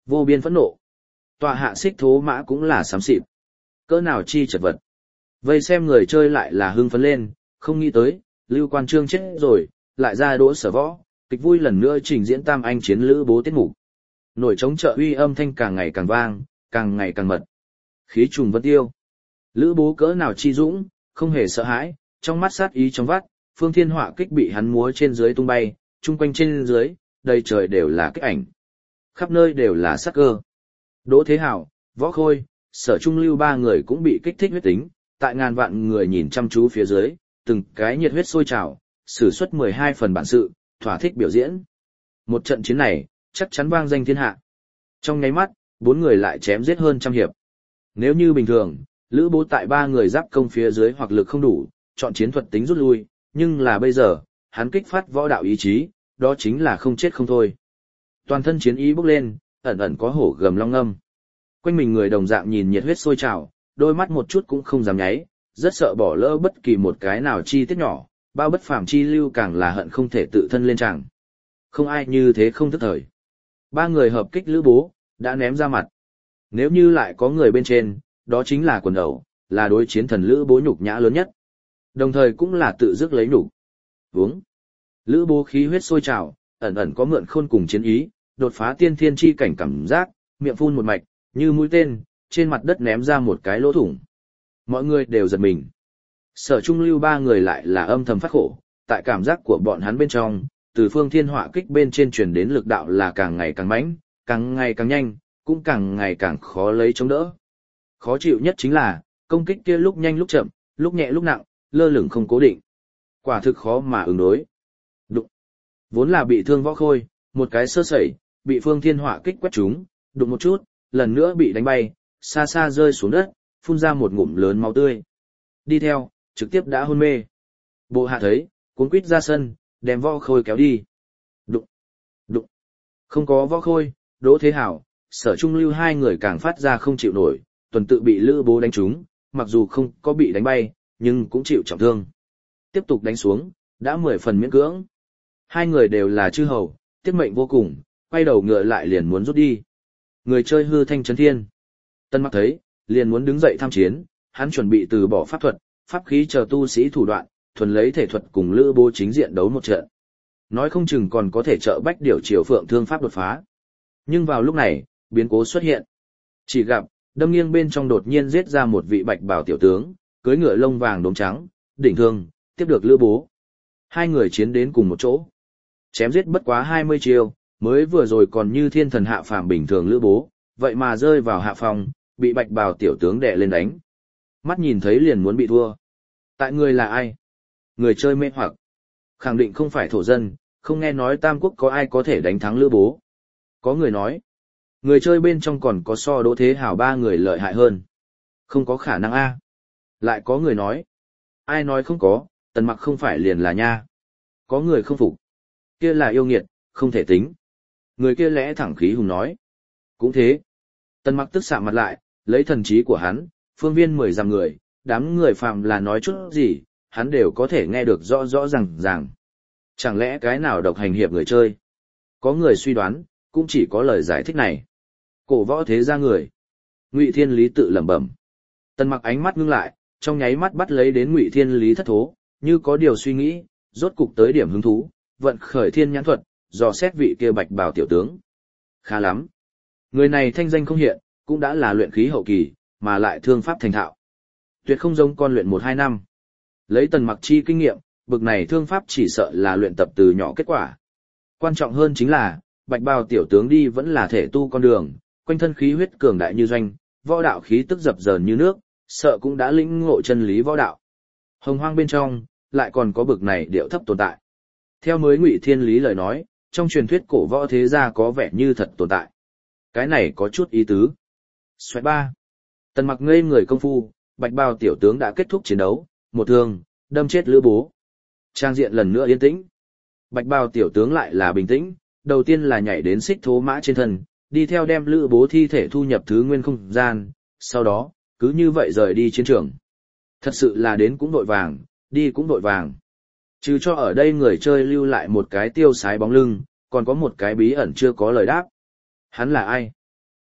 Vô biên phẫn nộ. Tọa hạ xích thố mã cũng là xám xịt. Cỡ nào chi chật vật. Vây xem người chơi lại là hưng phấn lên, không nghĩ tới, Lưu Quan Trương chết rồi, lại ra Đỗ Sở Võ, kịch vui lần nữa trình diễn tam anh chiến lữ bố tiết mục. Nổi trống trợ uy âm thanh càng ngày càng vang, càng ngày càng mật. Khí trùng vân tiêu. Lữ bố cỡ nào chi dũng, không hề sợ hãi, trong mắt sát ý trong vắt, phương thiên họa kích bị hắn múa trên dưới tung bay, chung quanh trên dưới, đầy trời đều là kích ảnh. Khắp nơi đều là sát cơ. Đỗ Thế Hảo, Võ Khôi, Sở Trung Lưu ba người cũng bị kích thích huyết tính, tại ngàn vạn người nhìn chăm chú phía dưới, từng cái nhiệt huyết sôi trào, sử xuất 12 phần bản sự, thỏa thích biểu diễn. Một trận chiến này, chắc chắn vang danh thiên hạ. Trong nháy mắt, 4 người lại chém giết hơn trăm hiệp. Nếu như bình thường, Lữ Bố tại 3 người giáp công phía dưới hoặc lực không đủ, chọn chiến thuật tính rút lui, nhưng là bây giờ, hắn kích phát võ đạo ý chí, đó chính là không chết không thôi. Toàn thân chiến ý bốc lên, ẩn ẩn có hổ gầm long ngâm. Quanh mình người đồng dạng nhìn nhiệt huyết sôi trào, đôi mắt một chút cũng không dám nháy, rất sợ bỏ lỡ bất kỳ một cái nào chi tiết nhỏ, bao bất phàm chi lưu càng là hận không thể tự thân lên tràng. Không ai như thế không thức thời. 3 người hợp kích Lữ Bố, đã ném ra mặt. Nếu như lại có người bên trên, đó chính là quần đầu, là đối chiến thần Lữ Bố nhục nhã lớn nhất. Đồng thời cũng là tự dứt lấy nhục. Uống. Lữ Bố khí huyết sôi trào, ẩn ẩn có mượn khôn cùng chiến ý, đột phá tiên thiên chi cảnh cảm giác, miệng phun một mạch, như mũi tên, trên mặt đất ném ra một cái lỗ thủng. Mọi người đều giật mình. Sở Trung Lưu 3 người lại là âm thầm phát khổ, tại cảm giác của bọn hắn bên trong, từ phương thiên họa kích bên trên truyền đến lực đạo là càng ngày càng mãnh, càng ngày càng nhanh, cũng càng ngày càng khó lấy chống đỡ. Khó chịu nhất chính là, công kích kia lúc nhanh lúc chậm, lúc nhẹ lúc nặng, lơ lửng không cố định. Quả thực khó mà ứng đối. Đụng. Vốn là bị thương Võ Khôi, một cái sơ sẩy, bị phương thiên họa kích quét trúng, đụng một chút, lần nữa bị đánh bay, xa xa rơi xuống đất, phun ra một ngụm lớn máu tươi. Đi theo, trực tiếp đã hôn mê. Bộ hạ thấy, cuống quýt ra sân, đem Võ Khôi kéo đi. Đụng. Đụng. Không có Võ Khôi, Đỗ Thế Hảo, Sở Trung Lưu 2 người càng phát ra không chịu nổi, tuần tự bị Lữ Bố đánh trúng, mặc dù không có bị đánh bay, nhưng cũng chịu trọng thương. Tiếp tục đánh xuống, đã 10 phần miễn cưỡng. 2 người đều là chư hầu, tiết mệnh vô cùng, quay đầu ngựa lại liền muốn rút đi. Người chơi hư thanh chấn thiên. Tân Mặc thấy, liền muốn đứng dậy tham chiến, hắn chuẩn bị từ bỏ pháp thuật, pháp khí chờ tu sĩ thủ đoạn, thuần lấy thể thuật cùng Lữ Bố chính diện đấu một trận. Nói không chừng còn có thể trợ bách điều Triều Phượng thương pháp đột phá. Nhưng vào lúc này, biến cố xuất hiện. Chỉ gặp, đâm nghiêng bên trong đột nhiên giết ra một vị bạch bào tiểu tướng, cưỡi ngựa lông vàng đốm trắng, đỉnh thương, tiếp được Lữ Bố. 2 người chiến đến cùng một chỗ. Chém giết bất quá 20 chiêu, mới vừa rồi còn như thiên thần hạ phàm bình thường Lữ Bố, vậy mà rơi vào hạ phòng, bị bạch bào tiểu tướng đè lên đánh. Mắt nhìn thấy liền muốn bị thua. Tại người là ai? Người chơi mê hoặc. Khẳng định không phải thổ dân, không nghe nói Tam Quốc có ai có thể đánh thắng Lữ Bố. Có người nói, người chơi bên trong còn có so Đỗ Thế Hảo 3 người lợi hại hơn. Không có khả năng a. Lại có người nói, ai nói không có, Tần Mặc không phải liền là nha. Có người không phục. Kia là yêu nghiệt, không thể tính. Người kia lẽ thẳng khí hùng nói. Cũng thế. Tần Mặc tức sạm mặt lại, lấy thần trí của hắn, phương viên 10 dặm người, đám người phàm là nói chút gì, hắn đều có thể nghe được rõ rõ ràng. Chẳng lẽ cái nào độc hành hiệp người chơi? Có người suy đoán, cũng chỉ có lời giải thích này. Cổ võ thế gia người. Ngụy Thiên Lý tự lẩm bẩm. Tần Mặc ánh mắt ngưng lại, trong nháy mắt bắt lấy đến Ngụy Thiên Lý thất thố, như có điều suy nghĩ, rốt cục tới điểm hứng thú, vận khởi thiên nhãn thuật, dò xét vị kia bạch bào tiểu tướng. Khá lắm. Người này thanh danh không hiện, cũng đã là luyện khí hậu kỳ, mà lại thương pháp thành thạo. Tuyệt không giống con luyện 1-2 năm. Lấy Tần Mặc chi kinh nghiệm, bực này thương pháp chỉ sợ là luyện tập từ nhỏ kết quả. Quan trọng hơn chính là, bạch bào tiểu tướng đi vẫn là thể tu con đường, quanh thân khí huyết cường đại như doanh, võ đạo khí tức dập dờn như nước, sợ cũng đã lĩnh ngộ chân lý võ đạo. Hồng hoang bên trong, lại còn có bực này điệu thấp tồn tại. Theo mới Ngụy Thiên Lý lời nói, trong truyền thuyết cổ võ thế gia có vẻ như thật tồn tại. Cái này có chút ý tứ. Xoẹt 3. Tần Mặc ngây người công phu, bạch bào tiểu tướng đã kết thúc chiến đấu, một thương, đâm chết Lữ Bố. Trang diện lần nữa yên tĩnh. Bạch bào tiểu tướng lại là bình tĩnh, đầu tiên là nhảy đến xích thố mã trên thân, đi theo đem Lữ Bố thi thể thu nhập thứ nguyên không gian, sau đó, cứ như vậy rời đi chiến trường. Thật sự là đến cũng vội vàng, đi cũng vội vàng. Trừ cho ở đây người chơi lưu lại một cái tiêu sái bóng lưng, còn có một cái bí ẩn chưa có lời đáp. Hắn là ai?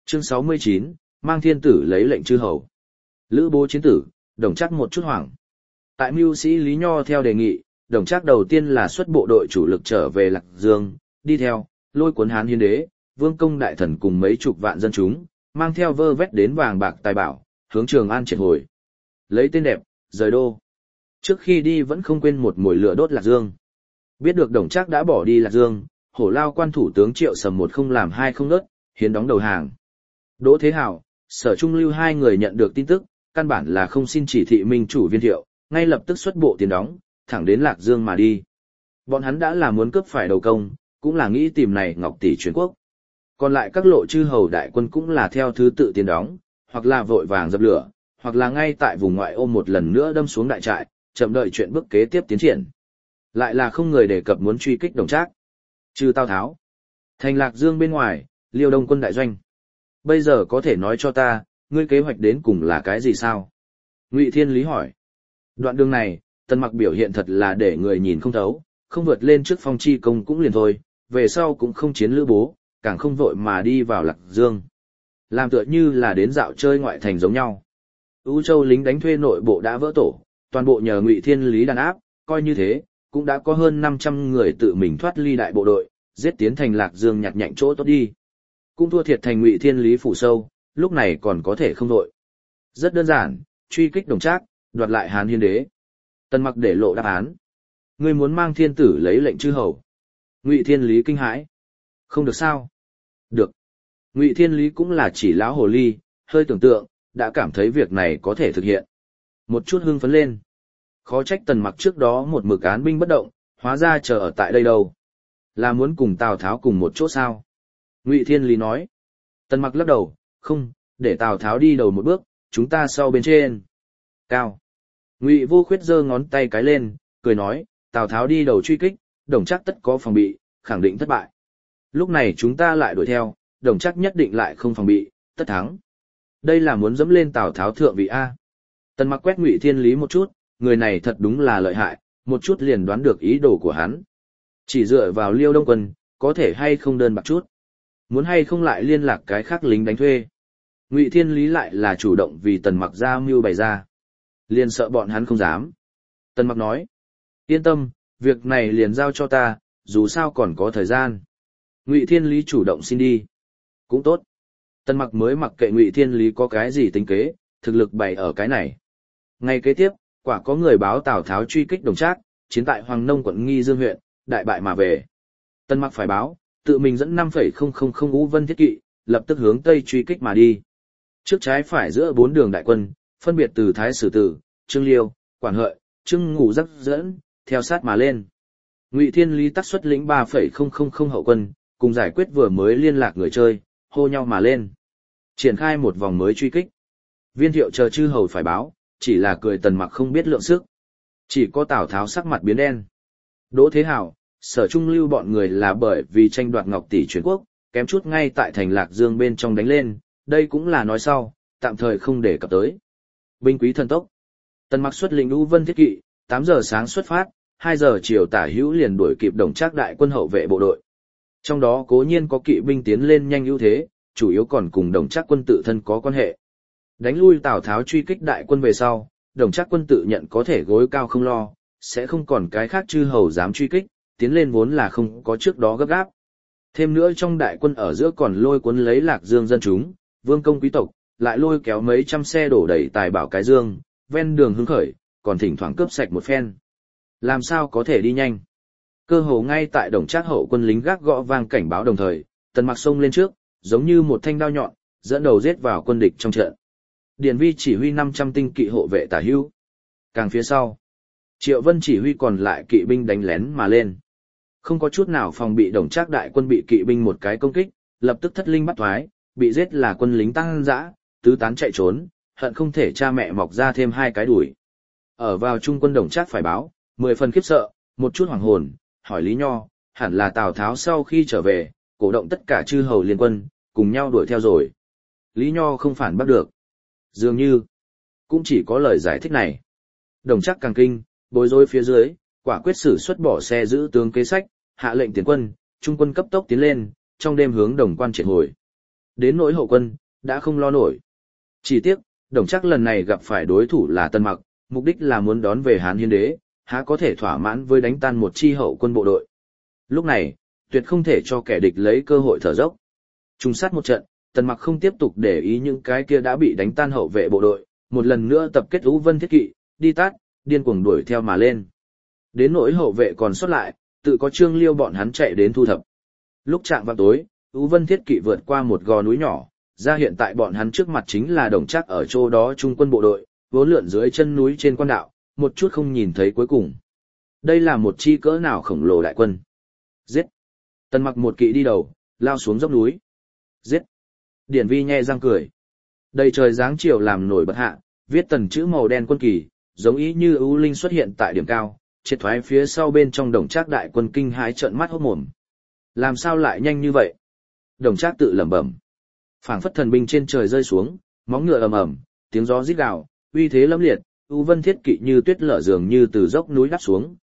Chương 69, mang thiên tử lấy lệnh chư hầu. Lữ Bố chiến tử, Đồng Trác một chút hoảng. Tại mưu sĩ Lý Nho theo đề nghị, Đồng Trác đầu tiên là xuất bộ đội chủ lực trở về Lạc Dương, đi theo, lôi cuốn Hán Hiến Đế, Vương công đại thần cùng mấy chục vạn dân chúng, mang theo vơ vét đến vàng bạc tài bảo, hướng Trường An triệt hồi. Lấy tên đẹp, rời đô. Trước khi đi vẫn không quên một mồi lửa đốt Lạc Dương. Biết được Đồng Trác đã bỏ đi Lạc Dương, Hổ Lao quan thủ tướng Triệu Sầm một không làm hai không nớt, hiến đóng đầu hàng. Đỗ Thế Hảo, Sở Trung Lưu hai người nhận được tin tức, căn bản là không xin chỉ thị Minh chủ Viên Thiệu, ngay lập tức xuất bộ tiền đóng, thẳng đến Lạc Dương mà đi. Bọn hắn đã là muốn cướp phải đầu công, cũng là nghĩ tìm này Ngọc Tỷ truyền quốc. Còn lại các lộ chư hầu đại quân cũng là theo thứ tự tiền đóng, hoặc là vội vàng dập lửa, hoặc là ngay tại vùng ngoại ô một lần nữa đâm xuống đại trại, chậm đợi chuyện bước kế tiếp tiến triển. Lại là không người đề cập muốn truy kích Đồng Trác. Trừ Tào Tháo, thành Lạc Dương bên ngoài, Liêu Đông quân đại doanh. Bây giờ có thể nói cho ta, ngươi kế hoạch đến cùng là cái gì sao? Ngụy Thiên Lý hỏi. Đoạn đường này, Tần Mặc biểu hiện thật là để người nhìn không thấu, không vượt lên trước Phong Chi công cũng liền thôi, về sau cũng không chiến Lữ Bố, càng không vội mà đi vào Lạc Dương. Làm tựa như là đến dạo chơi ngoại thành giống nhau. U Châu lính đánh thuê nội bộ đã vỡ tổ, toàn bộ nhờ Ngụy Thiên Lý đàn áp, coi như thế, cũng đã có hơn 500 người tự mình thoát ly đại bộ đội, giết tiến thành Lạc Dương nhặt nhạnh chỗ tốt đi. Cũng thua thiệt thành Ngụy Thiên Lý phủ sâu, lúc này còn có thể không đội. Rất đơn giản, truy kích Đồng Trác, đoạt lại Hán Hiến Đế. Tần Mặc để lộ đáp án. Ngươi muốn mang thiên tử lấy lệnh chư hầu. Ngụy Thiên Lý kinh hãi. Không được sao? Được. Ngụy Thiên Lý cũng là chỉ lão hồ ly, hơi tưởng tượng, đã cảm thấy việc này có thể thực hiện. Một chút hưng phấn lên. Khó trách Tần Mặc trước đó một mực án binh bất động, hóa ra chờ ở tại đây đâu. Là muốn cùng Tào Tháo cùng một chỗ sao? Ngụy Thiên Lý nói. Tần Mặc lắc đầu, không, để Tào Tháo đi đầu một bước, chúng ta sau bên trên. Cao. Ngụy Vô Khuyết giơ ngón tay cái lên, cười nói, Tào Tháo đi đầu truy kích, Đồng Trác tất có phòng bị, khẳng định thất bại. Lúc này chúng ta lại đuổi theo, Đồng Trác nhất định lại không phòng bị, tất thắng. Đây là muốn dẫm lên Tào Tháo thượng vị A. Tần Mặc quét Ngụy Thiên Lý một chút, người này thật đúng là lợi hại, một chút liền đoán được ý đồ của hắn. Chỉ dựa vào Liêu Đông quân, có thể hay không đơn bạc chút. Muốn hay không lại liên lạc cái khác lính đánh thuê. Ngụy Thiên Lý lại là chủ động vì Tần Mặc ra mưu bày ra. Liền sợ bọn hắn không dám. Tần Mặc nói, yên tâm, việc này liền giao cho ta, dù sao còn có thời gian. Ngụy Thiên Lý chủ động xin đi. Cũng tốt. Tần Mặc mới mặc kệ Ngụy Thiên Lý có cái gì tính kế, thực lực bày ở cái này. Ngay kế tiếp, quả có người báo Tào Tháo truy kích Đồng Trác, chiến tại Hoàng Nông quận Nghi Dương huyện, đại bại mà về. Tần Mặc phải báo, tự mình dẫn 5,000 Ú Vân thiết kỵ, lập tức hướng tây truy kích mà đi. Trước trái phải giữa 4 đường đại quân, phân biệt từ Thái Sử Tử, Trương Liêu, Quản Hợi, Trương Ngụ dắt dẫn, theo sát mà lên. Ngụy Thiên Lý tắc xuất lĩnh 3,000 hậu quân, cùng giải quyết vừa mới liên lạc người chơi, hô nhau mà lên. Triển khai một vòng mới truy kích. Viên Thiệu chờ chư hầu phải báo, chỉ là cười Tần Mặc không biết lượng sức. Chỉ có Tào Tháo sắc mặt biến đen. Đỗ Thế Hảo, Sở Trung Lưu bọn người là bởi vì tranh đoạt Ngọc Tỷ truyền quốc, kém chút ngay tại thành Lạc Dương bên trong đánh lên, đây cũng là nói sau, tạm thời không để cập tới. Binh quý thần tốc. Tần Mặc xuất lĩnh Ú Vân thiết kỵ, 8 giờ sáng xuất phát, 2 giờ chiều tả hữu liền đuổi kịp Đồng Trác đại quân hậu vệ bộ đội. Trong đó cố nhiên có kỵ binh tiến lên nhanh ưu thế, chủ yếu còn cùng Đồng Trác quân tự thân có quan hệ. Đánh lui Tào Tháo truy kích đại quân về sau, Đồng Trác quân tự nhận có thể gối cao không lo, sẽ không còn cái khác chư hầu dám truy kích, tiến lên vốn là không có trước đó gấp gáp. Thêm nữa trong đại quân ở giữa còn lôi cuốn lấy Lạc Dương dân chúng, vương công quý tộc, lại lôi kéo mấy trăm xe đổ đầy tài bảo cái dương, ven đường hứng khởi, còn thỉnh thoảng cướp sạch một phen. Làm sao có thể đi nhanh? Cơ hồ ngay tại Đồng Trác hậu quân lính gác gõ vang cảnh báo đồng thời, Tần Mặc xông lên trước, giống như một thanh đao nhọn, dẫn đầu giết vào quân địch trong trận. Điền Vi chỉ huy 500 tinh kỵ hộ vệ tả hữu. Càng phía sau, Triệu Vân chỉ huy còn lại kỵ binh đánh lén mà lên. Không có chút nào phòng bị Đồng Trác đại quân bị kỵ binh một cái công kích, lập tức thất linh bắt thoái, bị giết là quân lính tăng dã, tứ tán chạy trốn, hận không thể cha mẹ mọc ra thêm 2 cái đuổi. Ở vào trung quân Đồng Trác phải báo, 10 phần khiếp sợ, một chút hoàng hồn, hỏi Lý Nho, hẳn là Tào Tháo sau khi trở về, cổ động tất cả chư hầu liên quân, cùng nhau đuổi theo rồi. Lý Nho không phản bắt được. Dường như, cũng chỉ có lời giải thích này. Đồng Trác càng kinh, bối rối phía dưới, quả quyết sử xuất bỏ xe giữ tướng kế sách, hạ lệnh tiến quân, trung quân cấp tốc tiến lên, trong đêm hướng Đồng Quan triệt hồi. Đến nỗi hậu quân, đã không lo nổi. Chỉ tiếc, Đồng Trác lần này gặp phải đối thủ là Tân Mặc, mục đích là muốn đón về Hán Hiến Đế, há có thể thỏa mãn với đánh tan một chi hậu quân bộ đội. Lúc này, tuyệt không thể cho kẻ địch lấy cơ hội thở dốc. Trùng sát một trận, Tần Mặc không tiếp tục để ý những cái kia đã bị đánh tan hậu vệ bộ đội, một lần nữa tập kết Ú Vân Thiết Kỵ, đi tát, điên cuồng đuổi theo mà lên. Đến nỗi hậu vệ còn sót lại, tự có Trương Liêu bọn hắn chạy đến thu thập. Lúc chạng vào tối, Ú Vân Thiết Kỵ vượt qua một gò núi nhỏ, ra hiện tại bọn hắn trước mặt chính là Đồng Trác ở chỗ đó trung quân bộ đội, vốn lượn dưới chân núi trên quan đạo, một chút không nhìn thấy cuối cùng. Đây là một chi cỡ nào khổng lồ đại quân. Giết! Tần Mặc một kỵ đi đầu, lao xuống dốc núi. Giết! Điển Vi nhe răng cười. Đầy trời dáng chiều làm nổi bật hạ, viết tần chữ màu đen quân kỳ, giống ý như ưu linh xuất hiện tại điểm cao, triệt thoái phía sau bên trong Đồng Trác đại quân kinh hãi trợn mắt hốt mồm. Làm sao lại nhanh như vậy? Đồng Trác tự lẩm bẩm. Phảng phất thần binh trên trời rơi xuống, móng ngựa ầm ầm, tiếng gió rít gào, uy thế lâm liệt, Ú Vân Thiết Kỵ như tuyết lở dường như từ dốc núi đáp xuống,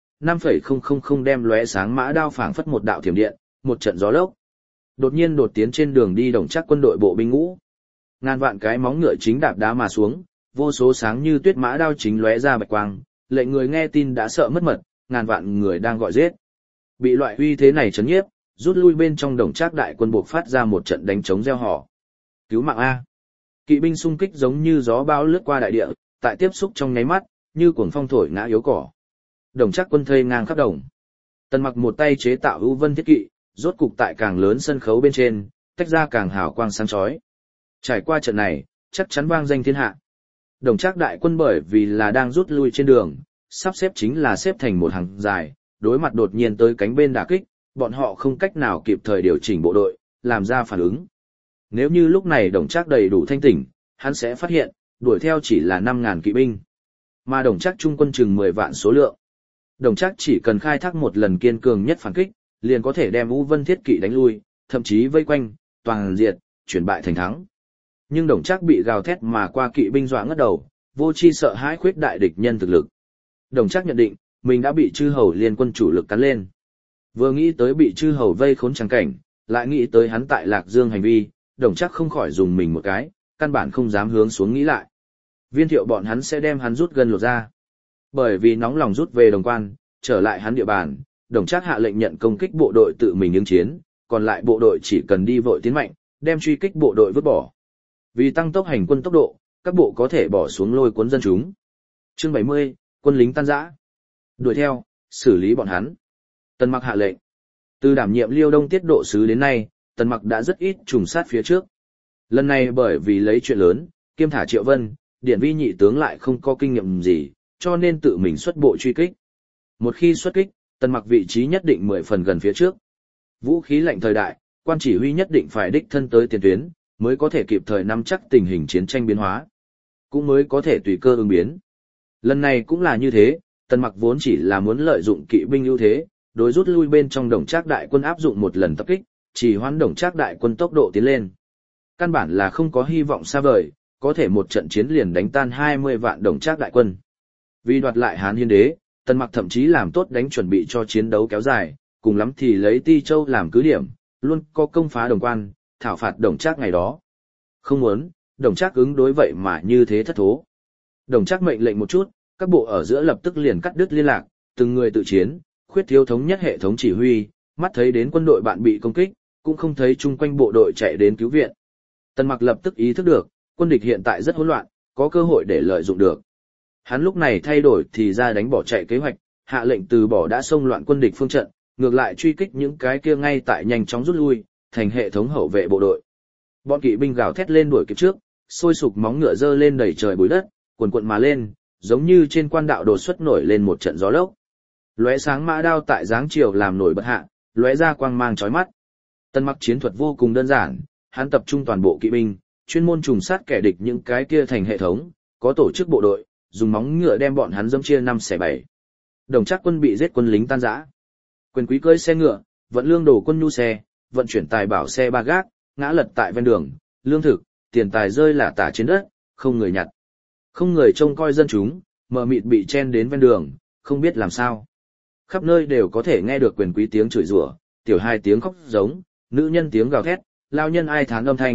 5,000 đem lóe sáng mã đao phảng phất một đạo thiểm điện, một trận gió lốc. Đột nhiên đột tiến trên đường đi Đồng Trác quân đội bộ binh ngũ. Ngàn vạn cái móng ngựa chính đạp đá mà xuống, vô số sáng như tuyết mã đao chính lóe ra bạch quang, lệnh người nghe tin đã sợ mất mật, ngàn vạn người đang gọi giết. Bị loại uy thế này chấn nhiếp, rút lui bên trong Đồng Trác đại quân buộc phát ra một trận đánh trống reo hò. Cứu mạng a! Kỵ binh xung kích giống như gió bão lướt qua đại địa, tại tiếp xúc trong nháy mắt, như cuồng phong thổi ngã yếu cỏ. Đồng Trác quân thây ngang khắp đồng. Tần Mặc một tay chế tạo Ú Vân Thiết Kỵ, rốt cục tại càng lớn sân khấu bên trên, tách ra càng hào quang sáng chói. Trải qua trận này, chắc chắn vang danh thiên hạ. Đồng Trác đại quân bởi vì là đang rút lui trên đường, sắp xếp chính là xếp thành một hàng dài, đối mặt đột nhiên tới cánh bên đả kích, bọn họ không cách nào kịp thời điều chỉnh bộ đội, làm ra phản ứng. Nếu như lúc này Đồng Trác đầy đủ thanh tỉnh, hắn sẽ phát hiện, đuổi theo chỉ là 5.000 kỵ binh, mà Đồng Trác trung quân chừng 10 vạn số lượng. Đồng Trác chỉ cần khai thác một lần kiên cường nhất phản kích, liền có thể đem Ú Vân Thiết Kỵ đánh lui, thậm chí vây quanh, toàn diệt, chuyển bại thành thắng. Nhưng Đồng Trác bị gào thét mà qua kỵ binh dọa ngất đầu, vô chi sợ hãi khuyết đại địch nhân thực lực. Đồng Trác nhận định, mình đã bị chư hầu liên quân chủ lực cắn lên. Vừa nghĩ tới bị chư hầu vây khốn trắng cảnh, lại nghĩ tới hắn tại Lạc Dương hành vi, Đồng Trác không khỏi dùng mình một cái, căn bản không dám hướng xuống nghĩ lại. Viên Thiệu bọn hắn sẽ đem hắn rút gần lột ra. Bởi vì nóng lòng rút về Đồng Quan, trở lại hắn địa bàn, Đồng Trác hạ lệnh nhận công kích bộ đội tự mình ứng chiến, còn lại bộ đội chỉ cần đi vội tiến mạnh, đem truy kích bộ đội vứt bỏ. Vì tăng tốc hành quân tốc độ, các bộ có thể bỏ xuống lôi cuốn dân chúng. Chương 70, quân lính tan rã. Đuổi theo, xử lý bọn hắn. Tần Mặc hạ lệnh. Từ đảm nhiệm Liêu Đông tiết độ sứ đến nay, Tần Mặc đã rất ít trùng sát phía trước. Lần này bởi vì lấy chuyện lớn, kiêm thả Triệu Vân, Điển Vi nhị tướng lại không có kinh nghiệm gì, cho nên tự mình xuất bộ truy kích. Một khi xuất kích, Tần Mặc vị trí nhất định 10 phần gần phía trước. Vũ khí lạnh thời đại, quan chỉ huy nhất định phải đích thân tới tiền tuyến, mới có thể kịp thời nắm chắc tình hình chiến tranh biến hóa, cũng mới có thể tùy cơ ứng biến. Lần này cũng là như thế, Tần Mặc vốn chỉ là muốn lợi dụng kỵ binh ưu thế, đối rút lui bên trong Đồng Trác đại quân áp dụng một lần tập kích, chỉ hoãn Đồng Trác đại quân tốc độ tiến lên. Căn bản là không có hy vọng xa vời, có thể một trận chiến liền đánh tan 20 vạn Đồng Trác đại quân. Vì đoạt lại Hán Hiến Đế, Tần Mặc thậm chí làm tốt đánh chuẩn bị cho chiến đấu kéo dài, cùng lắm thì lấy Ti Châu làm cứ điểm, luôn có công phá Đồng Quan, thảo phạt Đồng Trác ngày đó. Không muốn, Đồng Trác ứng đối vậy mà như thế thất thố. Đồng Trác mệnh lệnh một chút, các bộ ở giữa lập tức liền cắt đứt liên lạc, từng người tự chiến, khuyết thiếu thống nhất hệ thống chỉ huy, mắt thấy đến quân đội bạn bị công kích, cũng không thấy chung quanh bộ đội chạy đến cứu viện. Tần Mặc lập tức ý thức được, quân địch hiện tại rất hỗn loạn, có cơ hội để lợi dụng được. Hắn lúc này thay đổi thì ra đánh bỏ chạy kế hoạch, hạ lệnh từ bỏ đã xông loạn quân địch phương trận, ngược lại truy kích những cái kia ngay tại nhanh chóng rút lui, thành hệ thống hậu vệ bộ đội. Bọn kỵ binh gào thét lên đuổi kịp trước, sôi sục móng ngựa dơ lên đẩy trời bụi đất, cuồn cuộn mà lên, giống như trên quan đạo đột xuất nổi lên một trận gió lốc. Lóe sáng mã đao tại dáng chiều làm nổi bật hạ, lóe ra quang mang chói mắt. Tần Mặc chiến thuật vô cùng đơn giản, hắn tập trung toàn bộ kỵ binh, chuyên môn trùng sát kẻ địch những cái kia thành hệ thống, có tổ chức bộ đội, dùng móng ngựa đem bọn hắn dẫm chia 5/7. Đồng Trác quân bị giết, quân lính tan rã. Quyền quý cưỡi xe ngựa, vận lương đồ quân nhu xe, vận chuyển tài bảo xe ba gác, ngã lật tại ven đường, lương thực, tiền tài rơi lả tả trên đất, không người nhặt. Không người trông coi dân chúng, mờ mịt bị chen đến ven đường, không biết làm sao. Khắp nơi đều có thể nghe được quyền quý tiếng chửi rủa, tiểu hài tiếng khóc giống, nữ nhân tiếng gào thét, lao nhân ai thán âm thanh,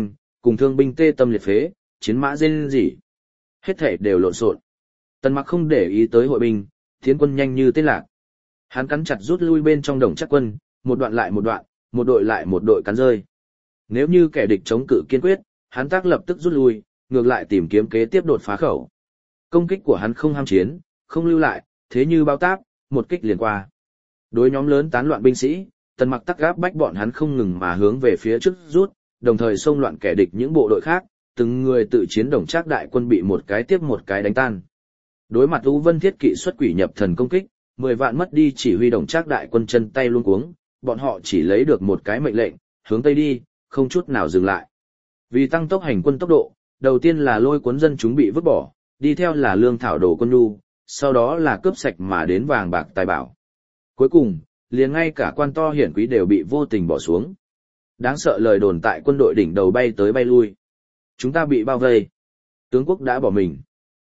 cùng thương binh tê tâm liệt phế, chiến mã rên rỉ. Hết thể đều lộn xộn. Tần Mặc không để ý tới hội binh, tiến quân nhanh như tên lạc. Hắn cắn chặt rút lui bên trong Đồng Trác quân, một đoạn lại một đoạn, một đội lại một đội cắn rơi. Nếu như kẻ địch chống cự kiên quyết, hắn tác lập tức rút lui, ngược lại tìm kiếm kế tiếp đột phá khẩu. Công kích của hắn không ham chiến, không lưu lại, thế như bao táp, một kích liền qua. Đối nhóm lớn tán loạn binh sĩ, Tần Mặc tắc gáp bách bọn hắn không ngừng mà hướng về phía trước rút, đồng thời xông loạn kẻ địch những bộ đội khác, từng người tự chiến Đồng Trác đại quân bị một cái tiếp một cái đánh tan. Đối mặt U Vân Thiết Kỵ xuất quỷ nhập thần công kích, 10 vạn mất đi chỉ huy Đồng Trác đại quân chân tay luống cuống, bọn họ chỉ lấy được một cái mệnh lệnh, hướng tây đi, không chút nào dừng lại. Vì tăng tốc hành quân tốc độ, đầu tiên là lôi cuốn dân chúng bị vứt bỏ, đi theo là lương thảo đồ quân nhu, sau đó là cướp sạch mà đến vàng bạc tài bảo. Cuối cùng, liền ngay cả quan to hiển quý đều bị vô tình bỏ xuống. Đáng sợ lời đồn tại quân đội đỉnh đầu bay tới bay lui. Chúng ta bị bao vây. Tướng quốc đã bỏ mình.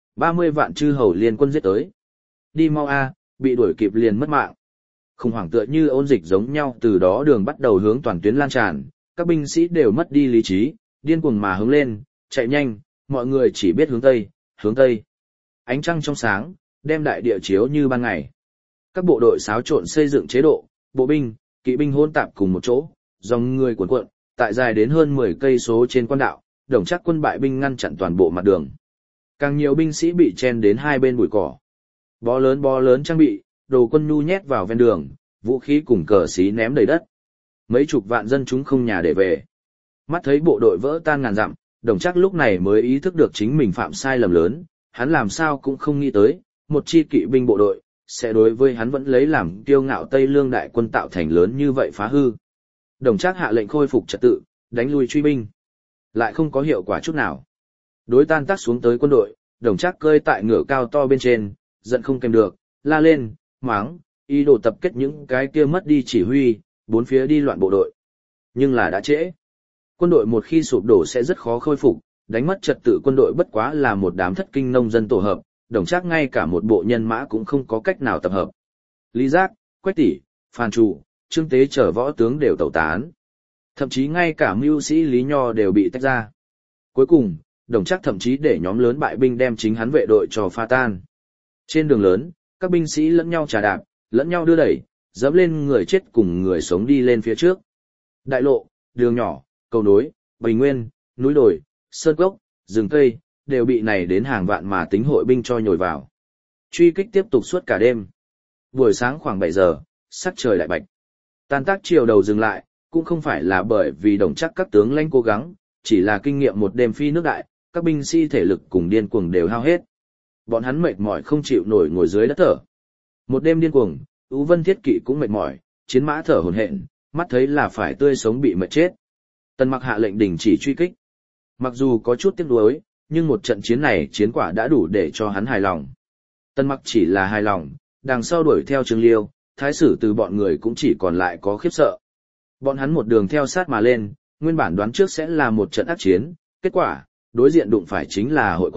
30 vạn chư hầu liên quân giết tới. Đi mau a, bị đuổi kịp liền mất mạng. Khủng hoảng tựa như ôn dịch giống nhau từ đó đường bắt đầu hướng toàn tuyến lan tràn, các binh sĩ đều mất đi lý trí, điên cuồng mà hướng lên, chạy nhanh, mọi người chỉ biết hướng tây, hướng tây. Ánh trăng trong sáng, đem đại địa chiếu như ban ngày. Các bộ đội xáo trộn xây dựng chế độ, bộ binh, kỵ binh hỗn tạp cùng một chỗ, dòng người cuộn cuộn, tại dài đến hơn 10 cây số trên quan đạo, Đồng Trác quân bại binh ngăn chặn toàn bộ mặt đường. Càng nhiều binh sĩ bị chen đến hai bên bụi cỏ. Bó lớn trang bị, đồ quân nhu nhét vào ven đường, vũ khí cùng cờ xí ném đầy đất. Mấy chục vạn dân chúng không nhà để về. Mắt thấy bộ đội vỡ tan ngàn dặm, Đồng Trác lúc này mới ý thức được chính mình phạm sai lầm lớn, hắn làm sao cũng không nghĩ tới, một chi kỵ binh bộ đội, sẽ đối với hắn vẫn lấy làm kiêu ngạo Tây Lương đại quân tạo thành lớn như vậy phá hư. Đồng Trác hạ lệnh khôi phục trật tự, đánh lui truy binh. Lại không có hiệu quả chút nào. Đối tan tác xuống tới quân đội, Đồng Trác cơi tại ngựa cao to bên trên, giận không kèm được, la lên, mắng, ý đồ tập kết những cái kia mất đi chỉ huy, bốn phía đi loạn bộ đội. Nhưng là đã trễ. Quân đội một khi sụp đổ sẽ rất khó khôi phục, đánh mất trật tự quân đội bất quá là một đám thất kinh nông dân tổ hợp, Đồng Trác ngay cả một bộ nhân mã cũng không có cách nào tập hợp. Lý Giác, Quách Tỷ, Phan Trụ, Trương Tế chở võ tướng đều tẩu tán. Thậm chí ngay cả mưu sĩ Lý Nho đều bị tách ra. Cuối cùng, Đồng Trác thậm chí để nhóm lớn bại binh đem chính hắn vệ đội cho pha tan. Trên đường lớn, các binh sĩ lẫn nhau trà đạp, lẫn nhau đưa đẩy, dẫm lên người chết cùng người sống đi lên phía trước. Đại lộ, đường nhỏ, cầu nối, bình nguyên, núi đồi, sơn cốc, rừng cây, đều bị này đến hàng vạn mà tính hội binh cho nhồi vào. Truy kích tiếp tục suốt cả đêm. Buổi sáng khoảng 7 giờ, sắc trời lại bạch. Tan tác chiều đầu dừng lại, cũng không phải là bởi vì Đồng Trác các tướng lãnh cố gắng, chỉ là kinh nghiệm một đêm phi nước đại, các binh sĩ thể lực cùng điên cuồng đều hao hết. Bọn hắn mệt mỏi không chịu nổi ngồi dưới đất thở. Một đêm điên cuồng, U Vân Thiết Kỵ cũng mệt mỏi, chiến mã thở hổn hển, mắt thấy là phải tươi sống bị mệt chết. Tần Mặc hạ lệnh đình chỉ truy kích. Mặc dù có chút tiếc nuối, nhưng một trận chiến này chiến quả đã đủ để cho hắn hài lòng. Tần Mặc chỉ là hài lòng, đằng sau đuổi theo Trương Liêu, thái sử từ bọn người cũng chỉ còn lại có khiếp sợ. Bọn hắn một đường theo sát mà lên, nguyên bản đoán trước sẽ là một trận ác chiến, kết quả, đối diện đụng phải chính là hội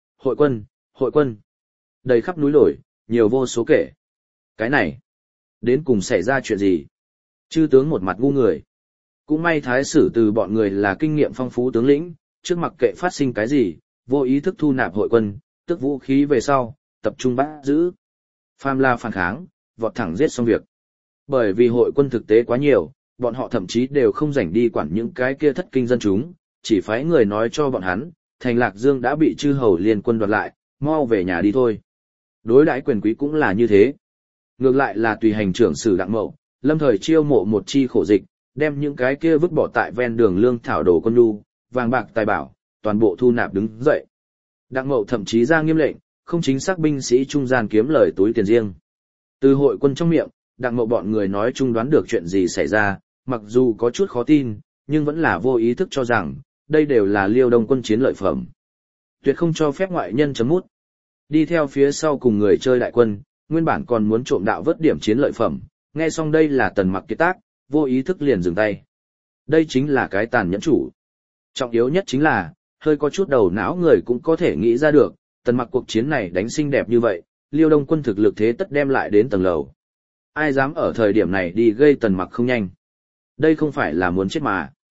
quân. Đầy khắp núi đồi, nhiều vô số kể. Cái này, đến cùng xảy ra chuyện gì? Chư tướng một mặt ngu người. Cũng may thái sử từ bọn người là kinh nghiệm phong phú tướng lĩnh, trước mặc kệ phát sinh cái gì, vô ý thức thu nạp hội quân, tức vũ khí về sau, tập trung bắt giữ. Phàm là phản kháng, vọt thẳng giết xong việc. Bởi vì hội quân thực tế quá nhiều, bọn họ thậm chí đều không rảnh đi quản những cái kia thất kinh dân chúng, chỉ phái người nói cho bọn hắn, thành Lạc Dương đã bị chư hầu liên quân đoạt lại, mau về nhà đi thôi. Đối đãi quyền quý cũng là như thế. Ngược lại là tùy hành trưởng sử Đặng Mậu, lâm thời chiêu mộ một chi khổ dịch, đem những cái kia vứt bỏ tại ven đường lương thảo đồ quân nhu, vàng bạc tài bảo, toàn bộ thu nạp đứng dậy. Đặng Mậu thậm chí ra nghiêm lệnh, không chính xác binh sĩ trung gian kiếm lời túi tiền riêng. Từ hội quân trong miệng, Đặng Mậu bọn người nói chung đoán được chuyện gì xảy ra, mặc dù có chút khó tin, nhưng vẫn là vô ý thức cho rằng, đây đều là Liêu Đông quân chiến lợi phẩm. Tuyệt không cho phép ngoại nhân chấm mút. Đi theo phía sau cùng người chơi đại quân, nguyên bản còn muốn trộm đạo vớt điểm chiến lợi phẩm, nghe xong đây là Tần Mặc kiệt tác, vô ý thức liền dừng tay. Đây chính là cái tàn nhẫn chủ. Trọng yếu nhất chính là, hơi có chút đầu não người cũng có thể nghĩ ra được, Tần Mặc cuộc chiến này đánh xinh đẹp như vậy, Liêu Đông quân thực lực thế tất đem lại đến tầng lầu. Ai dám ở thời điểm này đi gây Tần Mặc không nhanh. Đây không phải là muốn chết mà.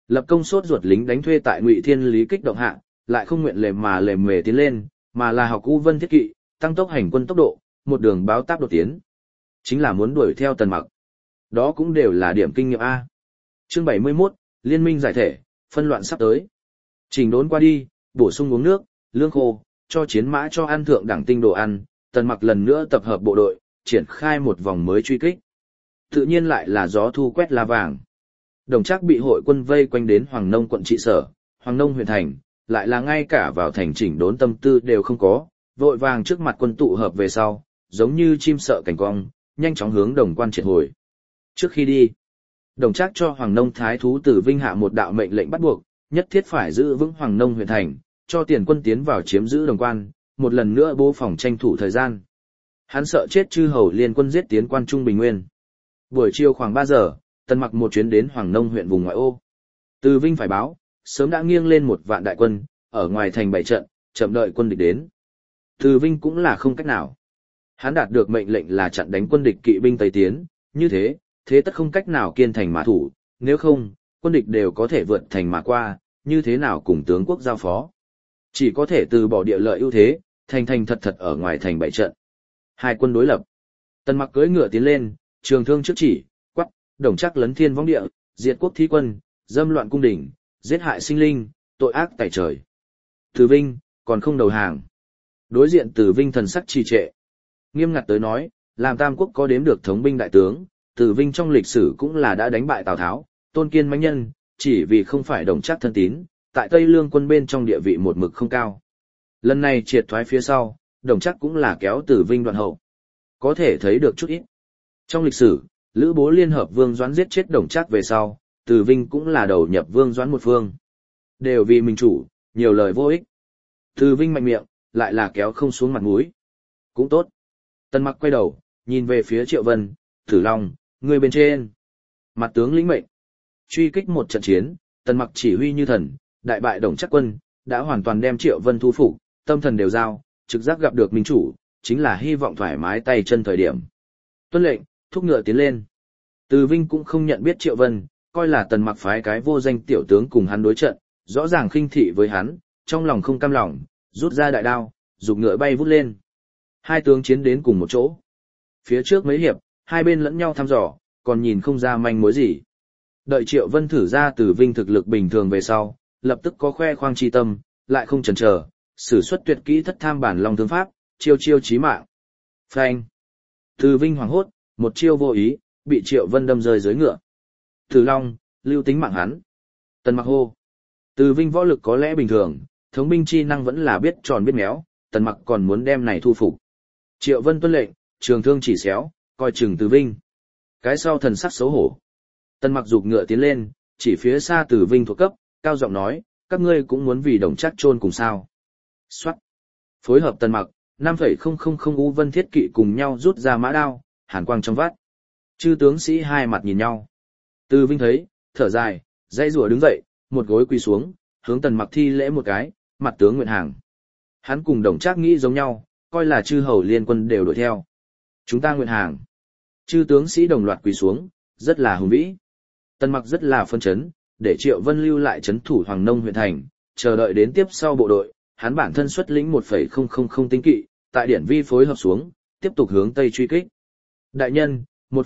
Lập công sốt ruột lính đánh thuê tại Ngụy Thiên Lý kích động hạ, lại không nguyện lề mề tiến lên, mà là học U Vân Thiết Kỵ, tăng tốc hành quân tốc độ, một đường báo táp đột tiến. Chính là muốn đuổi theo Tần Mặc. Đó cũng đều là điểm kinh nghiệm A. Chương 71, Liên minh giải thể, phân loạn sắp tới. Chỉnh đốn qua đi, bổ sung uống nước, lương khô, cho chiến mã cho ăn thượng đẳng tinh đồ ăn, Tần Mặc lần nữa tập hợp bộ đội, triển khai một vòng mới truy kích. Tự nhiên lại là gió thu quét lá vàng. Đồng Trác bị hội quân vây quanh đến Hoàng Nông quận trị sở, Hoàng Nông huyện thành, lại là ngay cả vào thành chỉnh đốn tâm tư đều không có, vội vàng trước mặt quân tụ hợp về sau, giống như chim sợ cảnh cong, nhanh chóng hướng Đồng Quan triệt hồi. Trước khi đi, Đồng Trác cho Hoàng Nông thái thú Tử Vinh hạ một đạo mệnh lệnh bắt buộc, nhất thiết phải giữ vững Hoàng Nông huyện thành, cho tiền quân tiến vào chiếm giữ Đồng Quan, một lần nữa bố phòng tranh thủ thời gian. Hắn sợ chết chư hầu liên quân giết tiến Quan Trung Bình Nguyên. Buổi chiều khoảng 3 giờ, Tần Mặc một chuyến đến Hoàng Nông huyện vùng ngoại ô. Từ Vinh phải báo, sớm đã nghiêng lên một vạn đại quân, ở ngoài thành bày trận, chậm đợi quân địch đến. Từ Vinh cũng là không cách nào. Hắn đạt được mệnh lệnh là chặn đánh quân địch kỵ binh Tây tiến, như thế tất không cách nào kiên thành mà thủ, nếu không, quân địch đều có thể vượt thành mà qua, như thế nào cùng tướng quốc giao phó. Chỉ có thể từ bỏ địa lợi ưu thế, thành thật ở ngoài thành bày trận. Hai quân đối lập. Tần Mặc cưỡi ngựa tiến lên, trường thương trước chỉ, quắc, Đồng Trác lấn thiên võng địa, diệt quốc thí quân, dâm loạn cung đình, giết hại sinh linh, tội ác tày trời. Từ Vinh, còn không đầu hàng. Đối diện Từ Vinh thần sắc trì trệ. Nghiêm ngặt tới nói, làm Tam Quốc có đếm được thống binh đại tướng, Từ Vinh trong lịch sử cũng là đã đánh bại Tào Tháo, Tôn Kiên mãnh nhân, chỉ vì không phải Đồng Trác thân tín, tại Tây Lương quân bên trong địa vị một mực không cao. Lần này triệt thoái phía sau, Đồng Trác cũng là kéo Từ Vinh đoạn hậu. Có thể thấy được chút ít. Trong lịch sử, Lữ Bố liên hợp Vương Doãn giết chết Đồng Trác về sau, Từ Vinh cũng là đầu nhập Vương Doãn một phương. Đều vì mình chủ, nhiều lời vô ích. Từ Vinh mạnh miệng, lại là kéo không xuống mặt mũi. Cũng tốt. Tần Mặc quay đầu, nhìn về phía Triệu Vân, Tử Long, người bên trên. Mặt tướng lĩnh mệnh. Truy kích một trận chiến, Tần Mặc chỉ huy như thần, đại bại Đồng Trác quân, đã hoàn toàn đem Triệu Vân thu phục, tâm thần đều giao, trực giác gặp được minh chủ, chính là hy vọng thoải mái tay chân thời điểm. Tuân lệnh, thúc ngựa tiến lên. Từ Vinh cũng không nhận biết Triệu Vân, coi là Tần Mặc phái cái vô danh tiểu tướng cùng hắn đối trận, rõ ràng khinh thị với hắn, trong lòng không cam lòng, rút ra đại đao, giục ngựa bay vút lên. Hai tướng chiến đến cùng một chỗ. Phía trước mấy hiệp, hai bên lẫn nhau thăm dò, còn nhìn không ra manh mối gì. Đợi Triệu Vân thử ra Từ Vinh thực lực bình thường về sau, lập tức có khoe khoang chi tâm, lại không chần chờ, sử xuất tuyệt kỹ Thất Tham Bản Long thương pháp, chiêu chí mạng. Phanh. Từ Vinh hoảng hốt, một chiêu vô ý, bị Triệu Vân đâm rơi dưới ngựa. Tử Long, lưu tính mạng hắn. Tần Mặc hô. Từ Vinh võ lực có lẽ bình thường, thống binh chi năng vẫn là biết tròn biết méo, Tần Mặc còn muốn đem này thu phục. Triệu Vân tuân lệnh, trường thương chỉ xéo, coi chừng Từ Vinh. Cái sau thần sắc xấu hổ. Tần Mặc giục ngựa tiến lên, chỉ phía xa Từ Vinh thuộc cấp, cao giọng nói, các ngươi cũng muốn vì Đồng Trác chôn cùng sao. Soát. Phối hợp Tần Mặc, 5,000 U Vân Thiết Kỵ cùng nhau rút ra mã đao, hàn quang trong vắt. Chư tướng sĩ hai mặt nhìn nhau. Từ Vinh thấy, thở dài, dãy rủa đứng dậy, một gối quỳ xuống, hướng Tần Mặc thi lễ một cái, mặt tướng nguyện hàng. Hắn cùng Đồng Trác nghĩ giống nhau, coi là chư hầu liên quân đều đuổi theo. Chúng ta nguyện hàng. Chư tướng sĩ đồng loạt quỳ xuống, rất là hùng vĩ. Tần Mặc rất là phân chấn, để Triệu Vân lưu lại trấn thủ Hoàng Nông huyện thành, chờ đợi đến tiếp sau bộ đội, hắn bản thân xuất lĩnh 1,000 tinh kỵ, tại điển vi phối hợp xuống, tiếp tục hướng tây truy kích. Đại nhân,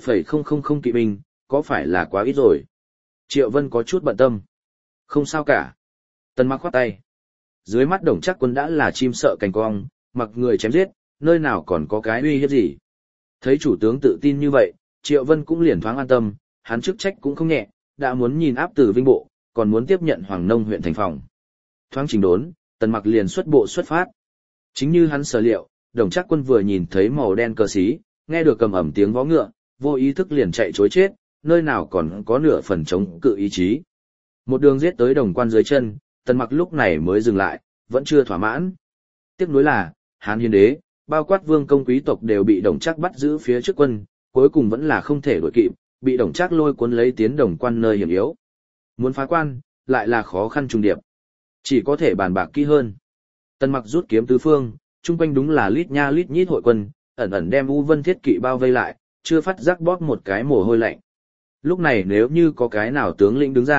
1,000 kỵ binh, có phải là quá ít rồi? Triệu Vân có chút bận tâm. Không sao cả. Tần Mặc khoát tay. Dưới mắt Đồng Trác quân đã là chim sợ cành cong, mặc người chém giết, nơi nào còn có cái uy hiếp gì. Thấy chủ tướng tự tin như vậy, Triệu Vân cũng liền thoáng an tâm, hắn chức trách cũng không nhẹ, đã muốn nhìn áp Từ Vinh bộ, còn muốn tiếp nhận Hoàng Nông huyện thành phòng. Thoáng chỉnh đốn, Tần Mặc liền xuất bộ xuất phát. Chính như hắn sở liệu, Đồng Trác quân vừa nhìn thấy màu đen cờ xí, nghe được cầm ẩm tiếng vó ngựa, vô ý thức liền chạy trối chết, nơi nào còn có nửa phần chống cự ý chí. Một đường giết tới Đồng Quan dưới chân, Tần Mặc lúc này mới dừng lại, vẫn chưa thỏa mãn. Tiếc nuối là, Hán Hiến đế, bao quát vương công quý tộc đều bị Đồng Trác bắt giữ phía trước quân, cuối cùng vẫn là không thể đuổi kịp, bị Đồng Trác lôi cuốn lấy tiến Đồng Quan nơi hiểm yếu. Muốn phá quan, lại là khó khăn trùng điệp. Chỉ có thể bàn bạc kỹ hơn. Tần Mặc rút kiếm tứ phương, chung quanh đúng là lít nha lít nhít hội quân, ẩn ẩn đem U Vân Thiết Kỵ bao vây lại, chưa phát giác bóp một cái mồ hôi lạnh. Lúc này nếu như có cái nào tướng lĩnh đứng ra,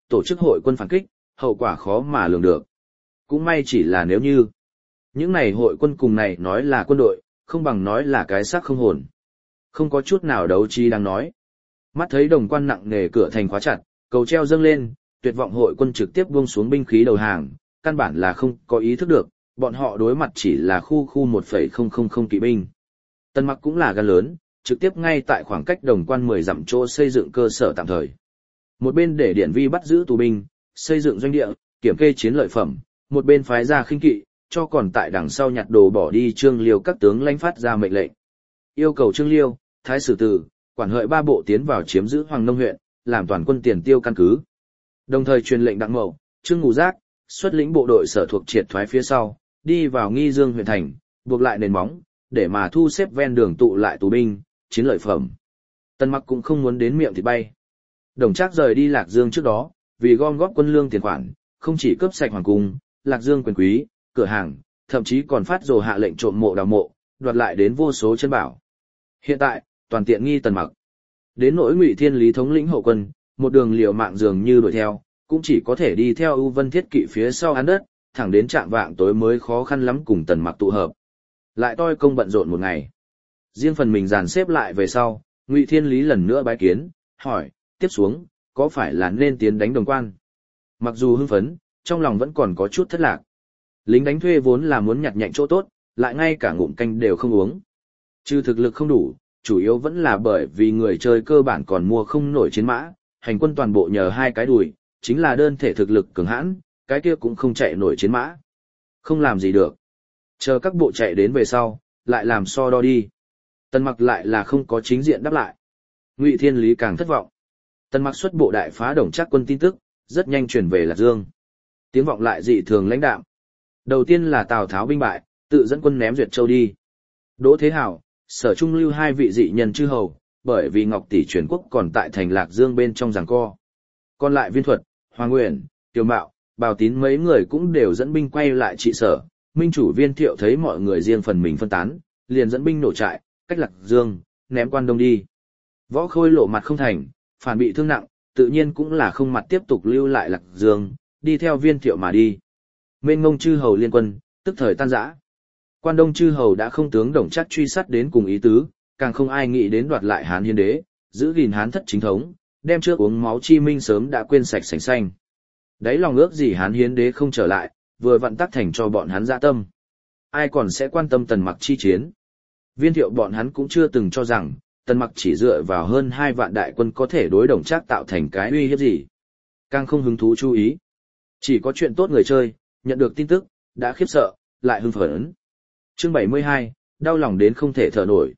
tổ chức hội quân phản kích, hậu quả khó mà lường được. Cũng may chỉ là nếu như những này hội quân cùng này nói là quân đội, không bằng nói là cái xác không hồn. Không có chút nào đấu trí đang nói. Mắt thấy đồng quan nặng nề cửa thành khóa chặt, cầu treo dâng lên, tuyệt vọng hội quân trực tiếp buông xuống binh khí đầu hàng, căn bản là không có ý thức được, bọn họ đối mặt chỉ là khu 1,000 kỵ binh. Tần Mặc cũng là gan lớn, trực tiếp ngay tại khoảng cách đồng quan 10 dặm chỗ xây dựng cơ sở tạm thời. Một bên để điển vi bắt giữ tù binh, xây dựng doanh địa, kiểm kê chiến lợi phẩm, một bên phái ra khinh kỵ, cho còn tại đằng sau nhặt đồ bỏ đi Trương Liêu các tướng lãnh phát ra mệnh lệnh. Yêu cầu Trương Liêu, Thái Sử Từ, quản hợi 3 bộ tiến vào chiếm giữ Hoàng Nông huyện, làm toàn quân tiền tiêu căn cứ. Đồng thời truyền lệnh Đặng Mậu, Trương Ngũ Giác, xuất lĩnh bộ đội sở thuộc triệt thoái phía sau, đi vào Nghi Dương huyện thành, buộc lại nền móng, để mà thu xếp ven đường tụ lại tù binh, chiến lợi phẩm. Tần Mặc cũng không muốn đến miệng thịt bay. Đồng Trác rời đi Lạc Dương trước đó, vì gom góp quân lương tiền khoản, không chỉ cướp sạch hoàng cung, Lạc Dương quyền quý, cửa hàng, thậm chí còn phát rồ hạ lệnh trộm mộ đào mộ, đoạt lại đến vô số chân bảo. Hiện tại, toàn tiện nghi Tần Mặc. Đến nỗi Ngụy Thiên Lý thống lĩnh hậu quân, một đường liều mạng dường như đuổi theo, cũng chỉ có thể đi theo ưu vân thiết kỵ phía sau án đất, thẳng đến trạm vạng tối mới khó khăn lắm cùng Tần Mặc tụ hợp. Lại toi công bận rộn một ngày. Riêng phần mình dàn xếp lại về sau, Ngụy Thiên Lý lần nữa bái kiến, hỏi, tiếp xuống, có phải là nên tiến đánh đồng quan? Mặc dù hưng phấn, trong lòng vẫn còn có chút thất lạc. Lính đánh thuê vốn là muốn nhặt nhạnh chỗ tốt, lại ngay cả ngụm canh đều không uống. Trừ thực lực không đủ, chủ yếu vẫn là bởi vì người chơi cơ bản còn mua không nổi chiến mã, hành quân toàn bộ nhờ 2 cái đùi, chính là đơn thể thực lực cường hãn, cái kia cũng không chạy nổi chiến mã. Không làm gì được. Chờ các bộ chạy đến về sau, lại làm so đo đi. Tần Mặc lại là không có chính diện đáp lại. Ngụy Thiên Lý càng thất vọng. Tần Mặc xuất bộ đại phá Đồng Trác quân tin tức, rất nhanh truyền về Lạc Dương. Tiếng vọng lại dị thường lãnh đạm. Đầu tiên là Tào Tháo binh bại, tự dẫn quân ném Duyệt Châu đi. Đỗ Thế Hảo, Sở Trung lưu 2 vị dị nhân chư hầu, bởi vì Ngọc Tỷ truyền quốc còn tại thành Lạc Dương bên trong giằng co. Còn lại Viên Thuật, Hoàng Nguyện, Tiêu Mạo, Bào Tín mấy người cũng đều dẫn binh quay lại trị sở. Minh chủ Viên Thiệu thấy mọi người riêng phần mình phân tán, liền dẫn binh nổ trại, cách Lạc Dương, ném quan đông đi. Võ Khôi lộ mặt không thành, phản bị thương nặng, tự nhiên cũng là không mặt tiếp tục lưu lại Lạc Dương, đi theo Viên Thiệu mà đi. Mênh ngông chư hầu liên quân, tức thời tan rã. Quan Đông chư hầu đã không tướng Đồng Trác truy sát đến cùng ý tứ, càng không ai nghĩ đến đoạt lại Hán Hiến Đế, giữ gìn Hán thất chính thống, đem trước uống máu chi minh sớm đã quên sạch sành xanh. Đấy lòng ước gì Hán Hiến Đế không trở lại, vừa vặn tắc thành cho bọn hắn dạ tâm. Ai còn sẽ quan tâm Tần Mặc chi chiến? Viên Thiệu bọn hắn cũng chưa từng cho rằng, Tần Mặc chỉ dựa vào hơn 2 vạn đại quân có thể đối Đồng Trác tạo thành cái uy hiếp gì. Càng không hứng thú chú ý. Chỉ có chuyện tốt người chơi, nhận được tin tức, đã khiếp sợ, lại hưng phấn. Chương 72, đau lòng đến không thể thở nổi.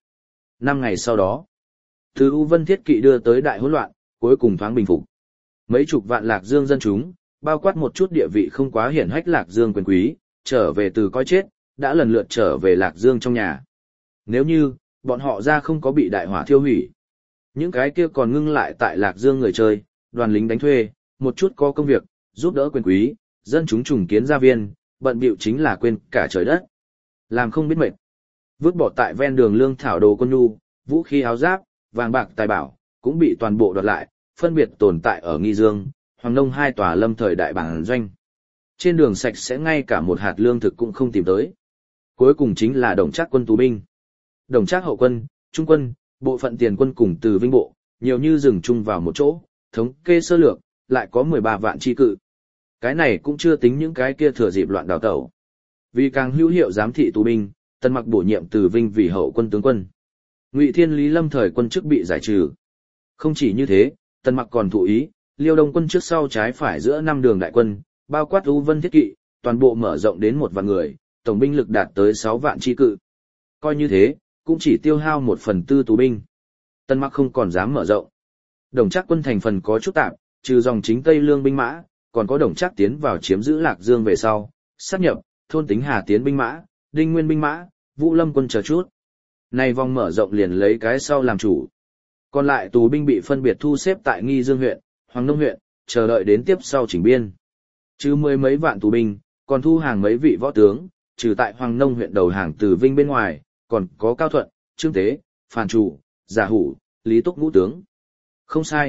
5 ngày sau đó, từ U Vân Thiết Kỵ đưa tới đại hỗn loạn, cuối cùng thoáng bình phục. Mấy chục vạn Lạc Dương dân chúng, bao quát một chút địa vị không quá hiển hách Lạc Dương quyền quý, trở về từ coi chết, đã lần lượt trở về Lạc Dương trong nhà. Nếu như, bọn họ ra không có bị đại hỏa thiêu hủy. Những cái kia còn ngưng lại tại Lạc Dương người chơi, đoàn lính đánh thuê, một chút có công việc, giúp đỡ quyền quý, dân chúng trùng kiến gia viên, bận bịu chính là quên cả trời đất. Làm không biết mệt. Vứt bỏ tại ven đường lương thảo đồ quân nhu, vũ khí áo giáp, vàng bạc tài bảo, cũng bị toàn bộ đoạt lại, phân biệt tồn tại ở Nghi Dương, Hoàng Nông 2 tòa lâm thời đại bản doanh. Trên đường sạch sẽ ngay cả một hạt lương thực cũng không tìm tới. Cuối cùng chính là Đồng Trác quân tù binh. Đồng Trác hậu quân, trung quân, bộ phận tiền quân cùng từ Vinh bộ, nhiều như dừng chung vào một chỗ, thống kê sơ lược, lại có 13 vạn chi cự. Cái này cũng chưa tính những cái kia thừa dịp loạn đào tẩu. Vì càng hữu hiệu giám thị tù binh, Tần Mặc bổ nhiệm Từ Vinh vì hậu quân tướng quân. Ngụy Thiên Lý lâm thời quân chức bị giải trừ. Không chỉ như thế, Tần Mặc còn thụ ý, Liêu Đông quân trước sau trái phải giữa 5 đường đại quân, bao quát U Vân Thiết Kỵ, toàn bộ mở rộng đến 1 vạn người, tổng binh lực đạt tới 6 vạn chi cự. Coi như thế, cũng chỉ tiêu hao 1/4 tù binh. Tần Mặc không còn dám mở rộng. Đồng Trác quân thành phần có chút tạp, trừ dòng chính Tây Lương binh mã, còn có Đồng Trác tiến vào chiếm giữ Lạc Dương về sau, sát nhập, thôn tính Hà Tiến binh mã, Đinh Nguyên binh mã, Vũ Lâm quân chờ chút. Này vòng mở rộng liền lấy cái sau làm chủ. Còn lại tù binh bị phân biệt thu xếp tại Nghi Dương huyện, Hoàng Nông huyện, chờ đợi đến tiếp sau chỉnh biên. Trừ 10 mấy vạn tù binh, còn thu hàng mấy vị võ tướng, trừ tại Hoàng Nông huyện đầu hàng Từ Vinh bên ngoài, còn có Cao Thuận, Trương Tế, Phàn Chủ, Giả Hủ, Lý Túc ngũ tướng. Không sai,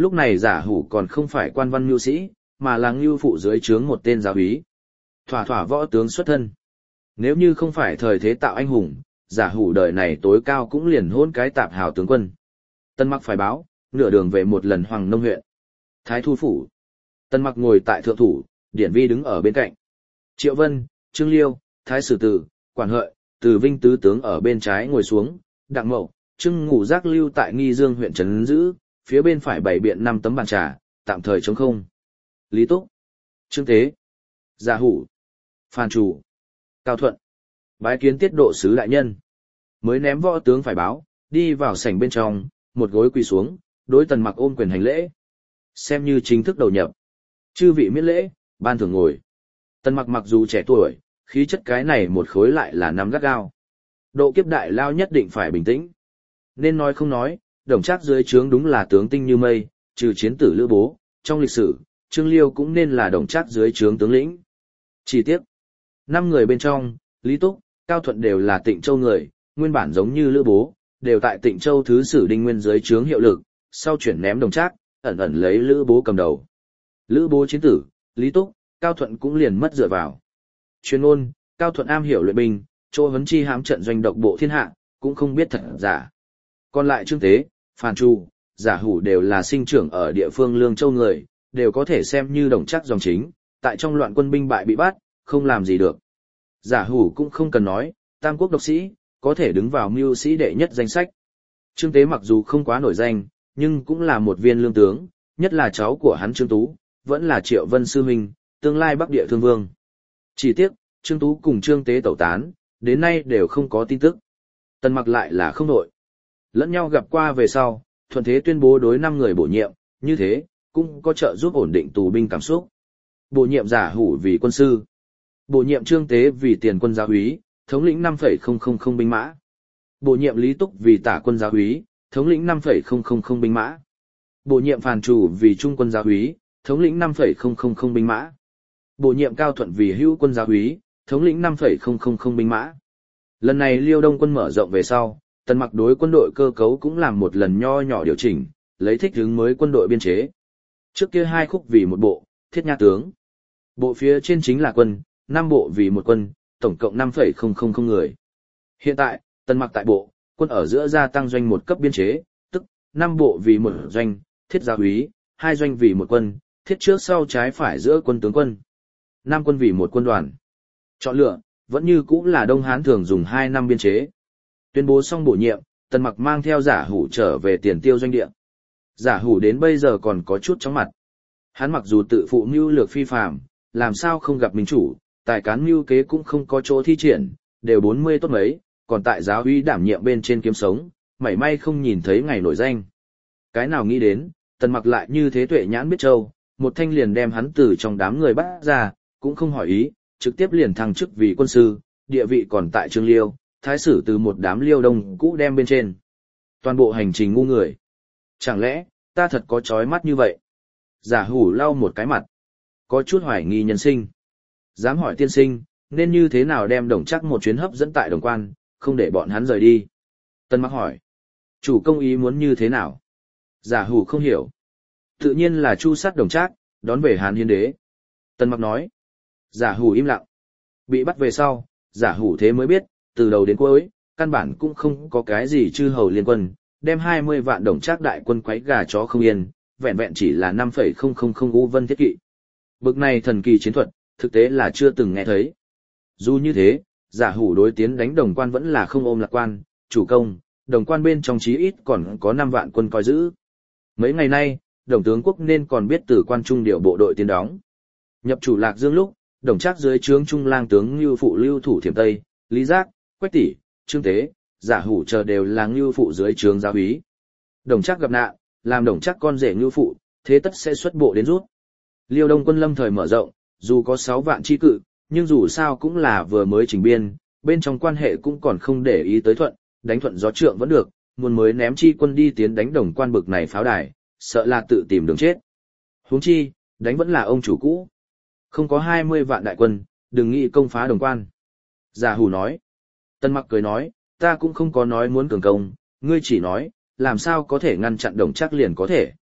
Lúc này giả hủ còn không phải quan văn nhu sĩ, mà là ngưu phụ dưới trướng một tên giáo úy. Thỏa thỏa võ tướng xuất thân. Nếu như không phải thời thế tạo anh hùng, giả hủ đời này tối cao cũng liền hôn cái tạp hào tướng quân. Tân Mặc phải báo, nửa đường về một lần Hoàng Nông huyện. Thái Thu phủ. Tân Mặc ngồi tại thượng thủ, Điển Vi đứng ở bên cạnh. Triệu Vân, Trương Liêu, Thái Sử Tử, Quản Hợi, Từ Vinh tứ tướng ở bên trái ngồi xuống, Đặng Mậu, Trương Ngũ Giác lưu tại Nghi Dương huyện trấn giữ, phía bên phải bày biện 5 tấm bàn trà, tạm thời trống không. Lý Túc, Trương Tế, Giả Hủ, Phan Chủ, Cao Thuận, bái kiến tiết độ sứ đại nhân. Mới ném võ tướng phải báo, đi vào sảnh bên trong, một gối quỳ xuống, đối Tần Mặc ôm quyền hành lễ. Xem như chính thức đầu nhập. Chư vị miễn lễ, ban thưởng ngồi. Tần Mặc mặc dù trẻ tuổi, khí chất cái này một khối lại là nắm gắt gao. Độ kiếp đại lao nhất định phải bình tĩnh. Nên nói không nói, Đồng Trác dưới trướng đúng là tướng tinh như mây, trừ chiến tử Lữ Bố, trong lịch sử, Trương Liêu cũng nên là Đồng Trác dưới trướng tướng lĩnh. Chi tiết, 5 người bên trong, Lý Túc, Cao Thuận đều là Tịnh Châu người, nguyên bản giống như Lữ Bố, đều tại Tịnh Châu thứ sử Đinh Nguyên dưới trướng hiệu lực, sau chuyển ném Đồng Trác, ẩn ẩn lấy Lữ Bố cầm đầu. Lữ Bố chiến tử, Lý Túc, Cao Thuận cũng liền mất dựa vào. Chuyên ôn, Cao Thuận am hiểu luyện binh, chỗ huấn chi hãm trận doanh độc bộ thiên hạ, cũng không biết thật giả. Còn lại Trương Tế, Phan Chu, Giả Hủ đều là sinh trưởng ở địa phương Lương Châu người, đều có thể xem như Đồng Trác dòng chính, tại trong loạn quân binh bại bị bắt, không làm gì được. Giả Hủ cũng không cần nói, tam quốc độc sĩ, có thể đứng vào mưu sĩ đệ nhất danh sách. Trương Tế mặc dù không quá nổi danh, nhưng cũng là một viên lương tướng, nhất là cháu của hắn Trương Tú, vẫn là Triệu Vân sư huynh, tương lai Bắc Địa Thương Vương. Chỉ tiếc, Trương Tú cùng Trương Tế tẩu tán, đến nay đều không có tin tức. Tần Mặc lại là không nổi. Lẫn nhau gặp qua về sau, thuận thế tuyên bố đối 5 người bổ nhiệm, như thế, cũng có trợ giúp ổn định tù binh cảm xúc. Bổ nhiệm Giả Hủ vì quân sư. Bổ nhiệm Trương Tế vì tiền quân giáo úy, thống lĩnh 5,000 binh mã. Bổ nhiệm Lý Túc vì tả quân giáo úy, thống lĩnh 5,000 binh mã. Bổ nhiệm Phàn Chủ vì trung quân giáo úy, thống lĩnh 5,000 binh mã. Bổ nhiệm Cao Thuận vì hữu quân giáo úy, thống lĩnh 5,000 binh mã. Lần này Liêu Đông quân mở rộng về sau, Tần Mặc đối quân đội cơ cấu cũng làm một lần nho nhỏ điều chỉnh, lấy thích ứng mới quân đội biên chế. Trước kia 2 khúc vì một bộ, thiết nha tướng. Bộ phía trên chính là quân, 5 bộ vì một quân, tổng cộng 5,000 người. Hiện tại, Tần Mặc tại bộ, quân ở giữa gia tăng doanh một cấp biên chế, tức 5 bộ vì một doanh, thiết giáo úy, 2 doanh vì một quân, thiết trước sau trái phải giữa quân tướng quân. 5 quân vì một quân đoàn. Chọn lựa, vẫn như cũ là Đông Hán thường dùng 2 năm biên chế. Tuyên bố xong bổ nhiệm, Tần Mặc mang theo Giả Hủ trở về Tiền Tiêu doanh địa. Giả Hủ đến bây giờ còn có chút chóng mặt. Hắn mặc dù tự phụ mưu lược phi phàm, làm sao không gặp minh chủ, tài cán mưu kế cũng không có chỗ thi triển, đều 40 tốt mấy, còn tại giáo uy đảm nhiệm bên trên kiếm sống, mảy may không nhìn thấy ngày nổi danh. Cái nào nghĩ đến, Tần Mặc lại như thế tuệ nhãn biết châu, một thanh liền đem hắn từ trong đám người bắt ra, cũng không hỏi ý, trực tiếp liền thăng chức vì quân sư, địa vị còn tại Trương Liêu, Thái Sử từ một đám Liêu Đông cũ đem bên trên. Toàn bộ hành trình ngu người. Chẳng lẽ, ta thật có chói mắt như vậy? Giả Hủ lau một cái mặt, có chút hoài nghi nhân sinh. Dám hỏi tiên sinh, nên như thế nào đem Đồng Trác một chuyến hấp dẫn tại Đồng Quan, không để bọn hắn rời đi? Tần Mặc hỏi, chủ công ý muốn như thế nào? Giả Hủ không hiểu. Tự nhiên là chu sát Đồng Trác, đón về Hán Hiến Đế. Tần Mặc nói. Giả Hủ im lặng. Bị bắt về sau, Giả Hủ thế mới biết, từ đầu đến cuối, căn bản cũng không có cái gì chư hầu liên quân, đem 20 vạn Đồng Trác đại quân quấy gà chó không yên, vẹn vẹn chỉ là 5,000 U Vân thiết kỵ. Bực này thần kỳ chiến thuật, thực tế là chưa từng nghe thấy. Dù như thế, Giả Hủ đối tiến đánh Đồng Quan vẫn là không ôm lạc quan, chủ công, Đồng Quan bên trong chí ít còn có 5 vạn quân coi giữ. Mấy ngày nay, Đồng tướng quốc nên còn biết từ Quan Trung điều bộ đội tiến đóng. Nhập chủ Lạc Dương lúc, Đồng Trác dưới trướng Trung lang tướng Ngưu Phụ lưu thủ Thiểm Tây, Lý Giác, Quách Tỷ, Trương Tế, Giả Hủ chờ đều là Ngưu Phụ dưới trướng giáo úy. Đồng Trác gặp nạn, làm Đồng Trác con rể Ngưu Phụ, thế tất sẽ xuất bộ đến rút. Liêu Đông quân lâm thời mở rộng, dù có 6 vạn chi cự, nhưng dù sao cũng là vừa mới chỉnh biên, bên trong quan hệ cũng còn không để ý tới thuận, đánh thuận gió trượng vẫn được, muốn mới ném chi quân đi tiến đánh Đồng Quan bực này pháo đài, sợ là tự tìm đường chết. Huống chi, đánh vẫn là ông chủ cũ. Không có 20 vạn đại quân, đừng nghĩ công phá Đồng Quan. Giả Hủ nói. Tần Mặc cười nói, ta cũng không có nói muốn cường công, ngươi chỉ nói, làm sao có thể ngăn chặn Đồng Trác liền có thể.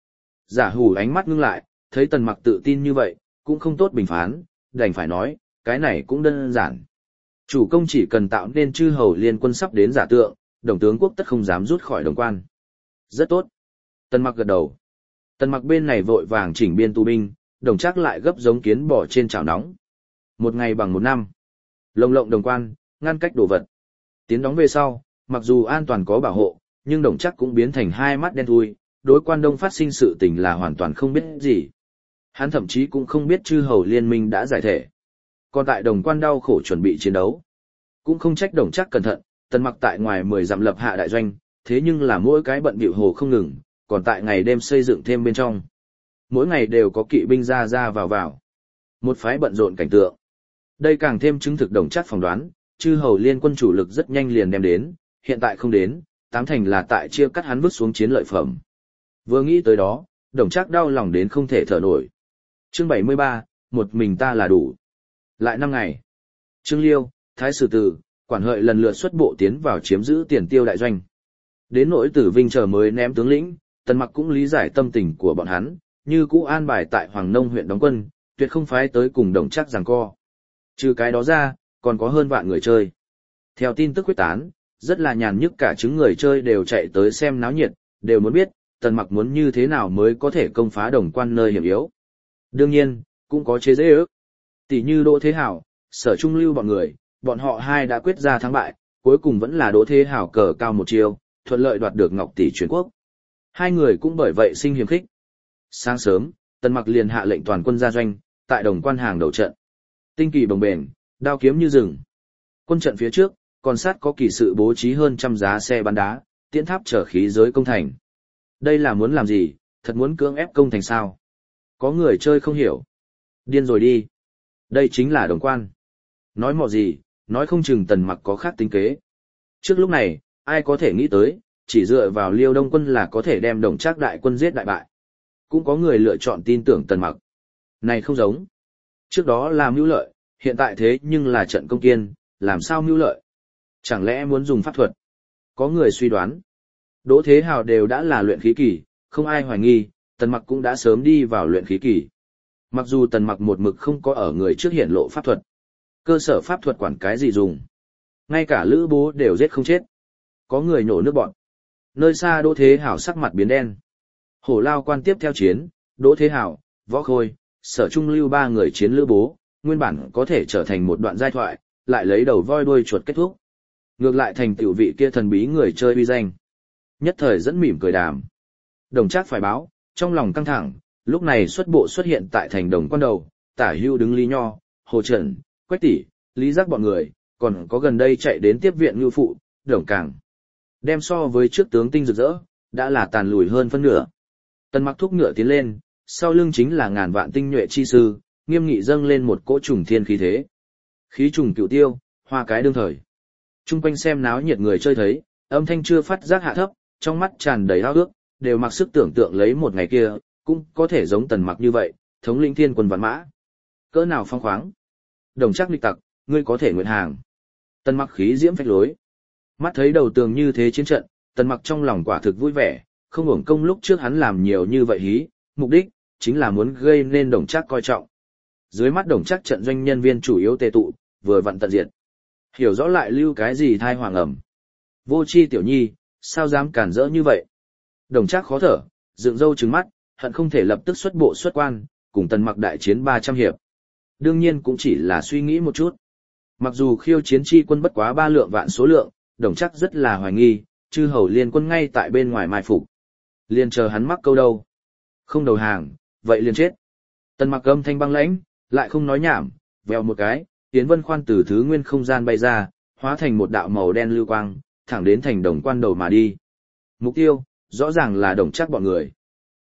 Giả hủ ánh mắt ngưng lại, thấy Tần Mặc tự tin như vậy, cũng không tốt bình phán, đành phải nói, cái này cũng đơn giản. Chủ công chỉ cần tạo nên chư hầu liên quân sắp đến giả tượng, đồng tướng quốc tất không dám rút khỏi đồng quan. Rất tốt. Tần Mặc gật đầu. Tần Mặc bên này vội vàng chỉnh biên tù binh, đồng chắc lại gấp giống kiến bò trên chảo nóng. Một ngày bằng một năm. Lồng lộng đồng quan, ngăn cách đồ vật. Tiến đóng về sau, mặc dù an toàn có bảo hộ, nhưng đồng chắc cũng biến thành hai mắt đen thui, đối quan đông phát sinh sự tình là hoàn toàn không biết gì. Hắn thậm chí cũng không biết chư hầu liên minh đã giải thể. Còn tại đồng quan đau khổ chuẩn bị chiến đấu. Cũng không trách đồng chắc cẩn thận, Tần Mặc tại ngoài 10 dặm lập hạ đại doanh, thế nhưng là mỗi cái bận bịu hồ không ngừng, còn tại ngày đêm xây dựng thêm bên trong. Mỗi ngày đều có kỵ binh ra ra vào vào. Một phái bận rộn cảnh tượng. Đây càng thêm chứng thực đồng chắc phỏng đoán, chư hầu liên quân chủ lực rất nhanh liền đem đến, hiện tại không đến, tám thành là tại chia cắt hắn vứt xuống chiến lợi phẩm. Vừa nghĩ tới đó, đồng chắc đau lòng đến không thể thở nổi. Chương 73, một mình ta là đủ. Lại 5 ngày. Trương Liêu, Thái Sử Tử, Quản Hợi lần lượt xuất bộ tiến vào chiếm giữ Tiền Tiêu đại doanh. Đến nỗi Tử Vinh chờ mới ném tướng lĩnh, Tần Mặc cũng lý giải tâm tình của bọn hắn, như cũ an bài tại Hoàng Nông huyện đóng quân, tuyệt không phái tới cùng đồng chắc giằng co. Trừ cái đó ra, còn có hơn vạn người chơi. Theo tin tức quyết tán, rất là nhàn nhức cả chứng người chơi đều chạy tới xem náo nhiệt, đều muốn biết, Tần Mặc muốn như thế nào mới có thể công phá đồng quan nơi hiểm yếu. Đương nhiên, cũng có chế dễ ước. Tỷ như Đỗ Thế Hảo, Sở Trung Lưu bọn họ hai đã quyết ra thắng bại, cuối cùng vẫn là Đỗ Thế Hảo cờ cao một chiều, thuận lợi đoạt được Ngọc Tỷ truyền quốc. Hai người cũng bởi vậy sinh hiềm khích. Sáng sớm, Tần Mặc liền hạ lệnh toàn quân ra doanh, tại đồng quan hàng đầu trận. Tinh kỳ bồng bềnh, đao kiếm như rừng. Quân trận phía trước, còn sát có kỳ sự bố trí hơn trăm giá xe bắn đá, tiễn tháp chở khí giới công thành. Đây là muốn làm gì, thật muốn cưỡng ép công thành sao? Có người chơi không hiểu. Điên rồi đi. Đây chính là đồng quan. Nói mò gì, nói không chừng Tần Mặc có khác tính kế. Trước lúc này, ai có thể nghĩ tới, chỉ dựa vào Liêu Đông quân là có thể đem đồng trác đại quân giết đại bại. Cũng có người lựa chọn tin tưởng Tần Mặc. Này không giống. Trước đó là mưu lợi, hiện tại thế nhưng là trận công kiên, làm sao mưu lợi? Chẳng lẽ muốn dùng pháp thuật? Có người suy đoán. Đỗ Thế Hào đều đã là luyện khí kỳ, không ai hoài nghi, Tần Mặc cũng đã sớm đi vào luyện khí kỳ. Mặc dù Tần Mặc một mực không có ở người trước hiển lộ pháp thuật. Cơ sở pháp thuật quản cái gì dùng? Ngay cả Lữ Bố đều giết không chết. Có người nhổ nước bọn. Nơi xa Đỗ Thế Hào sắc mặt biến đen. Hổ Lao quan tiếp theo chiến, Đỗ Thế Hào, Võ Khôi, Sở Trung Lưu ba người chiến Lữ Bố, nguyên bản có thể trở thành một đoạn giai thoại, lại lấy đầu voi đuôi chuột kết thúc. Ngược lại thành tiểu vị kia thần bí người chơi uy danh. Nhất thời dẫn mỉm cười đàm. Đồng Trác phải báo, trong lòng căng thẳng, lúc này xuất bộ xuất hiện tại thành đồng quan đầu, Tả Hưu đứng Lý Nho, Hồ Trần, Quách Tỷ, Lý Giác bọn người, còn có gần đây chạy đến tiếp viện Ngưu Phụ, Đồng Càng. Đem so với trước tướng tinh rực rỡ, đã là tàn lùi hơn phân nửa. Tần Mặc thúc ngựa tiến lên, sau lưng chính là ngàn vạn tinh nhuệ chi sư, nghiêm nghị dâng lên một cỗ trùng thiên khí thế. Khí trùng cựu tiêu, hoa cái đương thời. Trung quanh xem náo nhiệt người chơi thấy, âm thanh chưa phát giác hạ thấp, trong mắt tràn đầy ao ước, đều mặc sức tưởng tượng lấy một ngày kia, cũng có thể giống Tần Mặc như vậy, thống lĩnh thiên quân vạn mã. Cỡ nào phong khoáng. Đồng Trác nghịch tặc, ngươi có thể nguyện hàng. Tần Mặc khí diễm phách lối. Mắt thấy đầu tường như thế chiến trận, Tần Mặc trong lòng quả thực vui vẻ, không uổng công lúc trước hắn làm nhiều như vậy hí, mục đích chính là muốn gây nên Đồng Trác coi trọng. Dưới mắt Đồng Trác trận doanh nhân viên chủ yếu tề tụ, vừa vặn tận diệt. Hiểu rõ lại lưu cái gì thai hoàng ẩm. Vô chi tiểu nhi, sao dám cản rỡ như vậy? Đồng Trác khó thở, dựng râu trừng mắt, hận không thể lập tức xuất bộ xuất quan, cùng Tần Mặc đại chiến 300 hiệp. Đương nhiên cũng chỉ là suy nghĩ một chút. Mặc dù khiêu chiến chi quân bất quá 3 lượng vạn số lượng, Đồng Trác rất là hoài nghi, chư hầu liên quân ngay tại bên ngoài mai phục. Liền chờ hắn mắc câu đâu. Không đầu hàng, vậy liền chết. Tần Mặc âm thanh băng lãnh, lại không nói nhảm, vèo một cái, Yến Vân Khoan từ thứ nguyên không gian bay ra, hóa thành một đạo màu đen lưu quang, thẳng đến thành đồng quan đầu mà đi. Mục tiêu, rõ ràng là Đồng Trác bọn người.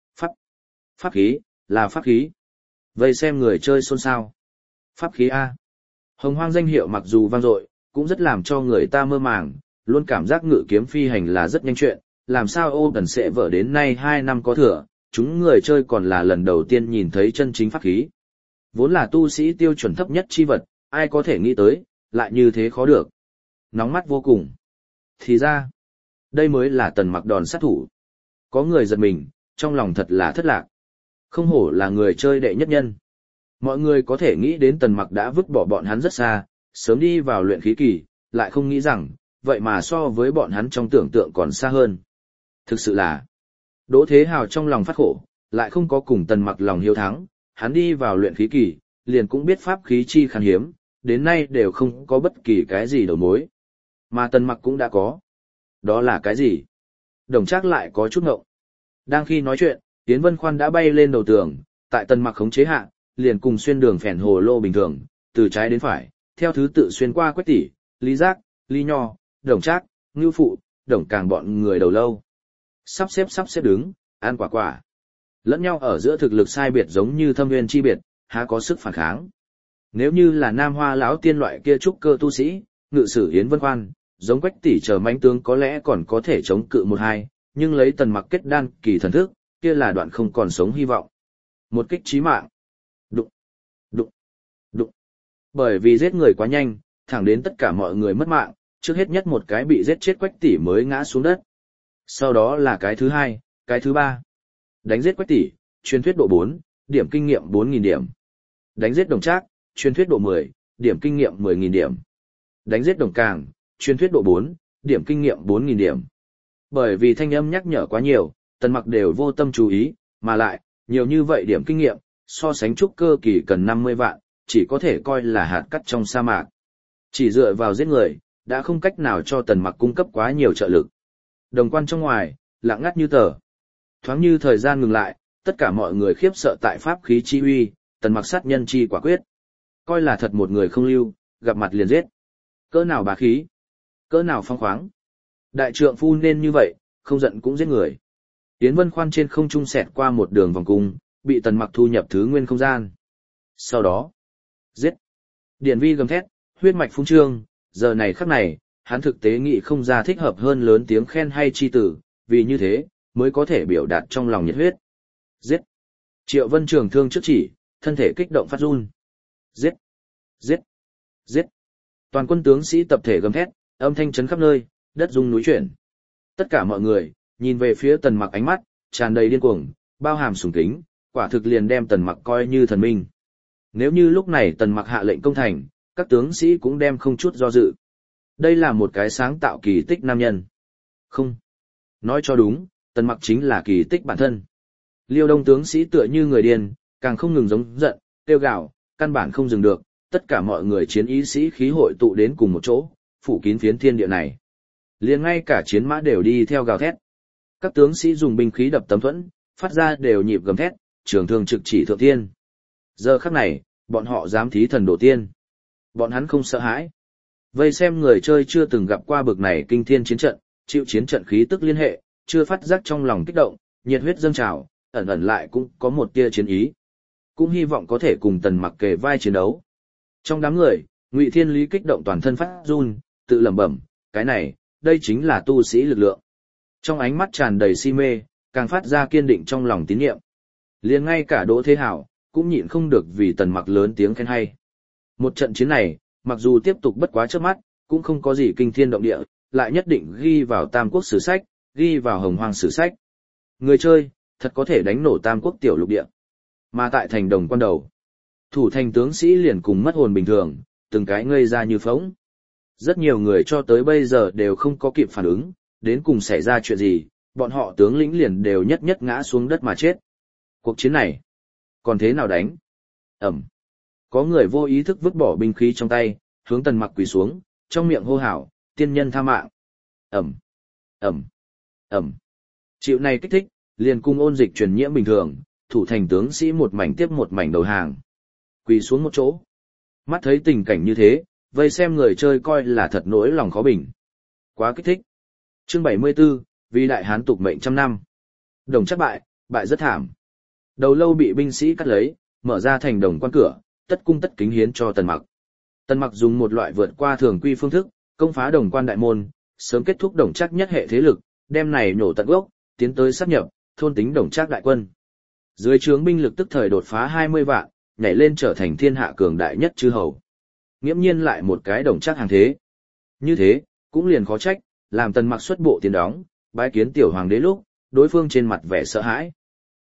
Pháp khí, là pháp khí. Vây xem người chơi xôn xao. Pháp khí A. Hồng Hoang danh hiệu mặc dù vang dội, cũng rất làm cho người ta mơ màng, luôn cảm giác ngự kiếm phi hành là rất nhanh chuyện, làm sao ô tần sẽ vở đến nay 2 năm có thừa, chúng người chơi còn là lần đầu tiên nhìn thấy chân chính pháp khí. Vốn là tu sĩ tiêu chuẩn thấp nhất chi vật, ai có thể nghĩ tới, lại như thế khó được. Nóng mắt vô cùng. Thì ra, đây mới là Tần Mặc đòn sát thủ. Có người giật mình, trong lòng thật là thất lạc. Không hổ là người chơi đệ nhất nhân. Mọi người có thể nghĩ đến Tần Mặc đã vứt bỏ bọn hắn rất xa, sớm đi vào luyện khí kỳ, lại không nghĩ rằng, vậy mà so với bọn hắn trong tưởng tượng còn xa hơn. Thực sự là, Đỗ Thế Hào trong lòng phát khổ, lại không có cùng Tần Mặc lòng hiếu thắng, hắn đi vào luyện khí kỳ, liền cũng biết pháp khí chi khan hiếm, đến nay đều không có bất kỳ cái gì đầu mối. Mà Tần Mặc cũng đã có. Đó là cái gì? Đồng Trác lại có chút ngộng. Đang khi nói chuyện, Yến Vân Khoan đã bay lên đầu tường, tại Tần Mặc khống chế hạ, liền cùng xuyên đường phèn hồ lô bình thường, từ trái đến phải, theo thứ tự xuyên qua Quách Tỷ, Lý Giác, Lý Nho, Đồng Trác, Ngưu Phụ, Đồng Càng bọn người đầu lâu. Sắp xếp đứng, ăn quả quả. Lẫn nhau ở giữa thực lực sai biệt giống như thâm nguyên chi biệt, há có sức phản kháng. Nếu như là Nam Hoa lão tiên loại kia trúc cơ tu sĩ, ngự sử Yến Vân Khoan, giống Quách Tỷ chờ mãnh tướng có lẽ còn có thể chống cự một hai, nhưng lấy Tần Mặc kết đan kỳ thần thức, kia là đoạn không còn sống hy vọng. Một kích chí mạng. Đụng, đụng, đụng. Bởi vì giết người quá nhanh, thẳng đến tất cả mọi người mất mạng, trước hết nhất một cái bị giết chết Quách Tỷ mới ngã xuống đất. Sau đó là cái thứ hai, cái thứ ba. Đánh giết Quách Tỷ, truyền thuyết độ 4, điểm kinh nghiệm 4.000 điểm. Đánh giết Đồng Trác, truyền thuyết độ 10, điểm kinh nghiệm 10.000 điểm. Đánh giết Đồng Càng, truyền thuyết độ 4, điểm kinh nghiệm 4.000 điểm. Bởi vì thanh âm nhắc nhở quá nhiều, Tần Mặc đều vô tâm chú ý, mà lại, nhiều như vậy điểm kinh nghiệm, so sánh trúc cơ kỳ cần 50 vạn, chỉ có thể coi là hạt cát trong sa mạc. Chỉ dựa vào giết người, đã không cách nào cho Tần Mặc cung cấp quá nhiều trợ lực. Đồng quan trong ngoài, lặng ngắt như tờ. Thoáng như thời gian ngừng lại, tất cả mọi người khiếp sợ tại pháp khí chi uy, Tần Mặc sát nhân chi quả quyết. Coi là thật một người không lưu, gặp mặt liền giết. Cỡ nào bá khí, cỡ nào phong khoáng. Đại trượng phu nên như vậy, không giận cũng giết người. Yến Vân Khoan trên không trung xẹt qua một đường vòng cung, bị Tần Mặc thu nhập thứ nguyên không gian. Sau đó, giết. Điển vi gầm thét, huyết mạch phung trương, giờ này khắc này, hắn thực tế nghĩ không ra thích hợp hơn lớn tiếng khen hay chi tử, vì như thế, mới có thể biểu đạt trong lòng nhiệt huyết. Giết. Triệu Vân trường thương trước chỉ, thân thể kích động phát run. Giết. Giết. Giết. Toàn quân tướng sĩ tập thể gầm thét, âm thanh chấn khắp nơi, đất rung núi chuyển. Tất cả mọi người, nhìn về phía Tần Mặc ánh mắt, tràn đầy điên cuồng, bao hàm sùng kính, quả thực liền đem Tần Mặc coi như thần minh. Nếu như lúc này Tần Mặc hạ lệnh công thành, các tướng sĩ cũng đem không chút do dự. Đây là một cái sáng tạo kỳ tích nam nhân. Không. Nói cho đúng, Tần Mặc chính là kỳ tích bản thân. Liêu Đông tướng sĩ tựa như người điên, càng không ngừng giống giận, kêu gào, căn bản không dừng được, tất cả mọi người chiến ý sĩ khí hội tụ đến cùng một chỗ, phủ kín phiến thiên địa này. Liền ngay cả chiến mã đều đi theo gào thét. Các tướng sĩ dùng binh khí đập tấm thuẫn, phát ra đều nhịp gầm thét, trường thương trực chỉ thượng tiên. Giờ khắc này, bọn họ dám thí thần đổ tiên. Bọn hắn không sợ hãi. Vây xem người chơi chưa từng gặp qua bực này kinh thiên chiến trận, chịu chiến trận khí tức liên hệ, chưa phát giác trong lòng kích động, nhiệt huyết dâng trào, ẩn ẩn lại cũng có một tia chiến ý. Cũng hy vọng có thể cùng Tần Mặc kề vai chiến đấu. Trong đám người, Ngụy Thiên Lý kích động toàn thân phát run, tự lẩm bẩm, cái này, đây chính là tu sĩ lực lượng. Trong ánh mắt tràn đầy si mê, càng phát ra kiên định trong lòng tín nhiệm. Liền ngay cả Đỗ Thế Hảo, cũng nhịn không được vì Tần Mặc lớn tiếng khen hay. Một trận chiến này, mặc dù tiếp tục bất quá trước mắt, cũng không có gì kinh thiên động địa, lại nhất định ghi vào Tam Quốc sử sách, ghi vào Hồng Hoang sử sách. Người chơi, thật có thể đánh nổ Tam Quốc tiểu lục địa. Mà tại thành Đồng Quan đầu, thủ thành tướng sĩ liền cùng mất hồn bình thường, từng cái ngây ra như phỗng. Rất nhiều người cho tới bây giờ đều không có kịp phản ứng, đến cùng xảy ra chuyện gì, bọn họ tướng lĩnh liền đều nhất nhất ngã xuống đất mà chết. Cuộc chiến này, còn thế nào đánh? Ẩm. Có người vô ý thức vứt bỏ binh khí trong tay, hướng Tần Mặc quỳ xuống, trong miệng hô hào, tiên nhân tha mạng. Ẩm. Ẩm. Ẩm. Chịu này kích thích, liền cung ôn dịch truyền nhiễm bình thường, thủ thành tướng sĩ một mảnh tiếp một mảnh đầu hàng. Quỳ xuống một chỗ. Mắt thấy tình cảnh như thế, vây xem người chơi coi là thật nỗi lòng khó bình. Quá kích thích. Chương 74, vì đại hán tục mệnh trăm năm. Đồng Trác bại, bại rất thảm. Đầu lâu bị binh sĩ cắt lấy, mở ra thành Đồng Quan cửa, tất cung tất kính hiến cho Tần Mặc. Tần Mặc dùng một loại vượt qua thường quy phương thức, công phá Đồng Quan đại môn, sớm kết thúc Đồng Trác nhất hệ thế lực, đem này nổ tận gốc, tiến tới sát nhập, thôn tính Đồng Trác đại quân. Dưới trướng binh lực tức thời đột phá 20 vạn, nhảy lên trở thành thiên hạ cường đại nhất chư hầu. Nghiễm nhiên lại một cái Đồng Trác hàng thế. Như thế, cũng liền khó trách, làm Tần Mặc xuất bộ tiến đóng, bái kiến tiểu hoàng đế lúc, đối phương trên mặt vẻ sợ hãi.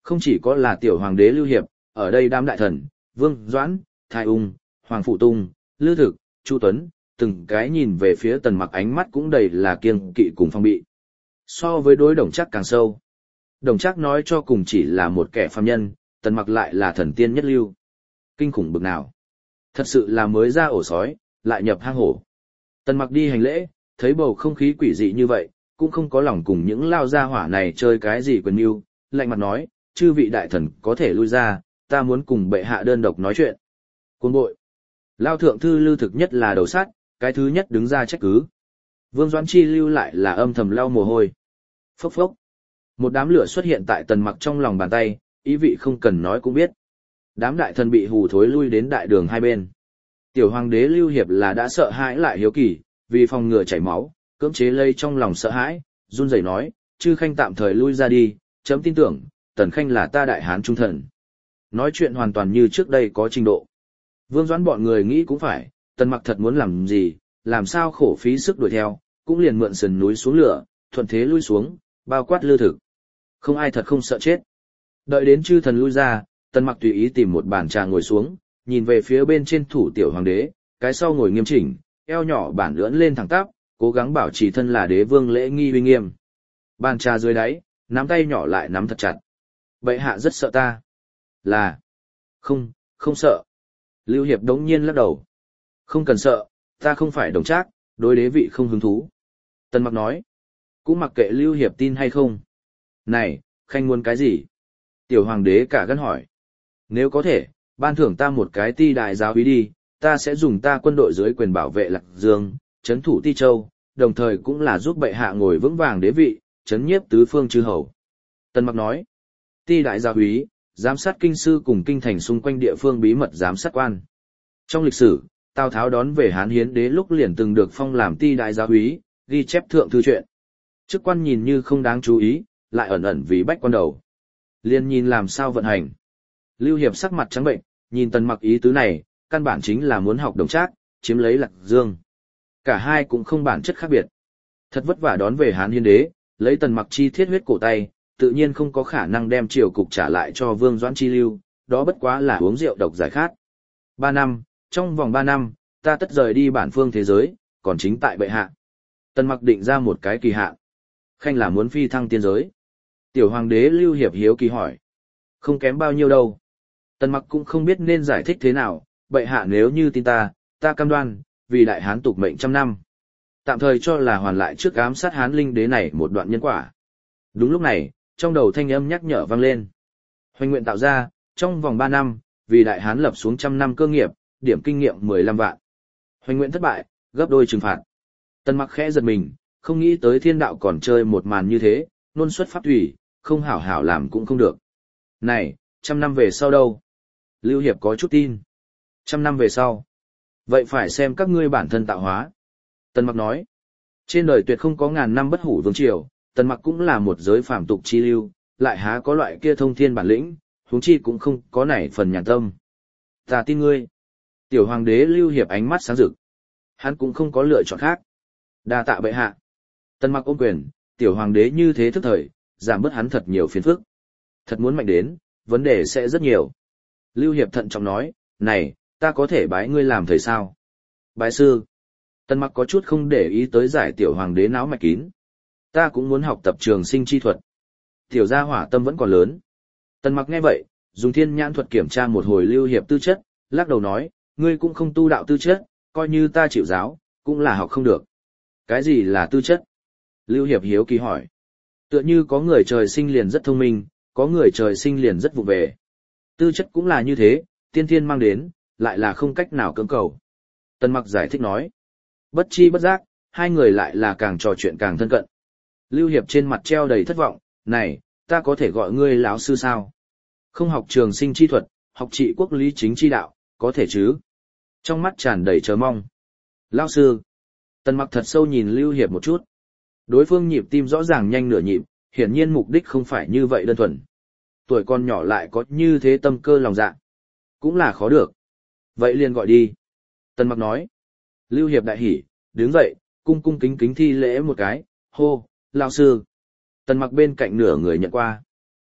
Không chỉ có là tiểu hoàng đế Lưu Hiệp, ở đây đám đại thần, Vương Doãn, Thái Ung, Hoàng Phụ Tung, Lư Thực, Chu Tuấn, từng cái nhìn về phía Tần Mặc ánh mắt cũng đầy là kiêng kỵ cùng phong bị. So với đối Đồng Trác càng sâu. Đồng Trác nói cho cùng chỉ là một kẻ phàm nhân, Tần Mặc lại là thần tiên nhất lưu. Kinh khủng bực nào. Thật sự là mới ra ổ sói, lại nhập hang hổ. Tần Mặc đi hành lễ, thấy bầu không khí quỷ dị như vậy, cũng không có lòng cùng những lao gia hỏa này chơi cái gì quyền mưu, lạnh mặt nói, chư vị đại thần có thể lui ra, ta muốn cùng bệ hạ đơn độc nói chuyện. Cuồng bội. Lao thượng thư Lư Thực nhất là đầu sát, cái thứ nhất đứng ra trách cứ. Vương Doãn Chi lưu lại là âm thầm lau mồ hôi. Phốc phốc. Một đám lửa xuất hiện tại Tần Mặc trong lòng bàn tay, ý vị không cần nói cũng biết. Đám đại thần bị hù thối lui đến đại đường hai bên. Tiểu hoàng đế Lưu Hiệp là đã sợ hãi lại hiếu kỳ, vì phòng ngừa chảy máu, cưỡng chế lây trong lòng sợ hãi, run rẩy nói, chư khanh tạm thời lui ra đi, chấm tin tưởng, Tần khanh là ta đại hán trung thần. Nói chuyện hoàn toàn như trước đây có trình độ. Vương Doãn bọn người nghĩ cũng phải, Tần Mặc thật muốn làm gì, làm sao khổ phí sức đuổi theo, cũng liền mượn sườn núi xuống lửa, thuận thế lui xuống, bao quát Lư Thực. Không ai thật không sợ chết. Đợi đến chư thần lui ra, Tần Mặc tùy ý tìm một bàn trà ngồi xuống, nhìn về phía bên trên thủ tiểu hoàng đế, cái sau ngồi nghiêm chỉnh, eo nhỏ bản lưỡn lên thẳng tắp, cố gắng bảo trì thân là đế vương lễ nghi uy nghiêm. Bàn trà dưới đáy, nắm tay nhỏ lại nắm thật chặt. Bệ hạ rất sợ ta. Là. Không, không sợ. Lưu Hiệp đống nhiên lắc đầu. Không cần sợ, ta không phải Đồng Trác, đối đế vị không hứng thú. Tần Mặc nói. Cũng mặc kệ Lưu Hiệp tin hay không. Này, khanh muốn cái gì? Tiểu hoàng đế cả gan hỏi. Nếu có thể, ban thưởng ta một cái ti đại giáo úy đi, ta sẽ dùng ta quân đội dưới quyền bảo vệ Lạc Dương, trấn thủ Ti Châu, đồng thời cũng là giúp bệ hạ ngồi vững vàng đế vị, trấn nhiếp tứ phương chư hầu. Tần Mặc nói. Ti đại giáo úy, giám sát kinh sư cùng kinh thành xung quanh địa phương bí mật giám sát quan. Trong lịch sử, Tào Tháo đón về Hán Hiến đế lúc liền từng được phong làm ti đại giáo úy, ghi chép thượng thư truyện. Chức quan nhìn như không đáng chú ý, lại ẩn ẩn vì bách quan đầu. Liên nhìn làm sao vận hành. Lưu Hiệp sắc mặt trắng bệnh, nhìn Tần Mặc ý tứ này, căn bản chính là muốn học Đồng Trác, chiếm lấy Lạc Dương. Cả hai cũng không bản chất khác biệt. Thật vất vả đón về Hán Hiến đế, lấy Tần Mặc chi thiết huyết cổ tay, tự nhiên không có khả năng đem triều cục trả lại cho Vương Doãn Chi lưu, đó bất quá là uống rượu độc giải khát. 3 năm, trong vòng 3 năm, ta tất rời đi bản phương thế giới, còn chính tại bệ hạ. Tần Mặc định ra một cái kỳ hạn. Khanh là muốn phi thăng tiên giới. Tiểu hoàng đế Lưu Hiệp hiếu kỳ hỏi. Không kém bao nhiêu đâu. Tần Mặc cũng không biết nên giải thích thế nào, bệ hạ nếu như tin ta, ta cam đoan, vì đại hán tục mệnh 100 năm. Tạm thời cho là hoàn lại trước ám sát Hán linh đế này một đoạn nhân quả. Đúng lúc này, trong đầu thanh âm nhắc nhở vang lên. Hoành nguyện tạo ra, trong vòng 3 năm, vì đại hán lập xuống 100 năm cơ nghiệp, điểm kinh nghiệm 15 vạn. Hoành nguyện thất bại, gấp đôi trừng phạt. Tần Mặc khẽ giật mình, không nghĩ tới thiên đạo còn chơi một màn như thế, nôn xuất pháp thủy, không hảo hảo làm cũng không được. Này, 100 năm về sau đâu? Lưu Hiệp có chút tin. 100 năm về sau. Vậy phải xem các ngươi bản thân tạo hóa. Tần Mặc nói. Trên đời tuyệt không có ngàn năm bất hủ vương triều, Tần Mặc cũng là một giới phàm tục chi lưu, lại há có loại kia thông thiên bản lĩnh, huống chi cũng không có nảy phần nhàn tâm. Ta tin ngươi. Tiểu hoàng đế Lưu Hiệp ánh mắt sáng rực. Hắn cũng không có lựa chọn khác. Đa tạ bệ hạ. Tần Mặc ôm quyền, tiểu hoàng đế như thế thức thời, giảm bớt hắn thật nhiều phiền phức. Thật muốn mạnh đến, vấn đề sẽ rất nhiều. Lưu Hiệp thận trọng nói, này, ta có thể bái ngươi làm thầy sao? Bái sư. Tần Mặc có chút không để ý tới giải tiểu hoàng đế náo mạch kín. Ta cũng muốn học tập trường sinh chi thuật. Tiểu gia hỏa tâm vẫn còn lớn. Tần Mặc nghe vậy, dùng thiên nhãn thuật kiểm tra một hồi Lưu Hiệp tư chất, lắc đầu nói, ngươi cũng không tu đạo tư chất, coi như ta chịu giáo, cũng là học không được. Cái gì là tư chất? Lưu Hiệp hiếu kỳ hỏi. Tựa như có người trời sinh liền rất thông minh, có người trời sinh liền rất vụ về. Tư chất cũng là như thế, tiên thiên mang đến, lại là không cách nào cưỡng cầu. Tần Mặc giải thích nói. Bất chi bất giác, hai người lại là càng trò chuyện càng thân cận. Lưu Hiệp trên mặt treo đầy thất vọng, này, ta có thể gọi ngươi lão sư sao? Không học trường sinh chi thuật, học trị quốc lý chính chi đạo, có thể chứ? Trong mắt tràn đầy chờ mong. Lão sư. Tần Mặc thật sâu nhìn Lưu Hiệp một chút. Đối phương nhịp tim rõ ràng nhanh nửa nhịp, hiển nhiên mục đích không phải như vậy đơn thuần. Tuổi con nhỏ lại có như thế tâm cơ lòng dạ. Cũng là khó được. Vậy liền gọi đi. Tần Mặc nói. Lưu Hiệp đại hỉ, đứng dậy, cung cung kính kính thi lễ một cái, hô, lão sư. Tần Mặc bên cạnh nửa người nhận qua.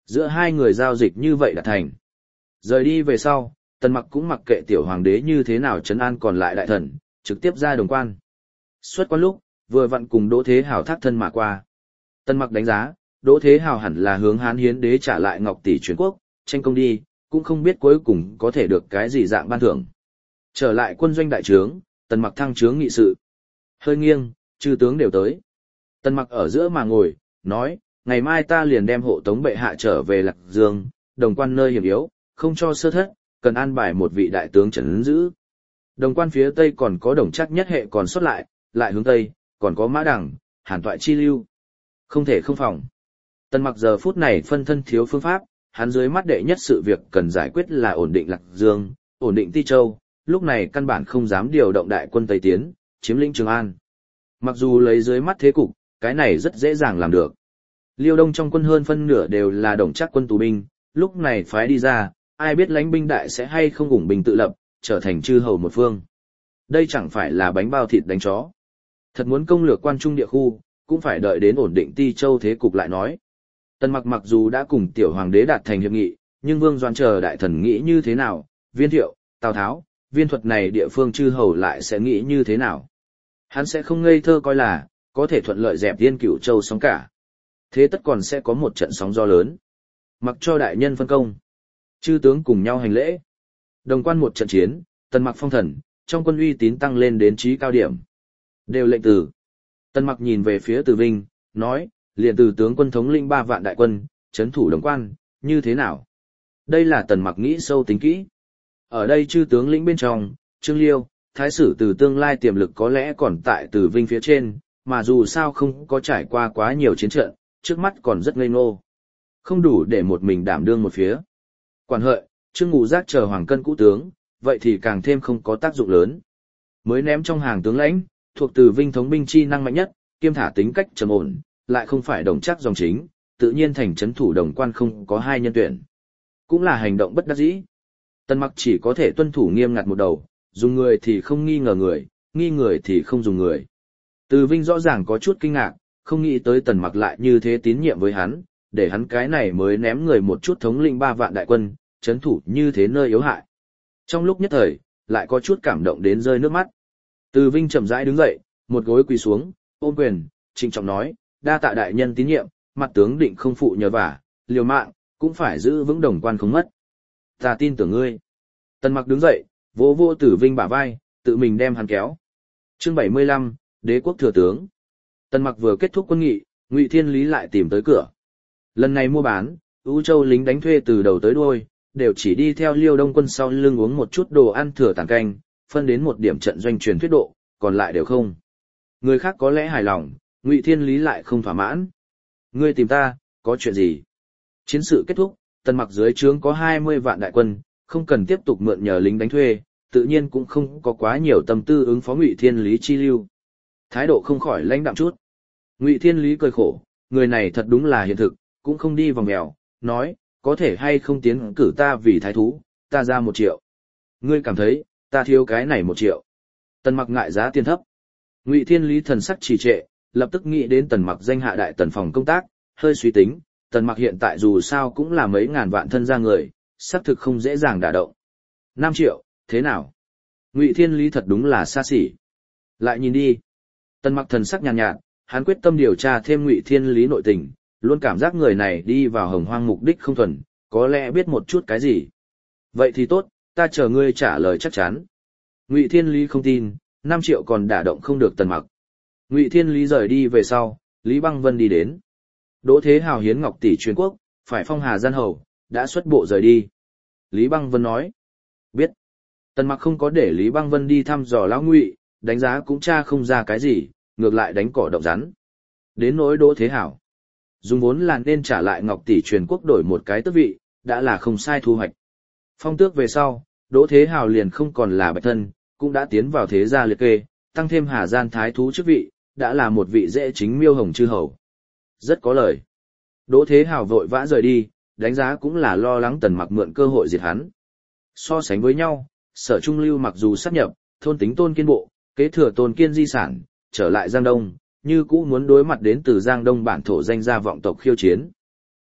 Giữa hai người giao dịch như vậy đã thành. Rời đi về sau, Tần Mặc cũng mặc kệ tiểu hoàng đế như thế nào trấn an còn lại đại thần, trực tiếp ra Đồng Quan. Xuất quan lúc, vừa vặn cùng Đỗ Thế Hào thác thân mà qua. Tần Mặc đánh giá, Đỗ Thế Hào hẳn là hướng Hán Hiến đế trả lại Ngọc Tỷ truyền quốc, tranh công đi, cũng không biết cuối cùng có thể được cái gì dạng ban thưởng. Trở lại quân doanh đại trướng, Tần Mặc thăng trướng nghị sự. Hơi nghiêng, chư tướng đều tới. Tần Mặc ở giữa mà ngồi, nói, ngày mai ta liền đem hộ tống bệ hạ trở về Lạc Dương, Đồng Quan nơi hiểm yếu, không cho sơ thất, cần an bài một vị đại tướng trấn giữ. Đồng Quan phía tây còn có Đồng Trác nhất hệ còn xuất lại hướng tây, còn có Mã Đằng, Hàn Toại chi lưu. Không thể không phòng. Tần Mặc giờ phút này phân thân thiếu phương pháp, hắn dưới mắt đệ nhất sự việc cần giải quyết là ổn định Lạc Dương, ổn định Ti Châu, lúc này căn bản không dám điều động đại quân Tây tiến, chiếm lĩnh Trường An. Mặc dù lấy dưới mắt thế cục, cái này rất dễ dàng làm được. Liêu Đông trong quân hơn phân nửa đều là Đồng Trác quân tù binh, lúc này phái đi ra, ai biết lãnh binh đại sẽ hay không ủng binh tự lập, trở thành chư hầu một phương. Đây chẳng phải là bánh bao thịt đánh chó. Thật muốn công lược quan trung địa khu, cũng phải đợi đến ổn định Ti Châu thế cục lại nói. Tần Mặc mặc dù đã cùng tiểu hoàng đế đạt thành hiệp nghị, nhưng Vương Doan chờ đại thần nghĩ như thế nào, Viên Thiệu, Tào Tháo, Viên Thuật này địa phương chư hầu lại sẽ nghĩ như thế nào. Hắn sẽ không ngây thơ coi là, có thể thuận lợi dẹp Tiên Cửu Châu sóng cả. Thế tất còn sẽ có một trận sóng gió lớn. Mặc cho đại nhân phân công. Chư tướng cùng nhau hành lễ. Đồng Quan một trận chiến, Tần Mặc phong thần, trong quân uy tín tăng lên đến trí cao điểm. Đều lệnh từ. Tần Mặc nhìn về phía Từ Vinh, nói, liền từ tướng quân thống lĩnh 3 vạn đại quân, trấn thủ Đồng Quan, như thế nào? Đây là Tần Mặc nghĩ sâu tính kỹ. Ở đây chư tướng lĩnh bên trong, Trương Liêu, Thái sử từ tương lai tiềm lực có lẽ còn tại Từ Vinh phía trên, mà dù sao không có trải qua quá nhiều chiến trận, trước mắt còn rất ngây ngô. Không đủ để một mình đảm đương một phía. Quản Hợi, Trương Ngụ Giác chờ hoàng cân cũ tướng, vậy thì càng thêm không có tác dụng lớn. Mới ném trong hàng tướng lãnh, thuộc Từ Vinh thống binh chi năng mạnh nhất, kiêm thả tính cách trầm ổn, lại không phải Đồng Trác dòng chính, tự nhiên thành trấn thủ Đồng Quan không có hai nhân tuyển. Cũng là hành động bất đắc dĩ. Tần Mặc chỉ có thể tuân thủ nghiêm ngặt một đầu, dùng người thì không nghi ngờ người, nghi người thì không dùng người. Từ Vinh rõ ràng có chút kinh ngạc, không nghĩ tới Tần Mặc lại như thế tín nhiệm với hắn, để hắn cái này mới ném người một chút thống lĩnh 3 vạn đại quân, trấn thủ như thế nơi yếu hại. Trong lúc nhất thời, lại có chút cảm động đến rơi nước mắt. Từ Vinh chậm rãi đứng dậy, một gối quỳ xuống, ôm quyền, trịnh trọng nói, đa tạ đại nhân tín nhiệm, mặt tướng định không phụ nhờ vả, liều mạng, cũng phải giữ vững Đồng Quan không mất. Ta tin tưởng ngươi. Tần Mặc đứng dậy, vỗ vỗ Từ Vinh bả vai, tự mình đem hắn kéo. Chương 75, Đế quốc thừa tướng. Tần Mặc vừa kết thúc quân nghị, Ngụy Thiên Lý lại tìm tới cửa. Lần này mua bán, U Châu lính đánh thuê từ đầu tới đuôi, đều chỉ đi theo Liêu Đông quân sau lưng uống một chút đồ ăn thừa tàn canh, phân đến một điểm trận doanh truyền thuyết độ, còn lại đều không. Người khác có lẽ hài lòng, Ngụy Thiên Lý lại không thỏa mãn. Ngươi tìm ta, có chuyện gì? Chiến sự kết thúc, Tần Mặc dưới trướng có 20 vạn đại quân, không cần tiếp tục mượn nhờ lính đánh thuê, tự nhiên cũng không có quá nhiều tâm tư ứng phó Ngụy Thiên Lý chi lưu. Thái độ không khỏi lãnh đạm chút. Ngụy Thiên Lý cười khổ, người này thật đúng là hiện thực, cũng không đi vòng mèo, nói, có thể hay không tiến cử ta vì thái thú, ta ra 1 triệu. Ngươi cảm thấy, ta thiếu cái này 1 triệu. Tần Mặc ngại giá tiền thấp. Ngụy Thiên Lý thần sắc trì trệ, lập tức nghĩ đến Tần Mặc danh hạ đại tần phòng công tác, hơi suy tính, Tần Mặc hiện tại dù sao cũng là mấy ngàn vạn thân gia người, xác thực không dễ dàng đả động. 5 triệu, thế nào? Ngụy Thiên Lý thật đúng là xa xỉ. Lại nhìn đi. Tần Mặc thần sắc nhàn nhạt, hắn quyết tâm điều tra thêm Ngụy Thiên Lý nội tình, luôn cảm giác người này đi vào Hồng Hoang mục đích không thuần, có lẽ biết một chút cái gì. Vậy thì tốt, ta chờ ngươi trả lời chắc chắn. Ngụy Thiên Lý không tin, 5 triệu còn đả động không được Tần Mặc. Ngụy Thiên Lý rời đi về sau, Lý Băng Vân đi đến. Đỗ Thế Hào hiến Ngọc Tỷ truyền quốc, phải phong Hà gian hầu, đã xuất bộ rời đi. Lý Băng Vân nói, biết. Tần Mặc không có để Lý Băng Vân đi thăm dò lão Ngụy, đánh giá cũng tra không ra cái gì, ngược lại đánh cỏ động rắn. Đến nỗi Đỗ Thế Hào, dùng vốn là nên trả lại Ngọc Tỷ truyền quốc đổi một cái tước vị, đã là không sai thu hoạch. Phong tước về sau, Đỗ Thế Hào liền không còn là bạch thân, cũng đã tiến vào thế gia liệt kê, tăng thêm Hà Gian thái thú chức vị, đã là một vị dễ chính miêu hồng chư hầu. Rất có lời. Đỗ Thế Hào vội vã rời đi, đánh giá cũng là lo lắng Tần Mặc mượn cơ hội diệt hắn. So sánh với nhau, Sở Trung Lưu mặc dù sáp nhập, thôn tính Tôn Kiên bộ, kế thừa Tôn Kiên di sản, trở lại Giang Đông, như cũ muốn đối mặt đến từ Giang Đông bản thổ danh gia vọng tộc khiêu chiến.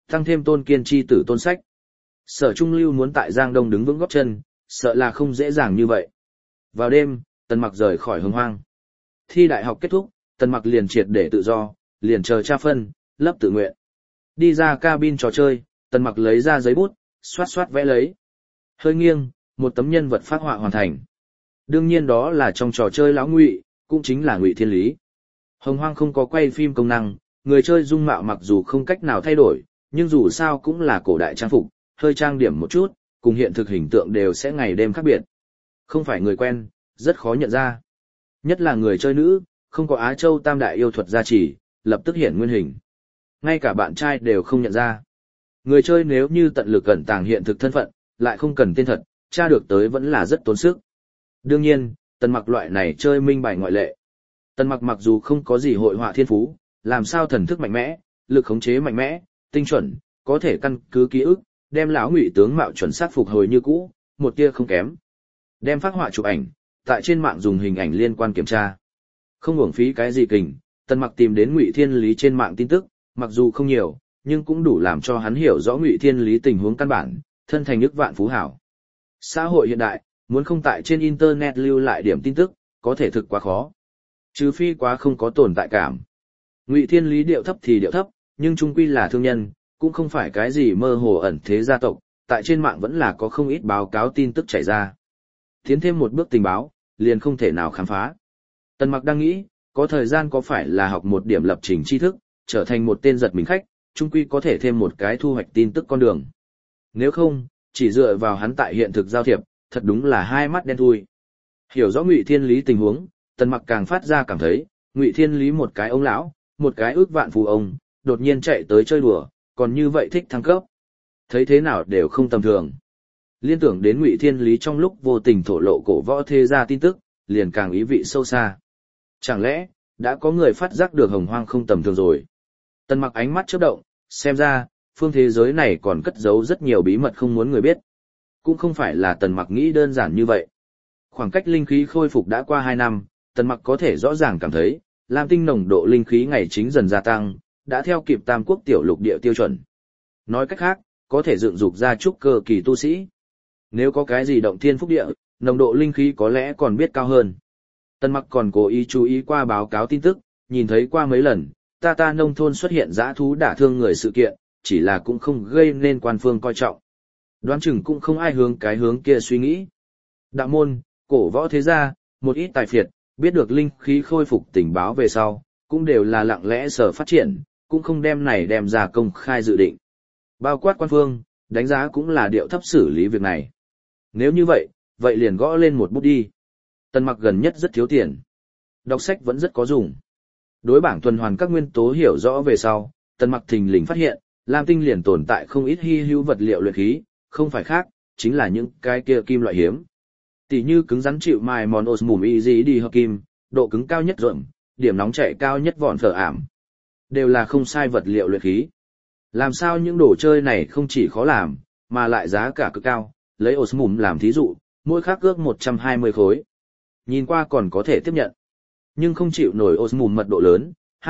Tăng thêm Tôn Kiên chi tử Tôn Sách. Sở Trung Lưu muốn tại Giang Đông đứng vững góp chân, sợ là không dễ dàng như vậy. Vào đêm, Tần Mặc rời khỏi Hồng Hoang. Thi đại học kết thúc, Tần Mặc liền triệt để tự do, liền chờ tra phân, lấp tự nguyện. Đi ra cabin trò chơi, Tần Mặc lấy ra giấy bút, xoát xoát vẽ lấy. Hơi nghiêng, một tấm nhân vật phác họa hoàn thành. Đương nhiên đó là trong trò chơi lão Ngụy, cũng chính là Ngụy Thiên Lý. Hồng Hoang không có quay phim công năng, người chơi dung mạo mặc dù không cách nào thay đổi, nhưng dù sao cũng là cổ đại trang phục, hơi trang điểm một chút, cùng hiện thực hình tượng đều sẽ ngày đêm khác biệt. Không phải người quen, rất khó nhận ra. Nhất là người chơi nữ, không có Á Châu Tam Đại yêu thuật gia trì, lập tức hiện nguyên hình. Ngay cả bạn trai đều không nhận ra. Người chơi nếu như tận lực cẩn tàng hiện thực thân phận, lại không cần tên thật, tra được tới vẫn là rất tốn sức. Đương nhiên, Tần Mặc loại này chơi minh bài ngoại lệ. Tần Mặc mặc dù không có gì hội họa thiên phú, làm sao thần thức mạnh mẽ, lực khống chế mạnh mẽ, tinh chuẩn, có thể căn cứ ký ức, đem lão Ngụy tướng mạo chuẩn xác phục hồi như cũ, một tia không kém. Đem phác họa chụp ảnh, tại trên mạng dùng hình ảnh liên quan kiểm tra. Không uổng phí cái gì kình, Tần Mặc tìm đến Ngụy Thiên Lý trên mạng tin tức, mặc dù không nhiều, nhưng cũng đủ làm cho hắn hiểu rõ Ngụy Thiên Lý tình huống căn bản, thân thành ức vạn phú hảo. Xã hội hiện đại, muốn không tại trên internet lưu lại điểm tin tức, có thể thực quá khó. Trừ phi quá không có tồn tại cảm. Ngụy Thiên Lý điệu thấp thì điệu thấp, nhưng trung quy là thương nhân, cũng không phải cái gì mơ hồ ẩn thế gia tộc, tại trên mạng vẫn là có không ít báo cáo tin tức chảy ra. Tiến thêm một bước tình báo, liền không thể nào khám phá. Tần Mặc đang nghĩ, có thời gian có phải là học một điểm lập trình tri thức, trở thành một tên giật mình khách, trung quy có thể thêm một cái thu hoạch tin tức con đường. Nếu không, chỉ dựa vào hắn tại hiện thực giao thiệp, thật đúng là hai mắt đen thui. Hiểu rõ Ngụy Thiên Lý tình huống, Tần Mặc càng phát ra cảm thấy, Ngụy Thiên Lý một cái ông lão, một cái ước vạn phú ông, đột nhiên chạy tới chơi đùa, còn như vậy thích thăng cấp. Thấy thế nào đều không tầm thường. Liên tưởng đến Ngụy Thiên Lý trong lúc vô tình thổ lộ cổ võ thế gia tin tức, liền càng ý vị sâu xa. Chẳng lẽ, đã có người phát giác được Hồng Hoang không tầm thường rồi? Tần Mặc ánh mắt chớp động, xem ra, phương thế giới này còn cất giấu rất nhiều bí mật không muốn người biết. Cũng không phải là Tần Mặc nghĩ đơn giản như vậy. Khoảng cách linh khí khôi phục đã qua 2 năm, Tần Mặc có thể rõ ràng cảm thấy, Lam Tinh nồng độ linh khí ngày chính dần gia tăng, đã theo kịp Tam Quốc tiểu lục địa tiêu chuẩn. Nói cách khác, có thể dựng dục ra trúc cơ kỳ tu sĩ. Nếu có cái gì động thiên phúc địa, nồng độ linh khí có lẽ còn biết cao hơn. Tần Mặc còn cố ý chú ý qua báo cáo tin tức, nhìn thấy qua mấy lần, ta nông thôn xuất hiện dã thú đả thương người sự kiện, chỉ là cũng không gây nên quan phương coi trọng. Đoán chừng cũng không ai hướng cái hướng kia suy nghĩ. Đạo môn, cổ võ thế gia, một ít tài phiệt, biết được linh khí khôi phục tình báo về sau, cũng đều là lặng lẽ sở phát triển, cũng không đem này đem ra công khai dự định. Bao quát quan phương, đánh giá cũng là điệu thấp xử lý việc này. Nếu như vậy, vậy liền gõ lên một bút đi. Tần Mặc gần nhất rất thiếu tiền. Đọc sách vẫn rất có dùng. Đối bảng tuần hoàn các nguyên tố hiểu rõ về sau, Tần Mặc thình lình phát hiện, Lam Tinh liền tồn tại không ít hy hữu vật liệu luyện khí, không phải khác, chính là những cái kia kim loại hiếm. Tỷ như cứng rắn chịu mài mòn osmum easy đi hợp kim, độ cứng cao nhất rộng, điểm nóng chạy cao nhất vòn phở ảm. Đều là không sai vật liệu luyện khí. Làm sao những đồ chơi này không chỉ khó làm, mà lại giá cả cực cao, lấy osmum làm thí dụ, mỗi khắc ước 120 khối. Nhìn qua còn có thể tiếp nhận. Nhưng không chịu nổi osmum mật độ lớn,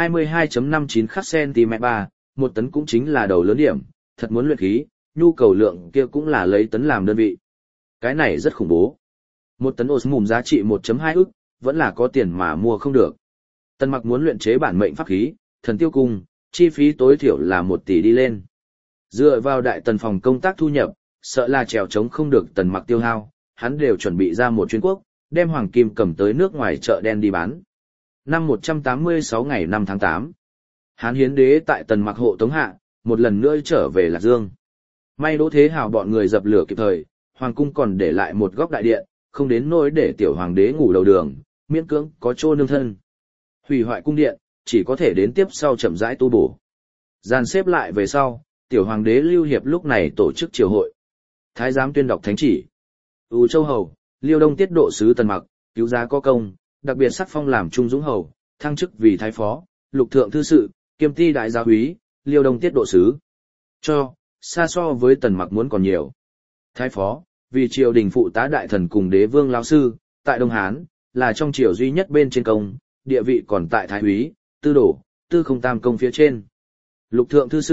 22.59 khắc cm 3, một tấn cũng chính là đầu lớn điểm, thật muốn luyện khí, nhu cầu lượng kia cũng là lấy tấn làm đơn vị. Cái này rất khủng bố. Một tấn osmum giá trị 1.2 ức, vẫn là có tiền mà mua không được. Tần Mặc muốn luyện chế bản mệnh pháp khí, thần tiêu cung, chi phí tối thiểu là 1 tỷ đi lên. Dựa vào đại tần phòng công tác thu nhập, sợ là trèo trống không được Tần Mặc tiêu hao, hắn đều chuẩn bị ra một chuyến quốc, đem hoàng kim cầm tới nước ngoài chợ đen đi bán. Năm 186 ngày 5 tháng 8, Hán Hiến Đế tại Tần Mặc hộ tống hạ, một lần nữa trở về Lạc Dương. May Đỗ Thế Hào bọn người dập lửa kịp thời, hoàng cung còn để lại một góc đại điện, không đến nỗi để tiểu hoàng đế ngủ đầu đường, miễn cưỡng có chỗ nương thân. Hủy hoại cung điện, chỉ có thể đến tiếp sau chậm rãi tu bổ. Dàn xếp lại về sau, tiểu hoàng đế Lưu Hiệp lúc này tổ chức triều hội. Thái giám tuyên đọc thánh chỉ. U Châu Hầu, Liêu Đông tiết độ sứ Tần Mặc, cứu giá có công, đặc biệt sắc phong làm Trung Dũng Hầu, thăng chức vì thái phó, lục thượng thư sự, kiêm ti đại gia úy, Liêu Đông tiết độ sứ. Cho, xa so với Tần Mặc muốn còn nhiều. Thái phó, vì triều đình phụ tá đại thần cùng đế vương lão sư, tại Đông Hán, là trong triều duy nhất bên trên công, địa vị còn tại thái úy, tư đổ, tư không tam công phía trên. Lục thượng thư sự,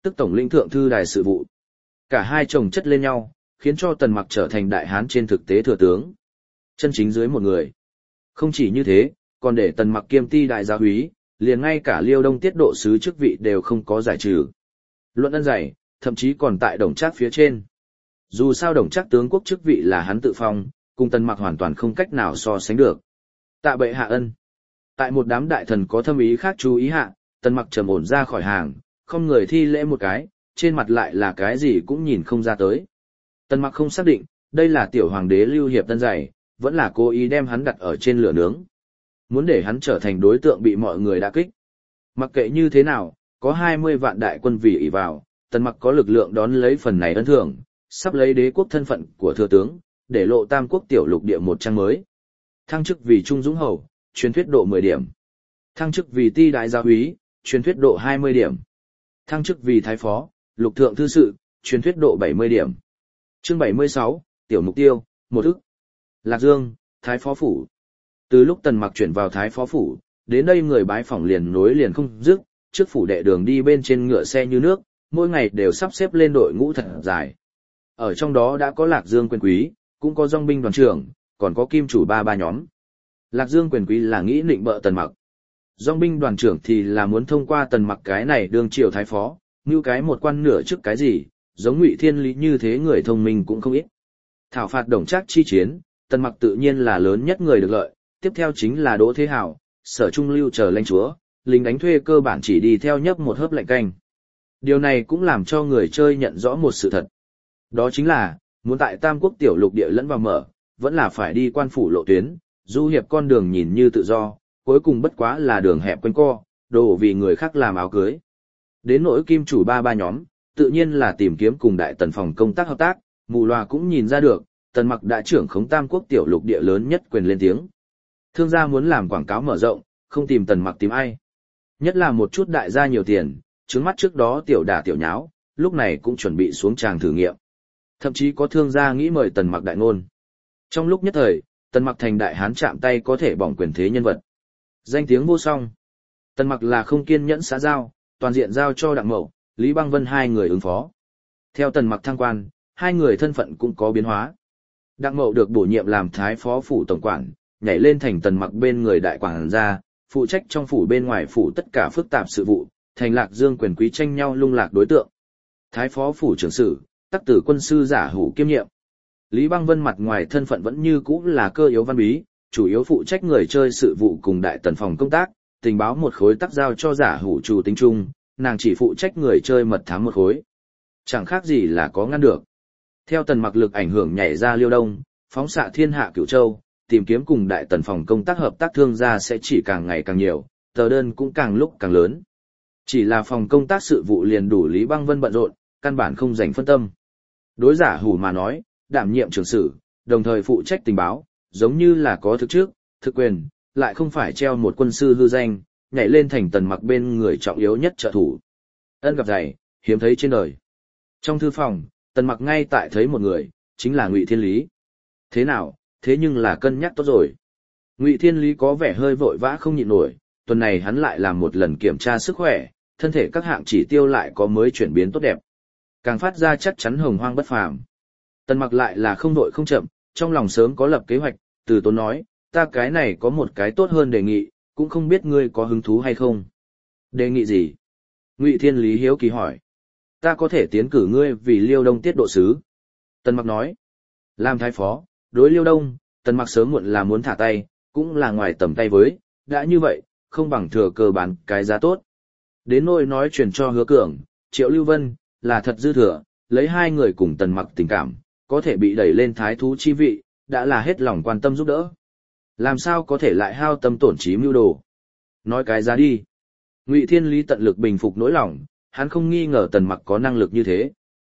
tức tổng lĩnh thượng thư đài sự vụ. Cả hai chồng chất lên nhau, khiến cho Tần Mặc trở thành đại hán trên thực tế thừa tướng. Chân chính dưới một người. Không chỉ như thế, còn để Tần Mặc kiêm ti đại gia úy, liền ngay cả Liêu Đông tiết độ sứ chức vị đều không có giải trừ. Luận ân dày, thậm chí còn tại Đồng Trác phía trên. Dù sao Đồng Trác tướng quốc chức vị là hắn tự phong, cùng Tần Mặc hoàn toàn không cách nào so sánh được. Tạ bệ hạ ân. Tại một đám đại thần có thâm ý khác chú ý hạ, Tần Mặc trầm ổn ra khỏi hàng, không người thi lễ một cái, trên mặt lại là cái gì cũng nhìn không ra tới. Tần Mặc không xác định, đây là tiểu hoàng đế lưu hiệp tân dày, vẫn là cố ý đem hắn đặt ở trên lửa nướng. Muốn để hắn trở thành đối tượng bị mọi người đả kích. Mặc kệ như thế nào, có 20 vạn đại quân vì ỷ vào, Tần Mặc có lực lượng đón lấy phần này ân thưởng, sắp lấy đế quốc thân phận của thừa tướng, để lộ tam quốc tiểu lục địa một trang mới. Thăng chức vì Trung Dũng Hầu, truyền thuyết độ 10 điểm. Thăng chức vì ti đại gia úy, truyền thuyết độ 20 điểm. Thăng chức vì thái phó, lục thượng thư sự, truyền thuyết độ 70 điểm. Chương 76, tiểu mục tiêu, 1 ức. Lạc Dương, thái phó phủ. Từ lúc Tần Mặc chuyển vào thái phó phủ, đến đây người bái phỏng liền nối liền không dứt, trước phủ đệ đường đi bên trên ngựa xe như nước, mỗi ngày đều sắp xếp lên đội ngũ thật dài. Ở trong đó đã có Lạc Dương quyền quý, cũng có dòng binh đoàn trưởng, còn có kim chủ ba nhóm. Lạc Dương quyền quý là nghĩ nịnh bợ Tần Mặc. Dòng binh đoàn trưởng thì là muốn thông qua Tần Mặc cái này đương triều thái phó, như cái một quan nửa chức cái gì, giống Ngụy Thiên Lý như thế người thông minh cũng không ít. Thảo phạt Đồng Trác chi chiến, Tần Mặc tự nhiên là lớn nhất người được lợi, tiếp theo chính là Đỗ Thế Hào, Sở Trung Lưu chờ lãnh chúa, lính đánh thuê cơ bản chỉ đi theo nhấp một hớp lạnh canh. Điều này cũng làm cho người chơi nhận rõ một sự thật. Đó chính là, muốn tại Tam Quốc tiểu lục địa lẫn vào mở, vẫn là phải đi quan phủ lộ tuyến, du hiệp con đường nhìn như tự do, cuối cùng bất quá là đường hẹp quanh co, đồ vì người khác làm áo cưới. Đến nỗi kim chủ ba nhóm, tự nhiên là tìm kiếm cùng Đại Tần phòng công tác hợp tác, mù loà cũng nhìn ra được, Tần Mặc đã trưởng khống Tam Quốc tiểu lục địa lớn nhất quyền lên tiếng. Thương gia muốn làm quảng cáo mở rộng, không tìm Tần Mặc tìm ai. Nhất là một chút đại gia nhiều tiền, trứng mắt trước đó tiểu đả tiểu nháo, lúc này cũng chuẩn bị xuống tràng thử nghiệm. Thậm chí có thương gia nghĩ mời Tần Mặc đại ngôn. Trong lúc nhất thời, Tần Mặc thành đại hán chạm tay có thể bỏng quyền thế nhân vật. Danh tiếng vô song. Tần Mặc là không kiên nhẫn xã giao, toàn diện giao cho Đặng Mậu, Lý Băng Vân hai người ứng phó. Theo Tần Mặc thăng quan, hai người thân phận cũng có biến hóa. Đặng Mậu được bổ nhiệm làm thái phó phủ tổng quản, nhảy lên thành Tần Mặc bên người đại quản gia, phụ trách trong phủ bên ngoài phủ tất cả phức tạp sự vụ, thành Lạc Dương quyền quý tranh nhau lung lạc đối tượng. Thái phó phủ trưởng sử, tắc tử quân sư Giả Hủ kiêm nhiệm. Lý Băng Vân mặt ngoài thân phận vẫn như cũ là cơ yếu văn bí, chủ yếu phụ trách người chơi sự vụ cùng Đại Tần phòng công tác, tình báo một khối tắc giao cho Giả Hủ chủ tính chung, nàng chỉ phụ trách người chơi mật thám một khối. Chẳng khác gì là có ngăn được. Theo Tần Mặc lực ảnh hưởng nhảy ra Liêu Đông, phóng xạ thiên hạ Cửu Châu, tìm kiếm cùng Đại Tần phòng công tác hợp tác thương gia sẽ chỉ càng ngày càng nhiều, tờ đơn cũng càng lúc càng lớn. Chỉ là phòng công tác sự vụ liền đủ Lý Băng Vân bận rộn, căn bản không dành phân tâm. Đối Giả Hủ mà nói, đảm nhiệm trưởng sử, đồng thời phụ trách tình báo, giống như là có thực trước, thực quyền, lại không phải treo một quân sư hư danh, nhảy lên thành Tần Mặc bên người trọng yếu nhất trợ thủ. Ân gặp dày, hiếm thấy trên đời. Trong thư phòng, Tần Mặc ngay tại thấy một người, chính là Ngụy Thiên Lý. Thế nào, thế nhưng là cân nhắc tốt rồi. Ngụy Thiên Lý có vẻ hơi vội vã không nhịn nổi, tuần này hắn lại làm một lần kiểm tra sức khỏe, thân thể các hạng chỉ tiêu lại có mới chuyển biến tốt đẹp. Càng phát ra chắc chắn hồng hoang bất phàm. Tần Mặc lại là không đội không chậm, trong lòng sớm có lập kế hoạch, từ tốn nói, ta cái này có một cái tốt hơn đề nghị, cũng không biết ngươi có hứng thú hay không. Đề nghị gì? Ngụy Thiên Lý hiếu kỳ hỏi. Ta có thể tiến cử ngươi vì Liêu Đông tiết độ sứ. Tần Mặc nói. Làm thái phó, đối Liêu Đông, Tần Mặc sớm muộn là muốn thả tay, cũng là ngoài tầm tay với, đã như vậy, không bằng thừa cơ bán cái giá tốt. Đến nỗi nói truyền cho Hứa Cường, Triệu Lưu Vân, là thật dư thừa, lấy hai người cùng Tần Mặc tình cảm, có thể bị đẩy lên thái thú chi vị, đã là hết lòng quan tâm giúp đỡ. Làm sao có thể lại hao tâm tổn trí mưu đồ? Nói cái giá đi. Ngụy Thiên Lý tận lực bình phục nỗi lòng, hắn không nghi ngờ Tần Mặc có năng lực như thế.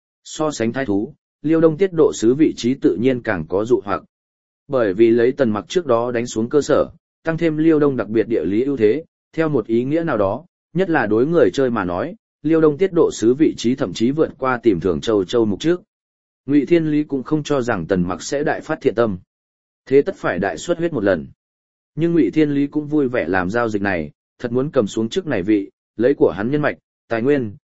So sánh thái thú, Liêu Đông tiết độ sứ vị trí tự nhiên càng có dụ hoặc. Bởi vì lấy Tần Mặc trước đó đánh xuống cơ sở, tăng thêm Liêu Đông đặc biệt địa lý ưu thế, theo một ý nghĩa nào đó, nhất là đối người chơi mà nói, Liêu Đông tiết độ sứ vị trí thậm chí vượt qua tìm Thường Châu mục trước. Ngụy Thiên Lý cũng không cho rằng Tần Mặc sẽ đại phát thiện tâm. Thế tất phải đại xuất huyết một lần. Nhưng Ngụy Thiên Lý cũng vui vẻ làm giao dịch này, thật muốn cầm xuống chức này vị, lấy của hắn nhân mạch, tài nguyên,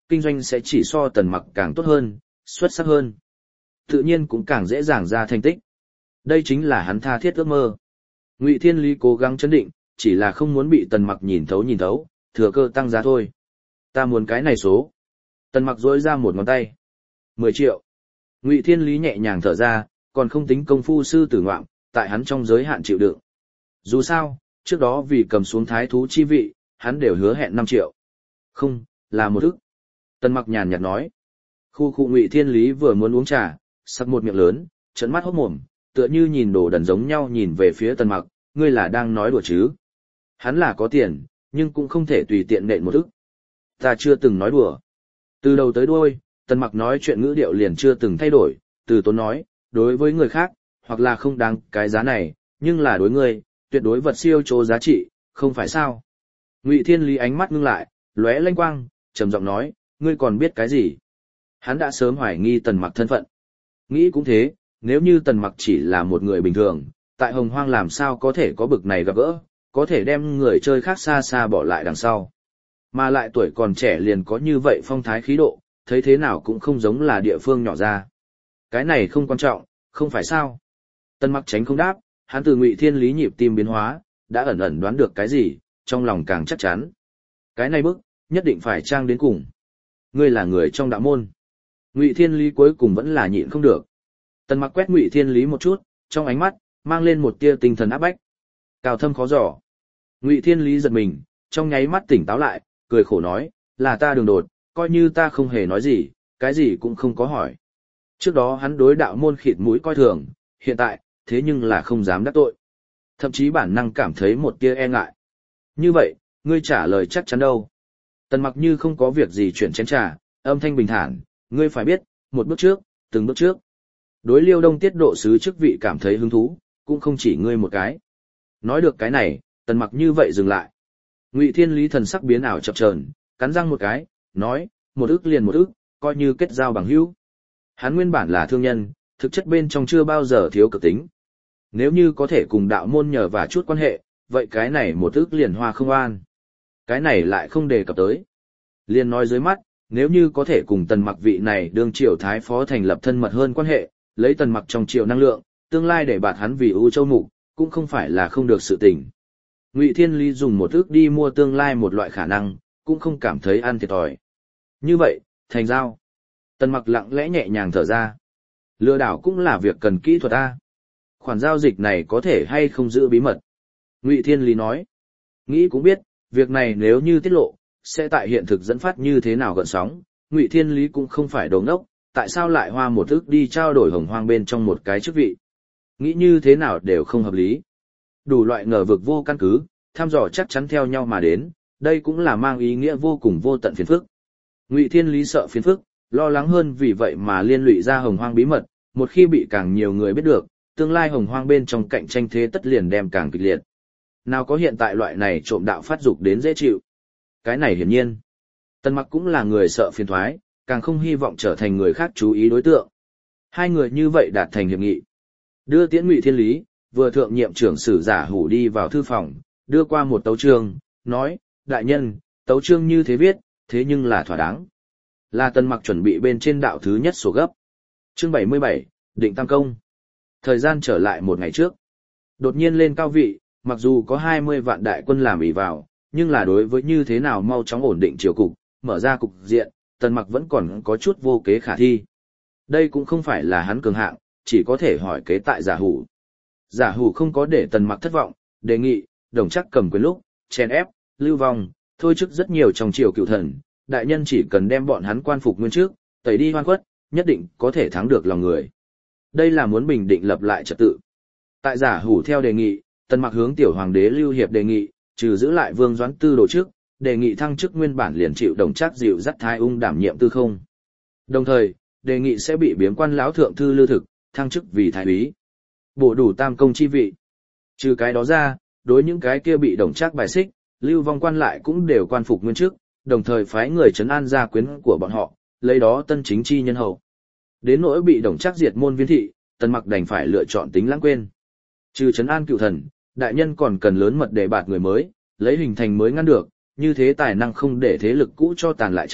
kinh doanh sẽ chỉ so Tần Mặc càng tốt hơn, xuất sắc hơn. Tự nhiên cũng càng dễ dàng ra thành tích. Đây chính là hắn tha thiết ước mơ. Ngụy Thiên Lý cố gắng chấn định, chỉ là không muốn bị Tần Mặc nhìn thấu, thừa cơ tăng giá thôi. Ta muốn cái này số. Tần Mặc duỗi ra một ngón tay. 10 triệu. Ngụy Thiên Lý nhẹ nhàng thở ra, còn không tính công phu sư tử ngoạm, tại hắn trong giới hạn chịu đựng. Dù sao, trước đó vì cầm xuống thái thú chi vị, hắn đều hứa hẹn 5 triệu. Không, là 1 ức. Tần Mặc nhàn nhạt nói. Khu Ngụy Thiên Lý vừa muốn uống trà, sắc một miệng lớn, trợn mắt hốt mồm, tựa như nhìn đồ đần giống nhau nhìn về phía Tần Mặc, ngươi là đang nói đùa chứ? Hắn là có tiền, nhưng cũng không thể tùy tiện nện 1 ức. Ta chưa từng nói đùa. Từ đầu tới đuôi, Tần Mặc nói chuyện ngữ điệu liền chưa từng thay đổi, từ tốn nói, đối với người khác, hoặc là không đáng cái giá này, nhưng là đối ngươi, tuyệt đối vật siêu trô giá trị, không phải sao? Ngụy Thiên Lý ánh mắt ngưng lại, lóe lanh quang, trầm giọng nói, ngươi còn biết cái gì? Hắn đã sớm hoài nghi Tần Mặc thân phận. Nghĩ cũng thế, nếu như Tần Mặc chỉ là một người bình thường, tại Hồng Hoang làm sao có thể có bực này gặp gỡ, có thể đem người chơi khác xa xa bỏ lại đằng sau. Mà lại tuổi còn trẻ liền có như vậy phong thái khí độ, thấy thế nào cũng không giống là địa phương nhỏ ra. Cái này không quan trọng, không phải sao? Tần Mặc tránh không đáp, hắn từ Ngụy Thiên Lý nhịp tim biến hóa, đã ẩn ẩn đoán được cái gì, trong lòng càng chắc chắn. Cái này bức, nhất định phải trang đến cùng. Ngươi là người trong đạo môn. Ngụy Thiên Lý cuối cùng vẫn là nhịn không được. Tần Mặc quét Ngụy Thiên Lý một chút, trong ánh mắt mang lên một tia tinh thần áp bách. Cao thâm khó dò. Ngụy Thiên Lý giật mình, trong nháy mắt tỉnh táo lại, cười khổ nói, là ta đường đột, coi như ta không hề nói gì, cái gì cũng không có hỏi. Trước đó hắn đối đạo môn khịt mũi coi thường, hiện tại, thế nhưng là không dám đắc tội. Thậm chí bản năng cảm thấy một tia e ngại. Như vậy, ngươi trả lời chắc chắn đâu? Tần Mặc như không có việc gì chuyển chén trà, âm thanh bình thản, ngươi phải biết, một bước trước, từng bước trước. Đối Liêu Đông tiết độ sứ chức vị cảm thấy hứng thú, cũng không chỉ ngươi một cái. Nói được cái này, Tần Mặc như vậy dừng lại. Ngụy Thiên Lý thần sắc biến ảo chập chờn, cắn răng một cái, nói, 1 ức liền 1 ức, coi như kết giao bằng hữu. Hắn nguyên bản là thương nhân, thực chất bên trong chưa bao giờ thiếu cực tính. Nếu như có thể cùng đạo môn nhờ và chút quan hệ, vậy cái này 1 ức liền hoa không an. Cái này lại không đề cập tới. Liền nói dưới mắt, nếu như có thể cùng Tần Mặc vị này đương triều thái phó thành lập thân mật hơn quan hệ, lấy Tần Mặc trong triều năng lượng, tương lai để bạt hắn vì ưu châu mục, cũng không phải là không được sự tình. Ngụy Thiên Lý dùng 1 ức đi mua tương lai một loại khả năng, cũng không cảm thấy ăn thiệt thòi. Như vậy, thành giao. Tần Mặc lặng lẽ nhẹ nhàng thở ra. Lừa đảo cũng là việc cần kỹ thuật a. Khoản giao dịch này có thể hay không giữ bí mật? Ngụy Thiên Lý nói. Nghĩ cũng biết, việc này nếu như tiết lộ, sẽ tại hiện thực dẫn phát như thế nào gợn sóng. Ngụy Thiên Lý cũng không phải đồ ngốc, tại sao lại hoa 1 ức đi trao đổi Hồng Hoang bên trong một cái chức vị? Nghĩ như thế nào đều không hợp lý. Đủ loại ngờ vực vô căn cứ, thăm dò chắc chắn theo nhau mà đến, đây cũng là mang ý nghĩa vô cùng vô tận phiền phức. Ngụy Thiên Lý sợ phiền phức, lo lắng hơn vì vậy mà liên lụy ra Hồng Hoang bí mật, một khi bị càng nhiều người biết được, tương lai Hồng Hoang bên trong cạnh tranh thế tất liền đem càng kịch liệt. Nào có hiện tại loại này trộm đạo phát dục đến dễ chịu. Cái này hiển nhiên. Tần Mặc cũng là người sợ phiền thoái, càng không hy vọng trở thành người khác chú ý đối tượng. Hai người như vậy đạt thành hiệp nghị. Đưa tiễn Ngụy Thiên Lý, vừa thượng nhiệm trưởng sử Giả Hủ đi vào thư phòng, đưa qua một tấu chương, nói, đại nhân, tấu chương như thế viết, thế nhưng là thỏa đáng. Là Tần Mặc chuẩn bị bên trên đạo thứ nhất sổ gấp. Chương 77, Định Tam Công. Thời gian trở lại một ngày trước. Đột nhiên lên cao vị, mặc dù có 20 vạn đại quân làm ỷ vào, nhưng là đối với như thế nào mau chóng ổn định triều cục, mở ra cục diện, Tần Mặc vẫn còn có chút vô kế khả thi. Đây cũng không phải là hắn cường hạng, chỉ có thể hỏi kế tại Giả Hủ. Giả Hủ không có để Tần Mặc thất vọng, đề nghị, Đồng Trác cầm quyền lúc, chèn ép, lưu vong, thôi chức rất nhiều trong triều cựu thần, đại nhân chỉ cần đem bọn hắn quan phục nguyên trước, tẩy đi hoan khuất, nhất định có thể thắng được lòng người. Đây là muốn bình định lập lại trật tự. Tại Giả Hủ theo đề nghị, Tần Mặc hướng tiểu hoàng đế Lưu Hiệp đề nghị, trừ giữ lại Vương Doãn Tư đồ trước, đề nghị thăng chức nguyên bản liền chịu Đồng Trác dịu dắt Thái Ung đảm nhiệm tư không. Đồng thời, đề nghị sẽ bị biếm quan lão thượng thư Lưu Thực, thăng chức vì thái úy, bổ đủ tam công chi vị. Trừ cái đó ra, đối những cái kia bị Đồng Trác bài xích, lưu vong quan lại cũng đều quan phục nguyên chức, đồng thời phái người trấn an gia quyến của bọn họ, lấy đó tân chính chi nhân hậu. Đến nỗi bị Đồng Trác diệt môn viên thị, Tần Mặc đành phải lựa chọn tính lãng quên. Trừ trấn an cựu thần, đại nhân còn cần lớn mật đề bạt người mới, lấy hình thành mới ngăn được, như thế tài năng không để thế lực cũ cho tàn lại cháy,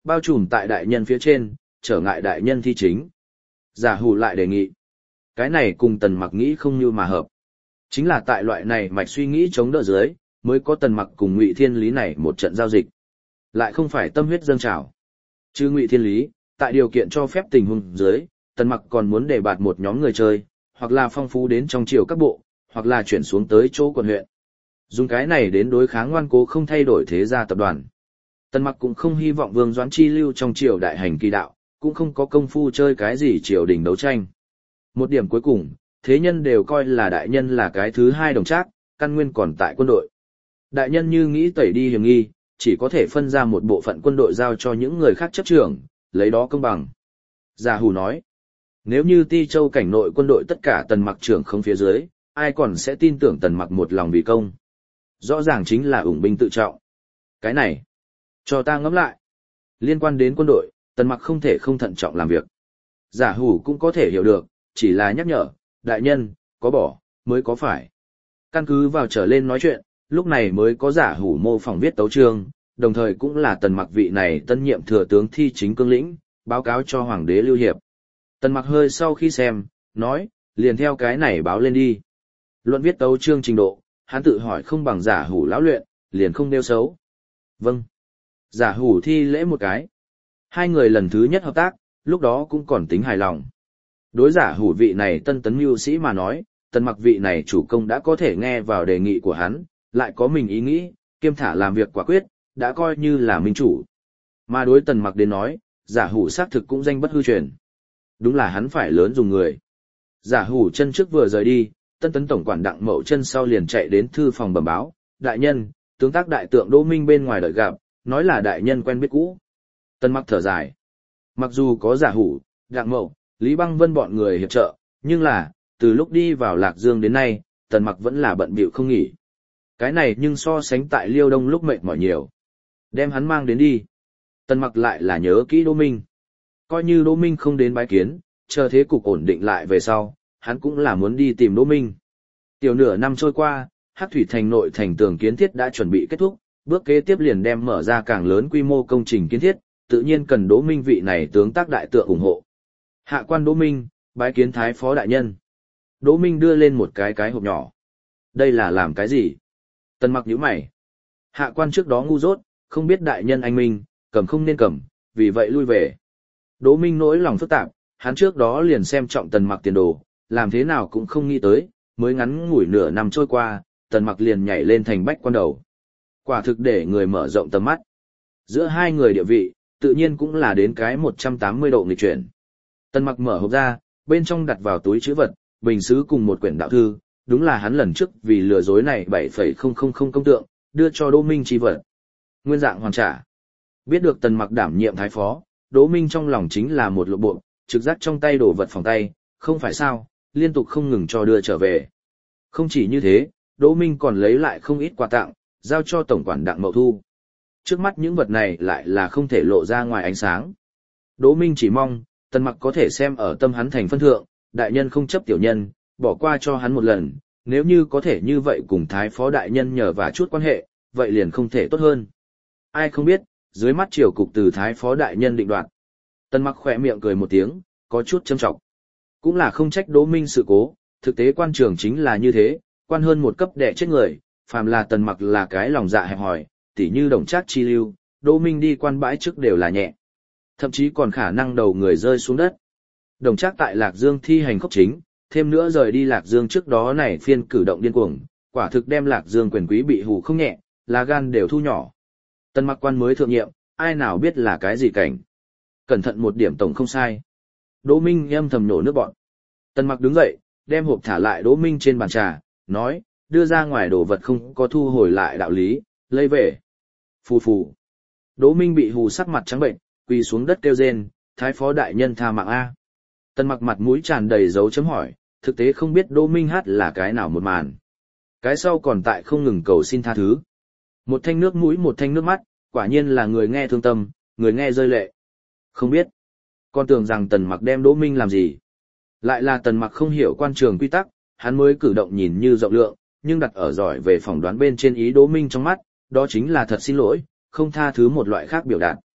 bao trùm tại đại nhân phía trên, trở ngại đại nhân thi chính. Giả hủ lại đề nghị. Cái này cùng Tần Mặc nghĩ không như mà hợp. Chính là tại loại này mạch suy nghĩ chống đỡ dưới, mới có Tần Mặc cùng Ngụy Thiên Lý này một trận giao dịch. Lại không phải tâm huyết dâng trào. Chứ Ngụy Thiên Lý, tại điều kiện cho phép tình huống dưới, Tần Mặc còn muốn đề bạt một nhóm người chơi, hoặc là phong phú đến trong triều các bộ, hoặc là chuyển xuống tới chỗ quận huyện. Dùng cái này đến đối kháng ngoan cố không thay đổi thế gia tập đoàn. Tần Mặc cũng không hy vọng Vương Doãn chi lưu trong triều đại hành kỳ đạo, cũng không có công phu chơi cái gì triều đình đấu tranh. Một điểm cuối cùng, thế nhân đều coi là đại nhân là cái thứ hai đồng trác, căn nguyên còn tại quân đội. Đại nhân như nghĩ tẩy đi hiểm nghi, chỉ có thể phân ra một bộ phận quân đội giao cho những người khác chấp trưởng, lấy đó công bằng. Giả hủ nói, nếu như Ti Châu cảnh nội quân đội tất cả Tần Mặc trưởng không phía dưới, ai còn sẽ tin tưởng Tần Mặc một lòng vì công. Rõ ràng chính là ủng binh tự trọng. Cái này, cho ta ngẫm lại. Liên quan đến quân đội, Tần Mặc không thể không thận trọng làm việc. Giả hủ cũng có thể hiểu được, chỉ là nhắc nhở, đại nhân, có bỏ, mới có phải. Căn cứ vào trở lên nói chuyện, lúc này mới có giả hủ mô phỏng viết tấu chương, đồng thời cũng là Tần Mặc vị này tân nhiệm thừa tướng thi chính cương lĩnh, báo cáo cho Hoàng đế Lưu Hiệp. Tần Mặc hơi sau khi xem, nói, liền theo cái này báo lên đi. Luận viết tấu chương trình độ, hắn tự hỏi không bằng giả hủ lão luyện, liền không nêu xấu. Vâng. Giả hủ thi lễ một cái. Hai người lần thứ nhất hợp tác, lúc đó cũng còn tính hài lòng. Đối giả hủ vị này tân tấn mưu sĩ mà nói, Tần Mặc vị này chủ công đã có thể nghe vào đề nghị của hắn, lại có mình ý nghĩ, kiêm thả làm việc quả quyết, đã coi như là minh chủ. Mà đối Tần Mặc đến nói, giả hủ xác thực cũng danh bất hư truyền. Đúng là hắn phải lớn dùng người. Giả hủ chân trước vừa rời đi, tân tấn tổng quản Đặng Mậu chân sau liền chạy đến thư phòng bẩm báo, đại nhân, tướng tác đại tượng Đỗ Minh bên ngoài đợi gặp, nói là đại nhân quen biết cũ. Tần Mặc thở dài. Mặc dù có giả hủ, Đặng Mậu, Lý Băng Vân bọn người hiệp trợ, nhưng là, từ lúc đi vào Lạc Dương đến nay, Tần Mặc vẫn là bận bịu không nghỉ. Cái này nhưng so sánh tại Liêu Đông lúc mệt mỏi nhiều. Đem hắn mang đến đi. Tần Mặc lại là nhớ kỹ Đỗ Minh. Coi như Đỗ Minh không đến bái kiến, chờ thế cục ổn định lại về sau, hắn cũng là muốn đi tìm Đỗ Minh. Tiểu nửa năm trôi qua, Hắc Thủy Thành nội thành tường kiến thiết đã chuẩn bị kết thúc, bước kế tiếp liền đem mở ra càng lớn quy mô công trình kiến thiết, tự nhiên cần Đỗ Minh vị này tướng tác đại tượng ủng hộ. Hạ quan Đỗ Minh, bái kiến thái phó đại nhân. Đỗ Minh đưa lên một cái hộp nhỏ. Đây là làm cái gì? Tần Mặc nhíu mày. Hạ quan trước đó ngu dốt, không biết đại nhân anh minh, cầm không nên cầm, vì vậy lui về. Đỗ Minh nỗi lòng phức tạp, hắn trước đó liền xem trọng Tần Mặc tiền đồ, làm thế nào cũng không nghĩ tới, mới ngắn ngủi nửa năm trôi qua, Tần Mặc liền nhảy lên thành bách quan đầu. Quả thực để người mở rộng tầm mắt. Giữa hai người địa vị, tự nhiên cũng là đến cái 180 độ nghịch chuyển. Tần Mặc mở hộp ra, bên trong đặt vào túi trữ vật, bình sứ cùng một quyển đạo thư, đúng là hắn lần trước vì lừa dối này 7,000 công tượng, đưa cho Đỗ Minh chi vật. Nguyên dạng hoàn trả. Biết được Tần Mặc đảm nhiệm thái phó, Đỗ Minh trong lòng chính là một lộ bộ, trực giác trong tay đổ vật phòng tay, không phải sao, liên tục không ngừng cho đưa trở về. Không chỉ như thế, Đỗ Minh còn lấy lại không ít quà tặng, giao cho tổng quản Đặng Mậu Thu. Trước mắt những vật này lại là không thể lộ ra ngoài ánh sáng. Đỗ Minh chỉ mong, Tần Mặc có thể xem ở tâm hắn thành phân thượng, đại nhân không chấp tiểu nhân, bỏ qua cho hắn một lần, nếu như có thể như vậy cùng thái phó đại nhân nhờ và chút quan hệ, vậy liền không thể tốt hơn. Ai không biết, dưới mắt triều cục từ thái phó đại nhân định đoạt. Tần Mặc khỏe miệng cười một tiếng, có chút châm trọng. Cũng là không trách Đỗ Minh sự cố, thực tế quan trường chính là như thế, quan hơn một cấp đẻ chết người, phàm là Tần Mặc là cái lòng dạ hẹp hòi, tỉ như Đồng Trác chi lưu, Đỗ Minh đi quan bãi trước đều là nhẹ. Thậm chí còn khả năng đầu người rơi xuống đất. Đồng Trác tại Lạc Dương thi hành khốc chính, thêm nữa rời đi Lạc Dương trước đó này phiên cử động điên cuồng, quả thực đem Lạc Dương quyền quý bị hù không nhẹ, lá gan đều thu nhỏ. Tần Mặc quan mới thượng nhiệm, ai nào biết là cái gì cảnh. Cẩn thận một điểm tổng không sai. Đỗ Minh âm thầm nổ nước bọn. Tần Mặc đứng dậy, đem hộp thả lại Đỗ Minh trên bàn trà, nói, đưa ra ngoài đồ vật không có thu hồi lại đạo lý, lấy về. Phù phù. Đỗ Minh bị hù sắc mặt trắng bệnh, quỳ xuống đất kêu rên, thái phó đại nhân tha mạng A. Tần Mặc mặt mũi tràn đầy dấu chấm hỏi, thực tế không biết Đỗ Minh hát là cái nào một màn. Cái sau còn tại không ngừng cầu xin tha thứ. Một thanh nước mũi một thanh nước mắt, quả nhiên là người nghe thương tâm, người nghe rơi lệ. Không biết. Con tưởng rằng Tần Mặc đem Đỗ Minh làm gì. Lại là Tần Mặc không hiểu quan trường quy tắc, hắn mới cử động nhìn như rộng lượng, nhưng đặt ở giỏi về phỏng đoán bên trên ý Đỗ Minh trong mắt, đó chính là thật xin lỗi, không tha thứ một loại khác biểu đạt.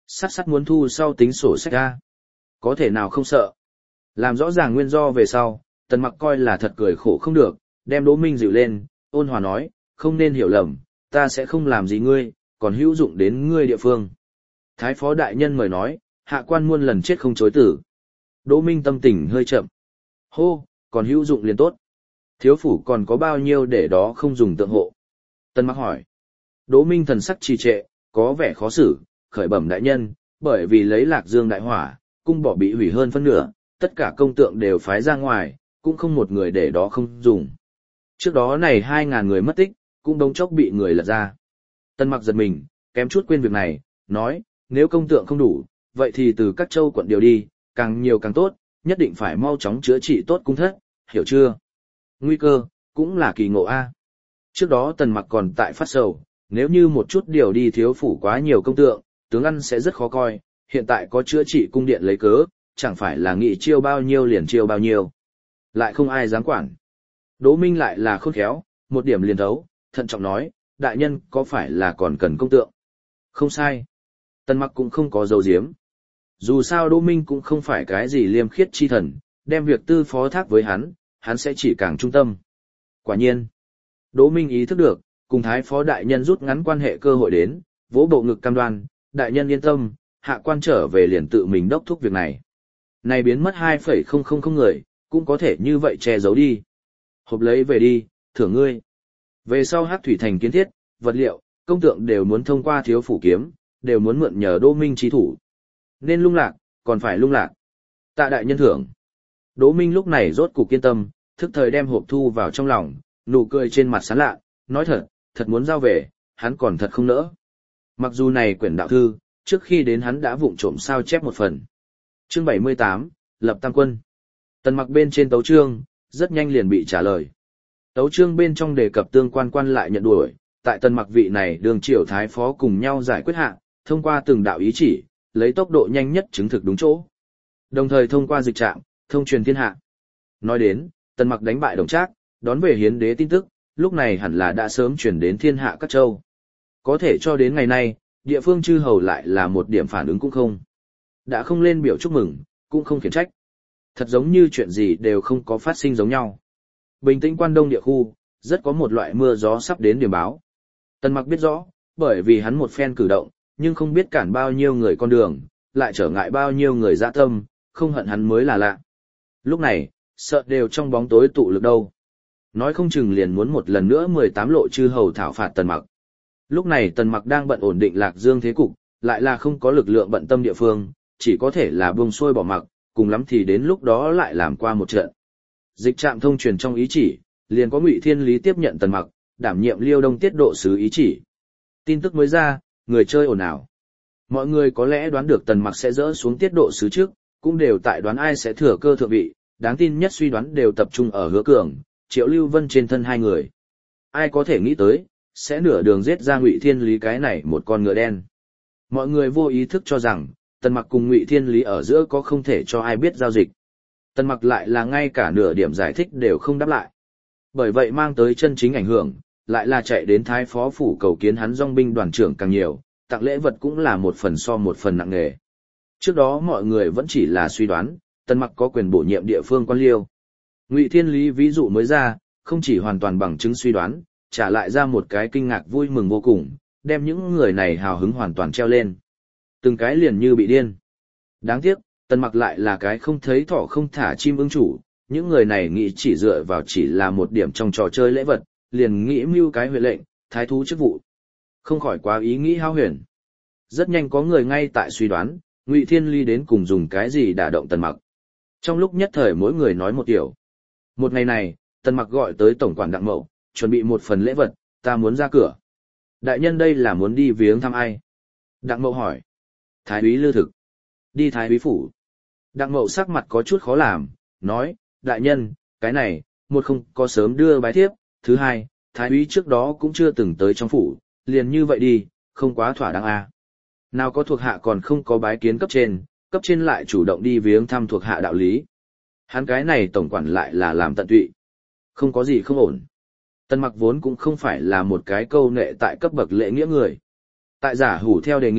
Sắt muốn thu sau tính sổ sách ra. Có thể nào không sợ. Làm rõ ràng nguyên do về sau, Tần Mặc coi là thật cười khổ không được, đem Đỗ Minh dịu lên, ôn hòa nói, không nên hiểu lầm, ta sẽ không làm gì ngươi, còn hữu dụng đến ngươi địa phương. Thái phó đại nhân mời nói, hạ quan muôn lần chết không chối tử. Đỗ Minh tâm tình hơi chậm. Hô, còn hữu dụng liền tốt. Thiếu phủ còn có bao nhiêu để đó không dùng tượng hộ? Tần Mặc hỏi. Đỗ Minh thần sắc trì trệ, có vẻ khó xử, khởi bẩm đại nhân, bởi vì lấy Lạc Dương đại hỏa, cung bỏ bị hủy hơn phân nửa, tất cả công tượng đều phái ra ngoài, cũng không một người để đó không dùng. Trước đó này 2.000 người mất tích, cũng đống chốc bị người lật ra. Tần Mặc giật mình, kém chút quên việc này, nói, nếu công tượng không đủ, vậy thì từ các châu quận điều đi, càng nhiều càng tốt, nhất định phải mau chóng chữa trị tốt cung thất, hiểu chưa? Nguy cơ, cũng là kỳ ngộ A. Trước đó Tần Mặc còn tại phát sầu, nếu như một chút điều đi thiếu phủ quá nhiều công tượng, tướng ăn sẽ rất khó coi, hiện tại có chữa trị cung điện lấy cớ, chẳng phải là nghị chiêu bao nhiêu liền chiêu bao nhiêu. Lại không ai dám quản. Đỗ Minh lại là khôn khéo, một điểm liền thấu, thận trọng nói, đại nhân có phải là còn cần công tượng? Không sai. Tần Mặc cũng không có dấu diếm. Dù sao Đỗ Minh cũng không phải cái gì liêm khiết chi thần, đem việc tư phó thác với hắn sẽ chỉ càng trung tâm. Quả nhiên. Đỗ Minh ý thức được, cùng thái phó đại nhân rút ngắn quan hệ cơ hội đến, vỗ bộ ngực cam đoan, đại nhân yên tâm, hạ quan trở về liền tự mình đốc thúc việc này. Này biến mất 2,000 người, cũng có thể như vậy che giấu đi. Hộp lấy về đi, thưởng ngươi. Về sau Hắc Thủy Thành kiến thiết, vật liệu, công tượng đều muốn thông qua thiếu phủ kiếm, đều muốn mượn nhờ Đỗ Minh trí thủ. Nên lung lạc, còn phải lung lạc. Tạ đại nhân thưởng. Đỗ Minh lúc này rốt cục kiên tâm, thức thời đem hộp thu vào trong lòng, nụ cười trên mặt sán lạ, nói thật muốn giao về, hắn còn thật không nỡ. Mặc dù này quyển đạo thư, trước khi đến hắn đã vụng trộm sao chép một phần. Chương 78, Lập Tam Quân. Tần Mặc bên trên tấu chương, rất nhanh liền bị trả lời. Tấu chương bên trong đề cập tương quan lại nhận đuổi, tại Tần Mặc vị này đường triều thái phó cùng nhau giải quyết hạ, thông qua từng đạo ý chỉ, lấy tốc độ nhanh nhất chứng thực đúng chỗ. Đồng thời thông qua dịch trạm, thông truyền thiên hạ. Nói đến, Tần Mặc đánh bại Đồng Trác, đón về hiến đế tin tức, lúc này hẳn là đã sớm truyền đến thiên hạ các châu. Có thể cho đến ngày nay, địa phương chư hầu lại là một điểm phản ứng cũng không. Đã không lên biểu chúc mừng, cũng không khiển trách. Thật giống như chuyện gì đều không có phát sinh giống nhau. Bình tĩnh Quan Đông địa khu, rất có một loại mưa gió sắp đến điểm báo. Tần Mặc biết rõ, bởi vì hắn một phen cử động, nhưng không biết cản bao nhiêu người con đường, lại trở ngại bao nhiêu người dạ tâm, không hận hắn mới là lạ. Lúc này, sợ đều trong bóng tối tụ lực đâu. Nói không chừng liền muốn một lần nữa 18 lộ chư hầu thảo phạt Tần Mặc. Lúc này Tần Mặc đang bận ổn định Lạc Dương thế cục, lại là không có lực lượng bận tâm địa phương, chỉ có thể là buông xuôi bỏ mặc, cùng lắm thì đến lúc đó lại làm qua một trận. Dịch trạm thông truyền trong ý chỉ, liền có Ngụy Thiên Lý tiếp nhận Tần Mặc, đảm nhiệm Liêu Đông tiết độ sứ ý chỉ. Tin tức mới ra, người chơi ồn ào. Mọi người có lẽ đoán được Tần Mặc sẽ dỡ xuống tiết độ sứ trước, cũng đều tại đoán ai sẽ thừa cơ thượng vị, đáng tin nhất suy đoán đều tập trung ở Hứa Cường, Triệu Lưu Vân trên thân hai người. Ai có thể nghĩ tới, sẽ nửa đường giết ra Ngụy Thiên Lý cái này một con ngựa đen. Mọi người vô ý thức cho rằng, Tần Mặc cùng Ngụy Thiên Lý ở giữa có không thể cho ai biết giao dịch. Tần Mặc lại là ngay cả nửa điểm giải thích đều không đáp lại. Bởi vậy mang tới chân chính ảnh hưởng, lại là chạy đến Thái Phó Phủ cầu kiến hắn dòng binh đoàn trưởng càng nhiều, tặng lễ vật cũng là một phần so một phần nặng nề. Trước đó mọi người vẫn chỉ là suy đoán, Tần Mặc có quyền bổ nhiệm địa phương quan liêu. Ngụy Thiên Lý ví dụ mới ra, không chỉ hoàn toàn bằng chứng suy đoán, trả lại ra một cái kinh ngạc vui mừng vô cùng, đem những người này hào hứng hoàn toàn treo lên. Từng cái liền như bị điên. Đáng tiếc, Tần Mặc lại là cái không thấy thỏ không thả chim ưng chủ, những người này nghĩ chỉ dựa vào chỉ là một điểm trong trò chơi lễ vật, liền nghĩ mưu cái huệ lệnh, thái thú chức vụ. Không khỏi quá ý nghĩ hao huyền. Rất nhanh có người ngay tại suy đoán, Ngụy Thiên Lý đến cùng dùng cái gì đả động Tần Mặc. Trong lúc nhất thời mỗi người nói một kiểu. Một ngày này, Tần Mặc gọi tới tổng quản Đặng Mậu, chuẩn bị một phần lễ vật, ta muốn ra cửa. Đại nhân đây là muốn đi viếng thăm ai? Đặng Mậu hỏi. Thái úy Lư Thực. Đi Thái úy phủ. Đặng Mậu sắc mặt có chút khó làm, nói, đại nhân, cái này, một không có sớm đưa bái thiếp, thứ hai, Thái úy trước đó cũng chưa từng tới trong phủ, liền như vậy đi, không quá thỏa đáng à. Nào có thuộc hạ còn không có bái kiến cấp trên lại chủ động đi viếng thăm thuộc hạ đạo lý. Hắn cái này tổng quản lại là làm tận tụy. Không có gì không ổn. Tần Mặc vốn cũng không phải là một cái câu nệ tại cấp bậc lễ nghĩa người. Tại giả hủ theo đề nghị,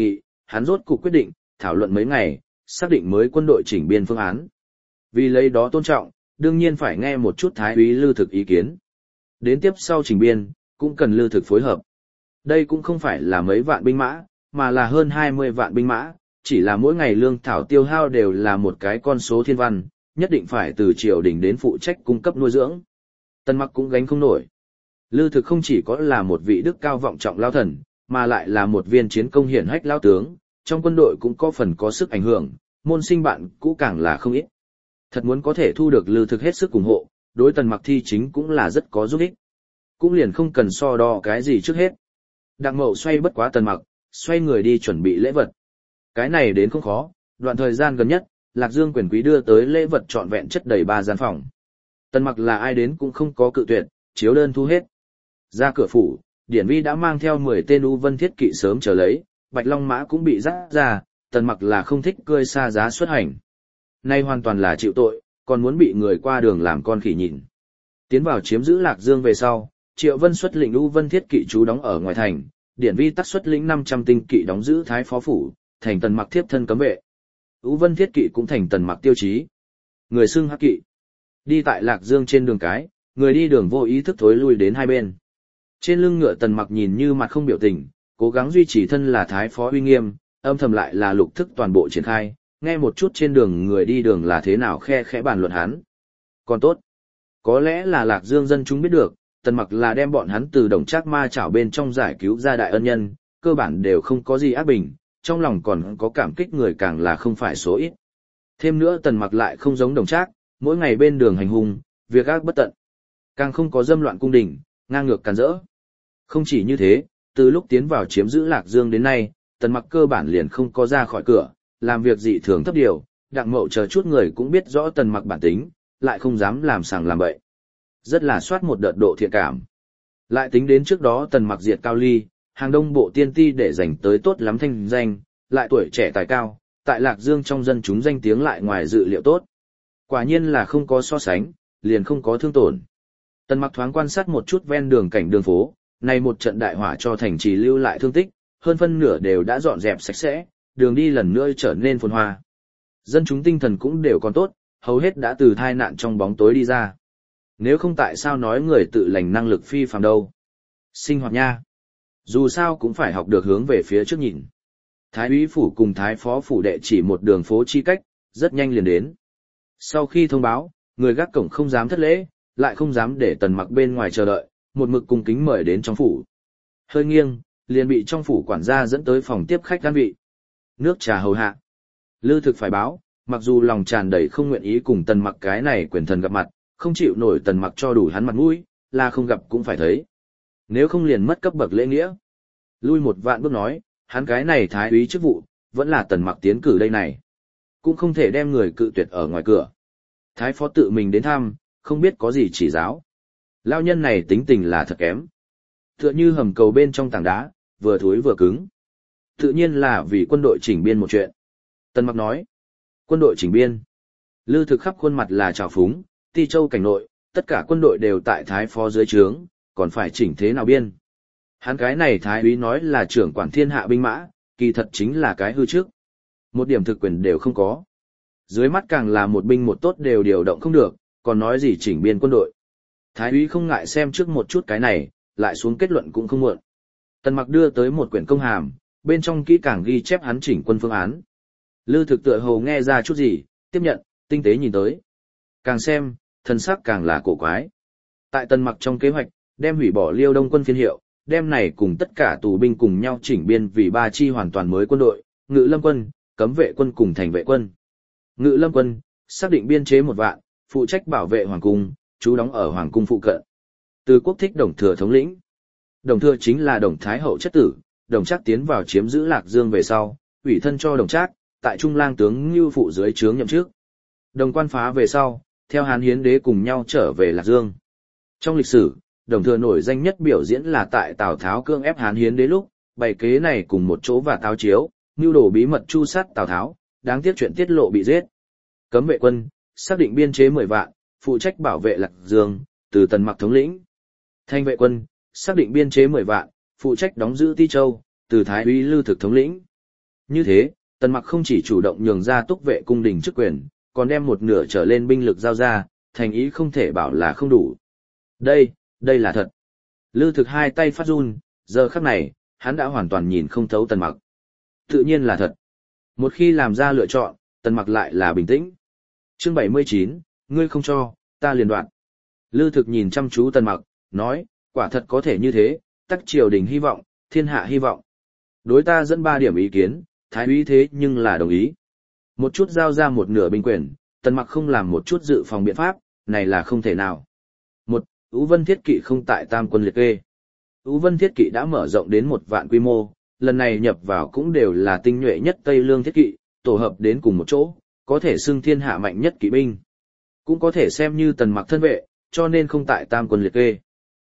hắn rốt cuộc quyết định, thảo luận mấy ngày, xác định mới quân đội chỉnh biên phương án. Vì lấy đó tôn trọng, đương nhiên phải nghe một chút Thái úy Lư Thực ý kiến. Đến tiếp sau chỉnh biên, cũng cần Lư Thực phối hợp. Đây cũng không phải là mấy vạn binh mã, mà là hơn 20 vạn binh mã, chỉ là mỗi ngày lương thảo tiêu hao đều là một cái con số thiên văn, nhất định phải từ triều đình đến phụ trách cung cấp nuôi dưỡng. Tần Mặc cũng gánh không nổi. Lư Thực không chỉ có là một vị đức cao vọng trọng lao thần, mà lại là một viên chiến công hiển hách lao tướng, trong quân đội cũng có phần có sức ảnh hưởng, môn sinh bạn cũ càng là không ít. Thật muốn có thể thu được Lư Thực hết sức ủng hộ, đối Tần Mặc thi chính cũng là rất có giúp ích. Cũng liền không cần so đo cái gì trước hết. Đặng Mậu xoay bất quá Tần Mặc, xoay người đi chuẩn bị lễ vật. Cái này đến không khó, đoạn thời gian gần nhất, Lạc Dương quyền quý đưa tới lễ vật trọn vẹn chất đầy 3 gian phòng. Tần Mặc là ai đến cũng không có cự tuyệt, chiếu đơn thu hết. Ra cửa phủ, Điển Vi đã mang theo 10 tên U Vân Thiết kỵ sớm chờ lấy, Bạch Long Mã cũng bị dắt ra, Tần Mặc là không thích cơi xa giá xuất hành. Nay hoàn toàn là chịu tội, còn muốn bị người qua đường làm con khỉ nhìn. Tiến vào chiếm giữ Lạc Dương về sau, Triệu Vân xuất lĩnh U Vân Thiết kỵ trú đóng ở ngoài thành, Điển Vi tắc xuất lĩnh 500 tinh kỵ đóng giữ Thái Phó phủ, thành Tần Mặc thiếp thân cấm vệ. U Vân Thiết kỵ cũng thành Tần Mặc tiêu chí. Người xưng hắc kỵ. Đi tại Lạc Dương trên đường cái, người đi đường vô ý thức thối lui đến hai bên. Trên lưng ngựa Tần Mặc nhìn như mặt không biểu tình, cố gắng duy trì thân là Thái Phó uy nghiêm, âm thầm lại là lục thức toàn bộ triển khai, nghe một chút trên đường người đi đường là thế nào khe khẽ bàn luận hắn. Còn tốt. Có lẽ là Lạc Dương dân chúng biết được, Tần Mặc là đem bọn hắn từ Đồng Trác ma chảo bên trong giải cứu ra đại ân nhân, cơ bản đều không có gì ác bình, trong lòng còn có cảm kích người càng là không phải số ít. Thêm nữa Tần Mặc lại không giống Đồng Trác, mỗi ngày bên đường hành hung, việc ác bất tận. Càng không có dâm loạn cung đình, ngang ngược càn rỡ. Không chỉ như thế, từ lúc tiến vào chiếm giữ Lạc Dương đến nay, Tần Mặc cơ bản liền không có ra khỏi cửa, làm việc dị thường thấp điều, Đặng Mậu chờ chút người cũng biết rõ Tần Mặc bản tính, lại không dám làm sàng làm bậy. Rất là soát một đợt độ thiện cảm. Lại tính đến trước đó Tần Mặc diệt Cao Ly, hàng đông bộ tiên ti để giành tới tốt lắm thanh danh, lại tuổi trẻ tài cao, tại Lạc Dương trong dân chúng danh tiếng lại ngoài dự liệu tốt. Quả nhiên là không có so sánh, liền không có thương tổn. Tần Mặc thoáng quan sát một chút ven đường cảnh đường phố, này một trận đại hỏa cho thành trì lưu lại thương tích, hơn phân nửa đều đã dọn dẹp sạch sẽ, đường đi lần nữa trở nên phồn hoa. Dân chúng tinh thần cũng đều còn tốt, hầu hết đã từ tai nạn trong bóng tối đi ra. Nếu không tại sao nói người tự lành năng lực phi phàm đâu. Sinh hoạt nha. Dù sao cũng phải học được hướng về phía trước nhìn. Thái úy phủ cùng Thái Phó phủ đệ chỉ một đường phố chi cách, rất nhanh liền đến. Sau khi thông báo, người gác cổng không dám thất lễ, lại không dám để Tần Mặc bên ngoài chờ đợi, một mực cung kính mời đến trong phủ. Hơi nghiêng, liền bị trong phủ quản gia dẫn tới phòng tiếp khách an vị. Nước trà hầu hạ. Lư Thực phải báo, mặc dù lòng tràn đầy không nguyện ý cùng Tần Mặc cái này quyền thần gặp mặt, không chịu nổi Tần Mặc cho đủ hắn mặt mũi, là không gặp cũng phải thấy. Nếu không liền mất cấp bậc lễ nghĩa. Lui một vạn bước nói, hắn cái này thái úy chức vụ, vẫn là Tần Mặc tiến cử đây này. Cũng không thể đem người cự tuyệt ở ngoài cửa. Thái phó tự mình đến thăm, không biết có gì chỉ giáo. Lao nhân này tính tình là thật kém. Tựa như hầm cầu bên trong tảng đá, vừa thối vừa cứng. Tự nhiên là vì quân đội chỉnh biên một chuyện. Tần Mặc nói, quân đội chỉnh biên. Lư Thực khắp khuôn mặt là trào phúng, Ti Châu cảnh nội, tất cả quân đội đều tại thái phó dưới trướng, còn phải chỉnh thế nào biên. Hắn cái này thái úy nói là trưởng quản thiên hạ binh mã, kỳ thật chính là cái hư trước. Một điểm thực quyền đều không có. Dưới mắt càng là một binh một tốt đều điều động không được, còn nói gì chỉnh biên quân đội. Thái úy không ngại xem trước một chút cái này, lại xuống kết luận cũng không muộn. Tần Mặc đưa tới một quyển công hàm, bên trong kỹ càng ghi chép hắn chỉnh quân phương án. Lư Thực tựa hồ nghe ra chút gì, tiếp nhận, tinh tế nhìn tới. Càng xem, thân sắc càng là cổ quái. Tại Tần Mặc trong kế hoạch, đem hủy bỏ Liêu Đông quân phiên hiệu, đem này cùng tất cả tù binh cùng nhau chỉnh biên vì 3 chi hoàn toàn mới quân đội, Ngự Lâm quân, Cấm vệ quân cùng Thành vệ quân. Ngự Lâm quân, xác định biên chế 1 vạn, phụ trách bảo vệ hoàng cung, trú đóng ở hoàng cung phụ cận. Từ Quốc thích Đồng Thừa thống lĩnh. Đồng Thừa chính là Đồng Thái hậu chất tử, Đồng Trác tiến vào chiếm giữ Lạc Dương về sau, ủy thân cho Đồng Trác, tại Trung Lang tướng Ngưu phụ dưới trướng nhậm chức. Đồng Quan phá về sau, theo Hán Hiến đế cùng nhau trở về Lạc Dương. Trong lịch sử, Đồng Thừa nổi danh nhất biểu diễn là tại Tào Tháo cưỡng ép Hán Hiến đế lúc, bày kế này cùng một chỗ và táo chiếu, mưu đồ bí mật chu sát Tào Tháo, đáng tiếc chuyện tiết lộ bị giết. Cấm vệ quân, xác định biên chế 10 vạn, phụ trách bảo vệ Lạc Dương, từ Tần Mặc thống lĩnh. Thành vệ quân, xác định biên chế 10 vạn, phụ trách đóng giữ Ti Châu, từ Thái úy Lư Thực thống lĩnh. Như thế, Tần Mặc không chỉ chủ động nhường ra túc vệ cung đình chức quyền, còn đem một nửa trở lên binh lực giao ra, thành ý không thể bảo là không đủ. Đây là thật. Lư Thực hai tay phát run, giờ khắc này, hắn đã hoàn toàn nhìn không thấu Tần Mặc. Tự nhiên là thật. Một khi làm ra lựa chọn, Tần Mặc lại là bình tĩnh. Chương 79, ngươi không cho, ta liền đoạn. Lư Thực nhìn chăm chú Tần Mặc, nói, quả thật có thể như thế, tắc triều đình hy vọng, thiên hạ hy vọng. Đối ta dẫn 3 điểm ý kiến, thái úy thế nhưng là đồng ý. Một chút giao ra một nửa binh quyền, Tần Mặc không làm một chút dự phòng biện pháp, này là không thể nào. Một, Ú Vân Thiết Kỵ không tại tam quân liệt kê. Ú Vân Thiết Kỵ đã mở rộng đến 1 vạn quy mô, lần này nhập vào cũng đều là tinh nhuệ nhất Tây Lương Thiết Kỵ, tổ hợp đến cùng một chỗ, có thể xưng thiên hạ mạnh nhất kỵ binh. Cũng có thể xem như Tần Mặc thân vệ, cho nên không tại tam quân liệt kê.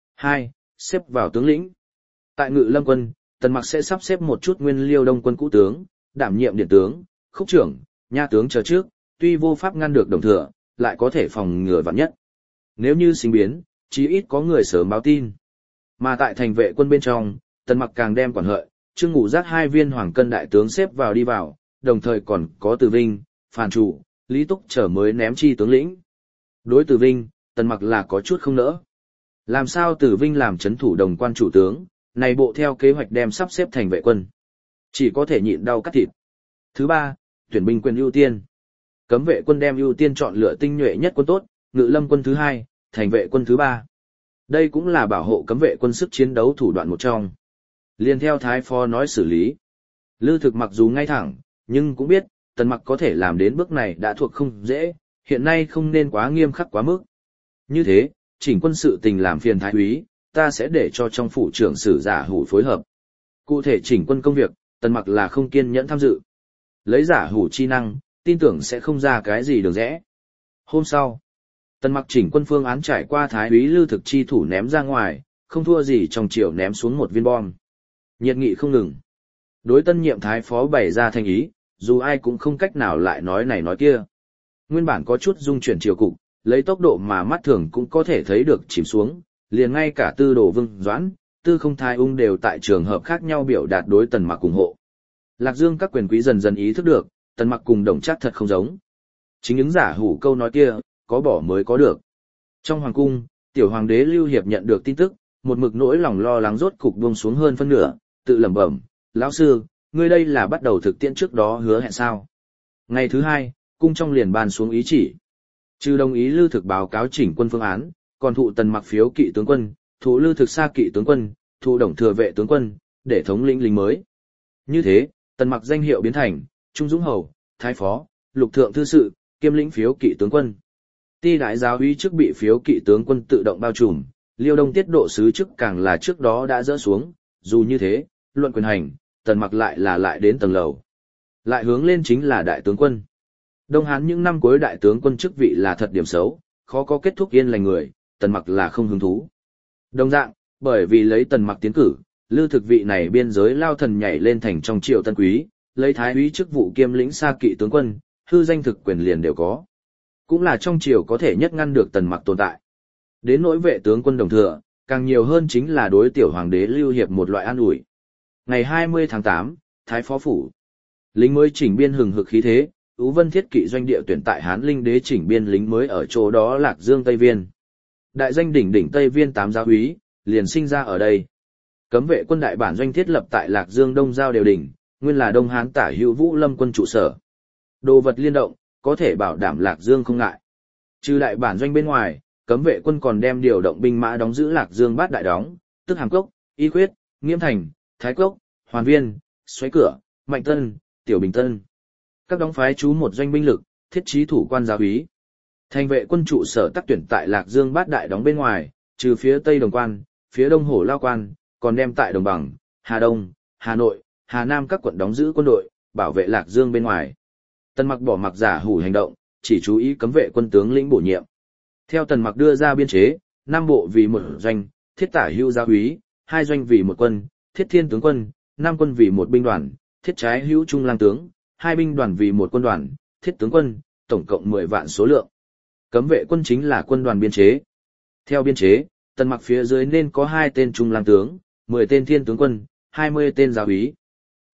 2. Xếp vào tướng lĩnh. Tại Ngự Lâm quân, Tần Mặc sẽ sắp xếp một chút nguyên liêu đông quân cũ tướng, đảm nhiệm điện tướng, khúc trưởng, nha tướng chờ trước, tuy vô pháp ngăn được đồng thừa, lại có thể phòng ngừa vạn nhất. Nếu như sinh biến, chí ít có người sớm báo tin. Mà tại thành vệ quân bên trong, Tần Mặc càng đem quản hợi, Trương Ngụ Giác 2 viên hoàng cân đại tướng xếp vào đi vào, đồng thời còn có Từ Vinh, Phan Trụ, Lý Túc trở mới ném chi tướng lĩnh. Đối Từ Vinh, Tần Mặc là có chút không nỡ. Làm sao Từ Vinh làm chấn thủ đồng quan chủ tướng, này bộ theo kế hoạch đem sắp xếp thành vệ quân. Chỉ có thể nhịn đau cắt thịt. Thứ 3, tuyển binh quyền ưu tiên. Cấm vệ quân đem ưu tiên chọn lựa tinh nhuệ nhất quân tốt, Ngự Lâm quân thứ 2, thành vệ quân thứ 3. Đây cũng là bảo hộ cấm vệ quân sức chiến đấu thủ đoạn một trong. Liên theo Thái Phó nói xử lý. Lư Thực mặc dù ngay thẳng, nhưng cũng biết, Tần Mặc có thể làm đến bước này đã thuộc không dễ, hiện nay không nên quá nghiêm khắc quá mức. Như thế, chỉnh quân sự tình làm phiền thái úy, ta sẽ để cho trong phủ trưởng sử Giả Hủ phối hợp. Cụ thể chỉnh quân công việc, Tần Mặc là không kiên nhẫn tham dự. Lấy Giả Hủ chi năng, tin tưởng sẽ không ra cái gì đường rẽ. Hôm sau, Tần Mặc chỉnh quân phương án trải qua thái úy Lư Thực chi thủ ném ra ngoài, không thua gì trong triều ném xuống một viên bom. Nhiệt nghị không ngừng. Đối tân nhiệm thái phó bày ra thành ý, dù ai cũng không cách nào lại nói này nói kia. Nguyên bản có chút dung chuyển triều cục, lấy tốc độ mà mắt thường cũng có thể thấy được chìm xuống, liền ngay cả Tư Đồ Vương Doãn, Tư Không Thái Ung đều tại trường hợp khác nhau biểu đạt đối Tần Mặc ủng hộ. Lạc Dương các quyền quý dần dần ý thức được, Tần Mặc cùng Đồng Trác thật không giống. Chính những Giả Hủ câu nói kia, có bỏ mới có được. Trong hoàng cung, tiểu hoàng đế Lưu Hiệp nhận được tin tức, một mực nỗi lòng lo lắng rốt cục buông xuống hơn phân nửa, tự lẩm bẩm, lão sư, ngươi đây là bắt đầu thực tiễn trước đó hứa hẹn sao? Ngày thứ 2, cung trong liền ban xuống ý chỉ. Trừ đồng ý Lư Thực báo cáo chỉnh quân phương án, còn thụ Tần Mặc phiếu kỵ tướng quân, thụ Lư Thực xa kỵ tướng quân, thụ Đồng Thừa vệ tướng quân, để thống lĩnh lính mới. Như thế, Tần Mặc danh hiệu biến thành Trung Dũng Hầu, Thái Phó, Lục Thượng Thư Sự, kiêm lĩnh phiếu kỵ tướng quân. Ti đại giáo úy chức bị phiếu kỵ tướng quân tự động bao trùm, Liêu Đông tiết độ sứ chức càng là trước đó đã dỡ xuống, dù như thế, luận quyền hành, Tần Mặc lại đến tầng lầu. Lại hướng lên chính là đại tướng quân. Đông Hán những năm cuối đại tướng quân chức vị là thật điểm xấu, khó có kết thúc yên lành người, Tần Mặc là không hứng thú. Đồng dạng, bởi vì lấy Tần Mặc tiến cử, Lư Thực vị này biên giới lao thần nhảy lên thành trong triều tân quý, lấy thái úy chức vụ kiêm lĩnh xa kỵ tướng quân, hư danh thực quyền liền đều có. Cũng là trong triều có thể nhất ngăn được Tần Mặc tồn tại. Đến nỗi vệ tướng quân Đồng Thừa, càng nhiều hơn chính là đối tiểu hoàng đế Lưu Hiệp một loại an ủi. Ngày 20 tháng 8, Thái Phó Phủ. Lính mới chỉnh biên hừng hực khí thế, Ú Vân Thiết Kỵ doanh địa tuyển tại Hán Linh đế chỉnh biên lính mới ở chỗ đó Lạc Dương Tây Viên. Đại danh đỉnh đỉnh Tây Viên 8 giáo úy, liền sinh ra ở đây. Cấm vệ quân đại bản doanh thiết lập tại Lạc Dương Đông Giao Đều Đỉnh, nguyên là Đông Hán Tả Hữu Vũ Lâm quân trụ sở. Đồ vật liên động, có thể bảo đảm Lạc Dương không ngại. Trừ đại bản doanh bên ngoài, cấm vệ quân còn đem điều động binh mã đóng giữ Lạc Dương Bát Đại đóng, tức Hàm Cốc, Y Khuyết, Nghiễm Thành, Thái Cốc, Hoàn Viên, Xoáy Cửa, Mạnh Tân, Tiểu Bình Tân. Các đóng phái trú một doanh binh lực, thiết trí thủ quan giáo úy. Thành vệ quân trụ sở tác tuyển tại Lạc Dương Bát Đại đóng bên ngoài, trừ phía Tây Đồng Quan, phía Đông Hổ Lao Quan, còn đem tại Đồng Bằng, Hà Đông, Hà Nội, Hà Nam các quận đóng giữ quân đội, bảo vệ Lạc Dương bên ngoài. Tần Mặc bỏ mặc Giả Hủ hành động, chỉ chú ý cấm vệ quân tướng lĩnh bổ nhiệm. Theo Tần Mặc đưa ra biên chế, 5 bộ vì một doanh, thiết Tả Hữu giáo úy, 2 doanh vì một quân, thiết Thiên tướng quân, 5 quân vì một binh đoàn, thiết Trái Hữu Trung lang tướng, 2 binh đoàn vì một quân đoàn, thiết tướng quân, tổng cộng 10 vạn số lượng. Cấm vệ quân chính là quân đoàn biên chế. Theo biên chế, Tần Mặc phía dưới nên có 2 tên trung lang tướng, 10 tên thiên tướng quân, 20 tên giáo úy.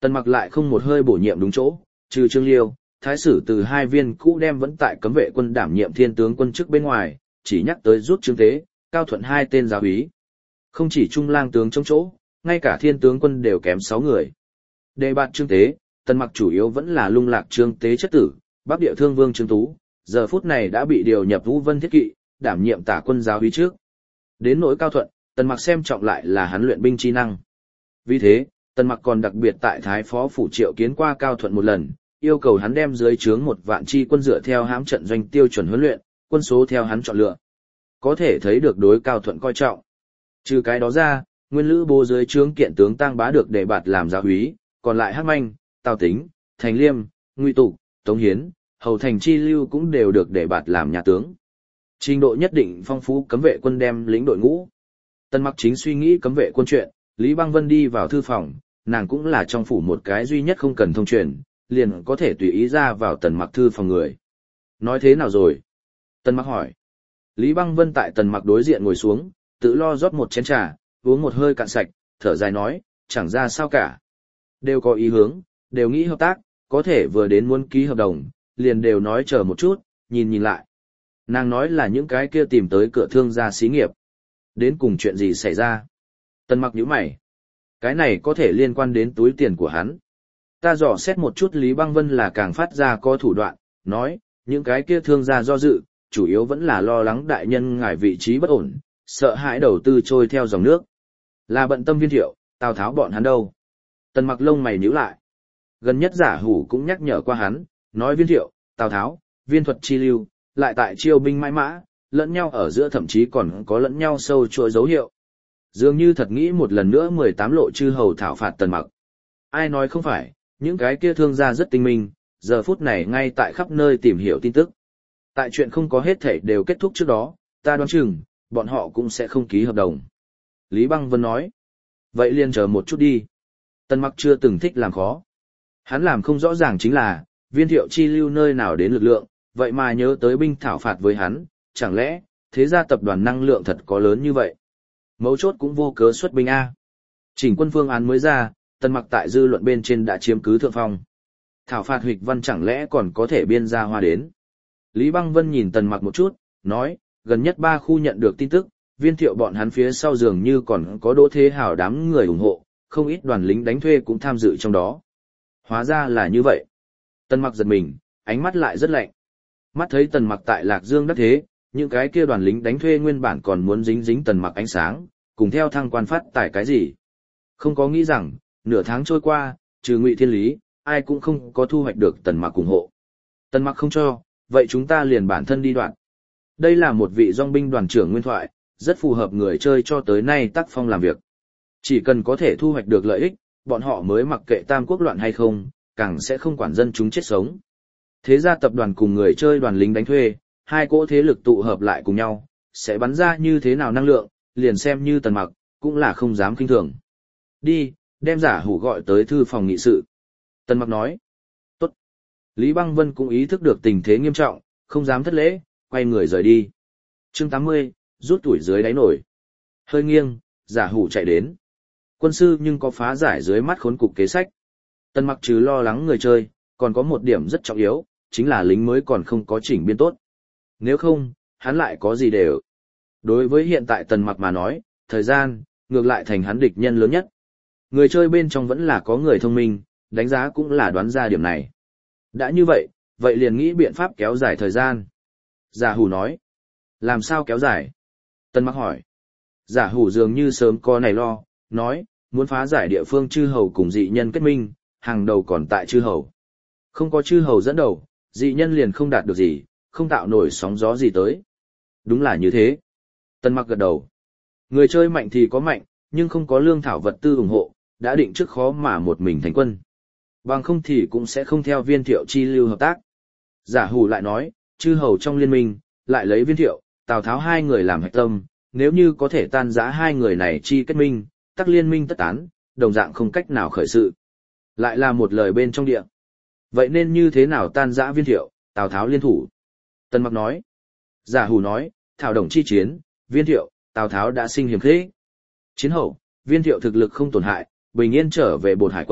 Tần Mặc lại không một hơi bổ nhiệm đúng chỗ, trừ Trương Liêu, thái sử từ hai viên cũ đem vẫn tại cấm vệ quân đảm nhiệm thiên tướng quân chức bên ngoài, chỉ nhắc tới rút Trương Tế, Cao Thuận hai tên giáo úy. Không chỉ trung lang tướng trong chỗ, ngay cả thiên tướng quân đều kém 6 người. Đề bạt Trương Tế, Tần Mặc chủ yếu vẫn là lung lạc Trương Tế chất tử, Bắc Địa Thương Vương Trương Tú, giờ phút này đã bị điều nhập Vũ Vân Thiết Kỵ, đảm nhiệm tả quân giáo úy trước. Đến nỗi Cao Thuận, Tần Mặc xem trọng lại là hắn luyện binh chi năng. Vì thế, Tần Mặc còn đặc biệt tại Thái Phó phủ triệu kiến qua Cao Thuận một lần, yêu cầu hắn đem dưới trướng 1 vạn chi quân dựa theo hãm trận doanh tiêu chuẩn huấn luyện, quân số theo hắn chọn lựa. Có thể thấy được đối Cao Thuận coi trọng. Trừ cái đó ra, nguyên lữ bố dưới trướng kiện tướng Tăng Bá được đề bạt làm giáo úy, còn lại Hắc Manh, Tào Tính, Thành Liêm, Ngụy Tục, Tống Hiến, Hầu Thành Chi Lưu cũng đều được đề bạt làm nhà tướng. Trình độ nhất định phong phú cấm vệ quân đem lĩnh đội ngũ. Tần Mặc chính suy nghĩ cấm vệ quân chuyện, Lý Băng Vân đi vào thư phòng, nàng cũng là trong phủ một cái duy nhất không cần thông truyền, liền có thể tùy ý ra vào Tần Mặc thư phòng người. Nói thế nào rồi? Tần Mặc hỏi. Lý Băng Vân tại Tần Mặc đối diện ngồi xuống, tự lo rót một chén trà, uống một hơi cạn sạch, thở dài nói, chẳng ra sao cả. Đều có ý hướng, đều nghĩ hợp tác, có thể vừa đến muốn ký hợp đồng, liền đều nói chờ một chút, nhìn lại. Nàng nói là những cái kia tìm tới cửa thương gia xí nghiệp. Đến cùng chuyện gì xảy ra? Tần Mặc nhíu mày. Cái này có thể liên quan đến túi tiền của hắn. Ta dò xét một chút Lý Băng Vân là càng phát ra có thủ đoạn, nói, những cái kia thương gia do dự, chủ yếu vẫn là lo lắng đại nhân ngài vị trí bất ổn, sợ hãi đầu tư trôi theo dòng nước. Là bận tâm Viên Thiệu, Tào Tháo bọn hắn đâu? Tần Mặc lông mày nhíu lại. Gần nhất Giả Hủ cũng nhắc nhở qua hắn, nói Viên Thiệu, Tào Tháo, Viên Thuật chi lưu, lại tại chiêu binh mãi mã, lẫn nhau ở giữa thậm chí còn có lẫn nhau sâu chuỗi dấu hiệu. Dường như thật nghĩ một lần nữa 18 lộ chư hầu thảo phạt Tần Mặc. Ai nói không phải, những cái kia thương gia rất tinh minh, giờ phút này ngay tại khắp nơi tìm hiểu tin tức. Tại chuyện không có hết thảy đều kết thúc trước đó, ta đoán chừng, bọn họ cũng sẽ không ký hợp đồng. Lý Băng Vân nói. Vậy liền chờ một chút đi. Tần Mặc chưa từng thích làm khó. Hắn làm không rõ ràng chính là, Viên Thiệu chi lưu nơi nào đến lực lượng, vậy mà nhớ tới binh thảo phạt với hắn, chẳng lẽ, thế gia tập đoàn năng lượng thật có lớn như vậy? Mấu chốt cũng vô cớ xuất binh A. Chỉnh quân phương án mới ra, Tần Mặc tại dư luận bên trên đã chiếm cứ thượng phong. Thảo phạt Huỵch Văn chẳng lẽ còn có thể biên ra hoa đến. Lý Băng Vân nhìn Tần Mặc một chút, nói, gần nhất 3 khu nhận được tin tức, Viên Thiệu bọn hắn phía sau dường như còn có Đỗ Thế Hảo đám người ủng hộ, không ít đoàn lính đánh thuê cũng tham dự trong đó. Hóa ra là như vậy. Tần Mặc giật mình, ánh mắt lại rất lạnh. Mắt thấy Tần Mặc tại Lạc Dương đắc thế, những cái kia đoàn lính đánh thuê nguyên bản còn muốn dính Tần Mặc ánh sáng, cùng theo thăng quan phát tài cái gì. Không có nghĩ rằng, nửa tháng trôi qua, trừ Ngụy Thiên Lý, ai cũng không có thu hoạch được Tần Mặc ủng hộ. Tần Mặc không cho, vậy chúng ta liền bản thân đi đoạn. Đây là một vị dòng binh đoàn trưởng nguyên thoại, rất phù hợp người chơi cho tới nay tác phong làm việc. Chỉ cần có thể thu hoạch được lợi ích, bọn họ mới mặc kệ tam quốc loạn hay không, càng sẽ không quản dân chúng chết sống. Thế ra tập đoàn cùng người chơi đoàn lính đánh thuê, hai cỗ thế lực tụ hợp lại cùng nhau, sẽ bắn ra như thế nào năng lượng, liền xem như Tần Mặc, cũng là không dám kinh thường. Đi, đem Giả Hủ gọi tới thư phòng nghị sự. Tần Mặc nói. Tốt. Lý Băng Vân cũng ý thức được tình thế nghiêm trọng, không dám thất lễ, quay người rời đi. Chương 80, rút tuổi dưới đáy nổi. Hơi nghiêng, Giả Hủ chạy đến. Quân sư nhưng có phá giải dưới mắt khốn cục kế sách. Tần Mặc trừ lo lắng người chơi, còn có một điểm rất trọng yếu, chính là lính mới còn không có chỉnh biên tốt. Nếu không, hắn lại có gì để ở. Đối với hiện tại Tần Mặc mà nói, thời gian, ngược lại thành hắn địch nhân lớn nhất. Người chơi bên trong vẫn là có người thông minh, đánh giá cũng là đoán ra điểm này. Đã như vậy, vậy liền nghĩ biện pháp kéo dài thời gian. Giả Hủ nói. Làm sao kéo dài? Tần Mặc hỏi. Giả Hủ dường như sớm có này lo, nói, muốn phá giải địa phương chư hầu cùng dị nhân kết minh, hàng đầu còn tại chư hầu. Không có chư hầu dẫn đầu, dị nhân liền không đạt được gì, không tạo nổi sóng gió gì tới. Đúng là như thế. Tần Mặc gật đầu. Người chơi mạnh thì có mạnh, nhưng không có lương thảo vật tư ủng hộ, đã định trước khó mà một mình thành quân. Bằng không thì cũng sẽ không theo Viên Thiệu chi lưu hợp tác. Giả Hủ lại nói, chư hầu trong liên minh, lại lấy Viên Thiệu, Tào Tháo hai người làm hạch tâm, nếu như có thể tan rã hai người này chi kết minh, tắc liên minh tất tán, đồng dạng không cách nào khởi sự. Lại là một lời bên trong địa. Vậy nên như thế nào tan rã Viên Thiệu, Tào Tháo liên thủ? Tần Mặc nói. Giả Hủ nói, thảo đồng chi chiến, Viên Thiệu, Tào Tháo đã sinh hiểm khích. Chiến hậu, Viên Thiệu thực lực không tổn hại, bình yên trở về Bột Hải quận,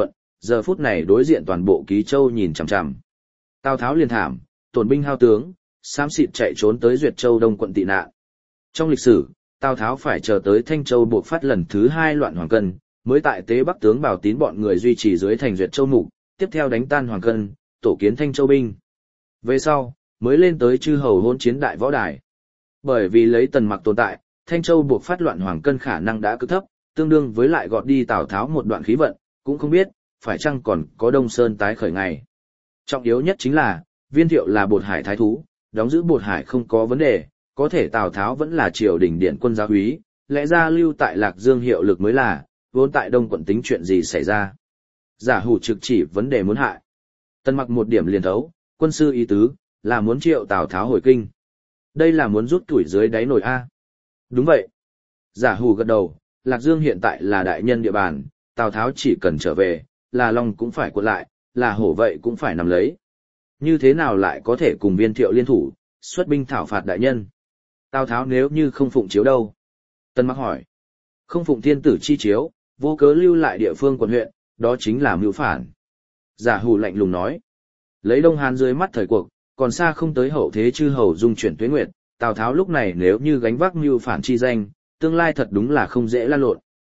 giờ phút này đối diện toàn bộ Ký Châu nhìn chằm chằm. Tào Tháo liền thảm, tổn binh hao tướng, xám xịt chạy trốn tới Duyệt Châu Đông quận tị nạn. Trong lịch sử, Tào Tháo phải chờ tới Thanh Châu buộc phát lần thứ 2 loạn Hoàng Cân, mới tại tế Bắc tướng Bảo Tín bọn người duy trì dưới thành Duyệt Châu mục, tiếp theo đánh tan Hoàng Cân, tổ kiến Thanh Châu binh. Về sau, mới lên tới chư hầu hôn chiến đại võ đài. Bởi vì lấy Tần Mặc tồn tại, Thanh Châu buộc phát loạn Hoàng Cân khả năng đã cực thấp, tương đương với lại gọt đi Tào Tháo một đoạn khí vận, cũng không biết, phải chăng còn có Đông Sơn tái khởi ngày. Trọng yếu nhất chính là, Viên Thiệu là Bột Hải thái thú, đóng giữ Bột Hải không có vấn đề, có thể Tào Tháo vẫn là triều đình điện quân giáo úy, lẽ ra lưu tại Lạc Dương hiệu lực mới là, vốn tại Đông quận tính chuyện gì xảy ra. Giả hủ trực chỉ vấn đề muốn hại. Tần Mặc một điểm liền thấu, quân sư ý tứ, là muốn triệu Tào Tháo hồi kinh. Đây là muốn rút tuổi dưới đáy nồi A. Đúng vậy. Giả hủ gật đầu, Lạc Dương hiện tại là đại nhân địa bàn, Tào Tháo chỉ cần trở về, là Long cũng phải cuộn lại, là hổ vậy cũng phải nằm lấy. Như thế nào lại có thể cùng Viên Thiệu liên thủ, xuất binh thảo phạt đại nhân? Tào Tháo nếu như không phụng chiếu đâu? Tần Mặc hỏi. Không phụng thiên tử chi chiếu, vô cớ lưu lại địa phương quận huyện, đó chính là mưu phản. Giả hủ lạnh lùng nói. Lấy Đông Hán dưới mắt thời cuộc, còn xa không tới hậu thế chư hầu dung chuyển tuế nguyệt, Tào Tháo lúc này nếu như gánh vác mưu phản chi danh, tương lai thật đúng là không dễ lan lộn.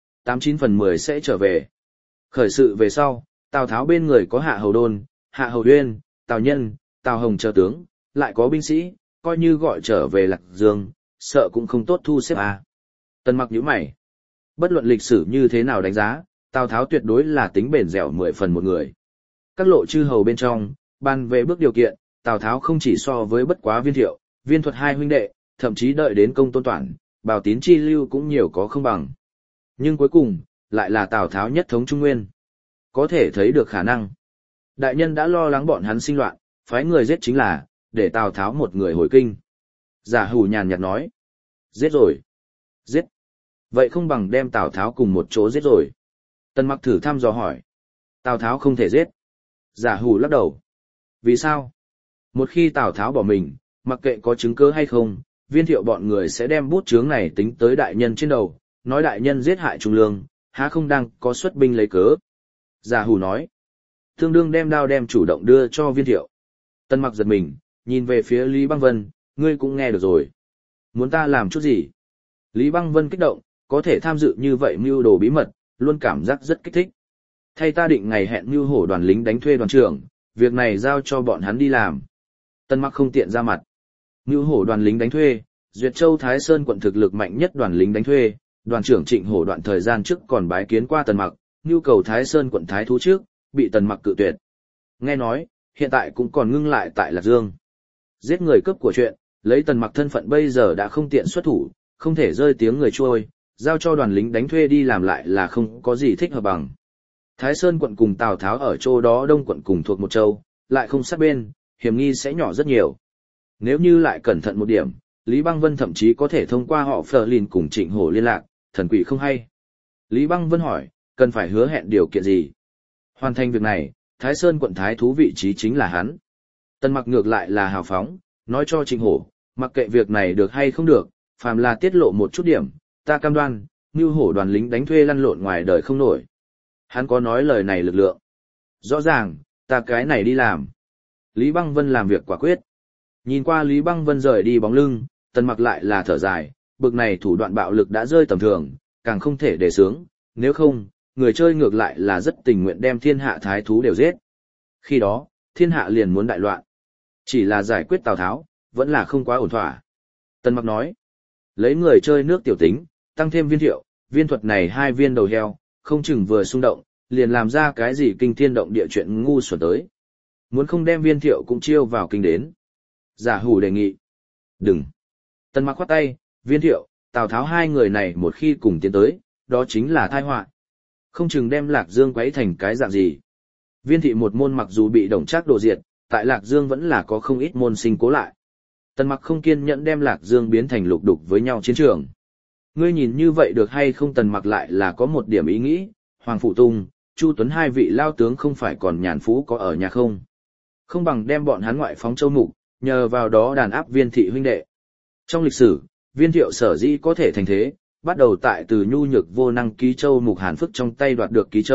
89/10 sẽ trở về. Khởi sự về sau, Tào Tháo bên người có Hạ Hầu Đôn, Hạ Hầu Uyên, Tào Nhân, Tào Hồng chờ tướng, lại có binh sĩ, coi như gọi trở về Lạc Dương, sợ cũng không tốt thu xếp à. Tần Mặc nhíu mày. Bất luận lịch sử như thế nào đánh giá, Tào Tháo tuyệt đối là tính bền dẻo 10 phần một người. Các lộ chư hầu bên trong, bàn về bước điều kiện, Tào Tháo không chỉ so với bất quá Viên Thiệu, Viên Thuật hai huynh đệ, thậm chí đợi đến Công Tôn Toản, Bảo Tín chi lưu cũng nhiều có không bằng. Nhưng cuối cùng, lại là Tào Tháo nhất thống Trung Nguyên. Có thể thấy được khả năng. Đại nhân đã lo lắng bọn hắn sinh loạn, phái người giết chính là, để Tào Tháo một người hồi kinh. Giả hủ nhàn nhạt nói. Giết rồi. Giết. Vậy không bằng đem Tào Tháo cùng một chỗ giết rồi. Tần Mặc thử thăm dò hỏi. Tào Tháo không thể giết. Giả hủ lắc đầu. Vì sao? Một khi Tào Tháo bỏ mình, mặc kệ có chứng cứ hay không, Viên Thiệu bọn người sẽ đem bút chướng này tính tới đại nhân trên đầu, nói đại nhân giết hại Trung Lương, há không đang có xuất binh lấy cớ. Giả hủ nói. Tương đương đem đao đem chủ động đưa cho Viên Thiệu. Tần Mặc giật mình, nhìn về phía Lý Băng Vân, ngươi cũng nghe được rồi. Muốn ta làm chút gì? Lý Băng Vân kích động, có thể tham dự như vậy mưu đồ bí mật, luôn cảm giác rất kích thích. Thay ta định ngày hẹn mưu hổ đoàn lính đánh thuê đoàn trưởng, việc này giao cho bọn hắn đi làm. Tần Mặc không tiện ra mặt. Mưu hổ đoàn lính đánh thuê, Duyệt Châu Thái Sơn quận thực lực mạnh nhất đoàn lính đánh thuê, đoàn trưởng Trịnh Hổ đoạn thời gian trước còn bái kiến qua Tần Mặc, nhu cầu Thái Sơn quận thái thú trước, bị Tần Mặc cự tuyệt. Nghe nói, hiện tại cũng còn ngưng lại tại Lạc Dương. Giết người cướp của chuyện, lấy Tần Mặc thân phận bây giờ đã không tiện xuất thủ, không thể rơi tiếng người trôi, giao cho đoàn lính đánh thuê đi làm lại là không có gì thích hợp bằng. Thái Sơn quận cùng Tào Tháo ở chỗ đó Đông quận cùng thuộc một châu, lại không sát bên, hiểm nghi sẽ nhỏ rất nhiều. Nếu như lại cẩn thận một điểm, Lý Băng Vân thậm chí có thể thông qua họ Phờ Lìn cùng Trịnh Hổ liên lạc, thần quỷ không hay. Lý Băng Vân hỏi, cần phải hứa hẹn điều kiện gì? Hoàn thành việc này, Thái Sơn quận thái thú vị trí chính là hắn. Tần Mặc ngược lại là hào phóng, nói cho Trịnh Hổ, mặc kệ việc này được hay không được, phàm là tiết lộ một chút điểm, ta cam đoan, Nưu Hổ đoàn lính đánh thuê lăn lộn ngoài đời không nổi. Hắn có nói lời này lực lượng. Rõ ràng, ta cái này đi làm. Lý Băng Vân làm việc quả quyết. Nhìn qua Lý Băng Vân rời đi bóng lưng, Tần Mặc lại là thở dài, bực này thủ đoạn bạo lực đã rơi tầm thường, càng không thể để sướng, nếu không, người chơi ngược lại là rất tình nguyện đem thiên hạ thái thú đều giết. Khi đó, thiên hạ liền muốn đại loạn. Chỉ là giải quyết Tào Tháo, vẫn là không quá ổn thỏa. Tần Mặc nói, lấy người chơi nước tiểu tính, tăng thêm Viên Thiệu, Viên Thuật này 2 viên đầu heo, không chừng vừa xung động, liền làm ra cái gì kinh thiên động địa chuyện ngu xuẩn tới. Muốn không đem Viên Thiệu cũng chiêu vào kinh đến. Giả hủ đề nghị. Đừng. Tần Mặc khoát tay, Viên Thiệu, Tào Tháo 2 người này một khi cùng tiến tới, đó chính là tai họa. Không chừng đem Lạc Dương quấy thành cái dạng gì. Viên thị một môn mặc dù bị Đồng Trác đổ diệt, tại Lạc Dương vẫn là có không ít môn sinh cố lại. Tần Mặc không kiên nhẫn đem Lạc Dương biến thành lục đục với nhau chiến trường. Ngươi nhìn như vậy được hay không? Tần Mặc lại là có một điểm ý nghĩ, Hoàng Phụ Tung, Chu Tuấn 2 vị lao tướng không phải còn nhàn phú có ở nhà không? Không bằng đem bọn hắn ngoại phóng châu mục, nhờ vào đó đàn áp Viên thị huynh đệ. Trong lịch sử, Viên Thiệu sở dĩ có thể thành thế, bắt đầu tại từ nhu nhược vô năng Ký Châu mục Hàn Phức trong tay đoạt được Ký Châu,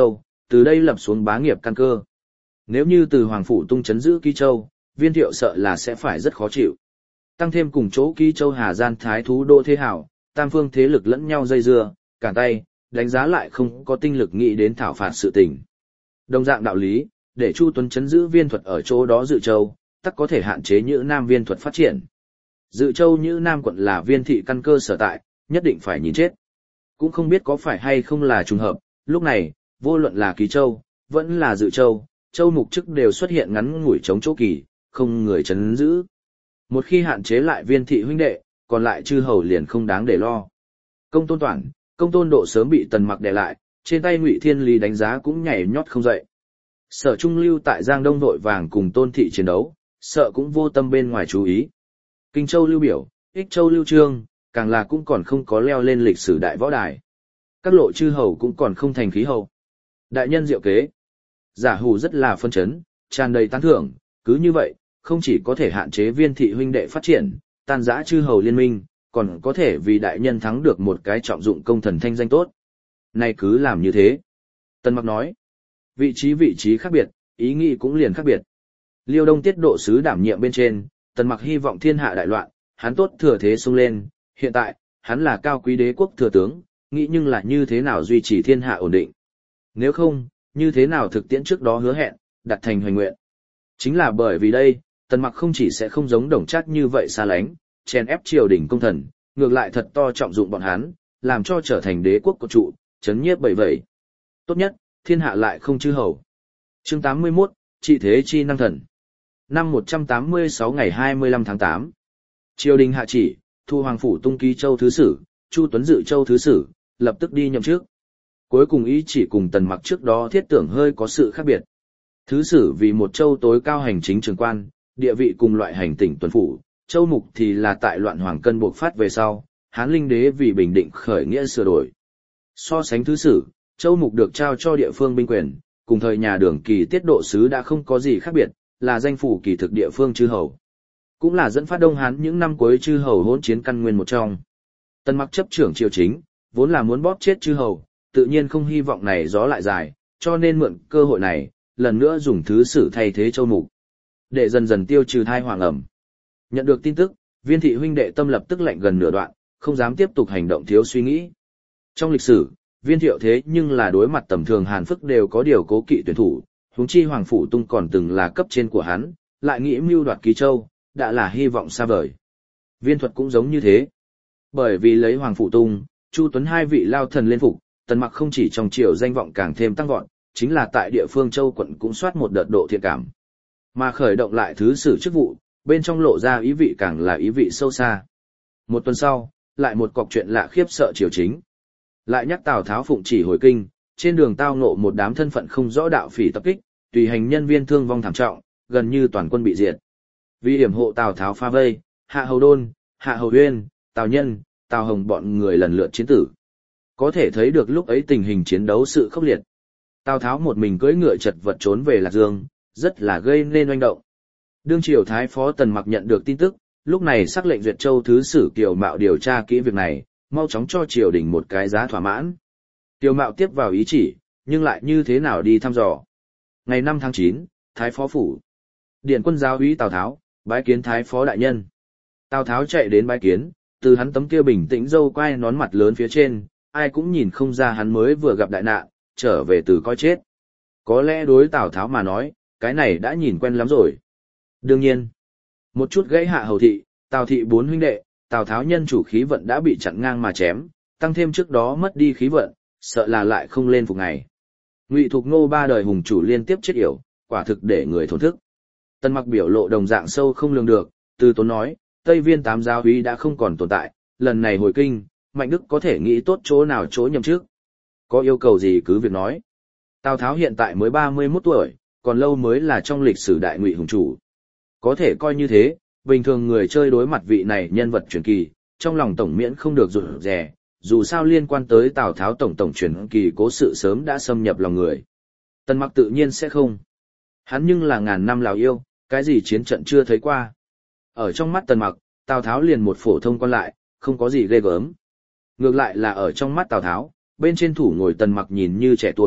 từ đây lập xuống bá nghiệp căn cơ. Nếu như từ Hoàng Phủ Tung chấn giữ Ký Châu, Viên Thiệu sợ là sẽ phải rất khó chịu. Tăng thêm cùng chỗ Ký Châu Hà Gian Thái Thú Đỗ Thế Hảo, tam phương thế lực lẫn nhau dây dưa, cản tay, đánh giá lại không có tinh lực nghĩ đến thảo phạt sự tình. Đồng dạng đạo lý, để Chu Tuấn chấn giữ Viên Thuật ở chỗ đó Dự Châu, tất có thể hạn chế Nhữ Nam Viên Thuật phát triển. Dự Châu Nhữ Nam quận là Viên thị căn cơ sở tại, nhất định phải nhìn chết. Cũng không biết có phải hay không là trùng hợp, lúc này, vô luận là Ký Châu, vẫn là Dự Châu, Châu Mục Chức đều xuất hiện ngắn ngủi chống chỗ kỳ, không người chấn giữ. Một khi hạn chế lại Viên thị huynh đệ, còn lại chư hầu liền không đáng để lo. Công Tôn Toản, Công Tôn Độ sớm bị Tần Mặc đè lại, trên tay Ngụy Thiên Lý đánh giá cũng nhảy nhót không dậy. Sở Trung Lưu tại Giang Đông vội vàng cùng Tôn thị chiến đấu, sợ cũng vô tâm bên ngoài chú ý. Kinh Châu Lưu Biểu, Ích Châu Lưu Trương, càng là cũng còn không có leo lên lịch sử đại võ đài. Các lộ chư hầu cũng còn không thành khí hầu. Đại nhân diệu kế. Giả Hủ rất là phân chấn, tràn đầy tán thưởng, cứ như vậy, không chỉ có thể hạn chế Viên thị huynh đệ phát triển, tan rã chư hầu liên minh, còn có thể vì đại nhân thắng được một cái trọng dụng công thần thanh danh tốt. Này cứ làm như thế. Tân Mặc nói, vị trí khác biệt, ý nghĩ cũng liền khác biệt. Liêu Đông tiết độ sứ đảm nhiệm bên trên, Tần Mặc hy vọng thiên hạ đại loạn, hắn tốt thừa thế xông lên, hiện tại, hắn là cao quý đế quốc thừa tướng, nghĩ nhưng là như thế nào duy trì thiên hạ ổn định. Nếu không, như thế nào thực tiễn trước đó hứa hẹn, đặt thành hoành nguyện. Chính là bởi vì đây, Tần Mặc không chỉ sẽ không giống Đồng Trác như vậy xa lánh, chèn ép triều đình công thần, ngược lại thật to trọng dụng bọn hắn, làm cho trở thành đế quốc của trụ, chấn nhiếp bầy vẩy. Tốt nhất, thiên hạ lại không chư hầu. Chương 81, trị thế chi năng thần. Năm 186 ngày 25 tháng 8. Triều đình hạ chỉ, thu Hoàng Phủ Tung Ký Châu thứ sử, Chu Tuấn Dự Châu thứ sử, lập tức đi nhậm chức. Cuối cùng ý chỉ cùng Tần Mặc trước đó thiết tưởng hơi có sự khác biệt. Thứ sử vì một châu tối cao hành chính trường quan, địa vị cùng loại hành tỉnh tuần phủ, châu mục thì là tại loạn hoàng cân buộc phát về sau, Hán Linh đế vì bình định khởi nghĩa sửa đổi. So sánh thứ sử, châu mục được trao cho địa phương binh quyền, cùng thời nhà Đường Kỳ tiết độ sứ đã không có gì khác biệt, là danh phủ kỳ thực địa phương chư hầu. Cũng là dẫn phát Đông Hán những năm cuối chư hầu hỗn chiến căn nguyên một trong. Tần Mặc chấp trưởng triều chính, vốn là muốn bóp chết chư hầu, tự nhiên không hy vọng này gió lại dài, cho nên mượn cơ hội này, lần nữa dùng thứ sử thay thế châu mục, để dần dần tiêu trừ thai hoàng ẩm. Nhận được tin tức, Viên thị huynh đệ tâm lập tức lạnh gần nửa đoạn, không dám tiếp tục hành động thiếu suy nghĩ. Trong lịch sử, Viên Thiệu thế nhưng là đối mặt tầm thường Hàn Phức đều có điều cố kỵ tuyển thủ, huống chi Hoàng Phủ Tung còn từng là cấp trên của hắn, lại nghĩ mưu đoạt Ký Châu, đã là hy vọng xa vời. Viên Thuật cũng giống như thế. Bởi vì lấy Hoàng Phủ Tung, Chu Tuấn hai vị lao thần lên phục, Tần Mặc không chỉ trong triều danh vọng càng thêm tăng vọt, chính là tại địa phương châu quận cũng soát một đợt độ thiện cảm. Mà khởi động lại thứ sử chức vụ, bên trong lộ ra ý vị càng là ý vị sâu xa. Một tuần sau, lại một cọc chuyện lạ khiếp sợ triều chính. Lại nhắc Tào Tháo phụng chỉ hồi kinh, trên đường tao ngộ một đám thân phận không rõ đạo phỉ tập kích, tùy hành nhân viên thương vong thảm trọng, gần như toàn quân bị diệt. Vì hiểm hộ Tào Tháo phá vây, Hạ Hầu Đôn, Hạ Hầu Uyên, Tào Nhân, Tào Hồng bọn người lần lượt chiến tử. Có thể thấy được lúc ấy tình hình chiến đấu sự khốc liệt. Tào Tháo một mình cưỡi ngựa chật vật trốn về Lạc Dương, rất là gây nên oanh động. Đương triều thái phó Tần Mặc nhận được tin tức, lúc này sắc lệnh Duyệt Châu thứ sử Kiều Mạo điều tra kỹ việc này, mau chóng cho triều đình một cái giá thỏa mãn. Kiều Mạo tiếp vào ý chỉ, nhưng lại như thế nào đi thăm dò. Ngày 5 tháng 9, thái phó phủ. Điện quân giáo úy Tào Tháo, bái kiến thái phó đại nhân. Tào Tháo chạy đến bái kiến, từ hắn tấm kia bình tĩnh râu quai nón mặt lớn phía trên, ai cũng nhìn không ra hắn mới vừa gặp đại nạn, trở về từ coi chết. Có lẽ đối Tào Tháo mà nói, cái này đã nhìn quen lắm rồi. Đương nhiên, một chút gãy Hạ Hầu thị, Tào thị bốn huynh đệ, Tào Tháo nhân chủ khí vận đã bị chặn ngang mà chém, tăng thêm trước đó mất đi khí vận, sợ là lại không lên phục ngày. Ngụy Thục Ngô ba đời hùng chủ liên tiếp chết yểu, quả thực để người thổn thức. Tần Mặc biểu lộ đồng dạng sâu không lường được, từ tốn nói, Tây Viên tám giáo úy đã không còn tồn tại, lần này hồi kinh, Mạnh Đức có thể nghĩ tốt chỗ nào chỗ nhậm chức. Có yêu cầu gì cứ việc nói. Tào Tháo hiện tại mới 31 tuổi, còn lâu mới là trong lịch sử đại ngụy hùng chủ. Có thể coi như thế, bình thường người chơi đối mặt vị này nhân vật truyền kỳ, trong lòng tổng miễn không được rụt rè, dù sao liên quan tới Tào Tháo tổng truyền kỳ cố sự sớm đã xâm nhập lòng người. Tần Mặc tự nhiên sẽ không. Hắn nhưng là ngàn năm lào yêu, cái gì chiến trận chưa thấy qua. Ở trong mắt Tần Mặc, Tào Tháo liền một phổ thông quan lại, không có gì ghê gớm. Ngược lại là ở trong mắt Tào Tháo, bên trên thủ ngồi Tần Mặc nhìn như trẻ tuổi,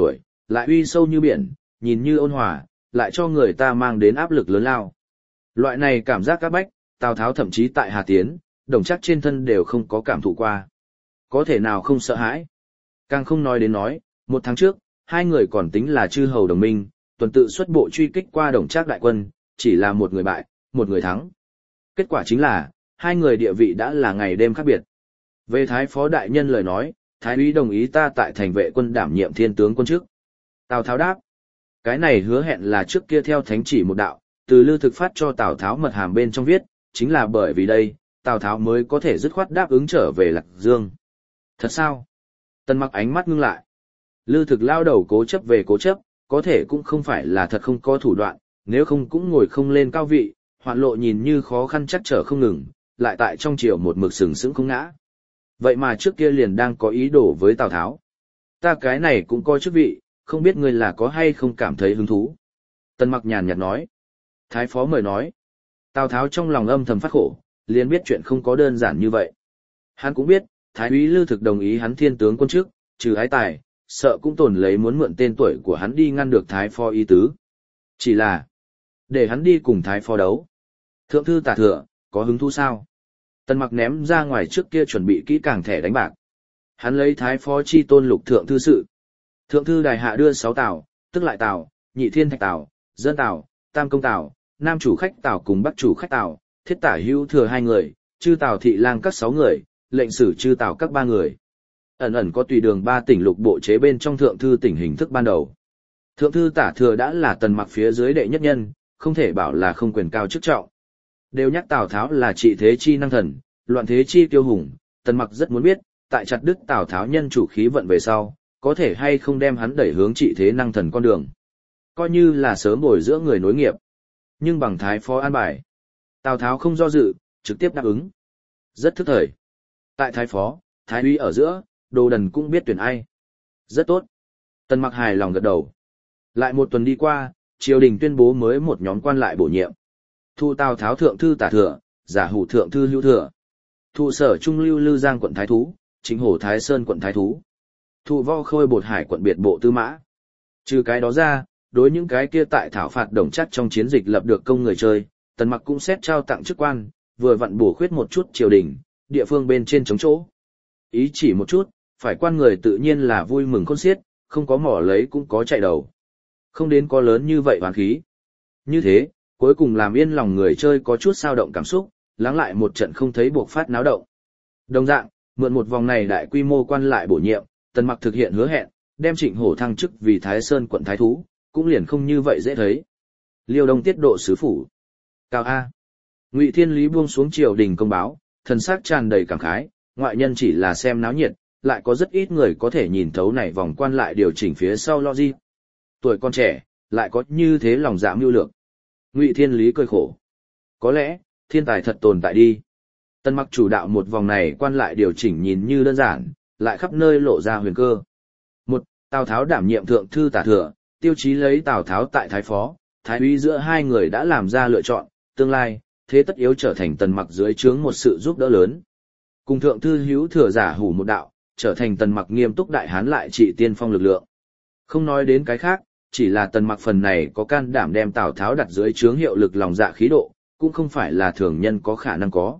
lại uy sâu như biển, nhìn như ôn hòa, lại cho người ta mang đến áp lực lớn lao. Loại này cảm giác áp bách, Tào Tháo thậm chí tại Hà Tiến, Đồng Trác trên thân đều không có cảm thụ qua. Có thể nào không sợ hãi? Càng không nói đến nói, một tháng trước, hai người còn tính là chư hầu đồng minh, tuần tự xuất bộ truy kích qua Đồng Trác đại quân, chỉ là một người bại, một người thắng. Kết quả chính là, hai người địa vị đã là ngày đêm khác biệt. Về Thái Phó đại nhân lời nói, Thái úy đồng ý ta tại thành vệ quân đảm nhiệm thiên tướng quân chức. Tào Tháo đáp. Cái này hứa hẹn là trước kia theo thánh chỉ một đạo, từ Lư Thực phát cho Tào Tháo mật hàm bên trong viết, chính là bởi vì đây, Tào Tháo mới có thể dứt khoát đáp ứng trở về Lạc Dương. Thật sao? Tần Mặc ánh mắt ngưng lại. Lư Thực lao đầu cố chấp về cố chấp, có thể cũng không phải là thật không có thủ đoạn, nếu không cũng ngồi không lên cao vị, hoạn lộ nhìn như khó khăn chắc trở không ngừng, lại tại trong triều một mực sừng sững không ngã. Vậy mà trước kia liền đang có ý đồ với Tào Tháo. Ta cái này cũng coi chức vị, không biết ngươi là có hay không cảm thấy hứng thú. Tần Mặc nhàn nhạt nói. Thái Phó mời nói. Tào Tháo trong lòng âm thầm phát khổ, liền biết chuyện không có đơn giản như vậy. Hắn cũng biết, Thái úy Lư Thực đồng ý hắn thiên tướng quân chức, trừ ái tài, sợ cũng tổn lấy muốn mượn tên tuổi của hắn đi ngăn được Thái Phó ý tứ. Chỉ là, để hắn đi cùng Thái Phó đấu. Thượng thư Tả Thừa, có hứng thú sao? Tần Mặc ném ra ngoài trước kia chuẩn bị kỹ càng thẻ đánh bạc. Hắn lấy Thái Phó chi tôn lục thượng thư sự. Thượng thư đài hạ đưa 6 tào, tức lại tào, nhị thiên thạch tào, dân tào, tam công tào, nam chủ khách tào cùng bắc chủ khách tào, thiết tả hữu thừa 2 người, chư tào thị lang các 6 người, lệnh sử chư tào các 3 người. Ẩn ẩn có tùy đường 3 tỉnh lục bộ chế bên trong thượng thư tỉnh hình thức ban đầu. Thượng thư Tả Thừa đã là Tần Mặc phía dưới đệ nhất nhân, không thể bảo là không quyền cao chức trọng. Đều nhắc Tào Tháo là trị thế chi năng thần, loạn thế chi tiêu hùng, Tần Mặc rất muốn biết, tại chặt đứt Tào Tháo nhân chủ khí vận về sau, có thể hay không đem hắn đẩy hướng trị thế năng thần con đường. Coi như là sớm bồi dưỡng người nối nghiệp. Nhưng bằng Thái Phó an bài, Tào Tháo không do dự, trực tiếp đáp ứng. Rất thức thời. Tại Thái Phó, Thái úy ở giữa, Đồ Đần cũng biết tuyển ai. Rất tốt. Tần Mặc hài lòng gật đầu. Lại một tuần đi qua, triều đình tuyên bố mới một nhóm quan lại bổ nhiệm. Thu Tào Tháo thượng thư Tả Thừa, giả hủ thượng thư Hữu Thừa. Thụ Sở Trung Lưu Lư Giang quận Thái Thú, Chính Hổ Thái Sơn quận Thái Thú. Thụ Võ Khôi Bột Hải quận Biệt Bộ Tư Mã. Trừ cái đó ra, đối những cái kia tại thảo phạt Đồng Trác trong chiến dịch lập được công người chơi, Tần Mặc cũng xét trao tặng chức quan, vừa vặn bổ khuyết một chút triều đình, địa phương bên trên chống chỗ. Ý chỉ một chút, phải quan người tự nhiên là vui mừng khôn xiết, không có mỏ lấy cũng có chạy đầu. Không đến có lớn như vậy hoàn khí. Như thế, cuối cùng làm yên lòng người chơi có chút sao động cảm xúc, lắng lại một trận không thấy buộc phát náo động. Đồng dạng, mượn một vòng này đại quy mô quan lại bổ nhiệm, Tần Mặc thực hiện hứa hẹn, đem Trịnh Hổ thăng chức vì Thái Sơn quận Thái Thú, cũng liền không như vậy dễ thấy. Liêu Đông tiết độ sứ phủ. Cao A. Ngụy Thiên Lý buông xuống triều đình công báo, thần sắc tràn đầy cảm khái, ngoại nhân chỉ là xem náo nhiệt, lại có rất ít người có thể nhìn thấu này vòng quan lại điều chỉnh phía sau logic. Tuổi con trẻ, lại có như thế lòng dạ mưu lược. Ngụy Thiên Lý cười khổ. Có lẽ, thiên tài thật tồn tại đi. Tần Mặc chủ đạo một vòng này quan lại điều chỉnh nhìn như đơn giản, lại khắp nơi lộ ra huyền cơ. Một, Tào Tháo đảm nhiệm thượng thư Tả Thừa, tiêu chí lấy Tào Tháo tại Thái Phó, Thái úy giữa hai người đã làm ra lựa chọn, tương lai, thế tất yếu trở thành Tần Mặc dưới trướng một sự giúp đỡ lớn. Cùng thượng thư Hữu Thừa giả hủ một đạo, trở thành Tần Mặc nghiêm túc đại hán lại trị tiên phong lực lượng. Không nói đến cái khác, chỉ là Tần Mặc phần này có can đảm đem Tào Tháo đặt dưới trướng hiệu lực lòng dạ khí độ, cũng không phải là thường nhân có khả năng có.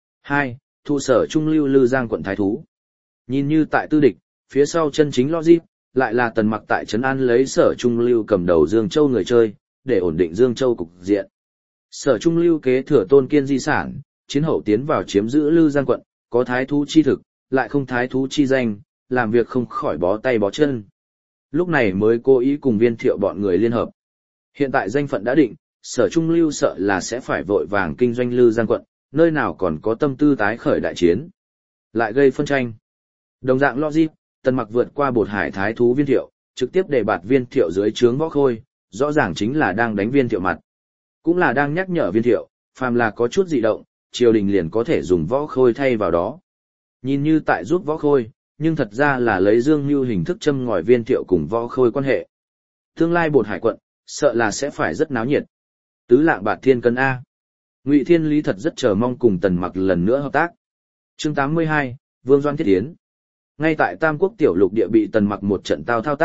2. Thụ Sở Trung Lưu Lư Giang quận Thái Thú. Nhìn như tại tư địch, phía sau chân chính logic, lại là Tần Mặc tại Trấn An lấy Sở Trung Lưu cầm đầu Dương Châu người chơi, để ổn định Dương Châu cục diện. Sở Trung Lưu kế thừa tôn kiên di sản, chiến hậu tiến vào chiếm giữ Lư Giang quận, có thái thú chi thực, lại không thái thú chi danh, làm việc không khỏi bó tay bó chân. Lúc này mới cố ý cùng Viên Thiệu bọn người liên hợp. Hiện tại danh phận đã định, Sở Trung Lưu sợ là sẽ phải vội vàng kinh doanh Lư Giang quận, nơi nào còn có tâm tư tái khởi đại chiến. Lại gây phân tranh. Đồng dạng logic, Tần Mặc vượt qua Bột Hải thái thú Viên Thiệu, trực tiếp đề bạt Viên Thiệu dưới trướng Võ Khôi, rõ ràng chính là đang đánh Viên Thiệu mặt. Cũng là đang nhắc nhở Viên Thiệu, phàm là có chút dị động, triều đình liền có thể dùng Võ Khôi thay vào đó. Nhìn như tại giúp Võ Khôi, nhưng thật ra là lấy Dương Nưu hình thức châm ngòi Viên Thiệu cùng Võ Khôi quan hệ. Tương lai Bột Hải quận, sợ là sẽ phải rất náo nhiệt. Tứ Lạng Bạt Thiên Cân A. Ngụy Thiên Lý thật rất chờ mong cùng Tần Mặc lần nữa hợp tác. Chương 82, Vương Doan Thiết Tiến. Ngay tại Tam Quốc tiểu lục địa bị Tần Mặc một trận tao thao tác,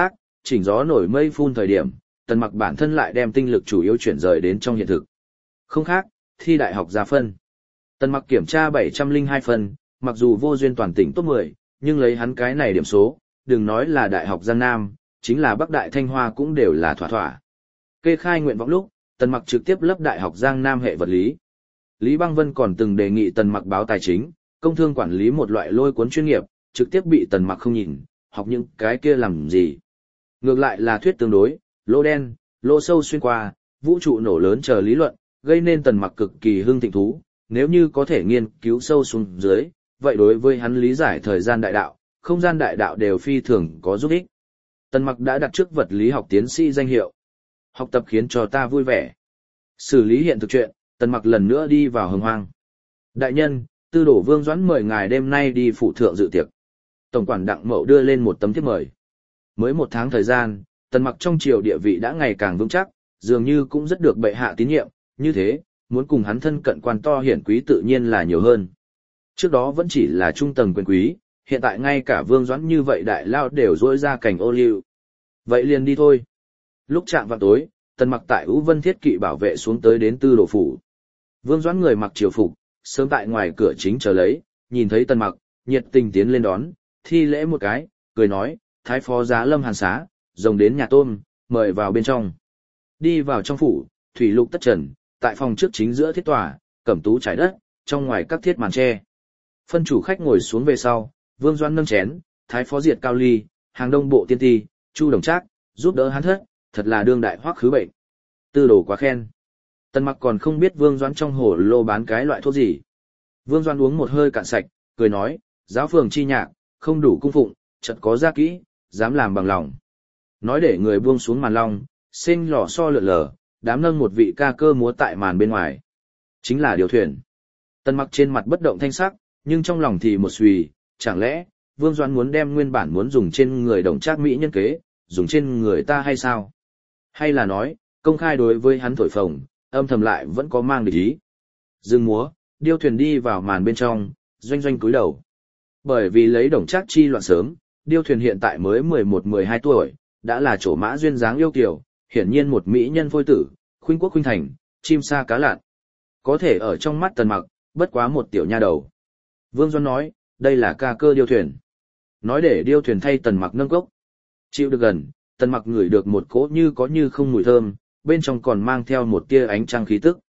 chỉnh gió nổi mây phun thời điểm, Tần Mặc bản thân lại đem tinh lực chủ yếu chuyển rời đến trong hiện thực. Không khác, thi đại học ra phân. Tần Mặc kiểm tra 702 phân, mặc dù vô duyên toàn tỉnh top 10, nhưng lấy hắn cái này điểm số, đừng nói là đại học Giang Nam, chính là Bắc Đại Thanh Hoa cũng đều là thỏa thỏa. Kê khai nguyện vọng lúc, Tần Mặc trực tiếp lấp đại học Giang Nam hệ vật lý. Lý Băng Vân còn từng đề nghị Tần Mặc báo tài chính, công thương quản lý một loại lôi cuốn chuyên nghiệp, trực tiếp bị Tần Mặc không nhìn, học những cái kia làm gì. Ngược lại là thuyết tương đối, lỗ đen, lỗ sâu xuyên qua, vũ trụ nổ lớn chờ lý luận, gây nên Tần Mặc cực kỳ hưng thịnh thú, nếu như có thể nghiên cứu sâu xuống dưới, vậy đối với hắn lý giải thời gian đại đạo, không gian đại đạo đều phi thường có giúp ích. Tần Mặc đã đặt trước vật lý học tiến sĩ danh hiệu. Học tập khiến cho ta vui vẻ. Xử lý hiện thực chuyện, Tần Mặc lần nữa đi vào Hồng Hoang. Đại nhân, Tư Đổ Vương Doãn mời ngài đêm nay đi phụ thượng dự tiệc. Tổng quản Đặng Mậu đưa lên một tấm thiếp mời. Mới 1 tháng thời gian, Tần Mặc trong triều địa vị đã ngày càng vững chắc, dường như cũng rất được bệ hạ tín nhiệm, như thế, muốn cùng hắn thân cận quan to hiển quý tự nhiên là nhiều hơn. Trước đó vẫn chỉ là trung tầng quyền quý, hiện tại ngay cả Vương Doãn như vậy đại lao đều rỗi ra cảnh ô liu. Vậy liền đi thôi. Lúc chạm vào tối, Tần Mặc tại Ú Vân Thiết Kỵ bảo vệ xuống tới đến Tư Đồ phủ. Vương Doãn người mặc triều phục, sớm tại ngoài cửa chính chờ lấy, nhìn thấy Tần Mặc, nhiệt tình tiến lên đón, thi lễ một cái, cười nói, Thái phó giá Lâm Hàn xá, rồng đến nhà tôm, mời vào bên trong. Đi vào trong phủ, thủy lục tất trần, tại phòng trước chính giữa thiết tòa, cẩm tú trải đất, trong ngoài các thiết màn tre. Phân chủ khách ngồi xuống về sau, Vương Doãn nâng chén, Thái phó diệt Cao Ly, hàng đông bộ tiên ti, Chu Đồng Trác, giúp đỡ hắn thất, thật là đương đại hoắc khứ bệnh. Tư Đồ quá khen. Tần Mặc còn không biết Vương Doãn trong hồ lô bán cái loại thuốc gì. Vương Doãn uống một hơi cạn sạch, cười nói, giáo phường chi nhạc, không đủ cung phụng, chợt có gia kỹ, dám làm bằng lòng. Nói để người buông xuống màn long, sinh lò xo lượn lờ, đám nâng một vị ca cơ múa tại màn bên ngoài. Chính là điều thuyền. Tần Mặc trên mặt bất động thanh sắc, nhưng trong lòng thì một suy, chẳng lẽ, Vương Doãn muốn đem nguyên bản muốn dùng trên người Đồng Trác mỹ nhân kế, dùng trên người ta hay sao? Hay là nói, công khai đối với hắn thổi phồng, âm thầm lại vẫn có mang địch ý. Dừng múa, điêu thuyền đi vào màn bên trong, doanh doanh cúi đầu. Bởi vì lấy Đồng Trác chi loạn sớm, điêu thuyền hiện tại mới 11-12 tuổi, đã là chỗ mã duyên dáng yêu kiều, hiển nhiên một mỹ nhân phôi tử, khuynh quốc khuynh thành, chim sa cá lạn. Có thể ở trong mắt Tần Mặc, bất quá một tiểu nha đầu. Vương Doãn nói, đây là ca cơ điêu thuyền. Nói để điêu thuyền thay Tần Mặc nâng cốc. Chịu được gần, Tần Mặc ngửi được một cỗ như có như không mùi thơm, bên trong còn mang theo một tia ánh trăng khí tức.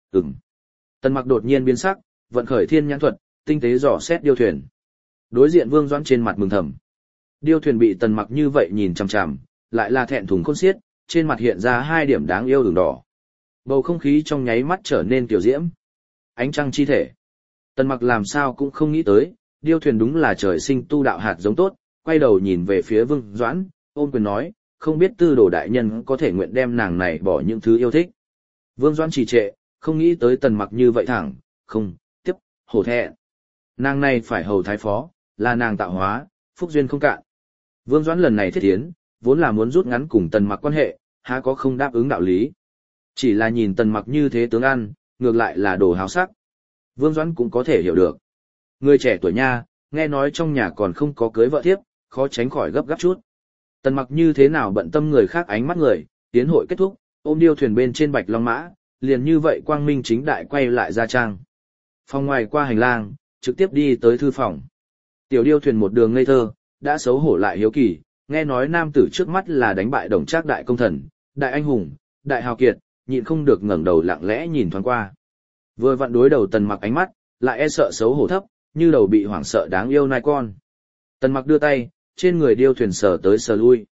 Tần Mặc đột nhiên biến sắc, vận khởi thiên nhãn thuật, tinh tế dò xét điêu thuyền. Đối diện Vương Doãn trên mặt mừng thầm. Điêu thuyền bị Tần Mặc như vậy nhìn chằm chằm, lại là thẹn thùng khôn xiết, trên mặt hiện ra 2 điểm đáng yêu đường đỏ. Bầu không khí trong nháy mắt trở nên tiểu diễm. Ánh trăng chi thể. Tần Mặc làm sao cũng không nghĩ tới, điêu thuyền đúng là trời sinh tu đạo hạt giống tốt, quay đầu nhìn về phía Vương Doãn, ôm quyền nói, không biết Tư Đồ đại nhân có thể nguyện đem nàng này bỏ những thứ yêu thích. Vương Doãn trì trệ, không nghĩ tới Tần Mặc như vậy thẳng, không, tiếp, hổ thẹn. Nàng này phải hầu thái phó, là nàng tạo hóa, phúc duyên không cạn. Vương Doãn lần này thiết tiến, vốn là muốn rút ngắn cùng Tần Mặc quan hệ, há có không đáp ứng đạo lý. Chỉ là nhìn Tần Mặc như thế tướng ăn, ngược lại là đồ háo sắc. Vương Doãn cũng có thể hiểu được. Người trẻ tuổi nha, nghe nói trong nhà còn không có cưới vợ thiếp, khó tránh khỏi gấp gáp chút. Tần Mặc như thế nào bận tâm người khác ánh mắt người, tiến hội kết thúc, ôm điêu thuyền bên trên bạch long mã, liền như vậy quang minh chính đại quay lại ra trang. Phòng ngoài qua hành lang, trực tiếp đi tới thư phòng. Tiểu điêu thuyền một đường ngây thơ, đã xấu hổ lại hiếu kỳ, nghe nói nam tử trước mắt là đánh bại Đồng Trác đại công thần, đại anh hùng, đại hào kiệt, nhịn không được ngẩng đầu lặng lẽ nhìn thoáng qua. Vừa vặn đối đầu Tần Mặc ánh mắt, lại e sợ xấu hổ thấp, như đầu bị hoảng sợ đáng yêu nai con. Tần Mặc đưa tay, trên người điêu thuyền sờ tới sờ lui.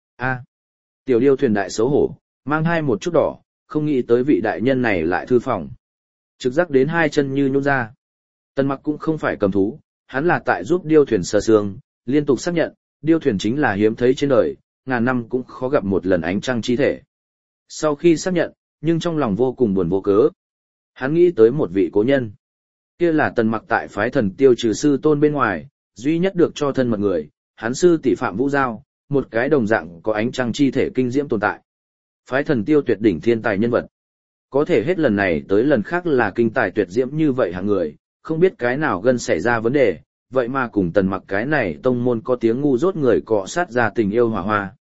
Tiểu điêu thuyền đại xấu hổ, mang hai một chút đỏ, không nghĩ tới vị đại nhân này lại thư phòng. Trực giác đến 2 chân như nhũn ra. Tần Mặc cũng không phải cầm thú, hắn là tại giúp điêu thuyền sờ xương, liên tục xác nhận, điêu thuyền chính là hiếm thấy trên đời, ngàn năm cũng khó gặp một lần ánh trăng chi thể. Sau khi xác nhận, nhưng trong lòng vô cùng buồn vô cớ. Hắn nghĩ tới một vị cố nhân. Kia là Tần Mặc tại phái thần tiêu trừ sư tôn bên ngoài, duy nhất được cho thân mật người, hắn sư tỷ Phạm Vũ Giao, một cái đồng dạng có ánh trăng chi thể kinh diễm tồn tại. Phái thần tiêu tuyệt đỉnh thiên tài nhân vật. Có thể hết lần này tới lần khác là kinh tài tuyệt diễm như vậy hạng người, không biết cái nào gần xảy ra vấn đề, vậy mà cùng Tần Mặc cái này tông môn có tiếng ngu dốt người cọ sát ra tình yêu hỏa hoa.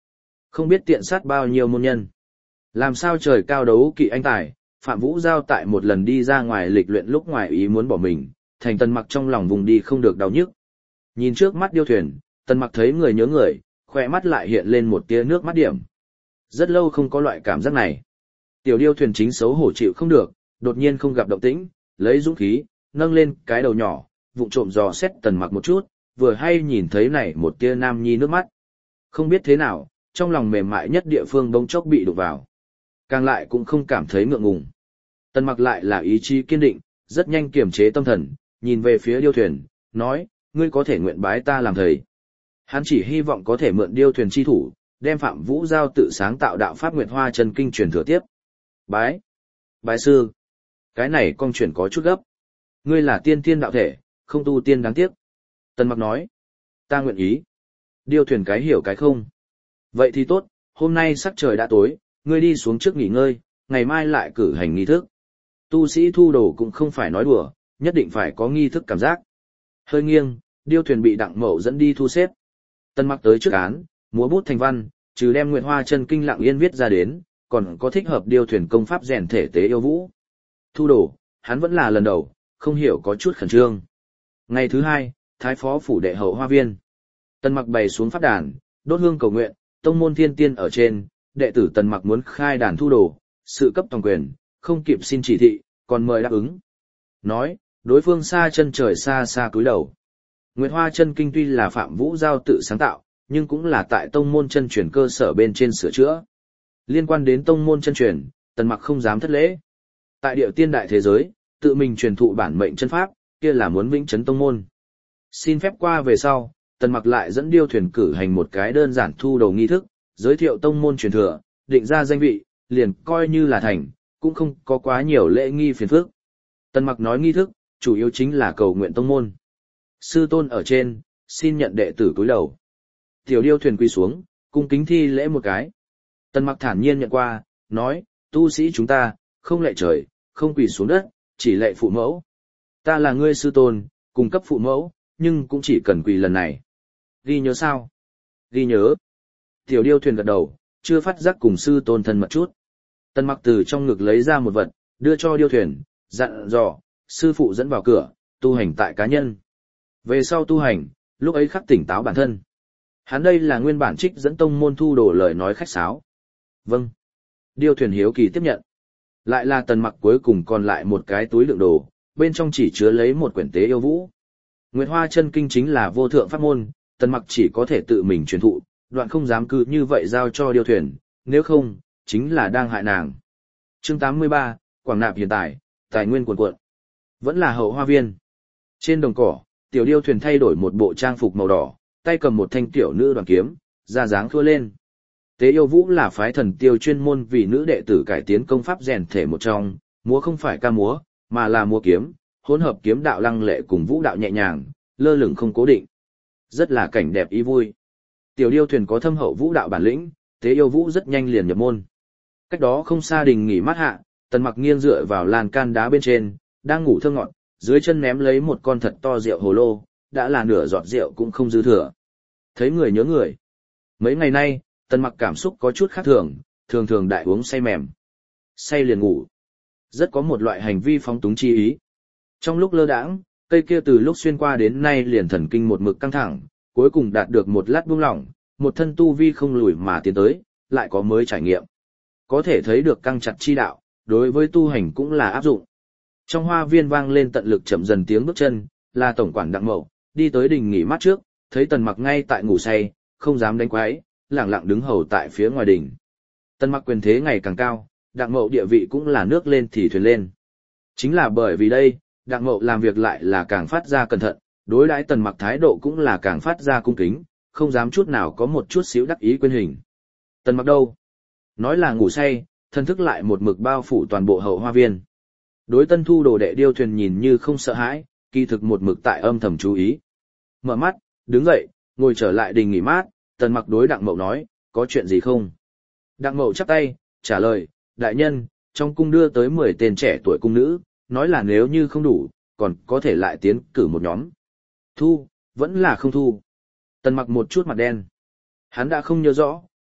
Không biết tiện sát bao nhiêu môn nhân. Làm sao trời cao đấu kỵ anh tài, Phạm Vũ Giao tại một lần đi ra ngoài lịch luyện lúc ngoài ý muốn bỏ mình, thành Tần Mặc trong lòng vùng đi không được đau nhức. Nhìn trước mắt điêu thuyền, Tần Mặc thấy người nhớ người, khỏe mắt lại hiện lên một tia nước mắt điểm. Rất lâu không có loại cảm giác này. Tiểu điêu thuyền chính xấu hổ chịu không được, đột nhiên không gặp động tĩnh, lấy dũng khí, nâng lên cái đầu nhỏ, vụng trộm dò xét Tần Mặc một chút, vừa hay nhìn thấy này một tia nam nhi nước mắt. Không biết thế nào, trong lòng mềm mại nhất địa phương bỗng chốc bị đụng vào. Càng lại cũng không cảm thấy ngượng ngùng. Tần Mặc lại là ý chí kiên định, rất nhanh kiềm chế tâm thần, nhìn về phía điêu thuyền, nói, ngươi có thể nguyện bái ta làm thầy. Hắn chỉ hy vọng có thể mượn điêu thuyền chi thủ, đem Phạm Vũ Giao tự sáng tạo đạo pháp Nguyệt Hoa Chân Kinh truyền thừa tiếp. Bái. Bái sư. Cái này con chuyển có chút gấp. Ngươi là tiên thiên đạo thể, không tu tiên đáng tiếc. Tần Mặc nói. Ta nguyện ý. Điêu thuyền cái hiểu cái không. Vậy thì tốt, hôm nay sắc trời đã tối, ngươi đi xuống trước nghỉ ngơi, ngày mai lại cử hành nghi thức. Tu sĩ thu đồ cũng không phải nói đùa, nhất định phải có nghi thức cảm giác. Hơi nghiêng, điêu thuyền bị Đặng Mậu dẫn đi thu xếp. Tần Mặc tới trước án, múa bút thành văn, trừ đem Nguyệt Hoa Chân Kinh lặng yên viết ra đến, còn có thích hợp điêu thuyền công pháp rèn thể tế yêu vũ. Thu đồ, hắn vẫn là lần đầu, không hiểu có chút khẩn trương. Ngày thứ hai, Thái phó phủ đệ hậu hoa viên. Tần Mặc bày xuống pháp đàn, đốt hương cầu nguyện, tông môn thiên tiên ở trên, đệ tử Tần Mặc muốn khai đàn thu đồ, sự cấp toàn quyền, không kịp xin chỉ thị, còn mời đáp ứng. Nói, đối phương xa chân trời xa xa cúi đầu. Nguyệt Hoa Chân Kinh tuy là Phạm Vũ Giao tự sáng tạo, nhưng cũng là tại tông môn chân truyền cơ sở bên trên sửa chữa. Liên quan đến tông môn chân truyền, Tần Mặc không dám thất lễ. Tại địa tiên đại thế giới, tự mình truyền thụ bản mệnh chân pháp, kia là muốn vĩnh chấn tông môn. Xin phép qua về sau, Tần Mặc lại dẫn điêu thuyền cử hành một cái đơn giản thu đầu nghi thức, giới thiệu tông môn truyền thừa, định ra danh vị, liền coi như là thành, cũng không có quá nhiều lễ nghi phiền phức. Tần Mặc nói nghi thức, chủ yếu chính là cầu nguyện tông môn. Sư tôn ở trên, xin nhận đệ tử cúi đầu. Tiểu điêu thuyền quỳ xuống, cung kính thi lễ một cái. Tần Mặc thản nhiên nhận qua, nói, tu sĩ chúng ta, không lệ trời, không quỳ xuống đất, chỉ lệ phụ mẫu. Ta là ngươi sư tôn, cung cấp phụ mẫu, nhưng cũng chỉ cần quỳ lần này. Ghi nhớ sao? Ghi nhớ. Tiểu điêu thuyền gật đầu, chưa phát giác cùng sư tôn thân mật chút. Tần Mặc từ trong ngực lấy ra một vật, đưa cho điêu thuyền, dặn dò, sư phụ dẫn vào cửa, tu hành tại cá nhân. Về sau tu hành, lúc ấy khắc tỉnh táo bản thân. Hắn đây là nguyên bản trích dẫn tông môn thu đồ lời nói khách sáo. Vâng. Điêu thuyền hiếu kỳ tiếp nhận. Lại là Tần Mặc cuối cùng còn lại một cái túi đựng đồ, bên trong chỉ chứa lấy một quyển tế yêu vũ. Nguyệt Hoa Chân Kinh chính là vô thượng pháp môn, Tần Mặc chỉ có thể tự mình truyền thụ, đoạn không dám cứ như vậy giao cho điêu thuyền, nếu không, chính là đang hại nàng. Chương 83, Quảng Nạp hiện tại, tài nguyên cuồn cuộn. Vẫn là hậu hoa viên. Trên đồng cỏ, tiểu điêu thuyền thay đổi một bộ trang phục màu đỏ, tay cầm một thanh tiểu nữ đoàn kiếm, ra dáng thua lên. Tế yêu vũ là phái thần tiêu chuyên môn vì nữ đệ tử cải tiến công pháp rèn thể một trong, múa không phải ca múa, mà là múa kiếm, hỗn hợp kiếm đạo lăng lệ cùng vũ đạo nhẹ nhàng, lơ lửng không cố định. Rất là cảnh đẹp ý vui. Tiểu điêu thuyền có thâm hậu vũ đạo bản lĩnh, tế yêu vũ rất nhanh liền nhập môn. Cách đó không xa đình nghỉ mát hạ, Tần Mặc nghiêng dựa vào lan can đá bên trên, đang ngủ thơ ngọt, dưới chân ném lấy một con thật to rượu hồ lô, đã là nửa giọt rượu cũng không dư thừa. Thấy người nhớ người. Mấy ngày nay, Tần Mặc cảm xúc có chút khác thường, thường thường đại uống say mềm. Say liền ngủ. Rất có một loại hành vi phóng túng chi ý. Trong lúc lơ đãng, cây kia từ lúc xuyên qua đến nay liền thần kinh một mực căng thẳng, cuối cùng đạt được một lát buông lỏng, một thân tu vi không lùi mà tiến tới, lại có mới trải nghiệm. Có thể thấy được căng chặt chi đạo, đối với tu hành cũng là áp dụng. Trong hoa viên vang lên tận lực chậm dần tiếng bước chân, là tổng quản Đặng Mậu, đi tới đình nghỉ mát trước, thấy Tần Mặc ngay tại ngủ say, không dám đánh quái, lẳng lặng đứng hầu tại phía ngoài đình. Tần Mặc quyền thế ngày càng cao, Đặng Mậu địa vị cũng là nước lên thì thuyền lên. Chính là bởi vì đây, Đặng Mậu làm việc lại là càng phát ra cẩn thận, đối đãi Tần Mặc thái độ cũng là càng phát ra cung kính, không dám chút nào có một chút xíu đắc ý quên hình. Tần Mặc đâu? Nói là ngủ say, thân thức lại một mực bao phủ toàn bộ hậu hoa viên. Đối tân thu đồ đệ điêu thuyền nhìn như không sợ hãi, kỳ thực một mực tại âm thầm chú ý. Mở mắt, đứng dậy, ngồi trở lại đình nghỉ mát, Tần Mặc đối Đặng Mậu nói, có chuyện gì không? Đặng Mậu chắp tay, trả lời, đại nhân, trong cung đưa tới 10 tên trẻ tuổi cung nữ, nói là nếu như không đủ, còn có thể lại tiến cử một nhóm. Thu, vẫn là không thu. Tần Mặc một chút mặt đen. Hắn đã không nhớ rõ,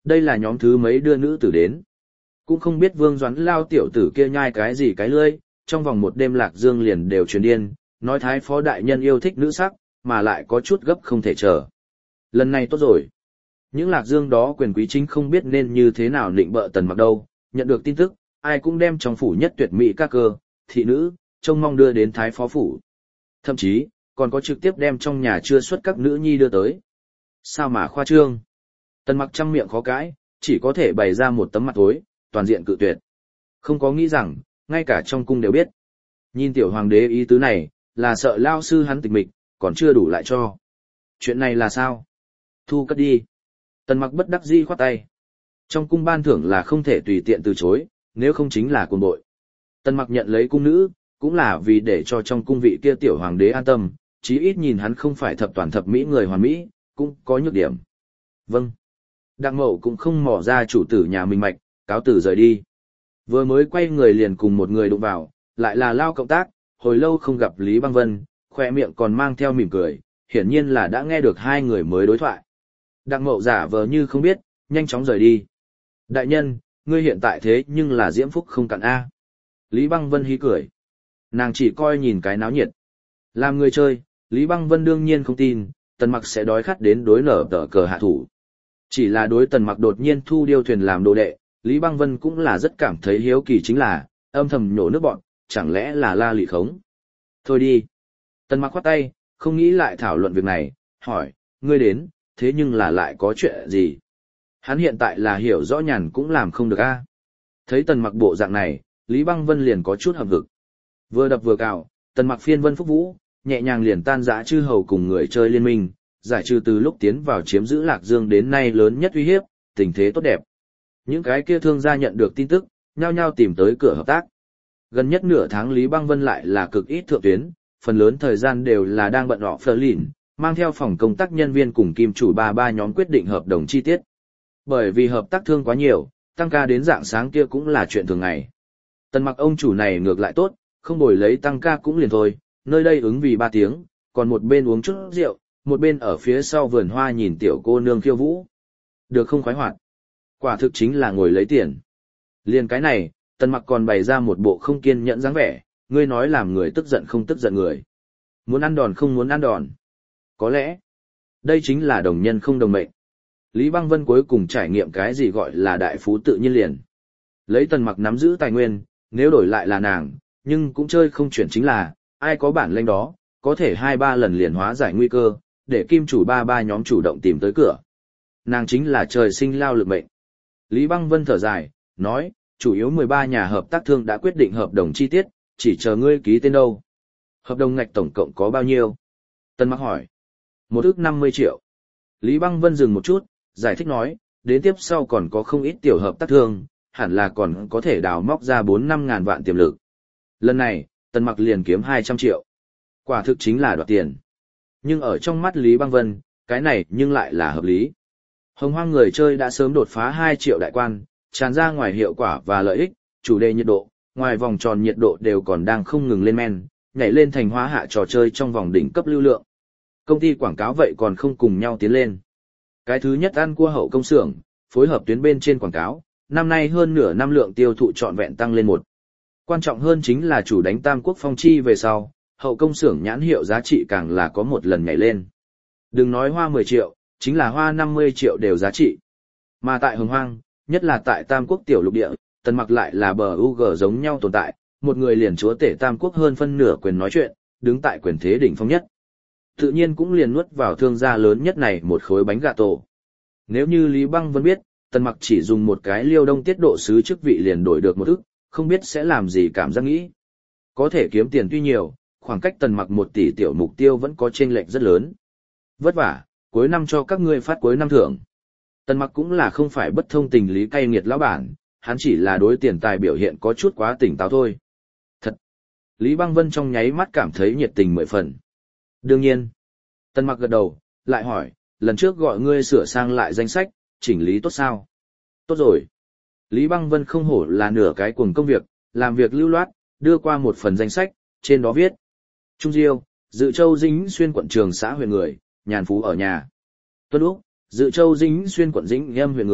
đây là nhóm thứ mấy đưa nữ tử đến. Cũng không biết Vương Doãn lao tiểu tử kia nhai cái gì cái lưỡi, trong vòng một đêm Lạc Dương liền đều truyền điên, nói thái phó đại nhân yêu thích nữ sắc, mà lại có chút gấp không thể chờ. Lần này tốt rồi. Những Lạc Dương đó quyền quý chính không biết nên như thế nào định bợ Tần Mặc đâu, nhận được tin tức, ai cũng đem trong phủ nhất tuyệt mỹ các cơ, thị nữ, trông mong đưa đến thái phó phủ. Thậm chí, còn có trực tiếp đem trong nhà chưa xuất các nữ nhi đưa tới. Sao mà khoa trương? Tần Mặc trăm miệng khó cãi, chỉ có thể bày ra một tấm mặt tối, toàn diện cự tuyệt. Không có nghĩ rằng, ngay cả trong cung đều biết. Nhìn tiểu hoàng đế ý tứ này, là sợ lao sư hắn tịch mịch, còn chưa đủ lại cho. Chuyện này là sao? Thu cất đi. Tần Mặc bất đắc dĩ khoát tay. Trong cung ban thưởng là không thể tùy tiện từ chối, nếu không chính là cuồng bội. Tần Mặc nhận lấy cung nữ, cũng là vì để cho trong cung vị kia tiểu hoàng đế an tâm, chí ít nhìn hắn không phải thập toàn thập mỹ người hoàn mỹ, cũng có nhược điểm. Vâng. Đặng Mậu cũng không mò ra chủ tử nhà mình mạch, cáo tử rời đi. Vừa mới quay người liền cùng một người đụng vào, lại là Lao cộng tác, hồi lâu không gặp Lý Băng Vân, khoe miệng còn mang theo mỉm cười, hiển nhiên là đã nghe được hai người mới đối thoại. Đặng Mậu giả vờ như không biết, nhanh chóng rời đi. Đại nhân, ngươi hiện tại thế nhưng là diễm phúc không cạn A. Lý Băng Vân hí cười. Nàng chỉ coi nhìn cái náo nhiệt. Làm người chơi, Lý Băng Vân đương nhiên không tin, Tần Mặc sẽ đói khát đến đối nở tờ cờ hạ thủ. Chỉ là đối Tần Mặc đột nhiên thu điêu thuyền làm đồ đệ, Lý Băng Vân cũng là rất cảm thấy hiếu kỳ, chính là, âm thầm nhổ nước bọn, chẳng lẽ là la lị khống. Thôi đi. Tần Mặc khoát tay, không nghĩ lại thảo luận việc này, hỏi, ngươi đến, thế nhưng là lại có chuyện gì? Hắn hiện tại là hiểu rõ nhàn cũng làm không được a. Thấy Tần Mặc bộ dạng này, Lý Băng Vân liền có chút hậm hực. Vừa đập vừa cào, Tần Mặc phiên vân phúc vũ, nhẹ nhàng liền tan rã chư hầu cùng người chơi liên minh, giải trừ từ lúc tiến vào chiếm giữ Lạc Dương đến nay lớn nhất uy hiếp, tình thế tốt đẹp. Những cái kia thương gia nhận được tin tức, nhao nhao tìm tới cửa hợp tác. Gần nhất nửa tháng Lý Băng Vân lại là cực ít thượng tuyến, phần lớn thời gian đều là đang bận rộn phờ lìn, mang theo phòng công tác nhân viên cùng kim chủ ba nhóm quyết định hợp đồng chi tiết. Bởi vì hợp tác thương quá nhiều, tăng ca đến dạng sáng kia cũng là chuyện thường ngày. Tần Mặc ông chủ này ngược lại tốt, không bồi lấy tăng ca cũng liền thôi, nơi đây ứng vì 3 tiếng, còn một bên uống chút rượu, một bên ở phía sau vườn hoa nhìn tiểu cô nương khiêu vũ. Được không khoái hoạt? Quả thực chính là ngồi lấy tiền. Liền cái này, Tần Mặc còn bày ra một bộ không kiên nhẫn dáng vẻ, ngươi nói làm người tức giận không tức giận người. Muốn ăn đòn không muốn ăn đòn. Có lẽ, đây chính là đồng nhân không đồng mệnh. Lý Băng Vân cuối cùng trải nghiệm cái gì gọi là đại phú tự nhiên liền. Lấy Tần Mặc nắm giữ tài nguyên, nếu đổi lại là nàng, nhưng cũng chơi không chuyển chính là, ai có bản lĩnh đó, có thể 2-3 lần liền hóa giải nguy cơ, để kim chủ ba nhóm chủ động tìm tới cửa. Nàng chính là trời sinh lao lực mệnh. Lý Băng Vân thở dài, nói, chủ yếu 13 nhà hợp tác thương đã quyết định hợp đồng chi tiết, chỉ chờ ngươi ký tên đâu. Hợp đồng ngạch tổng cộng có bao nhiêu? Tần Mặc hỏi. 150 triệu. Lý Băng Vân dừng một chút, giải thích nói, đến tiếp sau còn có không ít tiểu hợp tác thương, hẳn là còn có thể đào móc ra 4-5 ngàn vạn tiềm lực. Lần này, Tần Mặc liền kiếm 200 triệu. Quả thực chính là đoạt tiền. Nhưng ở trong mắt Lý Băng Vân, cái này nhưng lại là hợp lý. Hồng Hoang người chơi đã sớm đột phá 2 triệu đại quan, tràn ra ngoài hiệu quả và lợi ích, chủ đề nhiệt độ, ngoài vòng tròn nhiệt độ đều còn đang không ngừng lên men, nhảy lên thành hóa hạ trò chơi trong vòng đỉnh cấp lưu lượng. Công ty quảng cáo vậy còn không cùng nhau tiến lên. Cái thứ nhất ăn cua hậu công xưởng, phối hợp tuyến bên trên quảng cáo, năm nay hơn nửa năm lượng tiêu thụ trọn vẹn tăng lên 1. Quan trọng hơn chính là chủ đánh Tam Quốc phong chi về sau, hậu công xưởng nhãn hiệu giá trị càng là có một lần nhảy lên. Đừng nói hoa 10 triệu, chính là hoa 50 triệu đều giá trị. Mà tại Hồng Hoang, nhất là tại Tam Quốc tiểu lục địa, Tần Mặc lại là bờ UG giống nhau tồn tại, một người liền chúa tể Tam Quốc hơn phân nửa quyền nói chuyện, đứng tại quyền thế đỉnh phong nhất. Tự nhiên cũng liền nuốt vào thương gia lớn nhất này một khối bánh gà tổ. Nếu như Lý Băng Vân biết, Tần Mặc chỉ dùng một cái Liêu Đông tiết độ sứ chức vị liền đổi được một ức, không biết sẽ làm gì cảm giác nghĩ. Có thể kiếm tiền tuy nhiều, khoảng cách Tần Mặc 1 tỷ tiểu mục tiêu vẫn có chênh lệch rất lớn. Vất vả, cuối năm cho các ngươi phát cuối năm thưởng. Tần Mặc cũng là không phải bất thông tình lý cay nghiệt lão bản, hắn chỉ là đối tiền tài biểu hiện có chút quá tỉnh táo thôi. Thật! Lý Băng Vân trong nháy mắt cảm thấy nhiệt tình 10 phần. Đương nhiên. Tần Mặc gật đầu, lại hỏi, lần trước gọi ngươi sửa sang lại danh sách, chỉnh lý tốt sao? Tốt rồi. Lý Băng Vân không hổ là nửa cái cuồng công việc, làm việc lưu loát, đưa qua một phần danh sách, trên đó viết. Trung Diêu, Dự Châu Dĩnh Xuyên quận Trường xã huyện người, nhàn phú ở nhà. Tuân Úc, Dự Châu Dĩnh Xuyên quận Dĩnh Âm huyện người,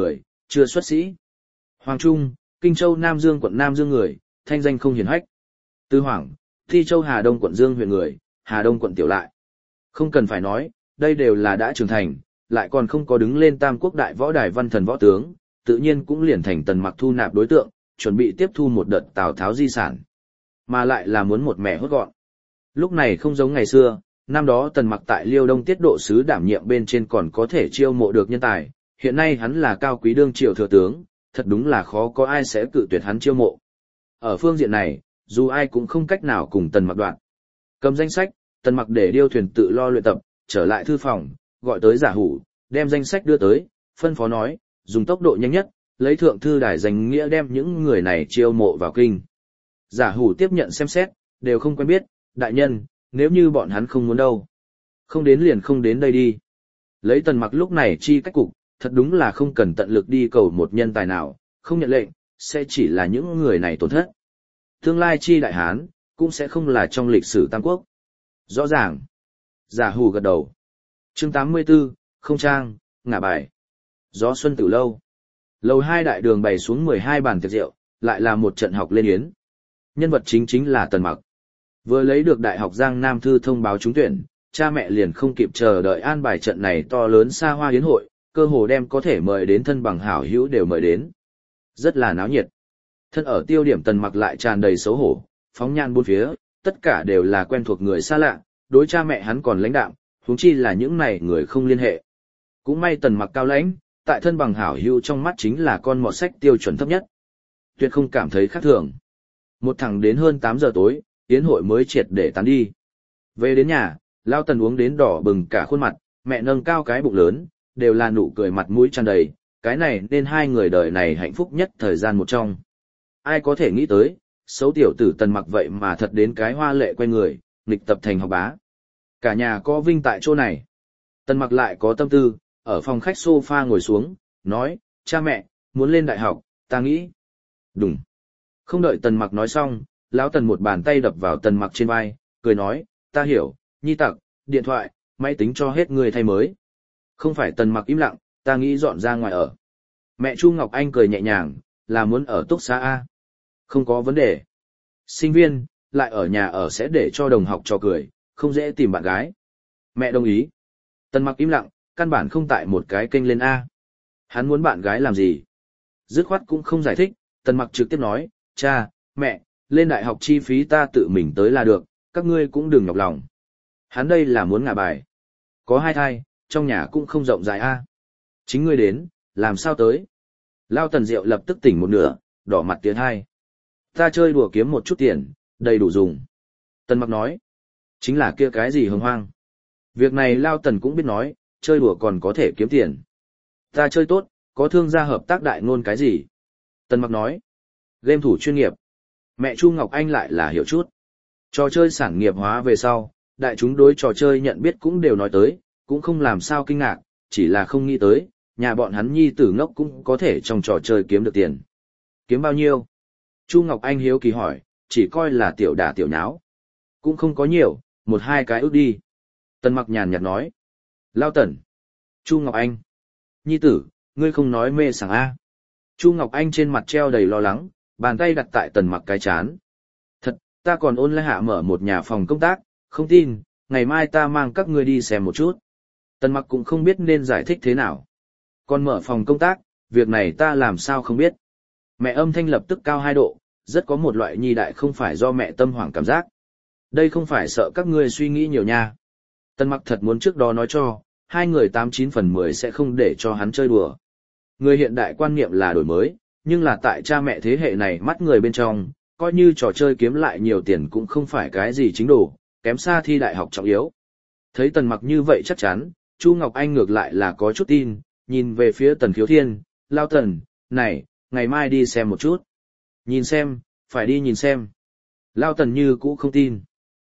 chưa xuất sĩ. Hoàng Trung, Kinh Châu Nam Dương quận Nam Dương người, thanh danh không hiển hách. Tư Hoàng, Thi Châu Hà Đông quận Dương huyện người, Hà Đông quận tiểu lại. Không cần phải nói, đây đều là đã trưởng thành, lại còn không có đứng lên Tam Quốc đại võ đài văn thần võ tướng, tự nhiên cũng liền thành Tần Mặc thu nạp đối tượng, chuẩn bị tiếp thu một đợt Tào Tháo di sản. Mà lại là muốn một mẻ hốt gọn. Lúc này không giống ngày xưa, năm đó Tần Mặc tại Liêu Đông tiết độ sứ đảm nhiệm bên trên còn có thể chiêu mộ được nhân tài, hiện nay hắn là cao quý đương triều thừa tướng, thật đúng là khó có ai sẽ cự tuyệt hắn chiêu mộ. Ở phương diện này, dù ai cũng không cách nào cùng Tần Mặc đoạn. Cầm danh sách, Tần Mặc để điêu thuyền tự lo luyện tập, trở lại thư phòng, gọi tới Giả Hủ, đem danh sách đưa tới, phân phó nói, dùng tốc độ nhanh nhất, lấy thượng thư đài danh nghĩa đem những người này chiêu mộ vào kinh. Giả Hủ tiếp nhận xem xét, đều không quen biết, đại nhân, nếu như bọn hắn không muốn đâu. Không đến liền không đến đây đi. Lấy Tần Mặc lúc này chi cách cục, thật đúng là không cần tận lực đi cầu một nhân tài nào, không nhận lệnh, sẽ chỉ là những người này tổn thất. Tương lai chi đại hán, cũng sẽ không là trong lịch sử Tam Quốc. Rõ ràng. Giả Hủ gật đầu. Chương 84, không trang, ngả bài. Gió xuân tử lâu. Lầu 2 đại đường bày xuống 12 bàn tiệc rượu, lại là một trận học lên yến. Nhân vật chính là Tần Mặc. Vừa lấy được Đại học Giang Nam Thư thông báo trúng tuyển, cha mẹ liền không kịp chờ đợi an bài trận này to lớn xa hoa yến hội, cơ hồ đem có thể mời đến thân bằng hảo hữu đều mời đến. Rất là náo nhiệt. Thân ở tiêu điểm Tần Mặc lại tràn đầy xấu hổ, phóng nhan bốn phía, tất cả đều là quen thuộc người xa lạ, đối cha mẹ hắn còn lãnh đạm, huống chi là những này người không liên hệ. Cũng may Tần Mặc cao lãnh, tại thân bằng hảo hữu trong mắt chính là con mọt sách tiêu chuẩn thấp nhất. Tuyệt không cảm thấy khác thường. Một thằng đến hơn 8 giờ tối, yến hội mới triệt để tán đi. Về đến nhà, Lao Tần uống đến đỏ bừng cả khuôn mặt, mẹ nâng cao cái bụng lớn, đều là nụ cười mặt mũi tràn đầy, cái này nên hai người đời này hạnh phúc nhất thời gian một trong. Ai có thể nghĩ tới, xấu tiểu tử Tần Mặc vậy mà thật đến cái hoa lệ quay người, nghịch tập thành học bá. Cả nhà có vinh tại chỗ này. Tần Mặc lại có tâm tư, ở phòng khách sofa ngồi xuống, nói, cha mẹ, muốn lên đại học, ta nghĩ. Đúng. Không đợi Tần Mặc nói xong, lão Tần một bàn tay đập vào Tần Mặc trên vai, cười nói, ta hiểu, nhi tặc, điện thoại, máy tính cho hết người thay mới. Không phải Tần Mặc im lặng, ta nghĩ dọn ra ngoài ở. Mẹ Chu Ngọc Anh cười nhẹ nhàng, là muốn ở túc xá A. Không có vấn đề. Sinh viên, lại ở nhà ở sẽ để cho đồng học cho cười, không dễ tìm bạn gái. Mẹ đồng ý. Tần Mặc im lặng, căn bản không tại một cái kênh lên A. Hắn muốn bạn gái làm gì? Dứt khoát cũng không giải thích, Tần Mặc trực tiếp nói, cha, mẹ, lên đại học chi phí ta tự mình tới là được, các ngươi cũng đừng nhọc lòng. Hắn đây là muốn ngả bài. Có hai thai, trong nhà cũng không rộng rãi A. Chính ngươi đến, làm sao tới? Lao Tần Diệu lập tức tỉnh một nửa, đỏ mặt tiến hai. Ta chơi đùa kiếm một chút tiền, đầy đủ dùng. Tần Mặc nói, chính là kia cái gì hồng hoang. Việc này Lao Tần cũng biết nói, chơi đùa còn có thể kiếm tiền. Ta chơi tốt, có thương gia hợp tác đại ngôn cái gì? Tần Mặc nói, game thủ chuyên nghiệp. Mẹ Chu Ngọc Anh lại là hiểu chút. Trò chơi sản nghiệp hóa về sau, đại chúng đối trò chơi nhận biết cũng đều nói tới, cũng không làm sao kinh ngạc, chỉ là không nghĩ tới, nhà bọn hắn nhi tử ngốc cũng có thể trong trò chơi kiếm được tiền. Kiếm bao nhiêu? Chu Ngọc Anh hiếu kỳ hỏi, chỉ coi là tiểu đả tiểu nháo. Cũng không có nhiều, 1-2 cái ước đi. Tần Mặc nhàn nhạt nói. Lao Tần. Chu Ngọc Anh. Nhi tử, ngươi không nói mê sảng A. Chu Ngọc Anh trên mặt treo đầy lo lắng, bàn tay đặt tại Tần Mặc cái chán. Thật, ta còn ôn lại hạ mở một nhà phòng công tác, không tin, ngày mai ta mang các ngươi đi xem một chút. Tần Mặc cũng không biết nên giải thích thế nào. Còn mở phòng công tác, việc này ta làm sao không biết. Mẹ âm thanh lập tức cao 2 độ, rất có một loại nhi đại không phải do mẹ tâm hoảng cảm giác. Đây không phải sợ các ngươi suy nghĩ nhiều nha. Tần Mặc thật muốn trước đó nói cho, hai người 89 phần 10 sẽ không để cho hắn chơi đùa. Người hiện đại quan niệm là đổi mới, nhưng là tại cha mẹ thế hệ này mắt người bên trong, coi như trò chơi kiếm lại nhiều tiền cũng không phải cái gì chính đủ, kém xa thi đại học trọng yếu. Thấy Tần Mặc như vậy chắc chắn, Chu Ngọc Anh ngược lại là có chút tin, nhìn về phía Tần Khiếu Thiên, Lao Tần, này, ngày mai đi xem một chút. Nhìn xem, phải đi nhìn xem. Lao Tần như cũ không tin.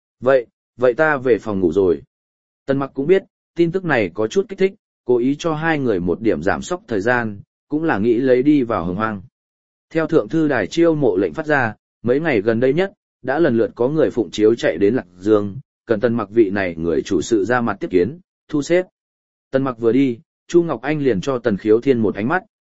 Vậy ta về phòng ngủ rồi. Tần Mặc cũng biết, tin tức này có chút kích thích, cố ý cho hai người một điểm giảm sốc thời gian, cũng là nghĩ lấy đi vào hồng hoang. Theo thượng thư đài chiêu mộ lệnh phát ra, mấy ngày gần đây nhất, đã lần lượt có người phụng chiếu chạy đến Lạc Dương, cần Tần Mặc vị này người chủ sự ra mặt tiếp kiến, thu xếp. Tần Mặc vừa đi, Chu Ngọc Anh liền cho Tần Khiếu Thiên một ánh mắt.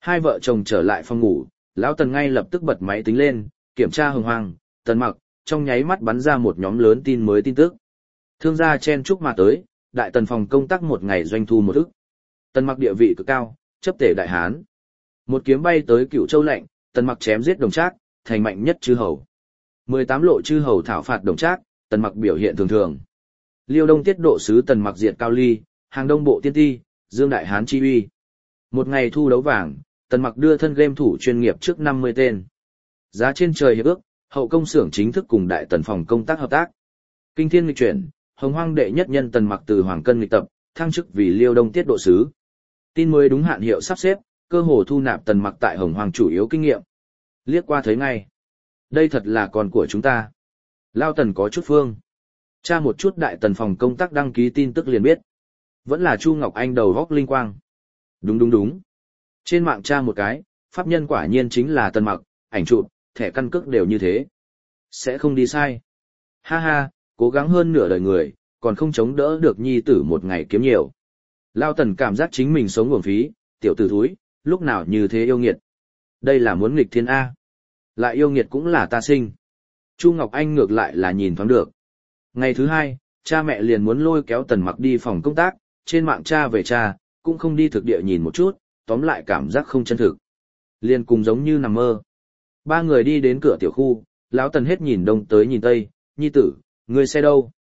Hai vợ chồng trở lại phòng ngủ, lão Tần ngay lập tức bật máy tính lên, kiểm tra Hồng Hoang, Tần Mặc, trong nháy mắt bắn ra một nhóm lớn tin mới tin tức. Thương gia chen chúc mà tới, đại tần phòng công tác một ngày doanh thu 1 ức. Tần Mặc địa vị cực cao, chấp tể đại hán. Một kiếm bay tới Cửu Châu lệnh, Tần Mặc chém giết Đồng Trác, thành mạnh nhất chư hầu. 18 lộ chư hầu thảo phạt Đồng Trác, Tần Mặc biểu hiện thường thường. Liêu Đông tiết độ sứ Tần Mặc diệt Cao Ly, hàng Đông bộ tiên ti, Dương đại hán chi uy. Một ngày thu đấu vàng, Tần Mặc đưa thân game thủ chuyên nghiệp trước 50 tên. Giá trên trời hiệp ước, hậu công xưởng chính thức cùng đại tần phòng công tác hợp tác. Kinh thiên nghịch chuyển, Hồng Hoang đệ nhất nhân Tần Mặc từ Hoàng Cân nghịch tập, thăng chức vì Liêu Đông tiết độ sứ. Tin mới đúng hạn hiệu sắp xếp, cơ hồ thu nạp Tần Mặc tại Hồng Hoang chủ yếu kinh nghiệm. Liếc qua thấy ngay. Đây thật là con của chúng ta. Lao Tần có chút phương. Tra một chút đại tần phòng công tác đăng ký tin tức liền biết. Vẫn là Chu Ngọc Anh đầu góc linh quang. Đúng. Trên mạng tra một cái, pháp nhân quả nhiên chính là Tần Mặc, ảnh chụp, thẻ căn cước đều như thế. Sẽ không đi sai. Ha ha, cố gắng hơn nửa đời người, còn không chống đỡ được nhi tử một ngày kiếm nhiều. Lao Tần cảm giác chính mình sống uổng phí, tiểu tử thúi, lúc nào như thế yêu nghiệt. Đây là muốn nghịch thiên A. Lại yêu nghiệt cũng là ta sinh. Chu Ngọc Anh ngược lại là nhìn thoáng được. Ngày thứ hai, cha mẹ liền muốn lôi kéo Tần Mặc đi phòng công tác, trên mạng cha về cha, cũng không đi thực địa nhìn một chút, tóm lại cảm giác không chân thực. Liền cùng giống như nằm mơ. Ba người đi đến cửa tiểu khu, lão Tần hết nhìn đông tới nhìn tây, nhi tử, ngươi xe đâu?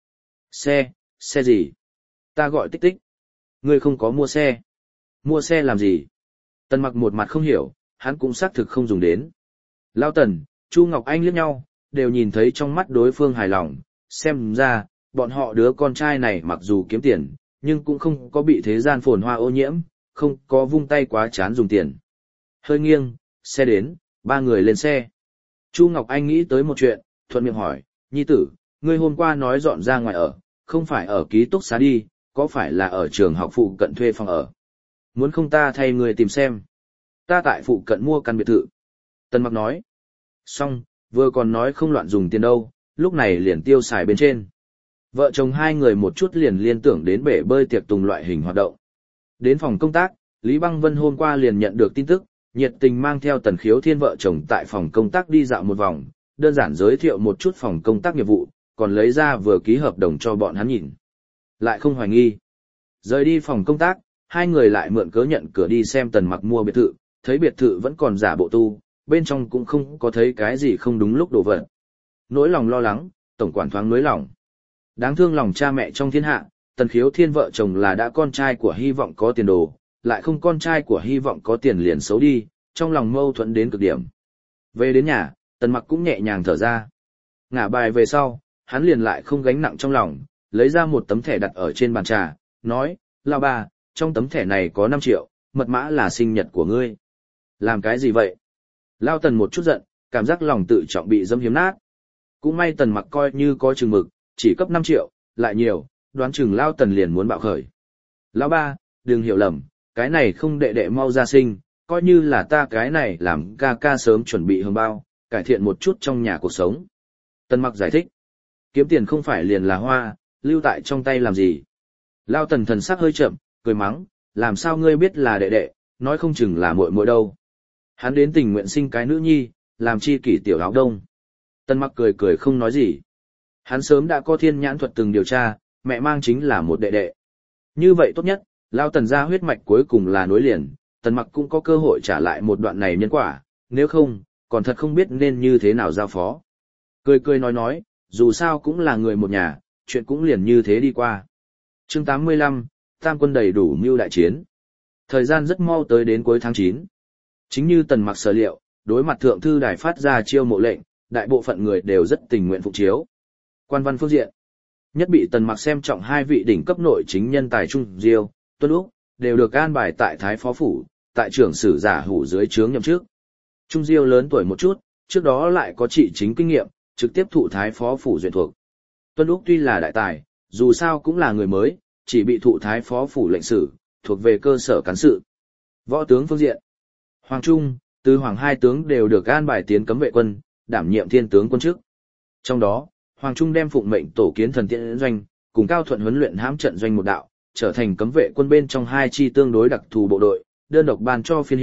Xe gì? Ta gọi Tích Tích. Ngươi không có mua xe. Mua xe làm gì? Tần Mặc một mặt không hiểu, hắn cũng xác thực không dùng đến. Lão Tần, Chu Ngọc Anh liếc nhau, đều nhìn thấy trong mắt đối phương hài lòng, xem ra, bọn họ đứa con trai này mặc dù kiếm tiền, nhưng cũng không có bị thế gian phồn hoa ô nhiễm, không có vung tay quá chán dùng tiền. Hơi nghiêng, xe đến, ba người lên xe. Chu Ngọc Anh nghĩ tới một chuyện, thuận miệng hỏi, nhi tử, ngươi hôm qua nói dọn ra ngoài ở, không phải ở ký túc xá đi, có phải là ở trường học phụ cận thuê phòng ở? Muốn không ta thay người tìm xem? Ta tại phụ cận mua căn biệt thự. Tần Mặc nói. Xong, vừa còn nói không loạn dùng tiền đâu, lúc này liền tiêu xài bên trên. Vợ chồng hai người một chút liền liên tưởng đến bể bơi tiệc tùng loại hình hoạt động. Đến phòng công tác, Lý Băng Vân hôm qua liền nhận được tin tức, nhiệt tình mang theo Tần Khiếu Thiên vợ chồng tại phòng công tác đi dạo một vòng, đơn giản giới thiệu một chút phòng công tác nghiệp vụ, còn lấy ra vừa ký hợp đồng cho bọn hắn nhìn. Lại không hoài nghi. Rời đi phòng công tác, hai người lại mượn cớ nhận cửa đi xem Tần Mặc mua biệt thự, thấy biệt thự vẫn còn giả bộ tu, bên trong cũng không có thấy cái gì không đúng lúc đổ vật. Nỗi lòng lo lắng, tổng quản thoáng nối lòng. Đáng thương lòng cha mẹ trong thiên hạ, Tần Khiếu Thiên vợ chồng là đã con trai của hy vọng có tiền đồ, lại không con trai của hy vọng có tiền liền xấu đi, trong lòng mâu thuẫn đến cực điểm. Về đến nhà, Tần Mặc cũng nhẹ nhàng thở ra. Ngả bài về sau, hắn liền lại không gánh nặng trong lòng, lấy ra một tấm thẻ đặt ở trên bàn trà, nói, lão bà, trong tấm thẻ này có 5 triệu, mật mã là sinh nhật của ngươi. Làm cái gì vậy? Lao Tần một chút giận, cảm giác lòng tự trọng bị dâm hiếm nát. Cũng may Tần Mặc coi như có chừng mực, chỉ cấp 5 triệu, lại nhiều, đoán chừng Lao Tần liền muốn bạo khởi. Lão ba, đừng hiểu lầm, cái này không đệ đệ mau ra sinh, coi như là ta cái này làm ca ca sớm chuẩn bị hương bao, cải thiện một chút trong nhà cuộc sống. Tần Mặc giải thích, kiếm tiền không phải liền là hoa, lưu tại trong tay làm gì. Lao Tần thần sắc hơi chậm, cười mắng, làm sao ngươi biết là đệ đệ, nói không chừng là muội muội đâu. Hắn đến tình nguyện sinh cái nữ nhi, làm chi kỷ tiểu áo đông. Tần Mặc cười cười không nói gì. Hắn sớm đã có thiên nhãn thuật từng điều tra, mẹ mang chính là một đệ đệ. Như vậy tốt nhất, Lao Tần ra huyết mạch cuối cùng là nối liền, Tần Mặc cũng có cơ hội trả lại một đoạn này nhân quả, nếu không, còn thật không biết nên như thế nào giao phó. Cười cười nói, dù sao cũng là người một nhà, chuyện cũng liền như thế đi qua. Chương 85, Tam quân đầy đủ mưu đại chiến. Thời gian rất mau tới đến cuối tháng 9. Chính như Tần Mặc sở liệu, đối mặt thượng thư đài phát ra chiêu mộ lệnh, đại bộ phận người đều rất tình nguyện phục chiếu. Quan văn phương diện, nhất bị Tần Mặc xem trọng hai vị đỉnh cấp nội chính nhân tài Trung Diêu, Tuân Úc, đều được an bài tại Thái Phó Phủ, tại trưởng sử giả hủ dưới trướng nhậm chức. Trung Diêu lớn tuổi một chút, trước đó lại có trị chính kinh nghiệm, trực tiếp thụ Thái Phó Phủ duyệt thuộc. Tuân Úc tuy là đại tài, dù sao cũng là người mới, chỉ bị thụ Thái Phó Phủ lệnh sử, thuộc về cơ sở cán sự. Võ tướng phương diện, Hoàng Trung, Tư Hoàng hai tướng đều được an bài tiến cấm vệ quân, đảm nhiệm thiên tướng quân chức. Trong đó, Hoàng Trung đem phụng mệnh tổ kiến thần tiễn doanh, cùng Cao Thuận huấn luyện hãm trận doanh một đạo, trở thành cấm vệ quân bên trong hai chi tương đối đặc thù bộ đội, đơn độc ban cho phiên hiệu,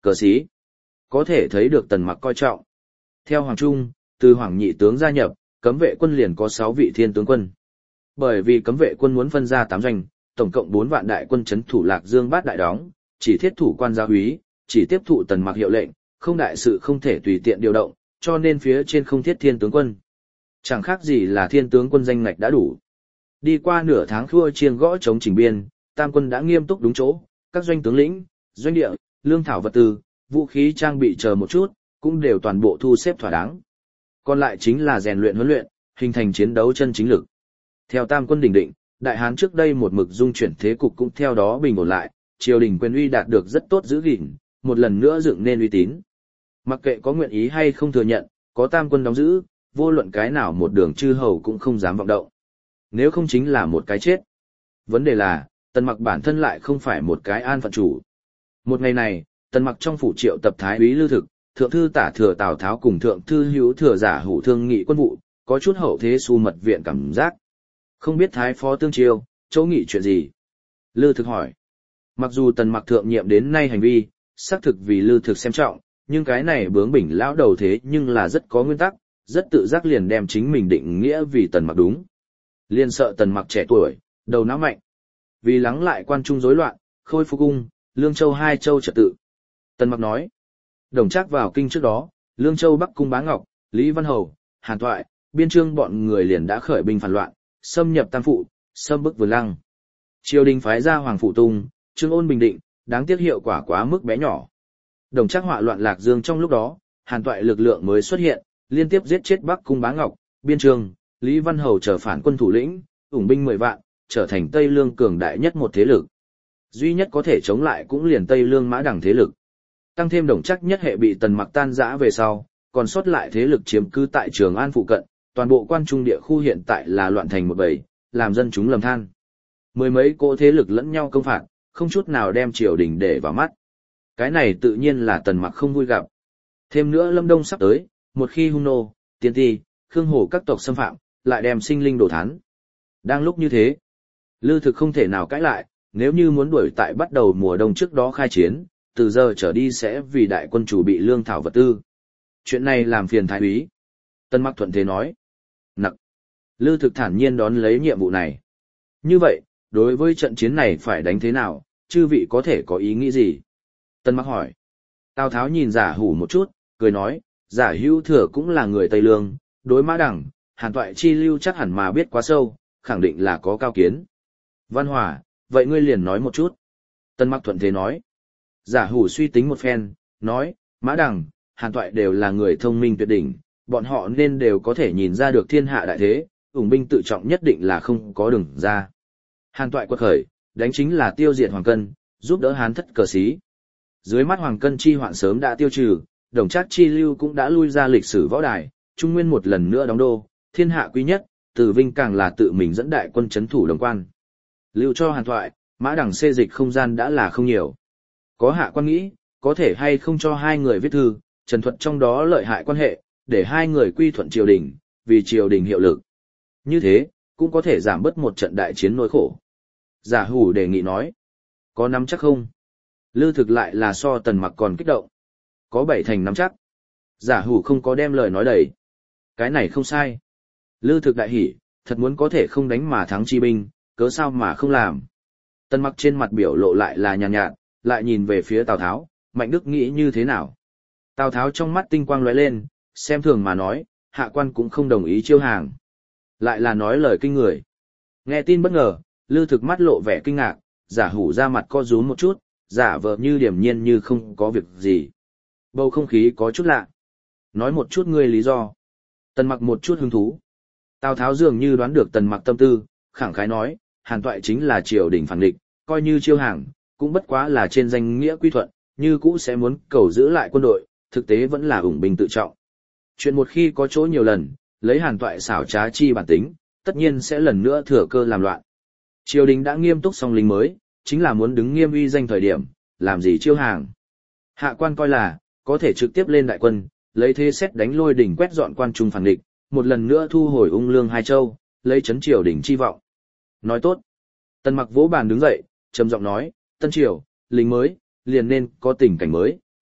cờ sĩ. Có thể thấy được Tần Mặc coi trọng. Theo Hoàng Trung, từ Hoàng Nhị tướng gia nhập, cấm vệ quân liền có 6 vị thiên tướng quân. Bởi vì cấm vệ quân muốn phân ra 8 doanh, tổng cộng 4 vạn đại quân trấn thủ Lạc Dương Bát Đại đóng, chỉ thiết thủ quan gia úy, chỉ tiếp thụ Tần Mặc hiệu lệnh, không đại sự không thể tùy tiện điều động, cho nên phía trên không thiết thiên tướng quân. Chẳng khác gì là thiên tướng quân danh ngạch đã đủ. Đi qua nửa tháng khua chiêng gõ chống chỉnh biên, tam quân đã nghiêm túc đúng chỗ, các doanh tướng lĩnh, doanh địa, lương thảo vật tư, vũ khí trang bị chờ một chút, cũng đều toàn bộ thu xếp thỏa đáng. Còn lại chính là rèn luyện huấn luyện, hình thành chiến đấu chân chính lực. Theo tam quân đỉnh định, Đại Hán trước đây một mực dung chuyển thế cục cũng theo đó bình ổn lại, triều đình quyền uy đạt được rất tốt giữ gìn, một lần nữa dựng nên uy tín. Mặc kệ có nguyện ý hay không thừa nhận, có tam quân đóng giữ, vô luận cái nào một đường chư hầu cũng không dám vọng động. Nếu không chính là một cái chết. Vấn đề là, Tần Mặc bản thân lại không phải một cái an phận chủ. Một ngày này, Tần Mặc trong phủ triệu tập thái úy Lư Thực, thượng thư tả thừa Tào Tháo cùng thượng thư hữu thừa Giả Hủ thương nghị quân vụ, có chút hậu thế su mật viện cảm giác. Không biết thái phó tương chiêu, chỗ nghị chuyện gì? Lư Thực hỏi. Mặc dù Tần Mặc thượng nhiệm đến nay hành vi, xác thực vì Lư Thực xem trọng, nhưng cái này bướng bỉnh lão đầu thế nhưng là rất có nguyên tắc, rất tự giác liền đem chính mình định nghĩa vì Tần Mặc đúng. Liên sợ Tần Mặc trẻ tuổi, đầu não mạnh. Vì lắng lại quan trung rối loạn, khôi phục cung, Lương Châu hai châu trật tự. Tần Mặc nói, Đồng Trác vào kinh trước đó, Lương Châu Bắc cung Bá Ngọc, Lý Văn Hầu, Hàn Toại, Biên Trương bọn người liền đã khởi binh phản loạn, xâm nhập Tam Phụ, xâm bức Vườn Lăng. Triều đình phái ra Hoàng Phụ Tung, Trương Ôn bình định, đáng tiếc hiệu quả quá mức bé nhỏ. Đồng Trác họa loạn Lạc Dương trong lúc đó, Hàn Toại lực lượng mới xuất hiện, liên tiếp giết chết Bắc cung Bá Ngọc, Biên Trương, Lý Văn Hầu trở phản quân thủ lĩnh, ủng binh 10 vạn, trở thành Tây Lương cường đại nhất một thế lực. Duy nhất có thể chống lại cũng liền Tây Lương Mã Đằng thế lực. Tăng thêm Đồng Trác nhất hệ bị Tần Mặc tan rã về sau, còn sót lại thế lực chiếm cứ tại Trường An phụ cận, toàn bộ quan trung địa khu hiện tại là loạn thành một bầy, làm dân chúng lầm than. Mười mấy cỗ thế lực lẫn nhau công phạt, không chút nào đem triều đình để vào mắt. Cái này tự nhiên là Tần Mặc không vui gặp. Thêm nữa Lâm Đông sắp tới, một khi Hung Nô, Tiên Ti, Khương Hồ các tộc xâm phạm, lại đem sinh linh đổ thán. Đang lúc như thế, Lư Thực không thể nào cãi lại, nếu như muốn đuổi tại bắt đầu mùa đông trước đó khai chiến, từ giờ trở đi sẽ vì đại quân chủ bị lương thảo vật tư. Chuyện này làm phiền thái úy. Tần Mặc thuận thế nói. Nặc. Lư Thực thản nhiên đón lấy nhiệm vụ này. Như vậy, đối với trận chiến này phải đánh thế nào, chư vị có thể có ý nghĩ gì? Tần Mặc hỏi. Tào Tháo nhìn Giả Hủ một chút, cười nói, Giả Hữu Thừa cũng là người Tây Lương, đối Mã Đằng, Hàn Toại chi lưu chắc hẳn mà biết quá sâu, khẳng định là có cao kiến. Văn Hòa, vậy ngươi liền nói một chút. Tần Mặc thuận thế nói. Giả Hủ suy tính một phen, nói, Mã Đằng, Hàn Toại đều là người thông minh tuyệt đỉnh, bọn họ nên đều có thể nhìn ra được thiên hạ đại thế, ủng binh tự trọng nhất định là không có đường ra. Hàn Toại quật khởi, đánh chính là tiêu diệt Hoàng Cân, giúp đỡ Hán thất cờ xí. Dưới mắt Hoàng Cân chi hoạn sớm đã tiêu trừ, Đồng Trác chi lưu cũng đã lui ra lịch sử võ đài, Trung Nguyên một lần nữa đóng đô, thiên hạ quý nhất, Từ Vinh càng là tự mình dẫn đại quân trấn thủ Đồng Quan. Lưu cho Hàn Toại, Mã Đằng xê dịch không gian đã là không nhiều. Có hạ quan nghĩ, có thể hay không cho hai người viết thư, trần thuật trong đó lợi hại quan hệ, để hai người quy thuận triều đình, vì triều đình hiệu lực. Như thế, cũng có thể giảm bớt một trận đại chiến nỗi khổ. Giả Hủ đề nghị nói, có nắm chắc không? Lư Thực lại là so Tần Mặc còn kích động. Có 7 thành nắm chắc. Giả Hủ không có đem lời nói đầy. Cái này không sai. Lư Thực đại hỉ, thật muốn có thể không đánh mà thắng chi binh, cớ sao mà không làm. Tần Mặc trên mặt biểu lộ lại là nhàn nhạt, lại nhìn về phía Tào Tháo, Mạnh Đức nghĩ như thế nào? Tào Tháo trong mắt tinh quang lóe lên, xem thường mà nói, hạ quan cũng không đồng ý chiêu hàng. Lại là nói lời kinh người. Nghe tin bất ngờ, Lư Thực mắt lộ vẻ kinh ngạc, Giả Hủ ra mặt co rúm một chút, giả vờ như điềm nhiên như không có việc gì. Bầu không khí có chút lạ. Nói một chút ngươi lý do. Tần Mặc một chút hứng thú. Tào Tháo dường như đoán được Tần Mặc tâm tư, khẳng khái nói, Hàn Toại chính là triều đình phản địch, coi như chiêu hàng, cũng bất quá là trên danh nghĩa quy thuận, như cũ sẽ muốn cầu giữ lại quân đội, thực tế vẫn là ủng binh tự trọng. Chuyện một khi có chỗ nhiều lần, lấy Hàn Toại xảo trá chi bản tính, tất nhiên sẽ lần nữa thừa cơ làm loạn. Triều đình đã nghiêm túc song lính mới, chính là muốn đứng nghiêm uy danh thời điểm, làm gì chiêu hàng. Hạ quan coi là, có thể trực tiếp lên đại quân, lấy thế xét đánh lôi đỉnh quét dọn quan trung phản địch, một lần nữa thu hồi ung lương hai châu, lấy chấn triều đình chi vọng. Nói tốt. Tần Mặc vỗ bàn đứng dậy, trầm giọng nói, Tân Triều, lính mới, liền nên có tình cảnh mới,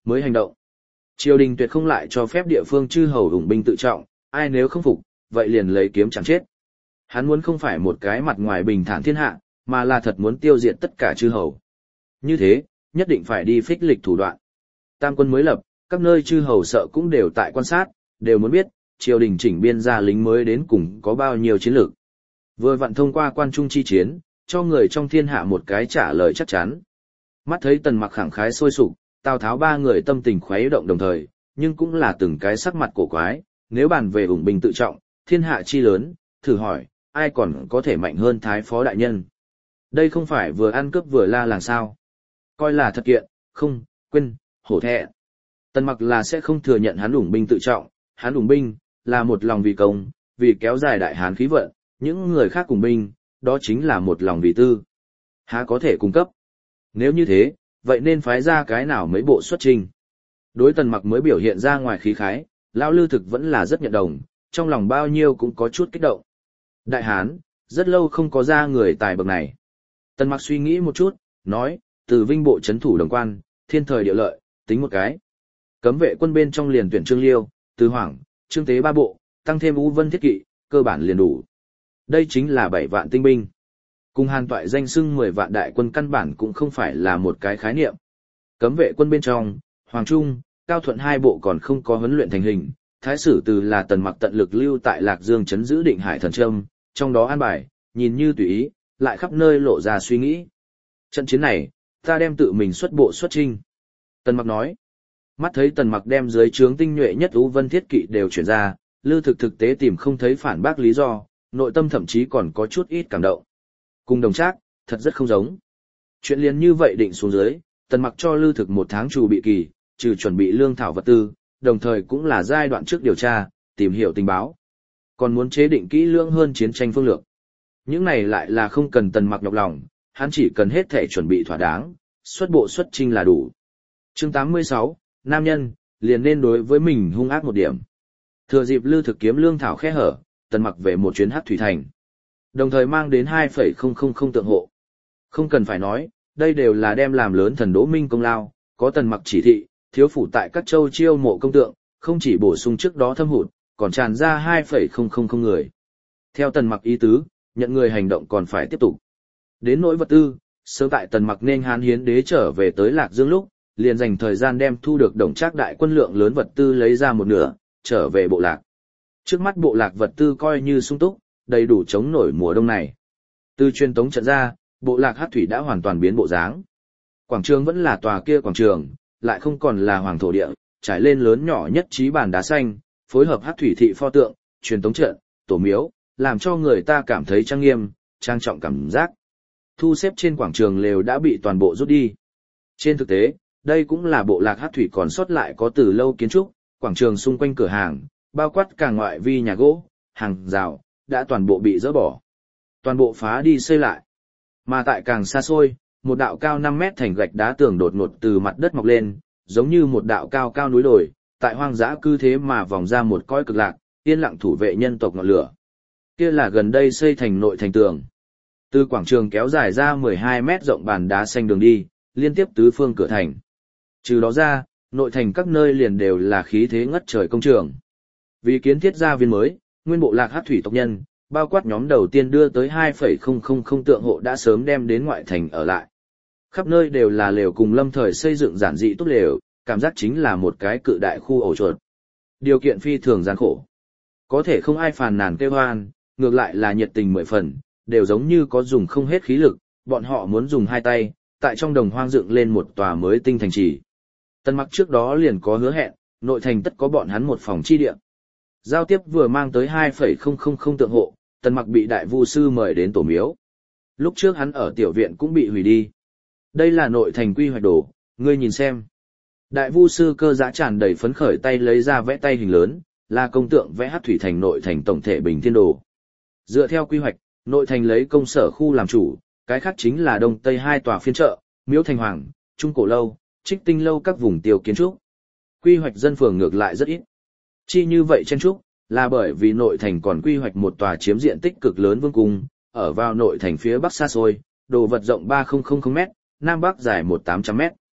mới hành động. Triều đình tuyệt không lại cho phép địa phương chư hầu ủng binh tự trọng, ai nếu không phục, vậy liền lấy kiếm chẳng chết. Hắn muốn không phải một cái mặt ngoài bình thản thiên hạ, mà là thật muốn tiêu diệt tất cả chư hầu. Như thế, nhất định phải đi phích lịch thủ đoạn. Tam quân mới lập, các nơi chư hầu sợ cũng đều tại quan sát, đều muốn biết, triều đình chỉnh biên ra lính mới đến cùng có bao nhiêu chiến lược. Vừa vặn thông qua quan trung chi chiến, cho người trong thiên hạ một cái trả lời chắc chắn. Mắt thấy Tần Mặc khẳng khái sôi sục, Tào Tháo ba người tâm tình khuấy động đồng thời, nhưng cũng là từng cái sắc mặt cổ quái, nếu bàn về ủng binh tự trọng, thiên hạ chi lớn, thử hỏi, ai còn có thể mạnh hơn Thái Phó đại nhân. Đây không phải vừa ăn cướp vừa la làng sao. Coi là thật kiện, không, quên, hổ thẹn. Tần Mặc là sẽ không thừa nhận hắn ủng binh tự trọng, hắn ủng binh, là một lòng vì công, vì kéo dài đại hán khí vận, những người khác cùng binh, đó chính là một lòng vì tư. Há có thể cung cấp. Nếu như thế, vậy nên phái ra cái nào mấy bộ xuất trình. Đối Tần Mặc mới biểu hiện ra ngoài khí khái, Lão Lư thực vẫn là rất nhận đồng, trong lòng bao nhiêu cũng có chút kích động. Đại hán, rất lâu không có ra người tài bậc này. Tần Mặc suy nghĩ một chút, nói, từ Vinh bộ chấn thủ Đồng Quan, thiên thời địa lợi, tính một cái. Cấm vệ quân bên trong liền tuyển Trương Liêu, Từ Hoảng, Trương Tế ba bộ, tăng thêm U Vân thiết kỵ, cơ bản liền đủ. Đây chính là 7 vạn tinh binh. Cùng Hàn Toại danh xưng 10 vạn đại quân căn bản cũng không phải là một cái khái niệm. Cấm vệ quân bên trong, Hoàng Trung, Cao Thuận hai bộ còn không có huấn luyện thành hình, Thái sử từ là Tần Mặc tận lực lưu tại Lạc Dương trấn giữ Định Hải Thần Trâm, trong đó an bài, nhìn như tùy ý, lại khắp nơi lộ ra suy nghĩ. Trận chiến này, ta đem tự mình xuất bộ xuất chinh. Tần Mặc nói. Mắt thấy Tần Mặc đem dưới trướng tinh nhuệ nhất U Vân thiết kỵ đều chuyển ra, Lư thực tế tìm không thấy phản bác lý do, nội tâm thậm chí còn có chút ít cảm động. Cùng Đồng Trác, thật rất không giống. Chuyện liền như vậy định xuống dưới, Tần Mặc cho Lư thực 1 tháng trù bị kỳ, trừ chuẩn bị lương thảo vật tư, đồng thời cũng là giai đoạn trước điều tra, tìm hiểu tình báo. Còn muốn chế định kỹ lưỡng hơn chiến tranh phương lược. Những này lại là không cần Tần Mặc nhọc lòng, hắn chỉ cần hết thể chuẩn bị thỏa đáng, xuất bộ xuất chinh là đủ. Chương 86, nam nhân, liền nên đối với mình hung ác một điểm. Thừa dịp Lư thực kiếm lương thảo khe hở, Tần Mặc về một chuyến Hắc Thủy Thành. Đồng thời mang đến 2,000 tượng hộ. Không cần phải nói, đây đều là đem làm lớn thần Đỗ Minh công lao, có Tần Mặc chỉ thị, thiếu phủ tại các châu chiêu mộ công tượng, không chỉ bổ sung trước đó thâm hụt, còn tràn ra 2,000 người. Theo Tần Mặc ý tứ, nhận người hành động còn phải tiếp tục. Đến nỗi vật tư, sớm tại Tần Mặc nên Hán Hiến Đế trở về tới Lạc Dương lúc, liền dành thời gian đem thu được Đồng Trác đại quân lượng lớn vật tư lấy ra một nửa, trở về bộ lạc. Trước mắt bộ lạc vật tư coi như sung túc, đầy đủ chống nổi mùa đông này. Từ truyền tống trận ra, bộ lạc Hắc Thủy đã hoàn toàn biến bộ dáng. Quảng trường vẫn là tòa kia quảng trường, lại không còn là hoàng thổ địa, trải lên lớn nhỏ nhất trí bàn đá xanh, phối hợp Hắc Thủy thị pho tượng, truyền tống trận, tổ miếu, làm cho người ta cảm thấy trang nghiêm, trang trọng cảm giác. Thu xếp trên quảng trường lều đã bị toàn bộ rút đi. Trên thực tế, đây cũng là bộ lạc Hắc Thủy còn sót lại có từ lâu kiến trúc, quảng trường xung quanh cửa hàng, bao quát cả ngoại vi nhà gỗ, hàng rào, đã toàn bộ bị dỡ bỏ. Toàn bộ phá đi xây lại. Mà tại càng xa xôi, một đạo cao 5 mét thành gạch đá tường đột ngột từ mặt đất mọc lên, giống như một đạo cao cao núi đồi, tại hoang dã cứ thế mà vòng ra một cõi cực lạc, yên lặng thủ vệ nhân tộc ngọn lửa. Kia là gần đây xây thành nội thành tường. Từ quảng trường kéo dài ra 12 mét rộng bàn đá xanh đường đi, liên tiếp tứ phương cửa thành. Trừ đó ra, nội thành các nơi liền đều là khí thế ngất trời công trường. Vì kiến thiết gia viên mới, nguyên bộ lạc Hắc Thủy tộc nhân, bao quát nhóm đầu tiên đưa tới 2,000 tượng hộ đã sớm đem đến ngoại thành ở lại. Khắp nơi đều là lều cùng lâm thời xây dựng giản dị tốt lều, cảm giác chính là một cái cự đại khu ổ chuột. Điều kiện phi thường gian khổ. Có thể không ai phàn nàn kêu oan, ngược lại là nhiệt tình 10 phần, đều giống như có dùng không hết khí lực, bọn họ muốn dùng hai tay, tại trong đồng hoang dựng lên một tòa mới tinh thành trì. Tần Mặc trước đó liền có hứa hẹn, nội thành tất có bọn hắn một phòng chi địa. Giao tiếp vừa mang tới 2,000 tượng hộ, Tần Mặc bị đại vu sư mời đến tổ miếu. Lúc trước hắn ở tiểu viện cũng bị hủy đi. Đây là nội thành quy hoạch đồ, ngươi nhìn xem. Đại vu sư cơ giã tràn đầy phấn khởi tay lấy ra vẽ tay hình lớn, là công tượng vẽ Hắc Thủy thành nội thành tổng thể bình thiên đồ. Dựa theo quy hoạch, nội thành lấy công sở khu làm chủ, cái khác chính là đông tây hai tòa phiên chợ, Miếu Thành Hoàng, Trung Cổ lâu, Trích Tinh lâu các vùng tiêu kiến trúc. Quy hoạch dân phường ngược lại rất ít. Chi như vậy chen trúc, là bởi vì nội thành còn quy hoạch một tòa chiếm diện tích cực lớn vương cung, ở vào nội thành phía bắc xa xôi, đồ vật rộng 3,000 m, nam bắc dài 1,800 m.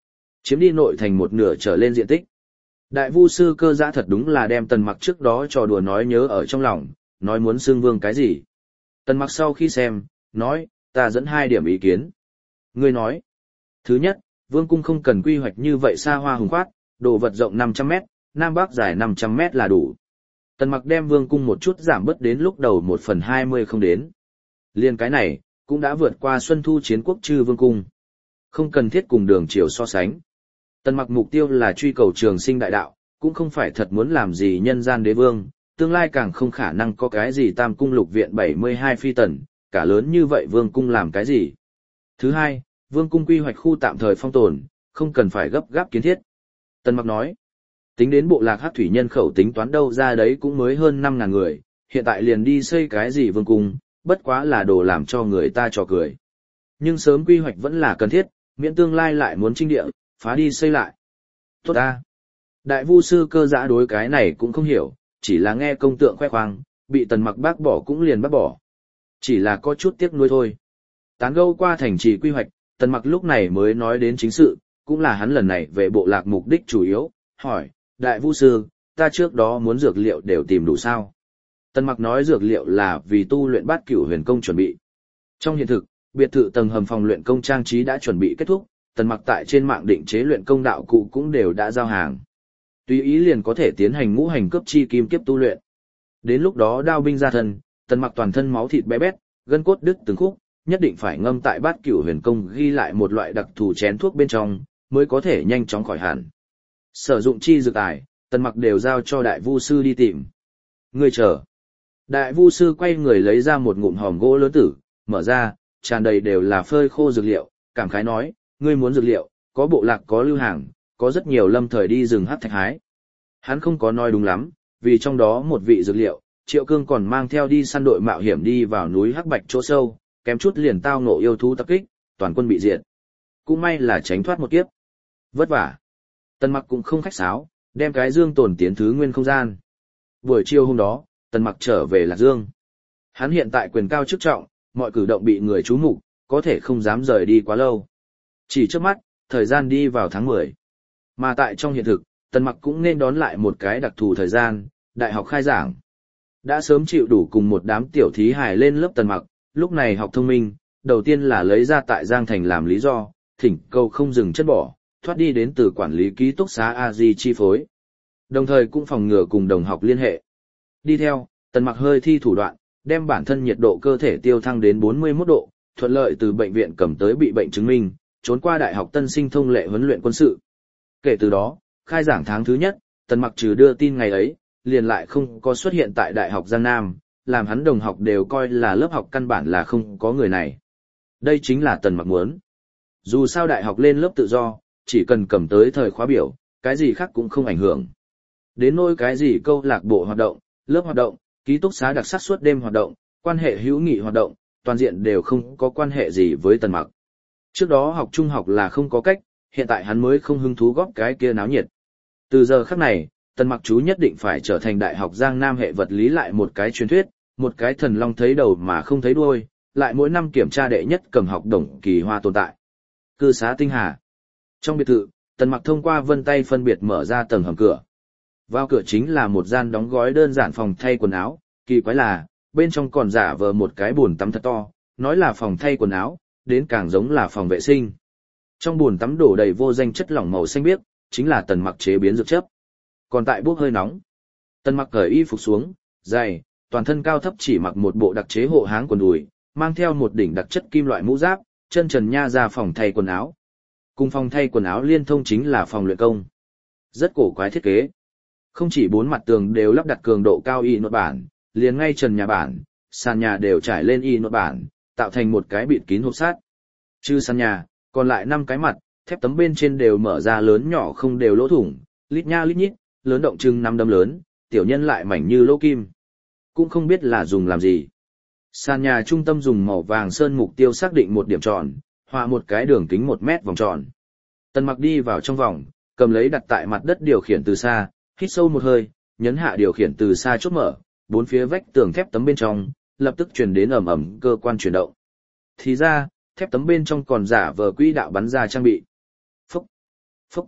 chiếm đi nội thành một nửa trở lên diện tích. Đại Vu sư Cơ Giã thật đúng là đem Tần Mặc trước đó trò đùa nói nhớ ở trong lòng, nói muốn xưng vương cái gì. Tần Mặc sau khi xem, nói, ta dẫn 2 điểm ý kiến. Ngươi nói, thứ nhất, vương cung không cần quy hoạch như vậy xa hoa hùng khoát, đồ vật rộng 500 mét, nam bắc dài 500 mét là đủ. Tần Mặc đem vương cung một chút giảm bớt đến lúc đầu 1/20 không đến. Liên cái này, cũng đã vượt qua Xuân Thu Chiến Quốc Trư Vương Cung. Không cần thiết cùng Đường Triều so sánh. Tần Mặc mục tiêu là truy cầu trường sinh đại đạo, cũng không phải thật muốn làm gì nhân gian đế vương, tương lai càng không khả năng có cái gì Tam Cung Lục Viện 72 phi tần, cả lớn như vậy Vương Cung làm cái gì. Thứ hai, Vương Cung quy hoạch khu tạm thời phong tồn, không cần phải gấp gáp kiến thiết. Tần Mặc nói, tính đến bộ lạc Hắc Thủy nhân khẩu tính toán đâu ra đấy cũng mới hơn 5.000 người, hiện tại liền đi xây cái gì Vương Cung, bất quá là đồ làm cho người ta trò cười. Nhưng sớm quy hoạch vẫn là cần thiết, miễn tương lai lại muốn trinh địa, phá đi xây lại. Tốt ta. Đại Vu sư Cơ Giã đối cái này cũng không hiểu, chỉ là nghe công tượng khoe khoang, bị Tần Mặc bác bỏ cũng liền bác bỏ. Chỉ là có chút tiếc nuối thôi. Tán gẫu qua thành trì quy hoạch, Tần Mặc lúc này mới nói đến chính sự, cũng là hắn lần này về bộ lạc mục đích chủ yếu, hỏi, Đại Vu sư, ta trước đó muốn dược liệu đều tìm đủ sao? Tần Mặc nói dược liệu là vì tu luyện Bát Cửu Huyền Công chuẩn bị. Trong hiện thực, biệt thự tầng hầm phòng luyện công trang trí đã chuẩn bị kết thúc, Tần Mặc tại trên mạng định chế luyện công đạo cụ cũng đều đã giao hàng. Tùy ý liền có thể tiến hành ngũ hành cấp chi kim kiếp tu luyện. Đến lúc đó đao binh ra thân, Tần Mặc toàn thân máu thịt bé bét, gân cốt đứt từng khúc, nhất định phải ngâm tại Bát Cửu Huyền Công ghi lại một loại đặc thù chén thuốc bên trong, mới có thể nhanh chóng khỏi hẳn. Sử dụng chi dược tài, Tần Mặc đều giao cho Đại Vu sư đi tìm. Ngươi chờ. Đại Vu sư quay người lấy ra một ngụm hòm gỗ lớn tử, mở ra, tràn đầy đều là phơi khô dược liệu, cảm khái nói, ngươi muốn dược liệu, có bộ lạc có lưu hàng, có rất nhiều lâm thời đi rừng hắc thạch hái. Hắn không có nói đúng lắm, vì trong đó một vị dược liệu, Triệu Cương còn mang theo đi săn đội mạo hiểm đi vào núi Hắc Bạch chỗ sâu, kém chút liền tao ngộ yêu thú tập kích, toàn quân bị diệt. Cũng may là tránh thoát một kiếp. Vất vả. Tần Mặc cũng không khách sáo, đem cái dương tồn tiến thứ nguyên không gian. Buổi chiều hôm đó, Tần Mặc trở về Lạc Dương. Hắn hiện tại quyền cao chức trọng, mọi cử động bị người chú mục, có thể không dám rời đi quá lâu. Chỉ trước mắt, thời gian đi vào tháng 10. Mà tại trong hiện thực, Tần Mặc cũng nên đón lại một cái đặc thù thời gian, đại học khai giảng. Đã sớm chịu đủ cùng một đám tiểu thí hài lên lớp Tần Mặc, lúc này học thông minh, đầu tiên là lấy ra tại Giang Thành làm lý do, thỉnh cầu không dừng chân bỏ, thoát đi đến từ quản lý ký túc xá A-di chi phối. Đồng thời cũng phòng ngừa cùng đồng học liên hệ. Đi theo, Tần Mặc hơi thi thủ đoạn, đem bản thân nhiệt độ cơ thể tiêu thăng đến 41 độ, thuận lợi từ bệnh viện cầm tới bị bệnh chứng minh, trốn qua đại học tân sinh thông lệ huấn luyện quân sự. Kể từ đó, khai giảng tháng thứ nhất, Tần Mặc trừ đưa tin ngày ấy, liền lại không có xuất hiện tại đại học Giang Nam, làm hắn đồng học đều coi là lớp học căn bản là không có người này. Đây chính là Tần Mặc muốn. Dù sao đại học lên lớp tự do, chỉ cần cầm tới thời khóa biểu, cái gì khác cũng không ảnh hưởng. Đến nỗi cái gì câu lạc bộ hoạt động, lớp hoạt động, ký túc xá đặc sắc suốt đêm hoạt động, quan hệ hữu nghị hoạt động, toàn diện đều không có quan hệ gì với Tần Mặc. Trước đó học trung học là không có cách, hiện tại hắn mới không hứng thú góp cái kia náo nhiệt. Từ giờ khắc này, Tần Mặc chú nhất định phải trở thành đại học Giang Nam hệ vật lý lại một cái truyền thuyết, một cái thần long thấy đầu mà không thấy đuôi, lại mỗi năm kiểm tra đệ nhất cầm học đồng kỳ hoa tồn tại. Cư xá Tinh Hà. Trong biệt thự, Tần Mặc thông qua vân tay phân biệt mở ra tầng hầm cửa. Vào cửa chính là một gian đóng gói đơn giản phòng thay quần áo, kỳ quái là, bên trong còn giả vờ một cái bồn tắm thật to, nói là phòng thay quần áo, đến càng giống là phòng vệ sinh. Trong bồn tắm đổ đầy vô danh chất lỏng màu xanh biếc, chính là Tần Mặc chế biến dược chất. Còn tại bốc hơi nóng, Tần Mặc cởi y phục xuống, giày, toàn thân cao thấp chỉ mặc một bộ đặc chế hộ háng quần đùi, mang theo một đỉnh đặc chất kim loại mũ giáp, chân trần nha ra phòng thay quần áo. Cùng phòng thay quần áo liên thông chính là phòng luyện công. Rất cổ quái thiết kế. Không chỉ 4 mặt tường đều lắp đặt cường độ cao y nốt bản, liền ngay trần nhà bản, sàn nhà đều trải lên y nốt bản, tạo thành một cái bịt kín hộp sắt. Trừ sàn nhà, còn lại 5 cái mặt, thép tấm bên trên đều mở ra lớn nhỏ không đều lỗ thủng, lít nha lít nhít, lớn động chừng 5 đấm lớn, tiểu nhân lại mảnh như lỗ kim. Cũng không biết là dùng làm gì. Sàn nhà trung tâm dùng màu vàng sơn mục tiêu xác định một điểm tròn, họa một cái đường kính 1 mét vòng tròn. Tần Mặc đi vào trong vòng, cầm lấy đặt tại mặt đất điều khiển từ xa, hít sâu một hơi, nhấn hạ điều khiển từ xa chốt mở, 4 phía vách tường thép tấm bên trong, lập tức truyền đến ầm ầm cơ quan chuyển động. Thì ra, thép tấm bên trong còn giả vờ quỹ đạo bắn ra trang bị. Phúc,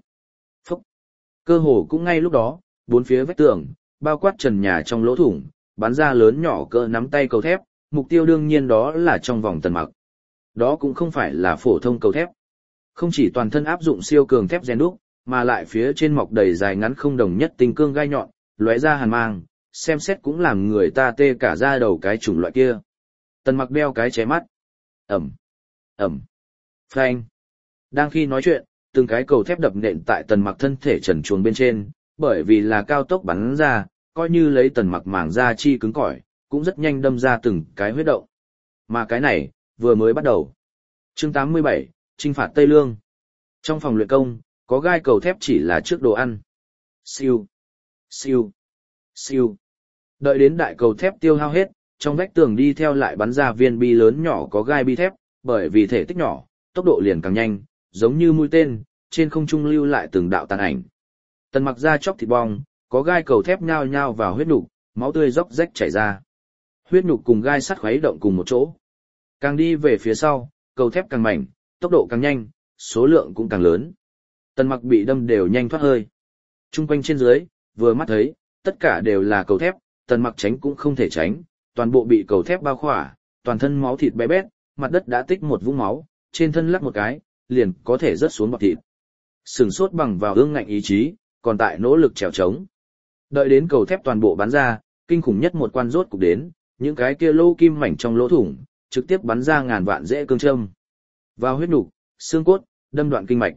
Cơ hồ cũng ngay lúc đó, bốn phía vách tường, bao quát trần nhà trong lỗ thủng, bắn ra lớn nhỏ cỡ nắm tay cầu thép, mục tiêu đương nhiên đó là trong vòng Tần Mặc. Đó cũng không phải là phổ thông cầu thép. Không chỉ toàn thân áp dụng siêu cường thép rèn đúc, mà lại phía trên mọc đầy dài ngắn không đồng nhất tinh cương gai nhọn, lóe ra hàn mang, xem xét cũng làm người ta tê cả da đầu cái chủng loại kia. Tần Mặc đeo cái ché mắt. Ẩm, Ẩm, phanh. Đang khi nói chuyện, từng cái cầu thép đập nện tại Tần Mặc thân thể trần truồng bên trên, bởi vì là cao tốc bắn ra, coi như lấy Tần Mặc màng da chi cứng cỏi, cũng rất nhanh đâm ra từng cái huyết động. Mà cái này, vừa mới bắt đầu. Chương 87, Chinh phạt Tây Lương. Trong phòng luyện công, có gai cầu thép chỉ là trước đồ ăn. Siêu, siêu, siêu. Đợi đến đại cầu thép tiêu hao hết, trong vách tường đi theo lại bắn ra viên bi lớn nhỏ có gai bi thép, bởi vì thể tích nhỏ, tốc độ liền càng nhanh, giống như mũi tên, trên không trung lưu lại từng đạo tàn ảnh. Tần Mặc da chóc thịt bong, có gai cầu thép nhao nhao vào huyết nục, máu tươi róc rách chảy ra. Huyết nhục cùng gai sắt khuấy động cùng một chỗ. Càng đi về phía sau, cầu thép càng mảnh, tốc độ càng nhanh, số lượng cũng càng lớn. Tần Mặc bị đâm đều nhanh thoát hơi. Trung quanh trên dưới, vừa mắt thấy, tất cả đều là cầu thép, Tần Mặc tránh cũng không thể tránh, toàn bộ bị cầu thép bao khỏa, toàn thân máu thịt bé bét, mặt đất đã tích một vũng máu, trên thân lắc một cái, liền có thể rớt xuống bọt thịt. Sừng sốt bằng vào ương ngạnh ý chí, còn tại nỗ lực trèo trống. Đợi đến cầu thép toàn bộ bắn ra, kinh khủng nhất một quan rốt cục đến, những cái kia lô kim mảnh trong lỗ thủng, trực tiếp bắn ra ngàn vạn rễ cương châm. Vào huyết nục, xương cốt, đâm đoạn kinh mạch.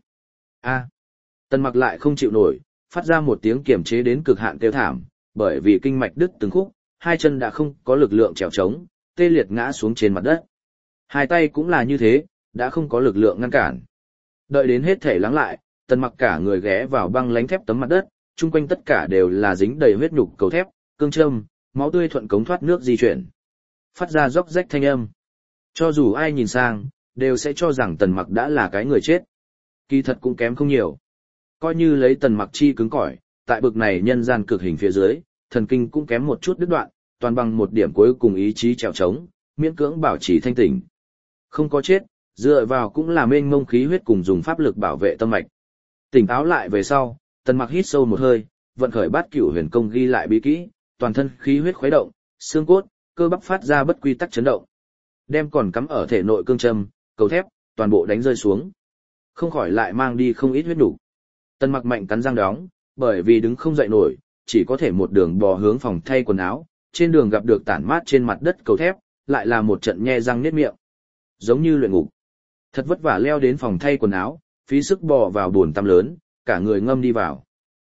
Tần Mặc lại không chịu nổi, phát ra một tiếng kiềm chế đến cực hạn kêu thảm, bởi vì kinh mạch đứt từng khúc, hai chân đã không có lực lượng trèo trống, tê liệt ngã xuống trên mặt đất. Hai tay cũng là như thế, đã không có lực lượng ngăn cản. Đợi đến hết thể lắng lại, Tần Mặc cả người ghé vào băng lánh thép tấm mặt đất, chung quanh tất cả đều là dính đầy huyết nhục cầu thép, cương châm, máu tươi thuận cống thoát nước di chuyển, phát ra róc rách thanh âm. Cho dù ai nhìn sang, đều sẽ cho rằng Tần Mặc đã là cái người chết. Kỳ thật cũng kém không nhiều. Coi như lấy Tần Mặc chi cứng cỏi, tại bực này nhân gian cực hình phía dưới, thần kinh cũng kém một chút đứt đoạn, toàn bằng một điểm cuối cùng ý chí trèo trống, miễn cưỡng bảo trì thanh tỉnh. Không có chết, dựa vào cũng là mênh mông khí huyết cùng dùng pháp lực bảo vệ tâm mạch. Tỉnh táo lại về sau, Tần Mặc hít sâu một hơi, vận khởi Bát Cửu Huyền Công ghi lại bí kỹ, toàn thân khí huyết khuấy động, xương cốt, cơ bắp phát ra bất quy tắc chấn động. Đem còn cắm ở thể nội cương châm, cầu thép, toàn bộ đánh rơi xuống. Không khỏi lại mang đi không ít huyết đủ. Tần Mặc mạnh cắn răng đóng, bởi vì đứng không dậy nổi, chỉ có thể một đường bò hướng phòng thay quần áo, trên đường gặp được tản mát trên mặt đất cầu thép, lại là một trận nhe răng niết miệng. Giống như luyện ngục. Thật vất vả leo đến phòng thay quần áo, phí sức bò vào bồn tắm lớn, cả người ngâm đi vào.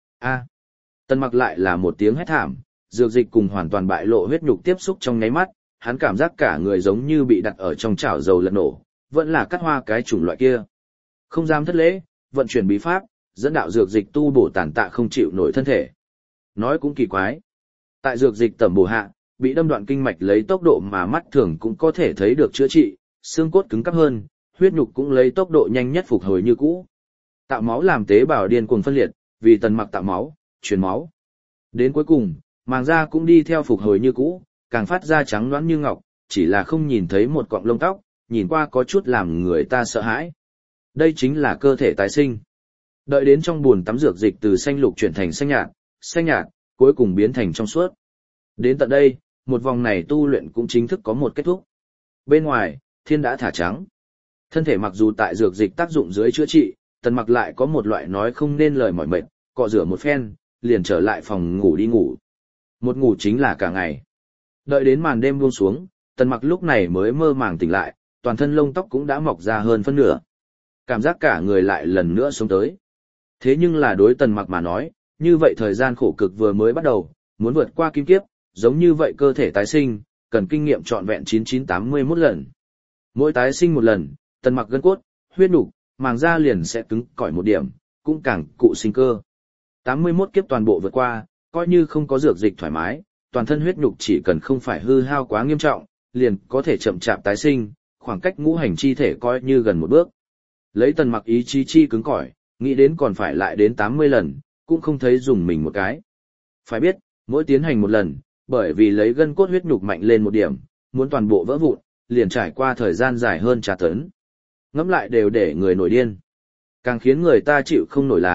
Tần Mặc lại là một tiếng hét thảm, dược dịch cùng hoàn toàn bại lộ huyết nhục tiếp xúc trong nháy mắt, hắn cảm giác cả người giống như bị đặt ở trong chảo dầu lật nổ, vẫn là cắt hoa cái chủng loại kia. Không dám thất lễ, vận chuyển bí pháp, dẫn đạo dược dịch tu bổ tàn tạ không chịu nổi thân thể. Nói cũng kỳ quái. Tại dược dịch tẩm bổ hạ, bị đâm đoạn kinh mạch lấy tốc độ mà mắt thường cũng có thể thấy được chữa trị, xương cốt cứng cáp hơn, huyết nhục cũng lấy tốc độ nhanh nhất phục hồi như cũ. Tạo máu làm tế bào điên cuồng phân liệt, vì Tần Mặc tạo máu, truyền máu. Đến cuối cùng, màng da cũng đi theo phục hồi như cũ, càng phát ra trắng nõn như ngọc, chỉ là không nhìn thấy một cọng lông tóc, nhìn qua có chút làm người ta sợ hãi. Đây chính là cơ thể tái sinh. Đợi đến trong bồn tắm dược dịch từ xanh lục chuyển thành xanh nhạt, cuối cùng biến thành trong suốt. Đến tận đây, một vòng này tu luyện cũng chính thức có một kết thúc. Bên ngoài, thiên đã thả trắng. Thân thể mặc dù tại dược dịch tác dụng dưới chữa trị, Tần Mặc lại có một loại nói không nên lời mỏi mệt, cọ rửa một phen, liền trở lại phòng ngủ đi ngủ. Một ngủ chính là cả ngày. Đợi đến màn đêm buông xuống, Tần Mặc lúc này mới mơ màng tỉnh lại, toàn thân lông tóc cũng đã mọc ra hơn phân nửa. Cảm giác cả người lại lần nữa sống tới. Thế nhưng là đối Tần Mặc mà nói, như vậy thời gian khổ cực vừa mới bắt đầu, muốn vượt qua kim kiếp, giống như vậy cơ thể tái sinh, cần kinh nghiệm trọn vẹn 9981 lần. Mỗi tái sinh một lần, Tần Mặc gân cốt, huyết nục, màng da liền sẽ cứng cỏi một điểm, cũng càng cụ sinh cơ. 81 kiếp toàn bộ vượt qua, coi như không có dược dịch thoải mái, toàn thân huyết nhục chỉ cần không phải hư hao quá nghiêm trọng, liền có thể chậm chạp tái sinh, khoảng cách ngũ hành chi thể coi như gần một bước. Lấy Tần Mặc ý chí chi cứng cỏi, nghĩ đến còn phải lại đến 80 lần, cũng không thấy dùng mình một cái. Phải biết, mỗi tiến hành một lần, bởi vì lấy gân cốt huyết nhục mạnh lên một điểm, muốn toàn bộ vỡ vụn, liền trải qua thời gian dài hơn tra tấn. Ngẫm lại đều để người nổi điên. Càng khiến người ta chịu không nổi là,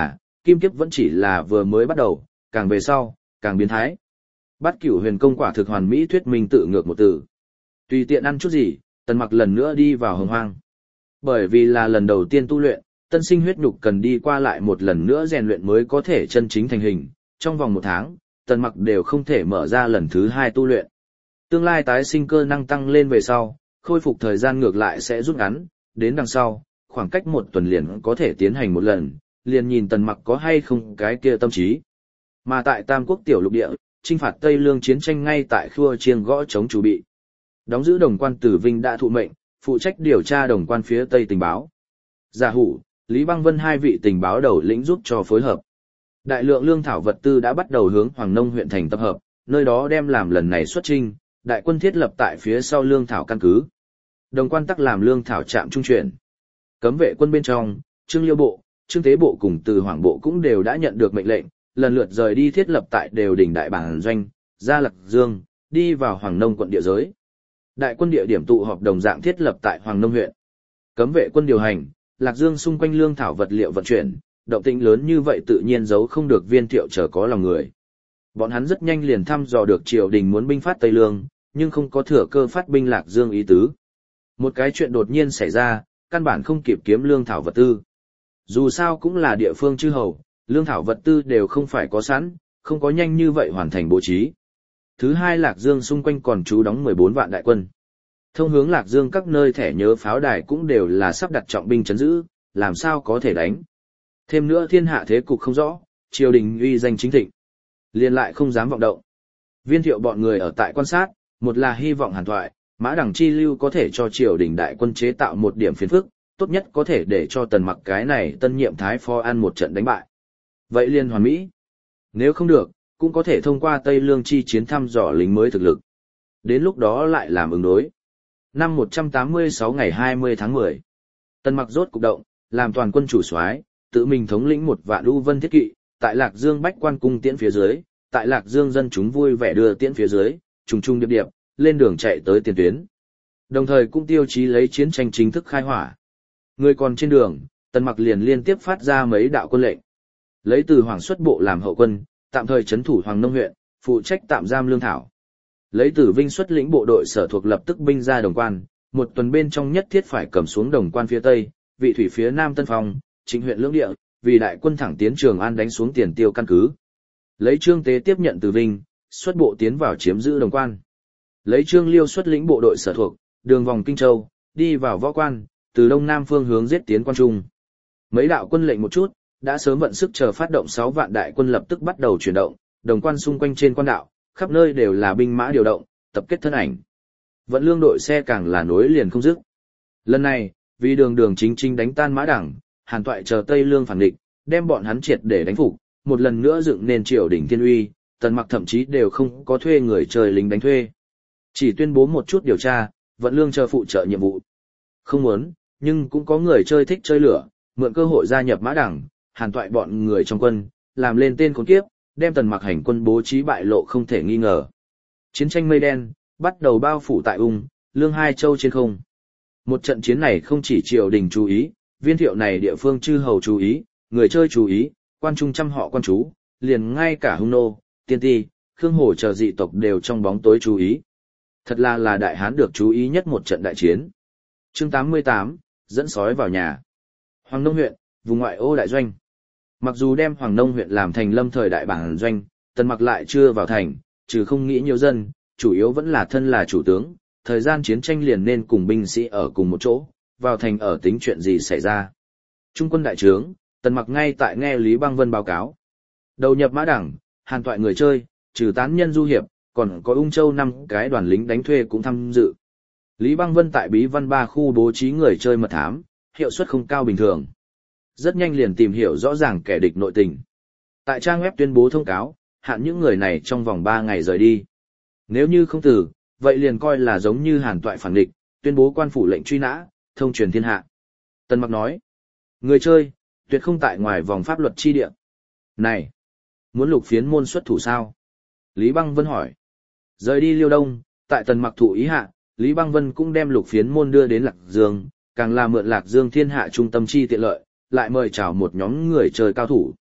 kim kiếp vẫn chỉ là vừa mới bắt đầu, càng về sau, càng biến thái. Bát Cửu Huyền Công quả thực hoàn mỹ thuyết minh tự ngược một từ. Tùy tiện ăn chút gì, Tần Mặc lần nữa đi vào Hồng Hoang. Bởi vì là lần đầu tiên tu luyện, tân sinh huyết nhục cần đi qua lại một lần nữa rèn luyện mới có thể chân chính thành hình. Trong vòng 1 tháng, Tần Mặc đều không thể mở ra lần thứ 2 tu luyện. Tương lai tái sinh cơ năng tăng lên về sau, khôi phục thời gian ngược lại sẽ rút ngắn, đến đằng sau, khoảng cách 1 tuần liền có thể tiến hành một lần, liền nhìn Tần Mặc có hay không cái kia tâm trí. Mà tại Tam Quốc tiểu lục địa, chinh phạt Tây Lương chiến tranh ngay tại khua chiêng gõ chống chuẩn bị. Đóng giữ đồng quan Tử Vinh đã thụ mệnh, phụ trách điều tra đồng quan phía Tây tình báo. Giả Hủ, Lý Băng Vân 2 vị tình báo đầu lĩnh giúp cho phối hợp. Đại lượng lương thảo vật tư đã bắt đầu hướng Hoàng Nông huyện thành tập hợp, nơi đó đem làm lần này xuất chinh, đại quân thiết lập tại phía sau lương thảo căn cứ. Đồng quan tắc làm lương thảo trạm trung chuyển. Cấm vệ quân bên trong, Trương Liêu bộ, Trương Tế bộ cùng Từ Hoàng bộ cũng đều đã nhận được mệnh lệnh, lần lượt rời đi thiết lập tại đều đỉnh đại bản doanh, ra Lạc Dương, đi vào Hoàng Nông quận địa giới. Đại quân địa điểm tụ họp đồng dạng thiết lập tại Hoàng Nông huyện. Cấm vệ quân điều hành, Lạc Dương xung quanh lương thảo vật liệu vận chuyển, động tĩnh lớn như vậy tự nhiên giấu không được Viên Thiệu chờ có lòng người. Bọn hắn rất nhanh liền thăm dò được triều đình muốn binh phát Tây Lương, nhưng không có thừa cơ phát binh Lạc Dương ý tứ. Một cái chuyện đột nhiên xảy ra, căn bản không kịp kiếm lương thảo vật tư. Dù sao cũng là địa phương chư hầu, lương thảo vật tư đều không phải có sẵn, không có nhanh như vậy hoàn thành bố trí. Thứ hai, Lạc Dương xung quanh còn trú đóng 14 vạn đại quân. Thông hướng Lạc Dương các nơi thẻ nhớ pháo đài cũng đều là sắp đặt trọng binh trấn giữ, làm sao có thể đánh. Thêm nữa thiên hạ thế cục không rõ, triều đình uy danh chính thịnh, liền lại không dám vọng động. Viên Thiệu bọn người ở tại quan sát, một là hy vọng Hàn Toại, Mã Đằng chi lưu có thể cho triều đình đại quân chế tạo một điểm phiền phức, tốt nhất có thể để cho Tần Mặc cái này tân nhiệm thái phó ăn một trận đánh bại. Vậy liên hoàn mỹ. Nếu không được, cũng có thể thông qua Tây Lương chi chiến thăm dò lính mới thực lực. Đến lúc đó lại làm ứng đối. Năm 186 ngày 20 tháng 10, Tần Mặc rốt cục động, làm toàn quân chủ soái, tự mình thống lĩnh 1 vạn U Vân thiết kỵ, tại Lạc Dương bách quan cung tiễn phía dưới, tại Lạc Dương dân chúng vui vẻ đưa tiễn phía dưới, trùng trùng điệp điệp, lên đường chạy tới tiền tuyến. Đồng thời cũng tiêu chí lấy chiến tranh chính thức khai hỏa. Người còn trên đường, Tần Mặc liền liên tiếp phát ra mấy đạo quân lệnh. Lấy Từ Hoàng xuất bộ làm hậu quân, tạm thời trấn thủ Hoàng Nông huyện, phụ trách tạm giam lương thảo. Lấy Tử Vinh xuất lĩnh bộ đội sở thuộc lập tức binh ra Đồng Quan, 1 tuần bên trong nhất thiết phải cầm xuống Đồng Quan phía Tây, vị thủy phía Nam Tân Phong, chính huyện lưỡng địa, vì đại quân thẳng tiến Trường An đánh xuống Tiền Tiêu căn cứ. Lấy Trương Tế tiếp nhận Tử Vinh, xuất bộ tiến vào chiếm giữ Đồng Quan. Lấy Trương Liêu xuất lĩnh bộ đội sở thuộc, đường vòng Kinh Châu, đi vào Võ Quan, từ đông nam phương hướng giết tiến Quan Trung. Mấy đạo quân lệnh một chút, đã sớm vận sức chờ phát động 6 vạn đại quân lập tức bắt đầu chuyển động, Đồng Quan xung quanh trên quan đạo, khắp nơi đều là binh mã điều động, tập kết thân ảnh. Vận lương đội xe càng là nối liền không dứt. Lần này, vì đường đường chính chính đánh tan Mã Đẳng, Hàn Toại chờ Tây Lương phản địch, đem bọn hắn triệt để đánh phục, một lần nữa dựng nên triều đình thiên uy, Tần Mặc thậm chí đều không có thuê người trời lính đánh thuê. Chỉ tuyên bố một chút điều tra, vận lương chờ phụ trợ nhiệm vụ. Không muốn, nhưng cũng có người chơi thích chơi lửa, mượn cơ hội gia nhập Mã Đẳng, Hàn Toại bọn người trong quân, làm lên tên khốn kiếp, đem Tần Mặc hành quân bố trí bại lộ không thể nghi ngờ. Chiến tranh mây đen bắt đầu bao phủ tại Lương hai châu trên không. Một trận chiến này không chỉ triều đình chú ý, Viên Thiệu này địa phương chư hầu chú ý, người chơi chú ý, quan trung trăm họ quan chú, liền ngay cả Hung Nô, Tiên Ti, Khương Hổ chờ dị tộc đều trong bóng tối chú ý. Thật là đại hán được chú ý nhất một trận đại chiến. Chương 88, dẫn sói vào nhà. Hoàng Nông huyện, vùng ngoại ô đại doanh. Mặc dù đem Hoàng Nông huyện làm thành lâm thời đại bản doanh, Tần Mặc lại chưa vào thành, trừ không nghĩ nhiều dân, chủ yếu vẫn là thân là chủ tướng, thời gian chiến tranh liền nên cùng binh sĩ ở cùng một chỗ, vào thành ở tính chuyện gì xảy ra. Trung quân đại trướng, Tần Mặc ngay tại nghe Lý Băng Vân báo cáo. Đầu nhập Mã Đẳng, Hàn Toại người chơi, trừ tán nhân du hiệp, còn có Ung Châu 5 cái đoàn lính đánh thuê cũng tham dự. Lý Băng Vân tại Bí Văn 3 khu bố trí người chơi mật thám, hiệu suất không cao bình thường. Rất nhanh liền tìm hiểu rõ ràng kẻ địch nội tình. Tại trang web tuyên bố thông cáo, hạn những người này trong vòng 3 ngày rời đi. Nếu như không từ, vậy liền coi là giống như Hàn Toại phản địch, tuyên bố quan phủ lệnh truy nã, thông truyền thiên hạ. Tần Mặc nói, người chơi, tuyệt không tại ngoài vòng pháp luật chi địa. Này, muốn Lục Phiến môn xuất thủ sao? Lý Băng Vân hỏi. Rời đi Liêu Đông, tại Tần Mặc thụ ý hạ, Lý Băng Vân cũng đem Lục Phiến môn đưa đến Lạc Dương, càng là mượn Lạc Dương thiên hạ trung tâm chi tiện lợi, lại mời chào một nhóm người chơi cao thủ.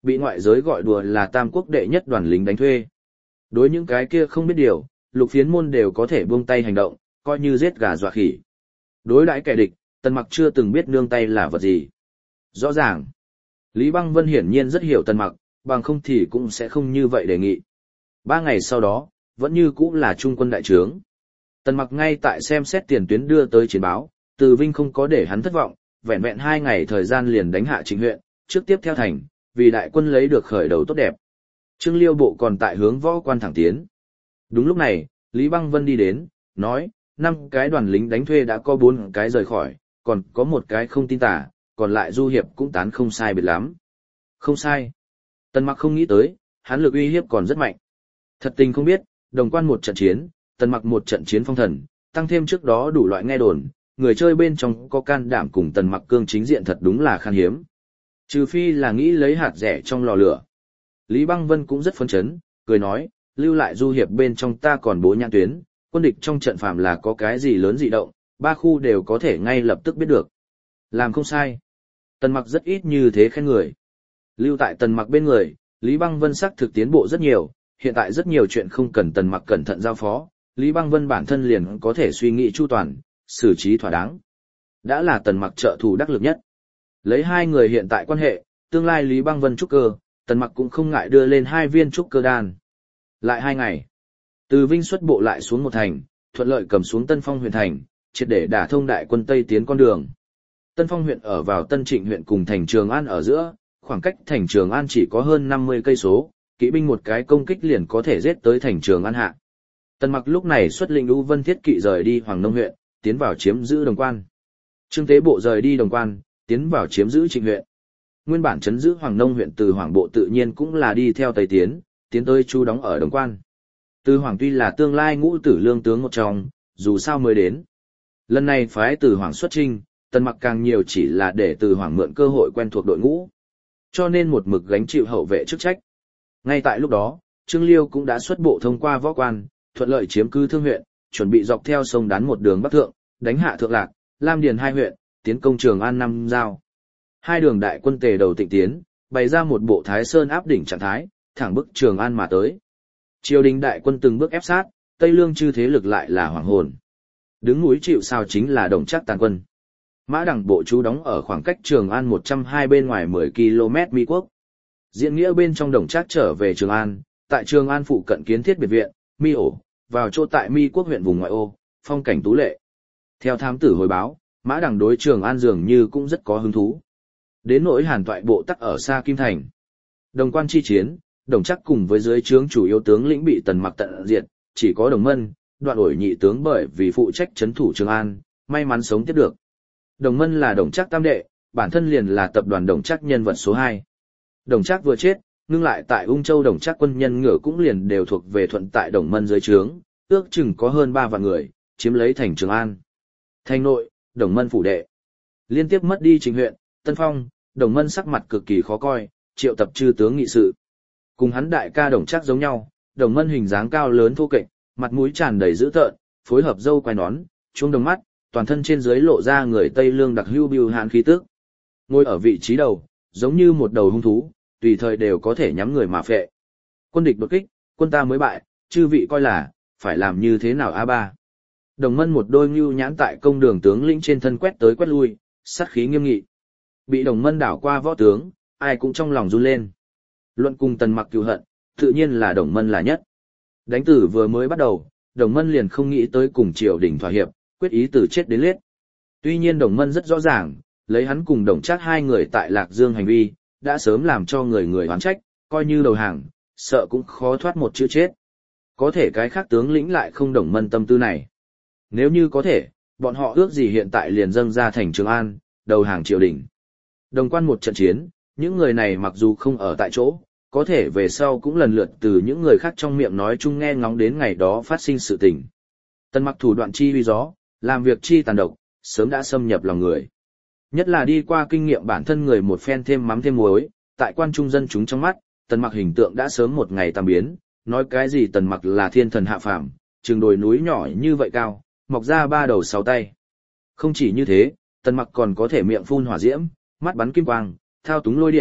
Bị ngoại giới gọi đùa là tam quốc đệ nhất đoàn lính đánh thuê. Đối những cái kia không biết điều, lục phiến môn đều có thể buông tay hành động, coi như giết gà dọa khỉ. Đối đãi kẻ địch, Tần Mặc chưa từng biết nương tay là vật gì. Rõ ràng, Lý Băng Vân hiển nhiên rất hiểu Tần Mặc, bằng không thì cũng sẽ không như vậy đề nghị. 3 ngày sau đó, vẫn như cũ là trung quân đại trướng. Tần Mặc ngay tại xem xét tiền tuyến đưa tới chiến báo, Từ Vinh không có để hắn thất vọng, vẹn vẹn 2 ngày thời gian liền đánh hạ Trịnh huyện, trước tiếp theo thành, vì đại quân lấy được khởi đầu tốt đẹp. Trương Liêu bộ còn tại hướng võ quan thẳng tiến. Đúng lúc này, Lý Băng Vân đi đến, nói, 5 cái đoàn lính đánh thuê đã có 4 cái rời khỏi, còn có 1 cái không tin tả, còn lại du hiệp cũng tán không sai biệt lắm. Không sai. Tần Mặc không nghĩ tới, hắn lực uy hiếp còn rất mạnh. Thật tình không biết, Đồng Quan một trận chiến, Tần Mặc một trận chiến phong thần, tăng thêm trước đó đủ loại nghe đồn, người chơi bên trong có can đảm cùng Tần Mặc cương chính diện thật đúng là khan hiếm. Trừ phi là nghĩ lấy hạt rẻ trong lò lửa. Lý Băng Vân cũng rất phấn chấn, cười nói, lưu lại du hiệp bên trong ta còn bố nhãn tuyến, quân địch trong trận phạm là có cái gì lớn dị động, 3 khu đều có thể ngay lập tức biết được. Làm không sai. Tần Mặc rất ít như thế khen người. Lưu tại Tần Mặc bên người, Lý Băng Vân sắc thực tiến bộ rất nhiều, hiện tại rất nhiều chuyện không cần Tần Mặc cẩn thận giao phó, Lý Băng Vân bản thân liền có thể suy nghĩ chu toàn, xử trí thỏa đáng. Đã là Tần Mặc trợ thủ đắc lực nhất. Lấy 2 người hiện tại quan hệ, tương lai Lý Băng Vân trúc cơ, Tần Mặc cũng không ngại đưa lên 2 viên trúc cơ đan. Lại 2 ngày, Từ Vinh xuất bộ lại xuống một thành, thuận lợi cầm xuống Tân Phong huyện thành, triệt để đả thông đại quân Tây tiến con đường. Tân Phong huyện ở vào Tân Trịnh huyện cùng thành Trường An ở giữa, khoảng cách thành Trường An chỉ có hơn 50 cây số, kỵ binh một cái công kích liền có thể giết tới thành Trường An hạ. Tần Mặc lúc này xuất lĩnh U Vân Thiết kỵ rời đi Hoàng Nông huyện, tiến vào chiếm giữ Đồng Quan. Trương Tế bộ rời đi Đồng Quan, tiến vào chiếm giữ Trịnh huyện. Nguyên bản trấn giữ Hoàng Nông huyện từ Hoàng bộ tự nhiên cũng là đi theo Tây tiến tới trú đóng ở Đồng Quan. Từ Hoàng tuy là tương lai ngũ tử lương tướng một trong, dù sao mới đến. Lần này phái Từ Hoàng xuất chinh, Tần Mặc càng nhiều chỉ là để Từ Hoàng mượn cơ hội quen thuộc đội ngũ, cho nên một mực gánh chịu hậu vệ chức trách. Ngay tại lúc đó, Trương Liêu cũng đã xuất bộ thông qua Võ Quan, thuận lợi chiếm cứ Thương huyện, chuẩn bị dọc theo sông Đán một đường bắc thượng, đánh hạ Thượng Lạc, Lam Điền 2 huyện, tiến công Trường An 5 giao. 2 đường đại quân tề đầu tịnh tiến, bày ra một bộ Thái Sơn áp đỉnh trạng thái, thẳng bức Trường An mà tới. Triều đình đại quân từng bước ép sát, Tây Lương chư thế lực lại là hoàng hồn. Đứng núi chịu sào chính là Đồng Trác tàn quân. Mã Đằng bộ trú đóng ở khoảng cách Trường An 120 bên ngoài 10 km Mỹ quốc. Diễn nghĩa bên trong Đồng Trác trở về Trường An, tại Trường An phụ cận kiến thiết biệt viện, Mi ổ, vào chỗ tại Mi quốc huyện vùng ngoại ô, phong cảnh tú lệ. Theo thám tử hồi báo, Mã Đằng đối Trường An dường như cũng rất có hứng thú. Đến nỗi Hàn Toại bộ tắc ở xa Kim Thành. Đồng Quan chi chiến, Đồng Trác cùng với dưới trướng chủ yếu tướng lĩnh bị Tần Mặc tận diệt, chỉ có Đồng Mân, Đoạn Ổi nhị tướng bởi vì phụ trách trấn thủ Trường An, may mắn sống tiếp được. Đồng Mân là Đồng Trác tam đệ, bản thân liền là tập đoàn Đồng Trác nhân vật số 2. Đồng Trác vừa chết, ngưng lại tại Ung Châu Đồng Trác quân nhân ngựa cũng liền đều thuộc về thuận tại Đồng Mân dưới trướng, ước chừng có hơn 3 vạn người, chiếm lấy thành Trường An. Thành nội, Đồng Mân phủ đệ. Liên tiếp mất đi Trịnh huyện, Tân Phong, Đồng Mân sắc mặt cực kỳ khó coi, triệu tập chư tướng nghị sự. Cùng hắn đại ca Đồng Trác giống nhau, Đồng Mân hình dáng cao lớn thô kệch, mặt mũi tràn đầy dữ tợn, phối hợp râu quai nón, chuông đồng mắt, toàn thân trên dưới lộ ra người Tây Lương đặc hữu bưu hãn khí tức. Ngồi ở vị trí đầu, giống như một đầu hung thú, tùy thời đều có thể nhắm người mà phệ. Quân địch đột kích, quân ta mới bại, chư vị coi là phải làm như thế nào a ba. Đồng Mân một đôi nhu nhãn tại công đường tướng lĩnh trên thân quét tới quét lui, sát khí nghiêm nghị. Bị Đồng Mân đảo qua võ tướng, ai cũng trong lòng run lên. Luận cùng Tần Mặc cừu hận, tự nhiên là Đồng Mân là nhất. Đánh tử vừa mới bắt đầu, Đồng Mân liền không nghĩ tới cùng triều đình thỏa hiệp, quyết ý từ chết đến liết. Tuy nhiên Đồng Mân rất rõ ràng, lấy hắn cùng Đồng Trác 2 người tại Lạc Dương hành vi, đã sớm làm cho người người oán trách, coi như đầu hàng, sợ cũng khó thoát một chữ chết. Có thể cái khác tướng lĩnh lại không Đồng Mân tâm tư này. Nếu như có thể, bọn họ ước gì hiện tại liền dâng ra thành Trường An, đầu hàng triều đình. Đồng Quan một trận chiến, những người này mặc dù không ở tại chỗ, có thể về sau cũng lần lượt từ những người khác trong miệng nói chung nghe ngóng đến ngày đó phát sinh sự tình. Tần Mặc thủ đoạn chi uy gió, làm việc chi tàn độc, sớm đã xâm nhập lòng người. Nhất là đi qua kinh nghiệm bản thân người một phen thêm mắm thêm muối, tại quan trung dân chúng trong mắt, Tần Mặc hình tượng đã sớm một ngày tạm biến, nói cái gì Tần Mặc là thiên thần hạ phàm, chừng đồi núi nhỏ như vậy cao, mọc ra 3 đầu 6 tay. Không chỉ như thế, Tần Mặc còn có thể miệng phun hỏa diễm, mắt bắn kim quang, thao túng lôi điện,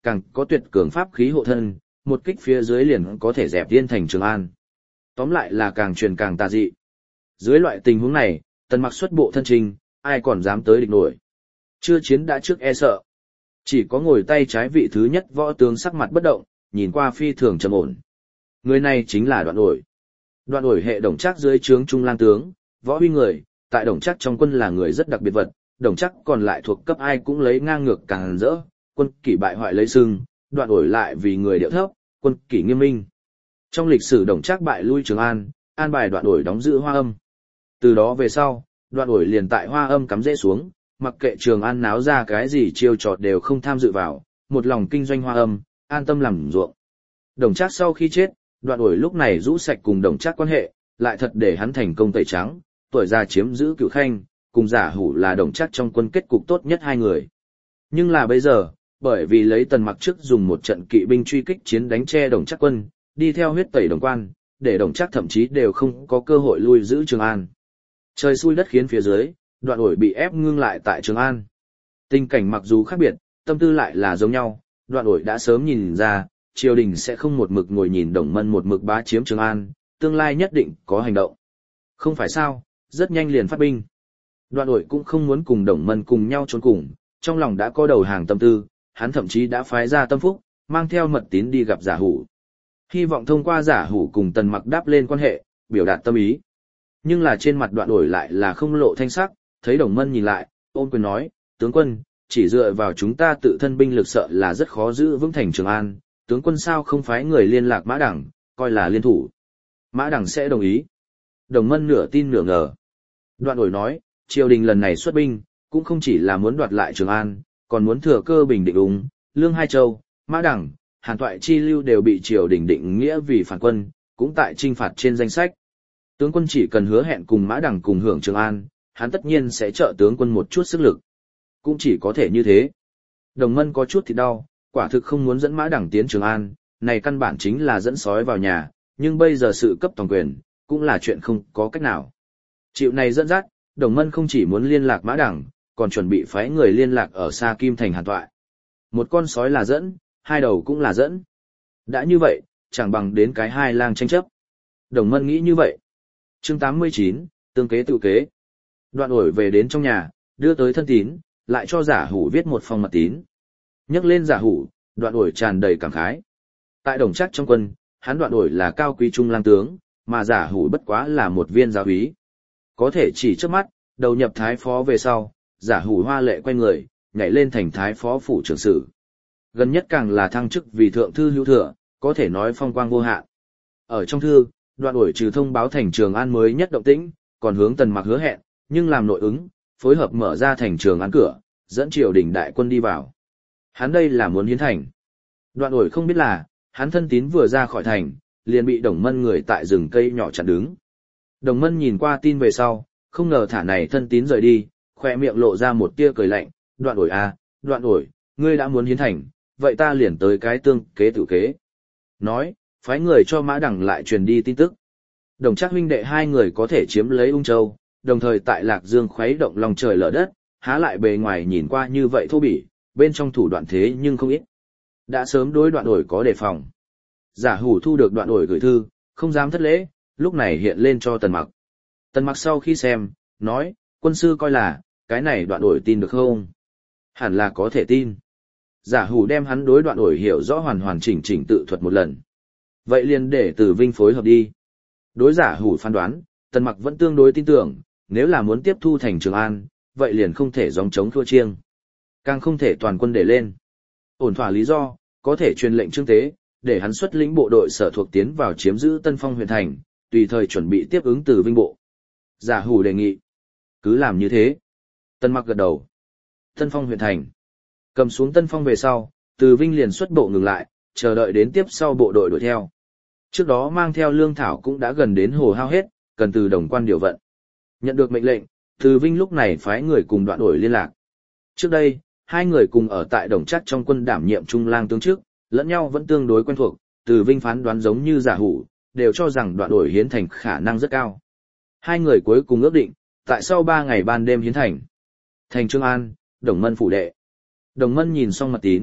càng có tuyệt cường pháp khí hộ thân, một kích phía dưới liền có thể dẹp Yên thành Trường An. Tóm lại là càng truyền càng tà dị. Dưới loại tình huống này, Tần Mặc xuất bộ thân trình, ai còn dám tới địch nổi. Chưa chiến đã trước e sợ. Chỉ có ngồi tay trái vị thứ nhất võ tướng sắc mặt bất động, nhìn qua phi thường trầm ổn. Người này chính là Đoạn Ổi. Đoạn Ổi hệ Đồng Trác dưới trướng trung lang tướng, võ huy người, tại Đồng Trác trong quân là người rất đặc biệt vật, Đồng Trác còn lại thuộc cấp ai cũng lấy ngang ngược càng rỡ, quân kỷ bại hoại lấy sưng, Đoạn Ổi lại vì người điệu thấp, quân kỷ nghiêm minh. Trong lịch sử Đồng Trác bại lui Trường An, an bài Đoạn Ổi đóng giữ Hoa Âm. Từ đó về sau, Đoạn Ổi liền tại Hoa Âm cắm rễ xuống, mặc kệ Trường An náo ra cái gì chiêu trò đều không tham dự vào, một lòng kinh doanh Hoa Âm, an tâm làm ruộng. Đồng Trác sau khi chết, Đoạn Ổi lúc này rũ sạch cùng Đồng Trác quan hệ, lại thật để hắn thành công tẩy trắng, tuổi già chiếm giữ Cửu Khanh, cùng Giả Hủ là Đồng Trác trong quân kết cục tốt nhất hai người. Nhưng là bây giờ, bởi vì lấy Tần Mặc trước dùng một trận kỵ binh truy kích chiến đánh che Đồng Trác quân, đi theo huyết tẩy Đồng Quan, để Đồng Trác thậm chí đều không có cơ hội lui giữ Trường An. Trời xui đất khiến phía dưới, Đoạn Ổi bị ép ngưng lại tại Trường An. Tình cảnh mặc dù khác biệt, tâm tư lại là giống nhau, Đoạn Ổi đã sớm nhìn ra, triều đình sẽ không một mực ngồi nhìn Đồng Mân một mực bá chiếm Trường An, tương lai nhất định có hành động. Không phải sao, rất nhanh liền phát binh. Đoạn Ổi cũng không muốn cùng Đồng Mân cùng nhau trốn cùng, trong lòng đã có đầu hàng tâm tư, hắn thậm chí đã phái ra Tâm Phúc, mang theo mật tín đi gặp Giả Hủ. Hy vọng thông qua Giả Hủ cùng Tần Mặc đáp lên quan hệ, biểu đạt tâm ý. Nhưng là trên mặt Đoạn Ổi lại là không lộ thanh sắc, thấy Đồng Mân nhìn lại, ôm quyền nói, tướng quân, chỉ dựa vào chúng ta tự thân binh lực sợ là rất khó giữ vững thành Trường An, tướng quân sao không phái người liên lạc Mã Đẳng, coi là liên thủ. Mã Đẳng sẽ đồng ý. Đồng Mân nửa tin nửa ngờ. Đoạn Ổi nói, triều đình lần này xuất binh, cũng không chỉ là muốn đoạt lại Trường An, còn muốn thừa cơ bình định Úng, Lương Hai Châu, Mã Đẳng, Hàn Toại Chi Lưu đều bị triều đình định nghĩa vì phản quân, cũng tại trinh phạt trên danh sách. Tướng quân chỉ cần hứa hẹn cùng Mã Đẳng cùng hưởng Trường An, hắn tất nhiên sẽ trợ tướng quân một chút sức lực. Cũng chỉ có thể như thế. Đồng Mân có chút thì đau, quả thực không muốn dẫn Mã Đẳng tiến Trường An, này căn bản chính là dẫn sói vào nhà, nhưng bây giờ sự cấp toàn quyền, cũng là chuyện không có cách nào. Chịu này dẫn dắt, Đồng Mân không chỉ muốn liên lạc Mã Đẳng, còn chuẩn bị phái người liên lạc ở xa Kim Thành Hàn Toại. Một con sói là dẫn, hai đầu cũng là dẫn. Đã như vậy, chẳng bằng đến cái hai lang tranh chấp. Đồng Mân nghĩ như vậy. Chương 89, tương kế tự kế. Đoạn Ổi về đến trong nhà, đưa tới thân tín, lại cho Giả Hủ viết một phong mật tín. Nhắc lên Giả Hủ, Đoạn Ổi tràn đầy cảm khái. Tại Đồng Trác trong quân, hắn Đoạn Ổi là cao quý trung lang tướng, mà Giả Hủ bất quá là một viên giáo úy. Có thể chỉ trước mắt, đầu nhập thái phó về sau, Giả Hủ hoa lệ quay người, nhảy lên thành thái phó phủ trưởng sử. Gần nhất càng là thăng chức vì thượng thư hữu thừa, có thể nói phong quang vô hạn. Ở trong thư, Đoạn Ổi trừ thông báo thành Trường An mới nhất động tĩnh, còn hướng Tần Mặc hứa hẹn, nhưng làm nội ứng, phối hợp mở ra thành Trường An cửa, dẫn triều đình đại quân đi vào. Hắn đây là muốn hiến thành. Đoạn Ổi không biết là, hắn thân tín vừa ra khỏi thành, liền bị Đồng Mân người tại rừng cây nhỏ chặn đứng. Đồng Mân nhìn qua tin về sau, không ngờ thả này thân tín rời đi, khoe miệng lộ ra một tia cười lạnh, Đoạn Ổi à, Đoạn Ổi, ngươi đã muốn hiến thành, vậy ta liền tới cái tương kế tự kế. Nói, phái người cho Mã Đẳng lại truyền đi tin tức. Đồng Trác huynh đệ hai người có thể chiếm lấy Ung Châu, đồng thời tại Lạc Dương khuấy động lòng trời lở đất, há lại bề ngoài nhìn qua như vậy thô bỉ, bên trong thủ đoạn thế nhưng không ít. Đã sớm đối Đoạn Ổi có đề phòng. Giả Hủ thu được Đoạn Ổi gửi thư, không dám thất lễ, lúc này hiện lên cho Tần Mặc. Tần Mặc sau khi xem, nói, quân sư coi là, cái này Đoạn Ổi tin được không? Hẳn là có thể tin. Giả Hủ đem hắn đối Đoạn Ổi hiểu rõ hoàn hoàn chỉnh chỉnh tự thuật một lần. Vậy liền để Tử Vinh phối hợp đi. Đối Giả Hủ phán đoán, Tần Mặc vẫn tương đối tin tưởng, nếu là muốn tiếp thu thành Trường An, vậy liền không thể gióng trống thua chiêng. Càng không thể toàn quân để lên. Ổn thỏa lý do, có thể truyền lệnh Trương Tế, để hắn xuất lĩnh bộ đội sở thuộc tiến vào chiếm giữ Tân Phong huyện thành, tùy thời chuẩn bị tiếp ứng Tử Vinh bộ. Giả Hủ đề nghị. Cứ làm như thế. Tần Mặc gật đầu. Tân Phong huyện thành. Cầm xuống Tân Phong về sau, Từ Vinh liền xuất bộ ngừng lại, chờ đợi đến tiếp sau bộ đội đuổi theo. Trước đó mang theo lương thảo cũng đã gần đến hồ hao hết, cần từ Đồng Quan điều vận. Nhận được mệnh lệnh, Từ Vinh lúc này phái người cùng Đoạn Ổi liên lạc. Trước đây, hai người cùng ở tại Đồng Trác trong quân đảm nhiệm trung lang tướng trước, lẫn nhau vẫn tương đối quen thuộc, Từ Vinh phán đoán giống như Giả Hủ, đều cho rằng Đoạn Ổi hiến thành khả năng rất cao. Hai người cuối cùng ước định, tại sau 3 ngày ban đêm hiến thành. Thành Trường An, Đồng Mân phủ đệ. Đồng Mân nhìn xong mật tín,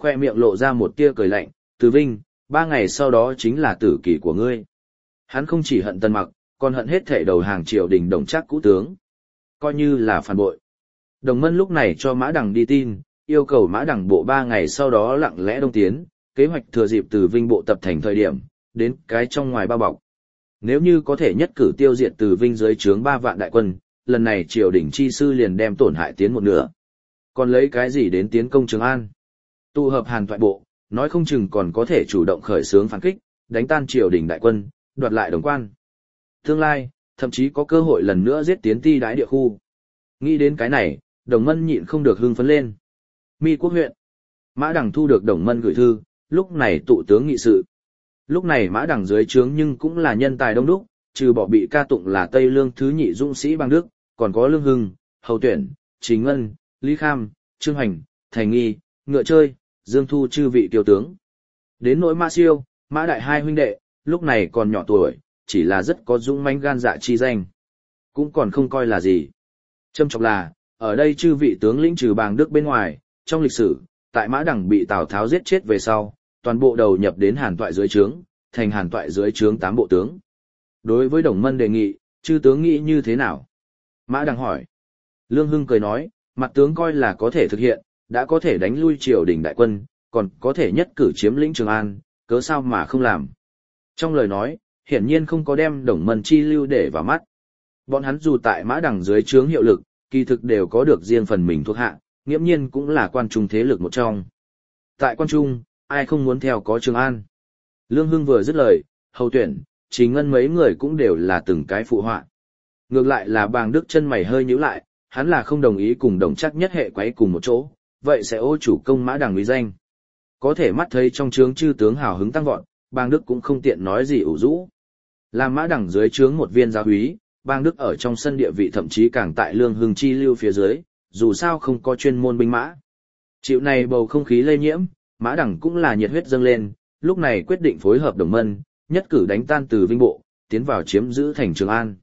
khoe miệng lộ ra một tia cười lạnh, Từ Vinh, 3 ngày sau đó chính là tử kỳ của ngươi. Hắn không chỉ hận Tần Mặc, còn hận hết thể đầu hàng triều đình Đồng Trác cũ tướng. Coi như là phản bội. Đồng Mân lúc này cho Mã Đằng đi tin, yêu cầu Mã Đằng bộ 3 ngày sau đó lặng lẽ đông tiến, kế hoạch thừa dịp Từ Vinh bộ tập thành thời điểm, đến cái trong ngoài bao bọc. Nếu như có thể nhất cử tiêu diệt Từ Vinh dưới trướng 3 vạn đại quân, lần này triều đình chi sư liền đem tổn hại tiến một nửa. Còn lấy cái gì đến tiến công Trường An? Tụ hợp Hàn Toại bộ, nói không chừng còn có thể chủ động khởi xướng phản kích, đánh tan triều đình đại quân, đoạt lại Đồng Quan. Tương lai, thậm chí có cơ hội lần nữa giết tiến Ti Đái địa khu. Nghĩ đến cái này, Đồng Mân nhịn không được hưng phấn lên. Mi Quốc huyện. Mã Đằng thu được Đồng Mân gửi thư, lúc này tụ tướng nghị sự. Lúc này Mã Đằng dưới trướng nhưng cũng là nhân tài đông đúc, trừ bỏ bị ca tụng là Tây Lương thứ nhị dũng sĩ Bang Đức, còn có Lương Hưng, Hầu Tuyển, Trình Ngân, Lý Kham, Trương Hành, Thành Nghi, Ngựa Chơi, Dương Thu chư vị tiểu tướng. Đến nỗi Mã Siêu, Mã Đại hai huynh đệ, lúc này còn nhỏ tuổi, chỉ là rất có dũng mãnh gan dạ chi danh. Cũng còn không coi là gì. Châm trọng là, ở đây chư vị tướng lĩnh trừ Bàng Đức bên ngoài, trong lịch sử, tại Mã Đằng bị Tào Tháo giết chết về sau, toàn bộ đầu nhập đến Hàn Toại dưới trướng, thành Hàn Toại dưới trướng 8 bộ tướng. Đối với Đồng Mân đề nghị, chư tướng nghĩ như thế nào? Mã Đằng hỏi. Lương Hưng cười nói, mặt tướng coi là có thể thực hiện, đã có thể đánh lui triều đình đại quân, còn có thể nhất cử chiếm lĩnh Trường An, cớ sao mà không làm. Trong lời nói, hiển nhiên không có đem Đồng Mân chi lưu để vào mắt. Bọn hắn dù tại Mã Đằng dưới trướng hiệu lực, kỳ thực đều có được riêng phần mình thuộc hạ, nghiễm nhiên cũng là quan trung thế lực một trong. Tại quan trung, ai không muốn theo có Trường An. Lương Hưng vừa dứt lời, Hầu Tuyển, Trình Ngân mấy người cũng đều là từng cái phụ họa. Ngược lại là Bàng Đức chân mày hơi nhíu lại, hắn là không đồng ý cùng Đồng Trác nhất hệ quấy cùng một chỗ, vậy sẽ ô chủ công Mã Đằng uy danh. Có thể mắt thấy trong trướng chư tướng hào hứng tăng vọt, Bàng Đức cũng không tiện nói gì ủ rũ. Làm Mã Đằng dưới trướng một viên giáo úy, Bàng Đức ở trong sân địa vị thậm chí càng tại Lương Hưng chi lưu phía dưới, dù sao không có chuyên môn binh mã. Chịu này bầu không khí lây nhiễm, Mã Đằng cũng là nhiệt huyết dâng lên, lúc này quyết định phối hợp Đồng Mân, nhất cử đánh tan Từ Vinh bộ, tiến vào chiếm giữ thành Trường An.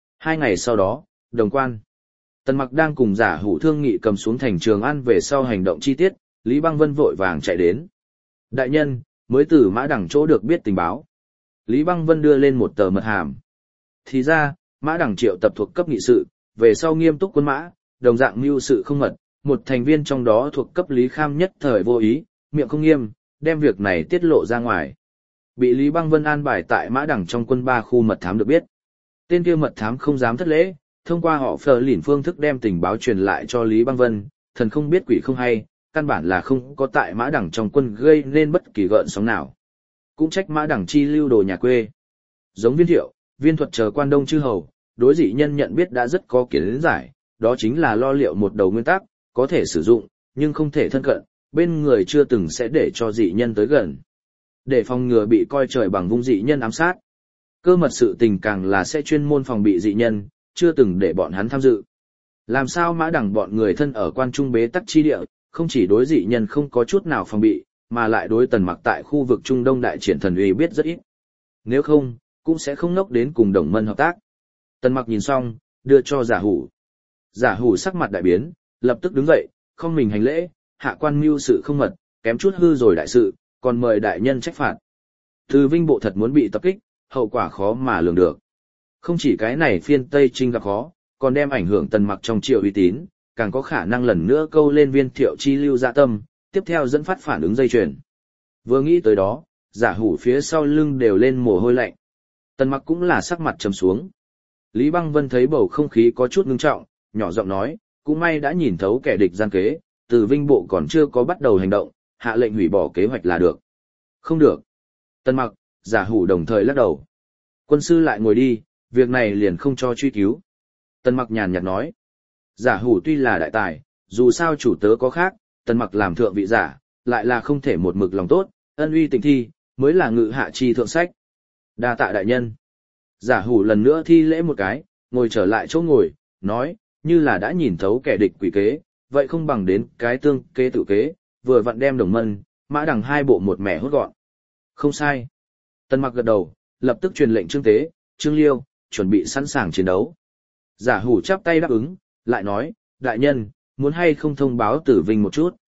2 ngày sau đó, Đồng Quan. Tần Mặc đang cùng Giả Hủ thương nghị cầm xuống thành Trường An về sau hành động chi tiết, Lý Băng Vân vội vàng chạy đến. Đại nhân, mới từ Mã Đằng chỗ được biết tình báo. Lý Băng Vân đưa lên một tờ mật hàm. Thì ra, Mã Đằng triệu tập thuộc cấp nghị sự, về sau nghiêm túc quân mã, đồng dạng mưu sự không mật, một thành viên trong đó thuộc cấp Lý Kham nhất thời vô ý, miệng không nghiêm, đem việc này tiết lộ ra ngoài. Bị Lý Băng Vân an bài tại Mã Đằng trong quân 3 khu mật thám được biết. Tên kia mật thám không dám thất lễ, thông qua họ Phờ Lìn phương thức đem tình báo truyền lại cho Lý Băng Vân, thần không biết quỷ không hay, căn bản là không có tại Mã Đằng trong quân gây nên bất kỳ gợn sóng nào. Cũng trách Mã Đằng chi lưu đồ nhà quê. Giống Viên Thiệu, Viên Thuật chờ quan đông chư hầu, đối dị nhân nhận biết đã rất có kiến giải, đó chính là lo liệu một đầu nguyên tắc, có thể sử dụng, nhưng không thể thân cận, bên người chưa từng sẽ để cho dị nhân tới gần. Để phòng ngừa bị coi trời bằng vung dị nhân ám sát. Cơ mật sự tình càng là sẽ chuyên môn phòng bị dị nhân, chưa từng để bọn hắn tham dự. Làm sao Mã Đằng bọn người thân ở quan trung bế tắc chi địa, không chỉ đối dị nhân không có chút nào phòng bị, mà lại đối Tần Mặc tại khu vực Trung Đông đại triển thần uy biết rất ít. Nếu không, cũng sẽ không nốc đến cùng Đồng Mân hợp tác. Tần Mặc nhìn xong, đưa cho Giả Hủ. Giả Hủ sắc mặt đại biến, lập tức đứng dậy, không mình hành lễ, hạ quan mưu sự không mật, kém chút hư rồi đại sự, còn mời đại nhân trách phạt. Từ Vinh bộ thật muốn bị tập kích, hậu quả khó mà lường được. Không chỉ cái này phiên Tây Trinh gặp khó, còn đem ảnh hưởng Tần Mặc trong triều uy tín, càng có khả năng lần nữa câu lên Viên Thiệu chi lưu dạ tâm, tiếp theo dẫn phát phản ứng dây chuyền. Vừa nghĩ tới đó, Giả Hủ phía sau lưng đều lên mồ hôi lạnh. Tần Mặc cũng là sắc mặt trầm xuống. Lý Băng Vân thấy bầu không khí có chút ngưng trọng, nhỏ giọng nói, cũng may đã nhìn thấu kẻ địch gian kế, Từ Vinh bộ còn chưa có bắt đầu hành động, hạ lệnh hủy bỏ kế hoạch là được. Không được. Tần Mặc, Giả Hủ đồng thời lắc đầu. Quân sư lại ngồi đi, việc này liền không cho truy cứu. Tần Mặc nhàn nhạt nói. Giả Hủ tuy là đại tài, dù sao chủ tớ có khác, Tần Mặc làm thượng vị giả, lại là không thể một mực lòng tốt, ân uy tình thi, mới là ngự hạ chi thượng sách. Đa tạ đại nhân. Giả Hủ lần nữa thi lễ một cái, ngồi trở lại chỗ ngồi, nói, như là đã nhìn thấu kẻ địch quỷ kế, vậy không bằng đến cái tương kế tự kế, vừa vặn đem Đồng Mân, Mã Đằng hai bộ một mẻ hốt gọn. Không sai. Tần Mặc gật đầu, lập tức truyền lệnh Trương Tế, Trương Liêu, chuẩn bị sẵn sàng chiến đấu. Giả Hủ chắp tay đáp ứng, lại nói, đại nhân, muốn hay không thông báo Tử Vinh một chút.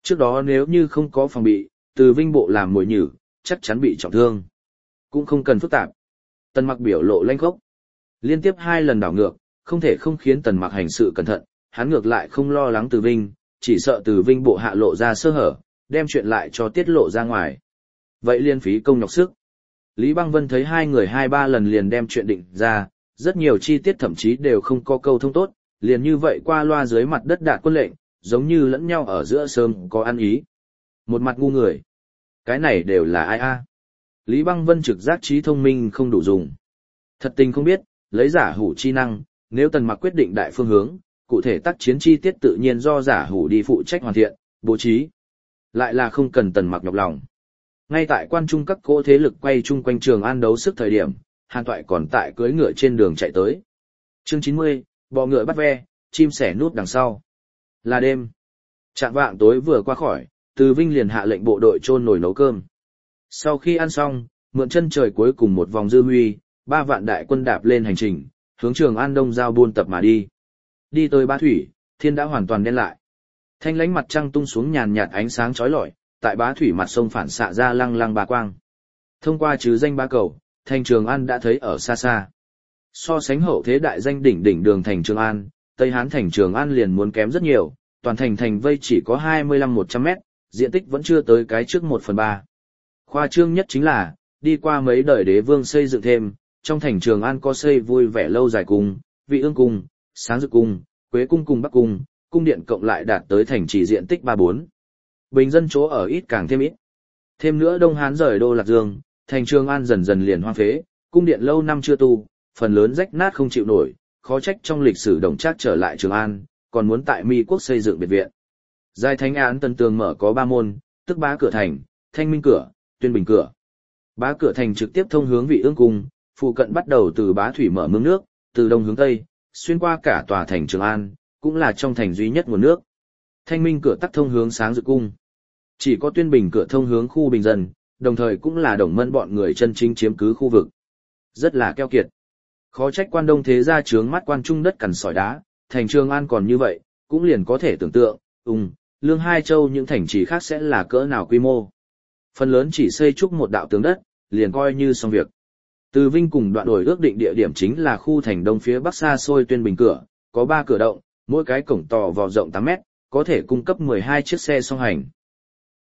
Trước đó nếu như không có phòng bị, từ Vinh bộ làm mồi nhử, chắc chắn bị trọng thương. Cũng không cần phức tạp. Tần Mặc biểu lộ lanh khốc. Liên tiếp 2 lần đảo ngược, không thể không khiến Tần Mặc hành sự cẩn thận, hắn ngược lại không lo lắng Từ Vinh, chỉ sợ Từ Vinh bộ hạ lộ ra sơ hở, đem chuyện lại cho tiết lộ ra ngoài. Vậy liên phí công nhọc sức. Lý Băng Vân thấy 2 người 2-3 lần liền đem chuyện định ra, rất nhiều chi tiết thậm chí đều không có câu thông tốt, liền như vậy qua loa dưới mặt đất đạt quân lệnh, giống như lẫn nhau ở giữa sớm có ăn ý. Một mặt ngu người. Cái này đều là ai a? Lý Băng Vân trực giác trí thông minh không đủ dùng. Thật tình không biết, lấy giả hủ chi năng, nếu Tần Mặc quyết định đại phương hướng, cụ thể tác chiến chi tiết tự nhiên do giả hủ đi phụ trách hoàn thiện, bố trí. Lại là không cần Tần Mặc nhọc lòng. Ngay tại quan trung các cỗ thế lực quay chung quanh Trường An đấu sức thời điểm, Hàn Toại còn tại cưỡi ngựa trên đường chạy tới. Chương 90, bò ngựa bắt ve, chim sẻ nút đằng sau. Là đêm. Trạng vạng tối vừa qua khỏi, Từ Vinh liền hạ lệnh bộ đội chôn nồi nấu cơm. Sau khi ăn xong, mượn chân trời cuối cùng một vòng dư huy, 3 vạn đại quân đạp lên hành trình, hướng Trường An Đông giao buôn tập mà đi. Đi tới Bá Thủy, thiên đã hoàn toàn đen lại. Thanh lãnh mặt trăng tung xuống nhàn nhạt ánh sáng chói lọi, tại Bá Thủy mặt sông phản xạ ra lăng lăng bá quang. Thông qua chứ danh bá cầu, thành Trường An đã thấy ở xa xa. So sánh hậu thế đại danh đỉnh đỉnh đường thành Trường An, Tây Hán thành Trường An liền muốn kém rất nhiều, toàn thành vây chỉ có 25-100 mét, diện tích vẫn chưa tới cái trước 1/3. Khoa trương nhất chính là, đi qua mấy đời đế vương xây dựng thêm, trong thành Trường An có xây vui vẻ lâu dài cung, Vị Ương cung, Sáng Dực cung, Quế cung cùng Bắc cung, cung điện cộng lại đạt tới thành trì diện tích 3-4. Bình dân chỗ ở ít càng thêm ít. Thêm nữa Đông Hán rời đô Lạc Dương, thành Trường An dần dần liền hoang phế, cung điện lâu năm chưa tu, phần lớn rách nát không chịu nổi, khó trách trong lịch sử Đồng Trác trở lại Trường An, còn muốn tại Mi quốc xây dựng biệt viện. Giai Thánh Án Tân Tường mở có 3 môn, tức Bá cửa thành, Thanh Minh cửa, Tuyên Bình cửa. Bá cửa thành trực tiếp thông hướng Vị Ương cung, phụ cận bắt đầu từ Bá Thủy mở mương nước, từ đông hướng tây, xuyên qua cả tòa thành Trường An, cũng là trong thành duy nhất nguồn nước. Thanh Minh cửa tắc thông hướng Sáng Dực cung. Chỉ có Tuyên Bình cửa thông hướng khu bình dân, đồng thời cũng là Đồng Mân bọn người chân chính chiếm cứ khu vực. Rất là keo kiệt. Khó trách quan đông thế gia trướng mắt quan trung đất cằn sỏi đá, thành Trường An còn như vậy, cũng liền có thể tưởng tượng, Lương Hai Châu những thành trì khác sẽ là cỡ nào quy mô. Phần lớn chỉ xây trúc một đạo tường đất, liền coi như xong việc. Từ Vinh cùng Đoạn Đổi ước định địa điểm chính là khu thành đông phía bắc xa xôi Tuyên Bình cửa, có 3 cửa động, mỗi cái cổng to vò rộng 8 mét, có thể cung cấp 12 chiếc xe song hành.